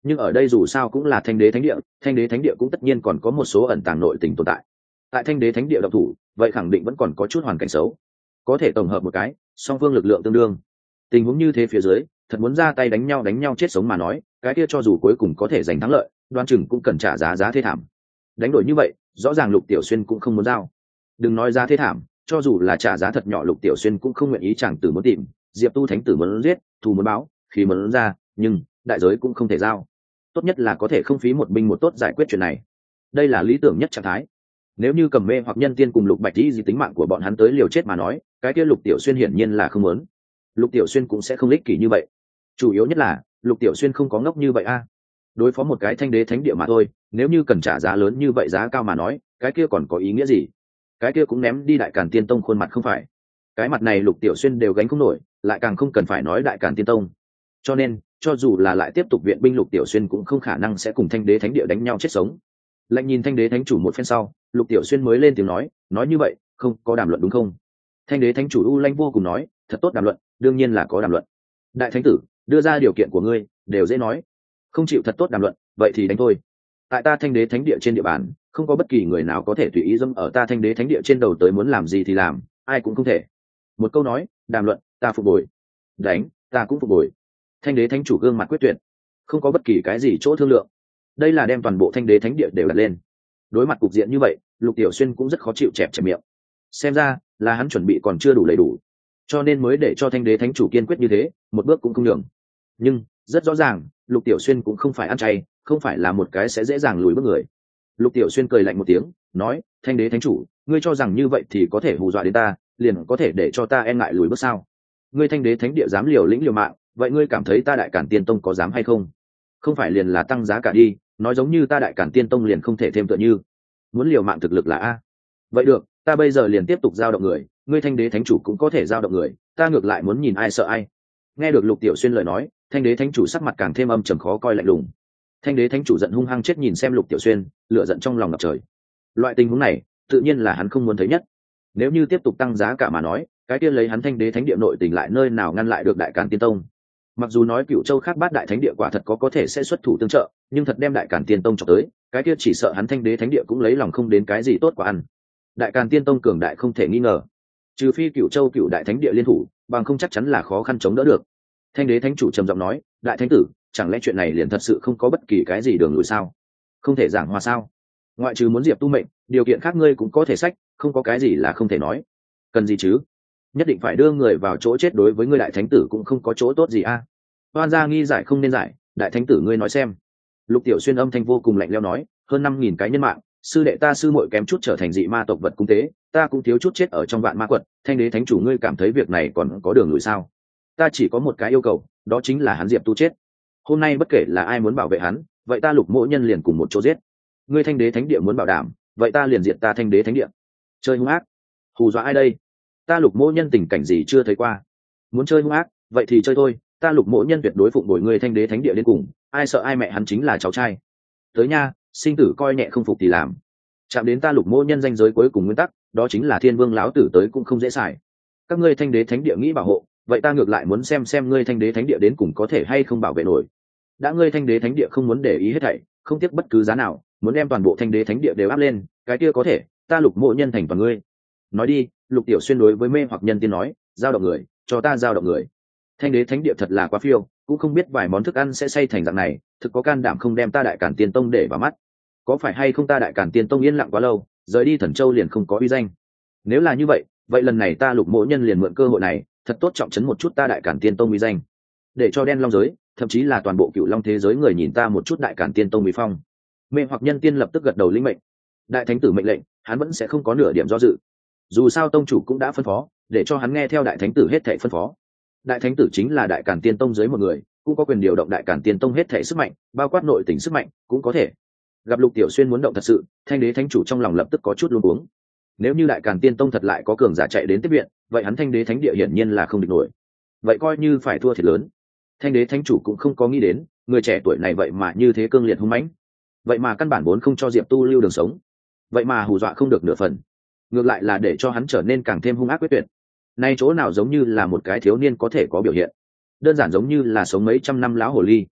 nhưng ở đây dù sao cũng là thanh đế thánh địa, thanh đế thánh địa cũng tất nhiên còn có một số ẩn tàng nội tình tồn tại. Tại thanh đế thánh địa độc thủ, vậy khẳng định vẫn còn có chút hoàn cảnh xấu, có thể tổng hợp một cái, song phương lực lượng tương đương. Tình huống như thế phía dưới, thật muốn ra tay đánh nhau đánh nhau chết sống mà nói, cái kia cho dù cuối cùng có thể giành thắng lợi, đoan chừng cũng cần trả giá giá thê thảm. Đánh đổi như vậy, rõ ràng Lục Tiểu Xuyên cũng không muốn giao. Đừng nói giá thê thảm, cho dù là trả giá thật nhỏ Lục Tiểu Xuyên cũng không nguyện ý chàng tử muốn tìm, Diệp Tu thánh tử muốn giết, thù muốn báo, khi muốn ra, nhưng đại giới cũng không thể giao. Tốt nhất là có thể không phí một binh một tốt giải quyết chuyện này. Đây là lý tưởng nhất trạng thái. Nếu như Cầm Mê hoặc Nhân Tiên cùng Lục Bạch Di gì tính mạng của bọn hắn tới liều chết mà nói, cái kia Lục Tiểu Xuyên hiển nhiên là không muốn. Lục Tiểu Xuyên cũng sẽ không ích kỷ như vậy. Chủ yếu nhất là Lục Tiểu Xuyên không có ngốc như vậy a. Đối phó một cái thanh đế thánh địa mà thôi, nếu như cần trả giá lớn như vậy giá cao mà nói, cái kia còn có ý nghĩa gì? Cái kia cũng ném đi Đại Càn Tiên Tông khuôn mặt không phải? Cái mặt này Lục Tiểu Xuyên đều gánh không nổi, lại càng không cần phải nói Đại Càn Tiên Tông. Cho nên, cho dù là lại tiếp tục viện binh, Lục Tiểu Xuyên cũng không khả năng sẽ cùng thanh đế thánh địa đánh nhau chết sống. Lạnh nhìn thanh đế thánh chủ một phen sau, Lục Tiểu Xuyên mới lên tiếng nói, nói như vậy, không có đàm luận đúng không? Thanh đế thánh chủ U Lanh vô cùng nói, thật tốt đàm luận, đương nhiên là có đàm luận. Đại thánh tử, đưa ra điều kiện của ngươi, đều dễ nói. Không chịu thật tốt đàm luận, vậy thì đánh thôi. Tại ta thanh đế thánh địa trên địa bàn, không có bất kỳ người nào có thể tùy ý dâm ở ta thanh đế thánh địa trên đầu tới muốn làm gì thì làm, ai cũng không thể. Một câu nói, đàm luận, ta phục bồi. Đánh, ta cũng phục bồi. Thanh đế thánh chủ gương mặt quyết tuyệt, không có bất kỳ cái gì chỗ thương lượng. Đây là đem toàn bộ thanh đế thánh địa đều đặt lên. Đối mặt cục diện như vậy, Lục Tiểu Xuyên cũng rất khó chịu, chẹp chẹp miệng. Xem ra là hắn chuẩn bị còn chưa đủ đầy đủ, cho nên mới để cho thanh đế thánh chủ kiên quyết như thế, một bước cũng không nhường. Nhưng rất rõ ràng, Lục Tiểu Xuyên cũng không phải ăn chay, không phải là một cái sẽ dễ dàng lùi bước người. Lục Tiểu Xuyên cười lạnh một tiếng, nói, thanh đế thánh chủ, ngươi cho rằng như vậy thì có thể hù dọa đến ta, liền có thể để cho ta e ngại lùi bước sao? Ngươi thanh đế thánh địa dám liều lĩnh liều mạng, vậy ngươi cảm thấy ta Đại Càn Tiên Tông có dám hay không? Không phải liền là tăng giá cả đi, nói giống như ta Đại Càn Tiên Tông liền không thể thêm tựa như. Muốn liều mạng thực lực là a. Vậy được, ta bây giờ liền tiếp tục giao động người, ngươi thanh đế thánh chủ cũng có thể giao động người, ta ngược lại muốn nhìn ai sợ ai. Nghe được Lục Tiểu Xuyên lời nói, thanh đế thánh chủ sắc mặt càng thêm âm trầm khó coi lạnh lùng. Thanh đế thánh chủ giận hung hăng chết nhìn xem Lục Tiểu Xuyên, lửa giận trong lòng ngập trời. Loại tình huống này, tự nhiên là hắn không muốn thấy nhất. Nếu như tiếp tục tăng giá cả mà nói, cái kia lấy hắn thanh đế thánh địa nội tình lại nơi nào ngăn lại được Đại Càn Tiên Tông. Mặc dù nói Cửu Châu khác bát đại thánh địa quả thật có có thể sẽ xuất thủ tương trợ, nhưng thật đem Đại Càn Tiên Tông chọc tới, cái kia chỉ sợ hắn thanh đế thánh địa cũng lấy lòng không đến cái gì tốt quả ăn. Đại Càn Tiên Tông cường đại không thể nghi ngờ, trừ phi Cửu Châu cửu đại thánh địa liên thủ, bằng không chắc chắn là khó khăn chống đỡ được. Thanh đế thánh chủ trầm giọng nói, đại thánh tử, chẳng lẽ chuyện này liền thật sự không có bất kỳ cái gì đường lùi sao? Không thể giảng hòa sao? Ngoại trừ muốn Diệp Tu mệnh, điều kiện khác ngươi cũng có thể sách, không có cái gì là không thể nói. Cần gì chứ? Nhất định phải đưa người vào chỗ chết, đối với ngươi đại thánh tử cũng không có chỗ tốt gì a. À? Oan gia nghi giải không nên giải, đại thánh tử ngươi nói xem. Lục Tiểu Xuyên âm thanh vô cùng lạnh lẽo nói, hơn năm nghìn cái nhân mạng, sư đệ ta sư muội kém chút trở thành dị ma tộc vật cung tế, ta cũng thiếu chút chết ở trong vạn ma quật, thanh đế thánh chủ ngươi cảm thấy việc này còn có đường lùi sao? Ta chỉ có một cái yêu cầu, đó chính là hắn Diệp Tu chết. Hôm nay bất kể là ai muốn bảo vệ hắn, vậy ta Lục Mỗ Nhân liền cùng một chỗ giết. Ngươi thanh đế thánh địa muốn bảo đảm, vậy ta liền diệt ta thanh đế thánh địa. Chơi hung ác, hù dọa ai đây? Ta Lục Mỗ Nhân tình cảnh gì chưa thấy qua? Muốn chơi hung ác, vậy thì chơi thôi, ta Lục Mỗ Nhân tuyệt đối phụng bồi ngươi thanh đế thánh địa đến cùng, ai sợ ai mẹ hắn chính là cháu trai. Tới nha, sinh tử coi nhẹ không phục thì làm. Chạm đến ta Lục Mỗ Nhân danh giới cuối cùng nguyên tắc, đó chính là Thiên Vương lão tử tới cũng không dễ xài. Các ngươi thanh đế thánh địa nghĩ bảo hộ, vậy ta ngược lại muốn xem xem ngươi thanh đế thánh địa đến cùng có thể hay không bảo vệ nổi. Đã ngươi thanh đế thánh địa không muốn để ý hết thảy, không tiếc bất cứ giá nào, muốn đem toàn bộ thanh đế thánh địa đều áp lên, cái kia có thể, ta Lục Mỗ Nhân thành toàn ngươi. Nói đi, Lục Tiểu Xuyên đối với Mê hoặc Nhân Tiên nói, giao động người, cho ta giao động người. Thanh đế thánh địa thật là quá phiêu, cũng không biết vài món thức ăn sẽ say thành dạng này, thực có can đảm không đem ta Đại Càn Tiên Tông để vào mắt. Có phải hay không ta Đại Càn Tiên Tông yên lặng quá lâu, rời đi Thần Châu liền không có uy danh? Nếu là như vậy, vậy lần này ta Lục Mỗ Nhân liền mượn cơ hội này, thật tốt trọng trấn một chút ta Đại Càn Tiên Tông uy danh, để cho đen long giới, thậm chí là toàn bộ Cửu Long thế giới người nhìn ta một chút Đại Càn Tiên Tông uy phong. Mê hoặc Nhân Tiên lập tức gật đầu lĩnh mệnh. Đại thánh tử mệnh lệnh, hắn vẫn sẽ không có nửa điểm do dự. Dù sao tông chủ cũng đã phân phó, để cho hắn nghe theo đại thánh tử hết thảy phân phó. Đại thánh tử chính là Đại Càn Tiên Tông dưới một người, cũng có quyền điều động Đại Càn Tiên Tông hết thảy sức mạnh, bao quát nội tình sức mạnh, cũng có thể. Gặp Lục Tiểu Xuyên muốn động thật sự, thanh đế thánh chủ trong lòng lập tức có chút luống cuống. Nếu như Đại Càn Tiên Tông thật lại có cường giả chạy đến tiếp viện, vậy hắn thanh đế thánh địa hiển nhiên là không địch nổi. Vậy coi như phải thua thiệt lớn. Thanh đế thánh chủ cũng không có nghĩ đến, người trẻ tuổi này vậy mà như thế cương liệt hung mãnh, vậy mà căn bản vốn không cho Diệp Tu lưu đường sống, vậy mà hù dọa không được nửa phần, ngược lại là để cho hắn trở nên càng thêm hung ác quyết tuyệt. Nay chỗ nào giống như là một cái thiếu niên có thể có biểu hiện, đơn giản giống như là sống mấy trăm năm lão hồ ly.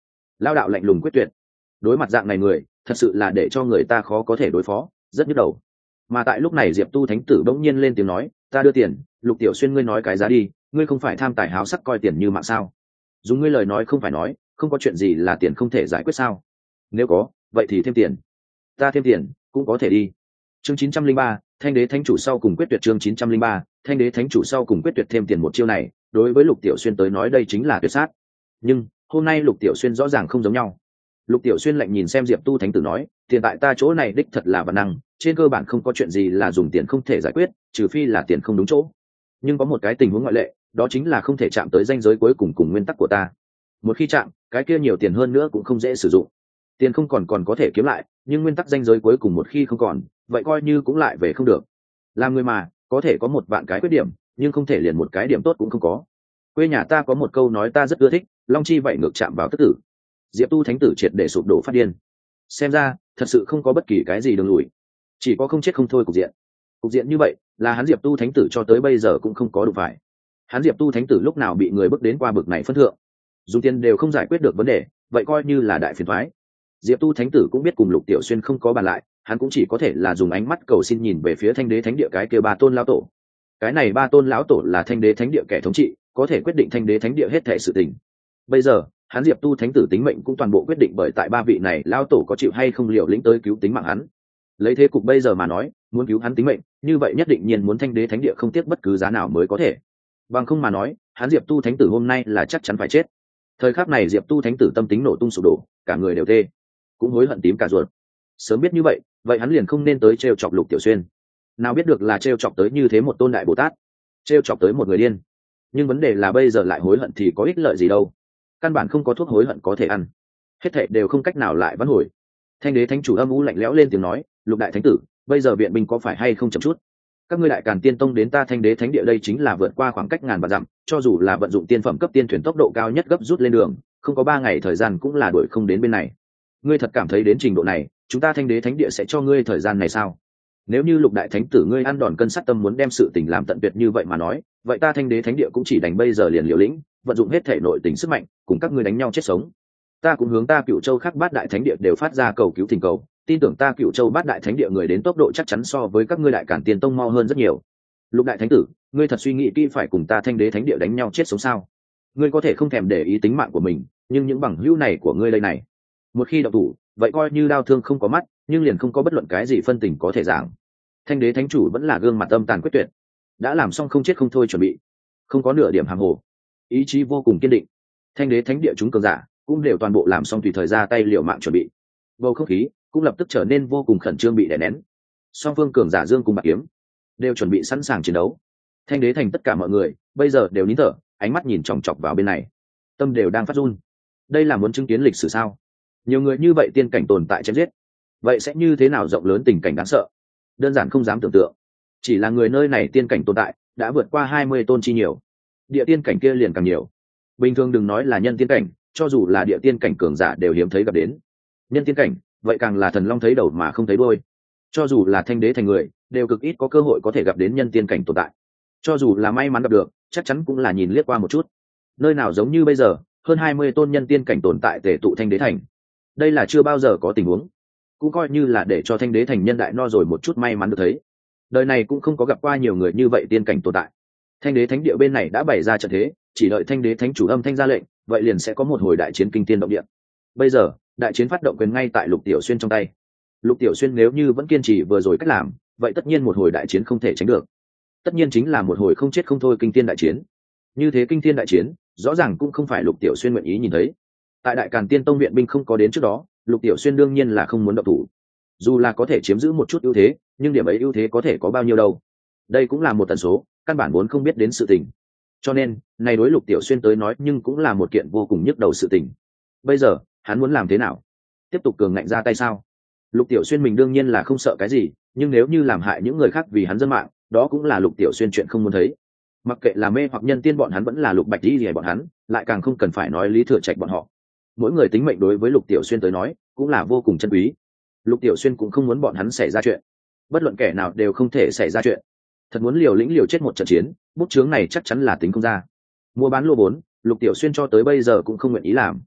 Lao đạo lạnh lùng quyết tuyệt. Đối mặt dạng này người, thật sự là để cho người ta khó có thể đối phó, rất nhức đầu. Mà tại lúc này Diệp Tu thánh tử bỗng nhiên lên tiếng nói, ta đưa tiền, Lục Tiểu Xuyên ngươi nói cái giá đi, ngươi không phải tham tài háo sắc coi tiền như mạng sao? Dùng ngươi lời nói không phải nói, không có chuyện gì là tiền không thể giải quyết sao? Nếu có, vậy thì thêm tiền. Ta thêm tiền, cũng có thể đi. Chương chín trăm linh ba, Thanh đế thánh chủ sau cùng quyết tuyệt. Chương chín trăm linh ba, Thanh đế thánh chủ sau cùng quyết tuyệt. Thêm tiền một chiêu này, đối với Lục Tiểu Xuyên tới nói đây chính là tuyệt sát. Nhưng hôm nay Lục Tiểu Xuyên rõ ràng không giống nhau. Lục Tiểu Xuyên lạnh nhìn xem Diệp Tu thánh tử nói, tiền tại ta chỗ này đích thật là bản năng, trên cơ bản không có chuyện gì là dùng tiền không thể giải quyết, trừ phi là tiền không đúng chỗ. Nhưng có một cái tình huống ngoại lệ, đó chính là không thể chạm tới ranh giới cuối cùng cùng nguyên tắc của ta. Một khi chạm, cái kia nhiều tiền hơn nữa cũng không dễ sử dụng. Tiền không còn còn có thể kiếm lại, nhưng nguyên tắc ranh giới cuối cùng một khi không còn, vậy coi như cũng lại về không được. Làm người mà, có thể có một vạn cái khuyết điểm, nhưng không thể liền một cái điểm tốt cũng không có. Quê nhà ta có một câu nói ta rất ưa thích, long chi vậy ngược chạm vào tức tử. Diệp Tu thánh tử triệt để sụp đổ phát điên. Xem ra thật sự không có bất kỳ cái gì đường lùi, chỉ có không chết không thôi cục diện. Cục diện như vậy là hắn Diệp Tu thánh tử cho tới bây giờ cũng không có đủ phải. Hắn Diệp Tu thánh tử lúc nào bị người bước đến qua bực này phân thượng, dùng tiền đều không giải quyết được vấn đề, vậy coi như là đại phiền toái. Diệp Tu thánh tử cũng biết cùng Lục Tiểu Xuyên không có bàn lại, hắn cũng chỉ có thể là dùng ánh mắt cầu xin nhìn về phía Thanh đế thánh địa cái kia ba tôn lão tổ. Cái này ba tôn lão tổ là Thanh đế thánh địa kẻ thống trị, có thể quyết định Thanh đế thánh địa hết thảy sự tình. Bây giờ hắn Diệp Tu thánh tử tính mệnh cũng toàn bộ quyết định bởi tại ba vị này lão tổ có chịu hay không liều lĩnh tới cứu tính mạng hắn. Lấy thế cục bây giờ mà nói, muốn cứu hắn tính mệnh, như vậy nhất định nhiên muốn Thanh đế thánh địa không tiếc bất cứ giá nào mới có thể. Bằng không mà nói, hắn Diệp Tu thánh tử hôm nay là chắc chắn phải chết. Thời khắc này Diệp Tu thánh tử tâm tính nổ tung sụp đổ, cả người đều tê, cũng hối hận tím cả ruột. Sớm biết như vậy, vậy hắn liền không nên tới trêu chọc Lục Tiểu Xuyên. Nào biết được là trêu chọc tới như thế một tôn đại Bồ Tát, trêu chọc tới một người điên. Nhưng vấn đề là bây giờ lại hối hận thì có ích lợi gì đâu? Căn bản không có thuốc hối hận có thể ăn, hết thảy đều không cách nào lại vãn hồi. Thanh đế thánh chủ âm u lạnh lẽo lên tiếng nói, Lục đại thánh tử, bây giờ viện binh có phải hay không chậm chút? Các ngươi đại Càn Tiên Tông đến ta Thanh đế thánh địa đây chính là vượt qua khoảng cách ngàn vạn dặm, cho dù là vận dụng tiên phẩm cấp tiên thuyền tốc độ cao nhất gấp rút lên đường, không có ba ngày thời gian cũng là đuổi không đến bên này. Ngươi thật cảm thấy đến trình độ này, chúng ta Thanh đế thánh địa sẽ cho ngươi thời gian này sao? Nếu như Lục đại thánh tử ngươi ăn đòn cân sát tâm muốn đem sự tình làm tận tuyệt như vậy mà nói, vậy ta Thanh đế thánh địa cũng chỉ đánh bây giờ liền liều lĩnh, vận dụng hết thể nội tình sức mạnh, cùng các ngươi đánh nhau chết sống. Ta cũng hướng ta Cửu Châu khác bát đại thánh địa đều phát ra cầu cứu thỉnh cầu, tin tưởng ta Cửu Châu bát đại thánh địa người đến tốc độ chắc chắn so với các ngươi đại Càn Tiên Tông mau hơn rất nhiều. Lục đại thánh tử, ngươi thật suy nghĩ kỹ phải cùng ta Thanh đế thánh địa đánh nhau chết sống sao? Ngươi có thể không thèm để ý tính mạng của mình, nhưng những bằng hữu này của ngươi đây này, một khi động thủ, vậy coi như đau thương không có mắt, nhưng liền không có bất luận cái gì phân tình có thể giảng. Thanh đế thánh chủ vẫn là gương mặt âm tàn quyết tuyệt, đã làm xong không chết không thôi chuẩn bị, không có nửa điểm hàm hồ, ý chí vô cùng kiên định. Thanh đế thánh địa chúng cường giả cũng đều toàn bộ làm xong tùy thời ra tay liều mạng chuẩn bị. Bầu không khí cũng lập tức trở nên vô cùng khẩn trương bị đè nén. Song phương cường giả dương cùng bạc kiếm đều chuẩn bị sẵn sàng chiến đấu. Thanh đế thành tất cả mọi người bây giờ đều nín thở, ánh mắt nhìn chòng chọc vào bên này, tâm đều đang phát run. Đây là muốn chứng kiến lịch sử sao? Nhiều người như vậy tiên cảnh tồn tại chém giết, vậy sẽ như thế nào rộng lớn tình cảnh đáng sợ, đơn giản không dám tưởng tượng. Chỉ là người nơi này tiên cảnh tồn tại đã vượt qua hai mươi tôn chi nhiều, địa tiên cảnh kia liền càng nhiều. Bình thường đừng nói là nhân tiên cảnh, cho dù là địa tiên cảnh cường giả đều hiếm thấy gặp đến. Nhân tiên cảnh vậy càng là thần long thấy đầu mà không thấy đuôi. Cho dù là thanh đế thành người đều cực ít có cơ hội có thể gặp đến nhân tiên cảnh tồn tại. Cho dù là may mắn gặp được, chắc chắn cũng là nhìn liếc qua một chút. Nơi nào giống như bây giờ, hơn hai mươi tôn nhân tiên cảnh tồn tại tề tụ thanh đế thành. Đây là chưa bao giờ có tình huống, cũng coi như là để cho thanh đế thành nhân đại no rồi một chút may mắn được thấy. Đời này cũng không có gặp qua nhiều người như vậy tiên cảnh tồn tại. Thanh đế thánh địa bên này đã bày ra trận thế, chỉ đợi thanh đế thánh chủ âm thanh ra lệnh, vậy liền sẽ có một hồi đại chiến kinh tiên động địa. Bây giờ đại chiến phát động quyền ngay tại Lục Tiểu Xuyên trong tay. Lục Tiểu Xuyên nếu như vẫn kiên trì vừa rồi cách làm, vậy tất nhiên một hồi đại chiến không thể tránh được, tất nhiên chính là một hồi không chết không thôi kinh thiên đại chiến. Như thế kinh thiên đại chiến rõ ràng cũng không phải Lục Tiểu Xuyên nguyện ý nhìn thấy. Tại đại Càn Tiên Tông viện binh không có đến trước đó, Lục Tiểu Xuyên đương nhiên là không muốn động thủ. Dù là có thể chiếm giữ một chút ưu thế, nhưng điểm ấy ưu thế có thể có bao nhiêu đâu? Đây cũng là một tần số, căn bản vốn không biết đến sự tình. Cho nên này đối Lục Tiểu Xuyên tới nói nhưng cũng là một kiện vô cùng nhức đầu sự tình. Bây giờ hắn muốn làm thế nào? Tiếp tục cường ngạnh ra tay sao? Lục Tiểu Xuyên mình đương nhiên là không sợ cái gì, nhưng nếu như làm hại những người khác vì hắn dân mạng, đó cũng là Lục Tiểu Xuyên chuyện không muốn thấy. Mặc kệ là mê hoặc nhân tiên bọn hắn vẫn là Lục Bạch Di gì bọn hắn, lại càng không cần phải nói Lý Thừa Trạch bọn họ. Mỗi người tính mệnh đối với Lục Tiểu Xuyên tới nói cũng là vô cùng chân quý. Lục Tiểu Xuyên cũng không muốn bọn hắn xảy ra chuyện, bất luận kẻ nào đều không thể xảy ra chuyện. Thật muốn liều lĩnh liều chết một trận chiến, bút chướng này chắc chắn là tính không ra. Mua bán lô vốn, Lục Tiểu Xuyên cho tới bây giờ cũng không nguyện ý làm.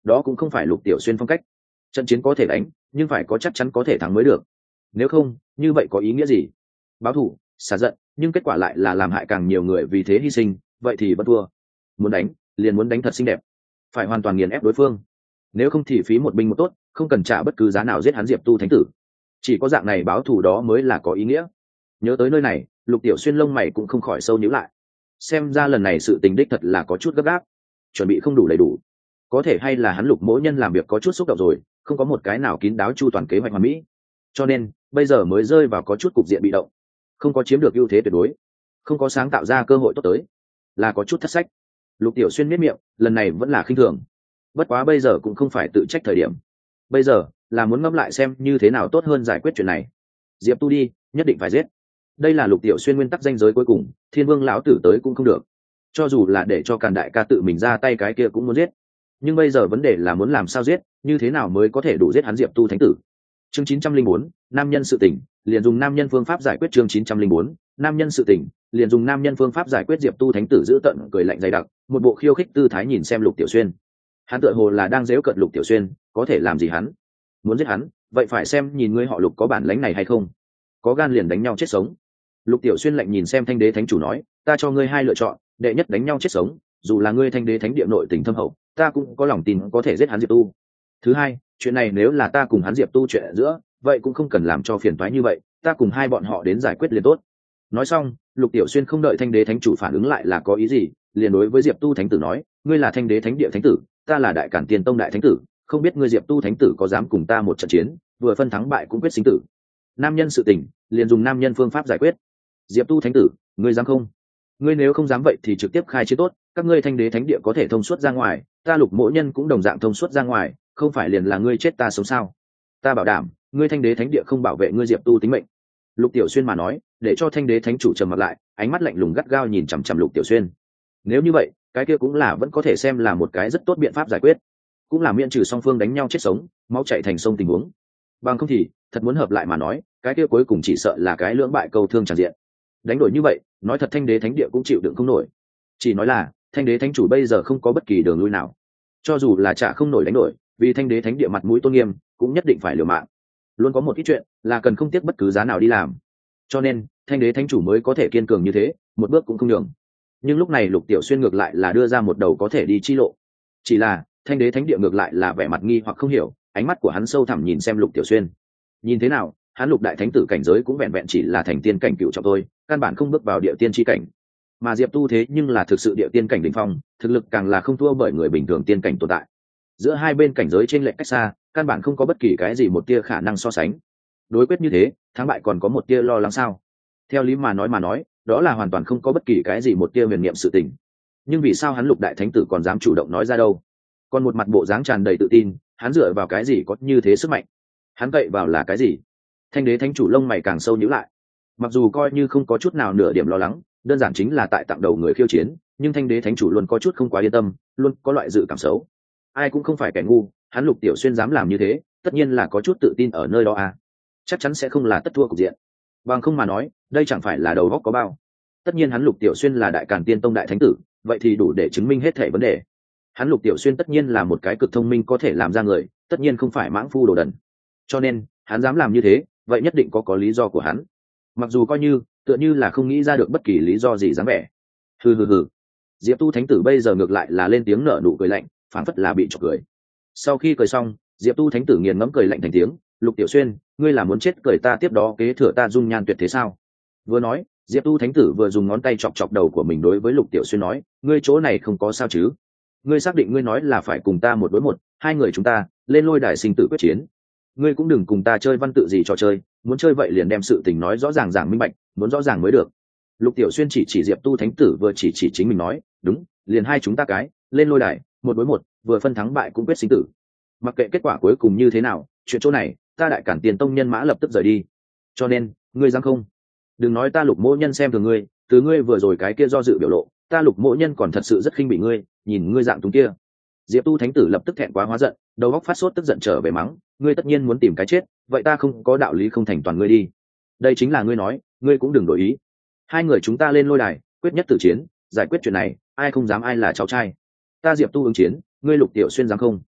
đó cũng không phải Lục Tiểu Xuyên phong cách. Trận chiến có thể đánh, nhưng phải có chắc chắn có thể thắng mới được, nếu không như vậy có ý nghĩa gì? Báo thù xả giận, nhưng kết quả lại là làm hại càng nhiều người, vì thế hy sinh, vậy thì vẫn thua. Muốn đánh liền muốn đánh thật xinh đẹp, phải hoàn toàn nghiền ép đối phương, nếu không thì phí một binh một tốt, không cần trả bất cứ giá nào giết hắn Diệp Tu thánh tử. Chỉ có dạng này báo thù đó mới là có ý nghĩa. Nhớ tới nơi này, Lục Tiểu Xuyên lông mày cũng không khỏi sâu nhíu lại. Xem ra lần này sự tình đích thật là có chút gấp gáp, chuẩn bị không đủ đầy đủ. Có thể hay là hắn Lục Mỗ Nhân làm việc có chút xúc động rồi, không có một cái nào kín đáo chu toàn kế hoạch hoàn mỹ, cho nên bây giờ mới rơi vào có chút cục diện bị động, không có chiếm được ưu thế tuyệt đối, không có sáng tạo ra cơ hội tốt tới, là có chút thất sách. Lục Tiểu Xuyên miết miệng, lần này vẫn là khinh thường. Bất quá bây giờ cũng không phải tự trách thời điểm, bây giờ là muốn ngẫm lại xem như thế nào tốt hơn giải quyết chuyện này. Diệp Tu đi, nhất định phải giết. Đây là Lục Tiểu Xuyên nguyên tắc danh giới cuối cùng, Thiên Vương lão tử tới cũng không được. Cho dù là để cho Càn đại ca tự mình ra tay, cái kia cũng muốn giết. Nhưng bây giờ vấn đề là muốn làm sao giết, như thế nào mới có thể đủ giết hắn Diệp Tu thánh tử. Chương chín trăm linh bốn, nam nhân sự tình, liền dùng nam nhân phương pháp giải quyết. Chương chín trăm linh bốn, nam nhân sự tình, liền dùng nam nhân phương pháp giải quyết. Diệp Tu thánh tử giữ tận cười lạnh dày đặc, một bộ khiêu khích tư thái nhìn xem Lục Tiểu Xuyên. Hắn tựa hồ là đang giễu cợt Lục Tiểu Xuyên, có thể làm gì hắn? Muốn giết hắn, vậy phải xem nhìn ngươi họ Lục có bản lãnh này hay không. Có gan liền đánh nhau chết sống. Lục Tiểu Xuyên lạnh nhìn xem Thanh Đế thánh chủ nói, ta cho ngươi hai lựa chọn, đệ nhất đánh nhau chết sống, dù là ngươi Thanh Đế thánh địa nội tình thâm hậu, ta cũng có lòng tin có thể giết hắn Diệp Tu. Thứ hai, chuyện này nếu là ta cùng hắn Diệp Tu chuyện giữa, vậy cũng không cần làm cho phiền toái như vậy, ta cùng hai bọn họ đến giải quyết liền tốt. Nói xong, Lục Tiểu Xuyên không đợi Thanh Đế thánh chủ phản ứng lại là có ý gì, liền đối với Diệp Tu thánh tử nói, ngươi là Thanh Đế thánh địa thánh tử, ta là Đại Cản Tiên Tông đại thánh tử, không biết ngươi Diệp Tu thánh tử có dám cùng ta một trận chiến, vừa phân thắng bại cũng quyết sinh tử. Nam nhân sự tình, liền dùng nam nhân phương pháp giải quyết. Diệp Tu thánh tử, ngươi dám không? Ngươi nếu không dám vậy thì trực tiếp khai chiến tốt, các ngươi Thanh Đế thánh địa có thể thông suốt ra ngoài, ta Lục Mỗ Nhân cũng đồng dạng thông suốt ra ngoài, không phải liền là ngươi chết ta sống sao? Ta bảo đảm, ngươi Thanh Đế thánh địa không bảo vệ ngươi Diệp Tu tính mệnh. Lục Tiểu Xuyên mà nói, để cho Thanh Đế thánh chủ trầm mặt lại, ánh mắt lạnh lùng gắt gao nhìn chằm chằm Lục Tiểu Xuyên. Nếu như vậy, cái kia cũng là vẫn có thể xem là một cái rất tốt biện pháp giải quyết, cũng là miễn trừ song phương đánh nhau chết sống, máu chảy thành sông tình huống. Bằng không thì, thật muốn hợp lại mà nói, cái kia cuối cùng chỉ sợ là cái lưỡng bại câu thương tràn diện. Đánh đổi như vậy, nói thật Thanh Đế thánh địa cũng chịu đựng không nổi. Chỉ nói là, Thanh Đế thánh chủ bây giờ không có bất kỳ đường lui nào, cho dù là trả không nổi đánh đổi, vì Thanh Đế thánh địa mặt mũi tôn nghiêm, cũng nhất định phải liều mạng. Luôn có một ít chuyện là cần không tiếc bất cứ giá nào đi làm, cho nên Thanh Đế thánh chủ mới có thể kiên cường như thế, một bước cũng không nhường. Nhưng lúc này Lục Tiểu Xuyên ngược lại là đưa ra một đầu có thể đi chi lộ. Chỉ là Thanh Đế thánh địa ngược lại là vẻ mặt nghi hoặc không hiểu, ánh mắt của hắn sâu thẳm nhìn xem Lục Tiểu Xuyên. Nhìn thế nào, hắn Lục đại thánh tử cảnh giới cũng vẹn vẹn chỉ là thành tiên cảnh cựu trọng thôi, căn bản không bước vào địa tiên chi cảnh. Mà Diệp Tu thế nhưng là thực sự địa tiên cảnh đỉnh phong, thực lực càng là không thua bởi người bình thường tiên cảnh tồn tại. Giữa hai bên cảnh giới trên lệch cách xa, căn bản không có bất kỳ cái gì một tia khả năng so sánh. Đối quyết như thế, thắng bại còn có một tia lo lắng sao? Theo lý mà nói mà nói, đó là hoàn toàn không có bất kỳ cái gì một tia huyền niệm sự tình. Nhưng vì sao hắn Lục đại thánh tử còn dám chủ động nói ra đâu? Còn một mặt bộ dáng tràn đầy tự tin, hắn dựa vào cái gì có như thế sức mạnh? Hắn cậy vào là cái gì? Thanh Đế thánh chủ lông mày càng sâu nhíu lại. Mặc dù coi như không có chút nào nửa điểm lo lắng, đơn giản chính là tại tặng đầu người khiêu chiến, nhưng Thanh Đế thánh chủ luôn có chút không quá yên tâm, luôn có loại dự cảm xấu. Ai cũng không phải kẻ ngu, hắn Lục Tiểu Xuyên dám làm như thế, tất nhiên là có chút tự tin ở nơi đó à. Chắc chắn sẽ không là tất thua cục diện. Bằng không mà nói, đây chẳng phải là đầu góc có bao. Tất nhiên hắn Lục Tiểu Xuyên là Đại Càn Tiên Tông đại thánh tử, vậy thì đủ để chứng minh hết thảy vấn đề. Hắn Lục Tiểu Xuyên tất nhiên là một cái cực thông minh có thể làm ra người, tất nhiên không phải mãng phu đồ đần. Cho nên, hắn dám làm như thế, vậy nhất định có có lý do của hắn. Mặc dù coi như, tựa như là không nghĩ ra được bất kỳ lý do gì dáng vẻ. Hừ hừ hừ. Diệp Tu thánh tử bây giờ ngược lại là lên tiếng nở nụ cười lạnh, phảng phất là bị chọc cười. Sau khi cười xong, Diệp Tu thánh tử nghiền ngẫm cười lạnh thành tiếng, Lục Tiểu Xuyên, ngươi là muốn chết cười ta tiếp đó kế thừa ta dung nhan tuyệt thế sao? Vừa nói, Diệp Tu thánh tử vừa dùng ngón tay chọc chọc đầu của mình đối với Lục Tiểu Xuyên nói, ngươi chỗ này không có sao chứ? Ngươi xác định ngươi nói là phải cùng ta một đối một, hai người chúng ta lên lôi đài sinh tử quyết chiến. Ngươi cũng đừng cùng ta chơi văn tự gì trò chơi, muốn chơi vậy liền đem sự tình nói rõ ràng ràng minh bạch, muốn rõ ràng mới được. Lục Tiểu Xuyên chỉ chỉ Diệp Tu thánh tử vừa chỉ chỉ chính mình nói, đúng, liền hai chúng ta cái lên lôi đài, một đối một, vừa phân thắng bại cũng quyết sinh tử. Mặc kệ kết quả cuối cùng như thế nào, chuyện chỗ này, ta Đại Cản Tiền Tông nhân mã lập tức rời đi. Cho nên, ngươi dám không? Đừng nói ta Lục Mỗ Nhân xem thường ngươi, từ ngươi vừa rồi cái kia do dự biểu lộ, ta Lục Mỗ Nhân còn thật sự rất khinh bỉ ngươi, nhìn ngươi dạng túng kia. Diệp Tu thánh tử lập tức thẹn quá hóa giận, đầu óc phát sốt tức giận trở về mắng, ngươi tất nhiên muốn tìm cái chết, vậy ta không có đạo lý không thành toàn ngươi đi. Đây chính là ngươi nói, ngươi cũng đừng đổi ý. Hai người chúng ta lên lôi đài, quyết nhất tử chiến, giải quyết chuyện này, ai không dám ai là cháu trai. Ta Diệp Tu ứng chiến, ngươi Lục Tiểu Xuyên dám không?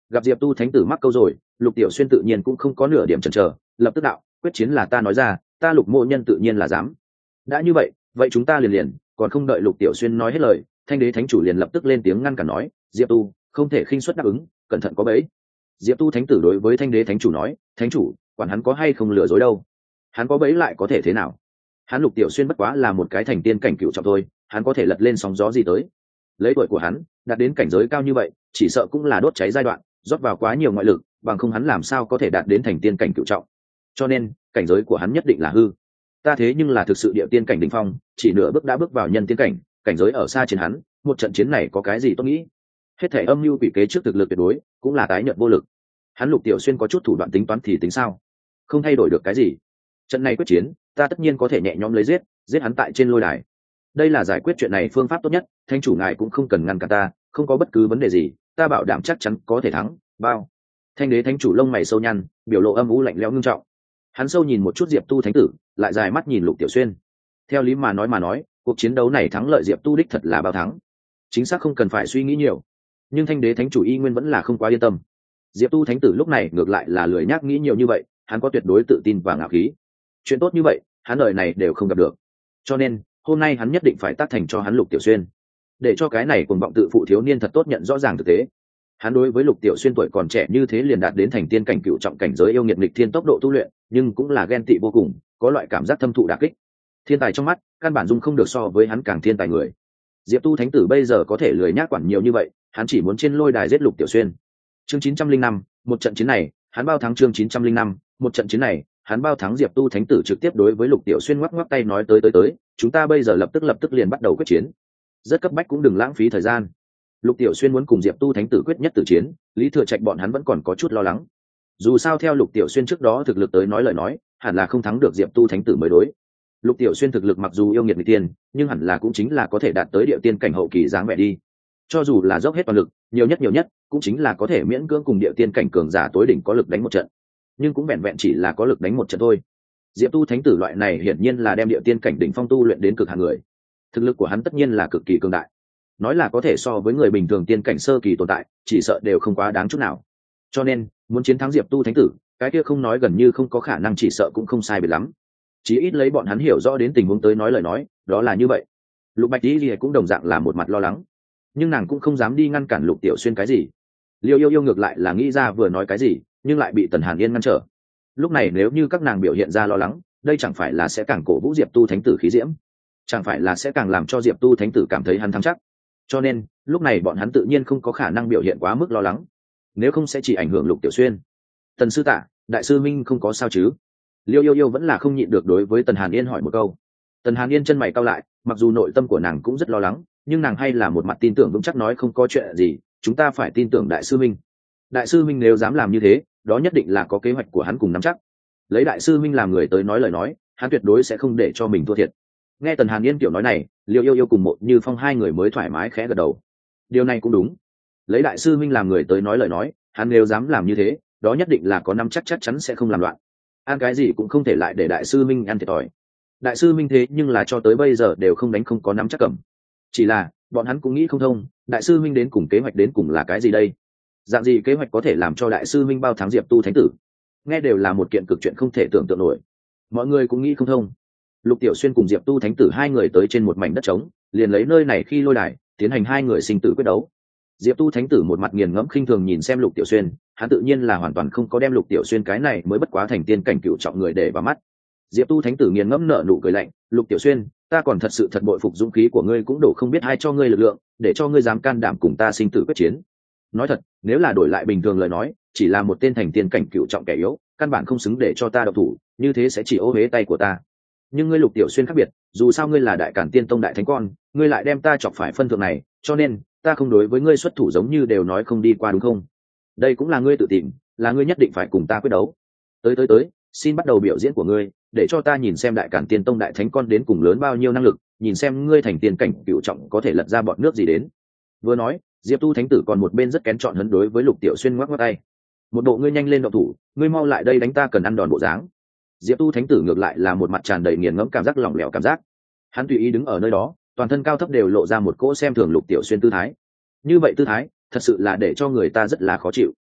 gặp diệp tu thánh tử mắc câu rồi, Lục Tiểu Xuyên tự nhiên cũng không có nửa điểm chần chờ, lập tức đạo: quyết chiến là ta nói ra, ta Lục mộ nhân tự nhiên là dám. Đã như vậy, vậy chúng ta liền liền, còn không đợi Lục Tiểu Xuyên nói hết lời, Thanh Đế Thánh chủ liền lập tức lên tiếng ngăn cản nói: diệp tu, không thể khinh suất đáp ứng, cẩn thận có bẫy. Diệp tu thánh tử đối với Thanh Đế Thánh chủ nói: thánh chủ, quản hắn có hay không lừa dối đâu, hắn có bẫy lại có thể thế nào? Hắn Lục Tiểu Xuyên bất quá là một cái thành tiên cảnh cựu trọng thôi, hắn có thể lật lên sóng gió gì tới? Lấy tuổi của hắn đạt đến cảnh giới cao như vậy, chỉ sợ cũng là đốt cháy giai đoạn, rót vào quá nhiều ngoại lực, bằng không hắn làm sao có thể đạt đến thành tiên cảnh cựu trọng. Cho nên cảnh giới của hắn nhất định là hư. Ta thế nhưng là thực sự địa tiên cảnh đỉnh phong, chỉ nửa bước đã bước vào nhân tiên cảnh, cảnh giới ở xa trên hắn, một trận chiến này có cái gì tốt nghĩ? Hết thể âm mưu quỷ kế trước thực lực tuyệt đối, cũng là tái nhợt vô lực. Hắn Lục Tiểu Xuyên có chút thủ đoạn tính toán thì tính sao? Không thay đổi được cái gì. Trận này quyết chiến, ta tất nhiên có thể nhẹ nhõm lấy giết, giết hắn tại trên lôi đài. Đây là giải quyết chuyện này phương pháp tốt nhất, thánh chủ ngài cũng không cần ngăn cản ta, không có bất cứ vấn đề gì, ta bảo đảm chắc chắn có thể thắng. Bao. Thanh Đế Thánh chủ lông mày sâu nhăn, biểu lộ âm u lạnh lẽo nghiêm trọng. Hắn sâu nhìn một chút Diệp Tu thánh tử, lại dài mắt nhìn Lục Tiểu Xuyên. Theo lý mà nói mà nói, cuộc chiến đấu này thắng lợi Diệp Tu đích thật là bao thắng, chính xác không cần phải suy nghĩ nhiều. Nhưng Thanh Đế Thánh chủ y nguyên vẫn là không quá yên tâm. Diệp Tu thánh tử lúc này ngược lại là lười nhác nghĩ nhiều như vậy, hắn có tuyệt đối tự tin và ngạo khí. Chuyện tốt như vậy, hắn đời này đều không gặp được. Cho nên, hôm nay hắn nhất định phải tác thành cho hắn Lục Tiểu Xuyên, để cho cái này cuồng vọng tự phụ thiếu niên thật tốt nhận rõ ràng thực tế. Hắn đối với Lục Tiểu Xuyên tuổi còn trẻ như thế liền đạt đến thành tiên cảnh cựu trọng cảnh giới yêu nghiệt nghịch thiên tốc độ tu luyện, nhưng cũng là ghen tị vô cùng, có loại cảm giác thâm thụ đả kích. Thiên tài trong mắt, căn bản dung không được so với hắn càng thiên tài người. Diệp Tu thánh tử bây giờ có thể lười nhác quản nhiều như vậy, hắn chỉ muốn trên lôi đài giết Lục Tiểu Xuyên. Chương chín trăm linh năm, một trận chiến này, hắn bao thắng. Chương chín trăm linh năm, một trận chiến này, hắn bao thắng. Diệp Tu thánh tử trực tiếp đối với Lục Tiểu Xuyên ngoắc ngoắc tay nói: tới tới tới, chúng ta bây giờ lập tức lập tức liền bắt đầu quyết chiến. Rất cấp bách, cũng đừng lãng phí thời gian. Lục Tiểu Xuyên muốn cùng Diệp Tu thánh tử quyết nhất tử chiến, Lý Thừa Trạch bọn hắn vẫn còn có chút lo lắng. Dù sao theo Lục Tiểu Xuyên trước đó thực lực tới nói lời nói, hẳn là không thắng được Diệp Tu thánh tử mới đối. Lục Tiểu Xuyên thực lực mặc dù yêu nghiệt nghịch tiên, nhưng hẳn là cũng chính là có thể đạt tới địa tiên cảnh hậu kỳ dáng vẻ đi. Cho dù là dốc hết toàn lực, nhiều nhất nhiều nhất cũng chính là có thể miễn cưỡng cùng địa tiên cảnh cường giả tối đỉnh có lực đánh một trận, nhưng cũng vẹn vẹn chỉ là có lực đánh một trận thôi. Diệp Tu thánh tử loại này hiển nhiên là đem địa tiên cảnh đỉnh phong tu luyện đến cực hạn người, thực lực của hắn tất nhiên là cực kỳ cường đại, nói là có thể so với người bình thường tiên cảnh sơ kỳ tồn tại, chỉ sợ đều không quá đáng chút nào. Cho nên muốn chiến thắng Diệp Tu thánh tử, cái kia không nói gần như không có khả năng, chỉ sợ cũng không sai biệt lắm. Chí ít lấy bọn hắn hiểu rõ đến tình huống tới nói lời nói, đó là như vậy. Lục Bạch Tỷ cũng đồng dạng là một mặt lo lắng, nhưng nàng cũng không dám đi ngăn cản Lục Tiểu Xuyên cái gì. Liêu Yêu Yêu ngược lại là nghĩ ra vừa nói cái gì, nhưng lại bị Tần Hàn Yên ngăn trở. Lúc này nếu như các nàng biểu hiện ra lo lắng, đây chẳng phải là sẽ càng cổ vũ Diệp Tu thánh tử khí diễm, chẳng phải là sẽ càng làm cho Diệp Tu thánh tử cảm thấy hắn thắng chắc. Cho nên lúc này bọn hắn tự nhiên không có khả năng biểu hiện quá mức lo lắng, nếu không sẽ chỉ ảnh hưởng Lục Tiểu Xuyên. Tần sư tạ, đại sư minh không có sao chứ? Liêu Yêu Yêu vẫn là không nhịn được đối với Tần Hàn Yên hỏi một câu. Tần Hàn Yên chân mày cau lại, mặc dù nội tâm của nàng cũng rất lo lắng, nhưng nàng hay là một mặt tin tưởng vững chắc nói: không có chuyện gì, chúng ta phải tin tưởng đại sư minh. Đại sư minh nếu dám làm như thế, đó nhất định là có kế hoạch của hắn cùng nắm chắc. Lấy đại sư minh làm người tới nói lời nói, hắn tuyệt đối sẽ không để cho mình thua thiệt. Nghe Tần Hàn Yên kiểu nói này, Liêu Yêu Yêu cùng Mộ Như Phong hai người mới thoải mái khẽ gật đầu. Điều này cũng đúng, lấy đại sư minh làm người tới nói lời nói, hắn nếu dám làm như thế, đó nhất định là có nắm chắc chắc chắn sẽ không làm loạn. Ăn cái gì cũng không thể lại để đại sư minh ăn thiệt thòi. Đại sư minh thế nhưng là cho tới bây giờ đều không đánh không có nắm chắc cầm. Chỉ là bọn hắn cũng nghĩ không thông, đại sư minh đến cùng kế hoạch đến cùng là cái gì đây? Dạng gì kế hoạch có thể làm cho đại sư minh bao thắng Diệp Tu thánh tử? Nghe đều là một kiện cực chuyện không thể tưởng tượng nổi. Mọi người cũng nghĩ không thông. Lục Tiểu Xuyên cùng Diệp Tu thánh tử hai người tới trên một mảnh đất trống, liền lấy nơi này khi lôi đài, tiến hành hai người sinh tử quyết đấu. Diệp Tu thánh tử một mặt nghiền ngẫm khinh thường nhìn xem Lục Tiểu Xuyên, hắn tự nhiên là hoàn toàn không có đem Lục Tiểu Xuyên cái này mới bất quá thành tiên cảnh cựu trọng người để vào mắt. Diệp Tu thánh tử nghiền ngẫm nở nụ cười lạnh: Lục Tiểu Xuyên, ta còn thật sự thật bội phục dũng khí của ngươi, cũng đủ không biết ai cho ngươi lực lượng, để cho ngươi dám can đảm cùng ta sinh tử quyết chiến. Nói thật, nếu là đổi lại bình thường lời nói, chỉ là một tên thành tiên cảnh cựu trọng kẻ yếu, căn bản không xứng để cho ta độc thủ, như thế sẽ chỉ ô uế tay của ta. Nhưng ngươi Lục Tiểu Xuyên khác biệt, dù sao ngươi là đại cản tiên tông đại thánh con, ngươi lại đem ta chọc phải phân thượng này, cho nên ta không đối với ngươi xuất thủ giống như đều nói không đi qua, đúng không? Đây cũng là ngươi tự tìm, là ngươi nhất định phải cùng ta quyết đấu. Tới tới tới, xin bắt đầu biểu diễn của ngươi, để cho ta nhìn xem đại cản tiên tông đại thánh con đến cùng lớn bao nhiêu năng lực, nhìn xem ngươi thành tiên cảnh cựu trọng có thể lật ra bọn nước gì đến. Vừa nói, Diệp Tu thánh tử còn một bên rất kén chọn hấn đối với Lục Tiểu Xuyên ngoắc ngoắc tay. Một bộ ngươi nhanh lên động thủ, ngươi mau lại đây đánh ta cần ăn đòn bộ dáng. Diệp Tu thánh tử ngược lại là một mặt tràn đầy nghiền ngẫm cảm giác lỏng lẻo cảm giác. Hắn tùy ý đứng ở nơi đó, toàn thân cao thấp đều lộ ra một cỗ xem thường Lục Tiểu Xuyên tư thái. Như vậy tư thái, thật sự là để cho người ta rất là khó chịu.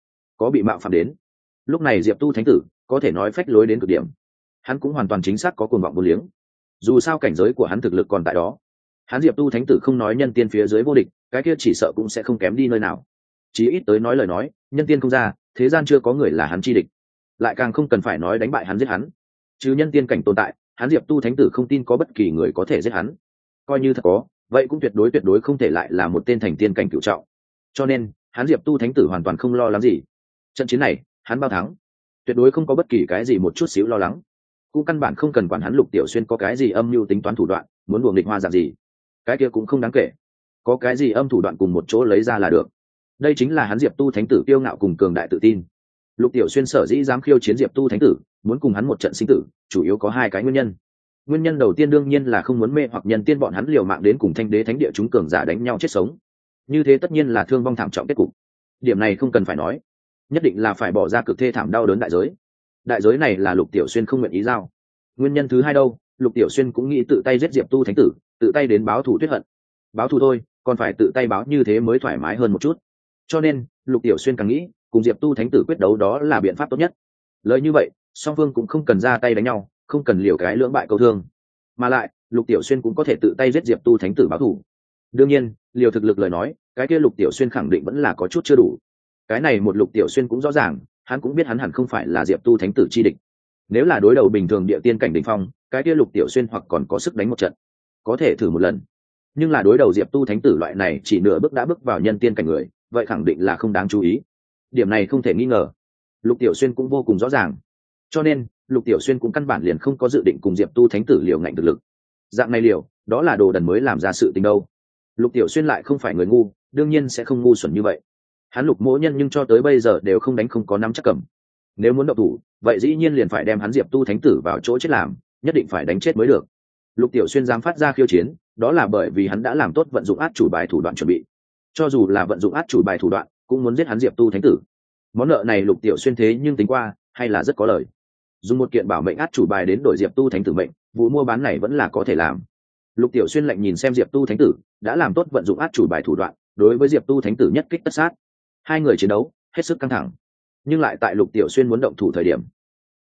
có bị mạo phạm đến. Lúc này diệp tu thánh tử có thể nói phách lối đến cực điểm, hắn cũng hoàn toàn chính xác có cuồng vọng vô liếng. Dù sao cảnh giới của hắn thực lực còn tại đó, hắn diệp tu thánh tử không nói nhân tiên phía dưới vô địch, cái kia chỉ sợ cũng sẽ không kém đi nơi nào. Chí ít tới nói lời nói, nhân tiên không ra, thế gian chưa có người là hắn chi địch, lại càng không cần phải nói đánh bại hắn giết hắn. Chứ nhân tiên cảnh tồn tại, hắn diệp tu thánh tử không tin có bất kỳ người có thể giết hắn. Coi như thật có, vậy cũng tuyệt đối tuyệt đối không thể lại là một tên thành tiên cảnh cửu trọng. Cho nên hắn diệp tu thánh tử hoàn toàn không lo lắng gì. Trận chiến này hắn bao thắng, tuyệt đối không có bất kỳ cái gì một chút xíu lo lắng, cũng căn bản không cần quản hắn Lục Tiểu Xuyên có cái gì âm mưu tính toán thủ đoạn, muốn đùa nghịch hoa dạng gì, cái kia cũng không đáng kể. Có cái gì âm thủ đoạn cùng một chỗ lấy ra là được. Đây chính là hắn diệp tu thánh tử kiêu ngạo cùng cường đại tự tin. Lục Tiểu Xuyên sở dĩ dám khiêu chiến diệp tu thánh tử, muốn cùng hắn một trận sinh tử, chủ yếu có hai cái nguyên nhân. Nguyên nhân đầu tiên đương nhiên là không muốn mê hoặc nhân tiên bọn hắn liều mạng đến cùng thanh đế thánh địa chúng cường giả đánh nhau chết sống, như thế tất nhiên là thương vong thảm trọng kết cục. Điểm này không cần phải nói, nhất định là phải bỏ ra cực thê thảm đau đớn đại giới. Đại giới này là Lục Tiểu Xuyên không nguyện ý giao. Nguyên nhân thứ hai đâu, Lục Tiểu Xuyên cũng nghĩ tự tay giết diệp tu thánh tử, tự tay đến báo thù tuyết hận. Báo thù thôi, còn phải tự tay báo, như thế mới thoải mái hơn một chút. Cho nên Lục Tiểu Xuyên càng nghĩ cùng diệp tu thánh tử quyết đấu đó là biện pháp tốt nhất. Lời như vậy, song phương cũng không cần ra tay đánh nhau, không cần liều cái lưỡng bại câu thương, mà lại Lục Tiểu Xuyên cũng có thể tự tay giết diệp tu thánh tử báo thù. Đương nhiên liều thực lực lời nói, cái kia Lục Tiểu Xuyên khẳng định vẫn là có chút chưa đủ. Cái này một Lục Tiểu Xuyên cũng rõ ràng, hắn cũng biết hắn hẳn không phải là diệp tu thánh tử chi địch. Nếu là đối đầu bình thường địa tiên cảnh đỉnh phong, cái kia Lục Tiểu Xuyên hoặc còn có sức đánh một trận, có thể thử một lần. Nhưng là đối đầu diệp tu thánh tử loại này chỉ nửa bước đã bước vào nhân tiên cảnh người, vậy khẳng định là không đáng chú ý. Điểm này không thể nghi ngờ, Lục Tiểu Xuyên cũng vô cùng rõ ràng. Cho nên Lục Tiểu Xuyên cũng căn bản liền không có dự định cùng diệp tu thánh tử liều ngạnh thực lực. Dạng này liều, đó là đồ đần mới làm ra sự tình đâu. Lục Tiểu Xuyên lại không phải người ngu, đương nhiên sẽ không ngu xuẩn như vậy. Hắn Lục Mỗ Nhân nhưng cho tới bây giờ đều không đánh không có nắm chắc cầm. Nếu muốn động thủ, vậy dĩ nhiên liền phải đem hắn diệp tu thánh tử vào chỗ chết làm, nhất định phải đánh chết mới được. Lục Tiểu Xuyên dám phát ra khiêu chiến, đó là bởi vì hắn đã làm tốt vận dụng át chủ bài thủ đoạn chuẩn bị. Cho dù là vận dụng át chủ bài thủ đoạn, cũng muốn giết hắn diệp tu thánh tử. Món nợ này Lục Tiểu Xuyên thế nhưng tính qua, hay là rất có lời. Dùng một kiện bảo mệnh át chủ bài đến đổi diệp tu thánh tử mệnh, vụ mua bán này vẫn là có thể làm. Lục Tiểu Xuyên lạnh nhìn xem diệp tu thánh tử đã làm tốt vận dụng át chủ bài thủ đoạn, đối với diệp tu thánh tử nhất kích tất sát. Hai người chiến đấu hết sức căng thẳng, nhưng lại tại Lục Tiểu Xuyên muốn động thủ thời điểm,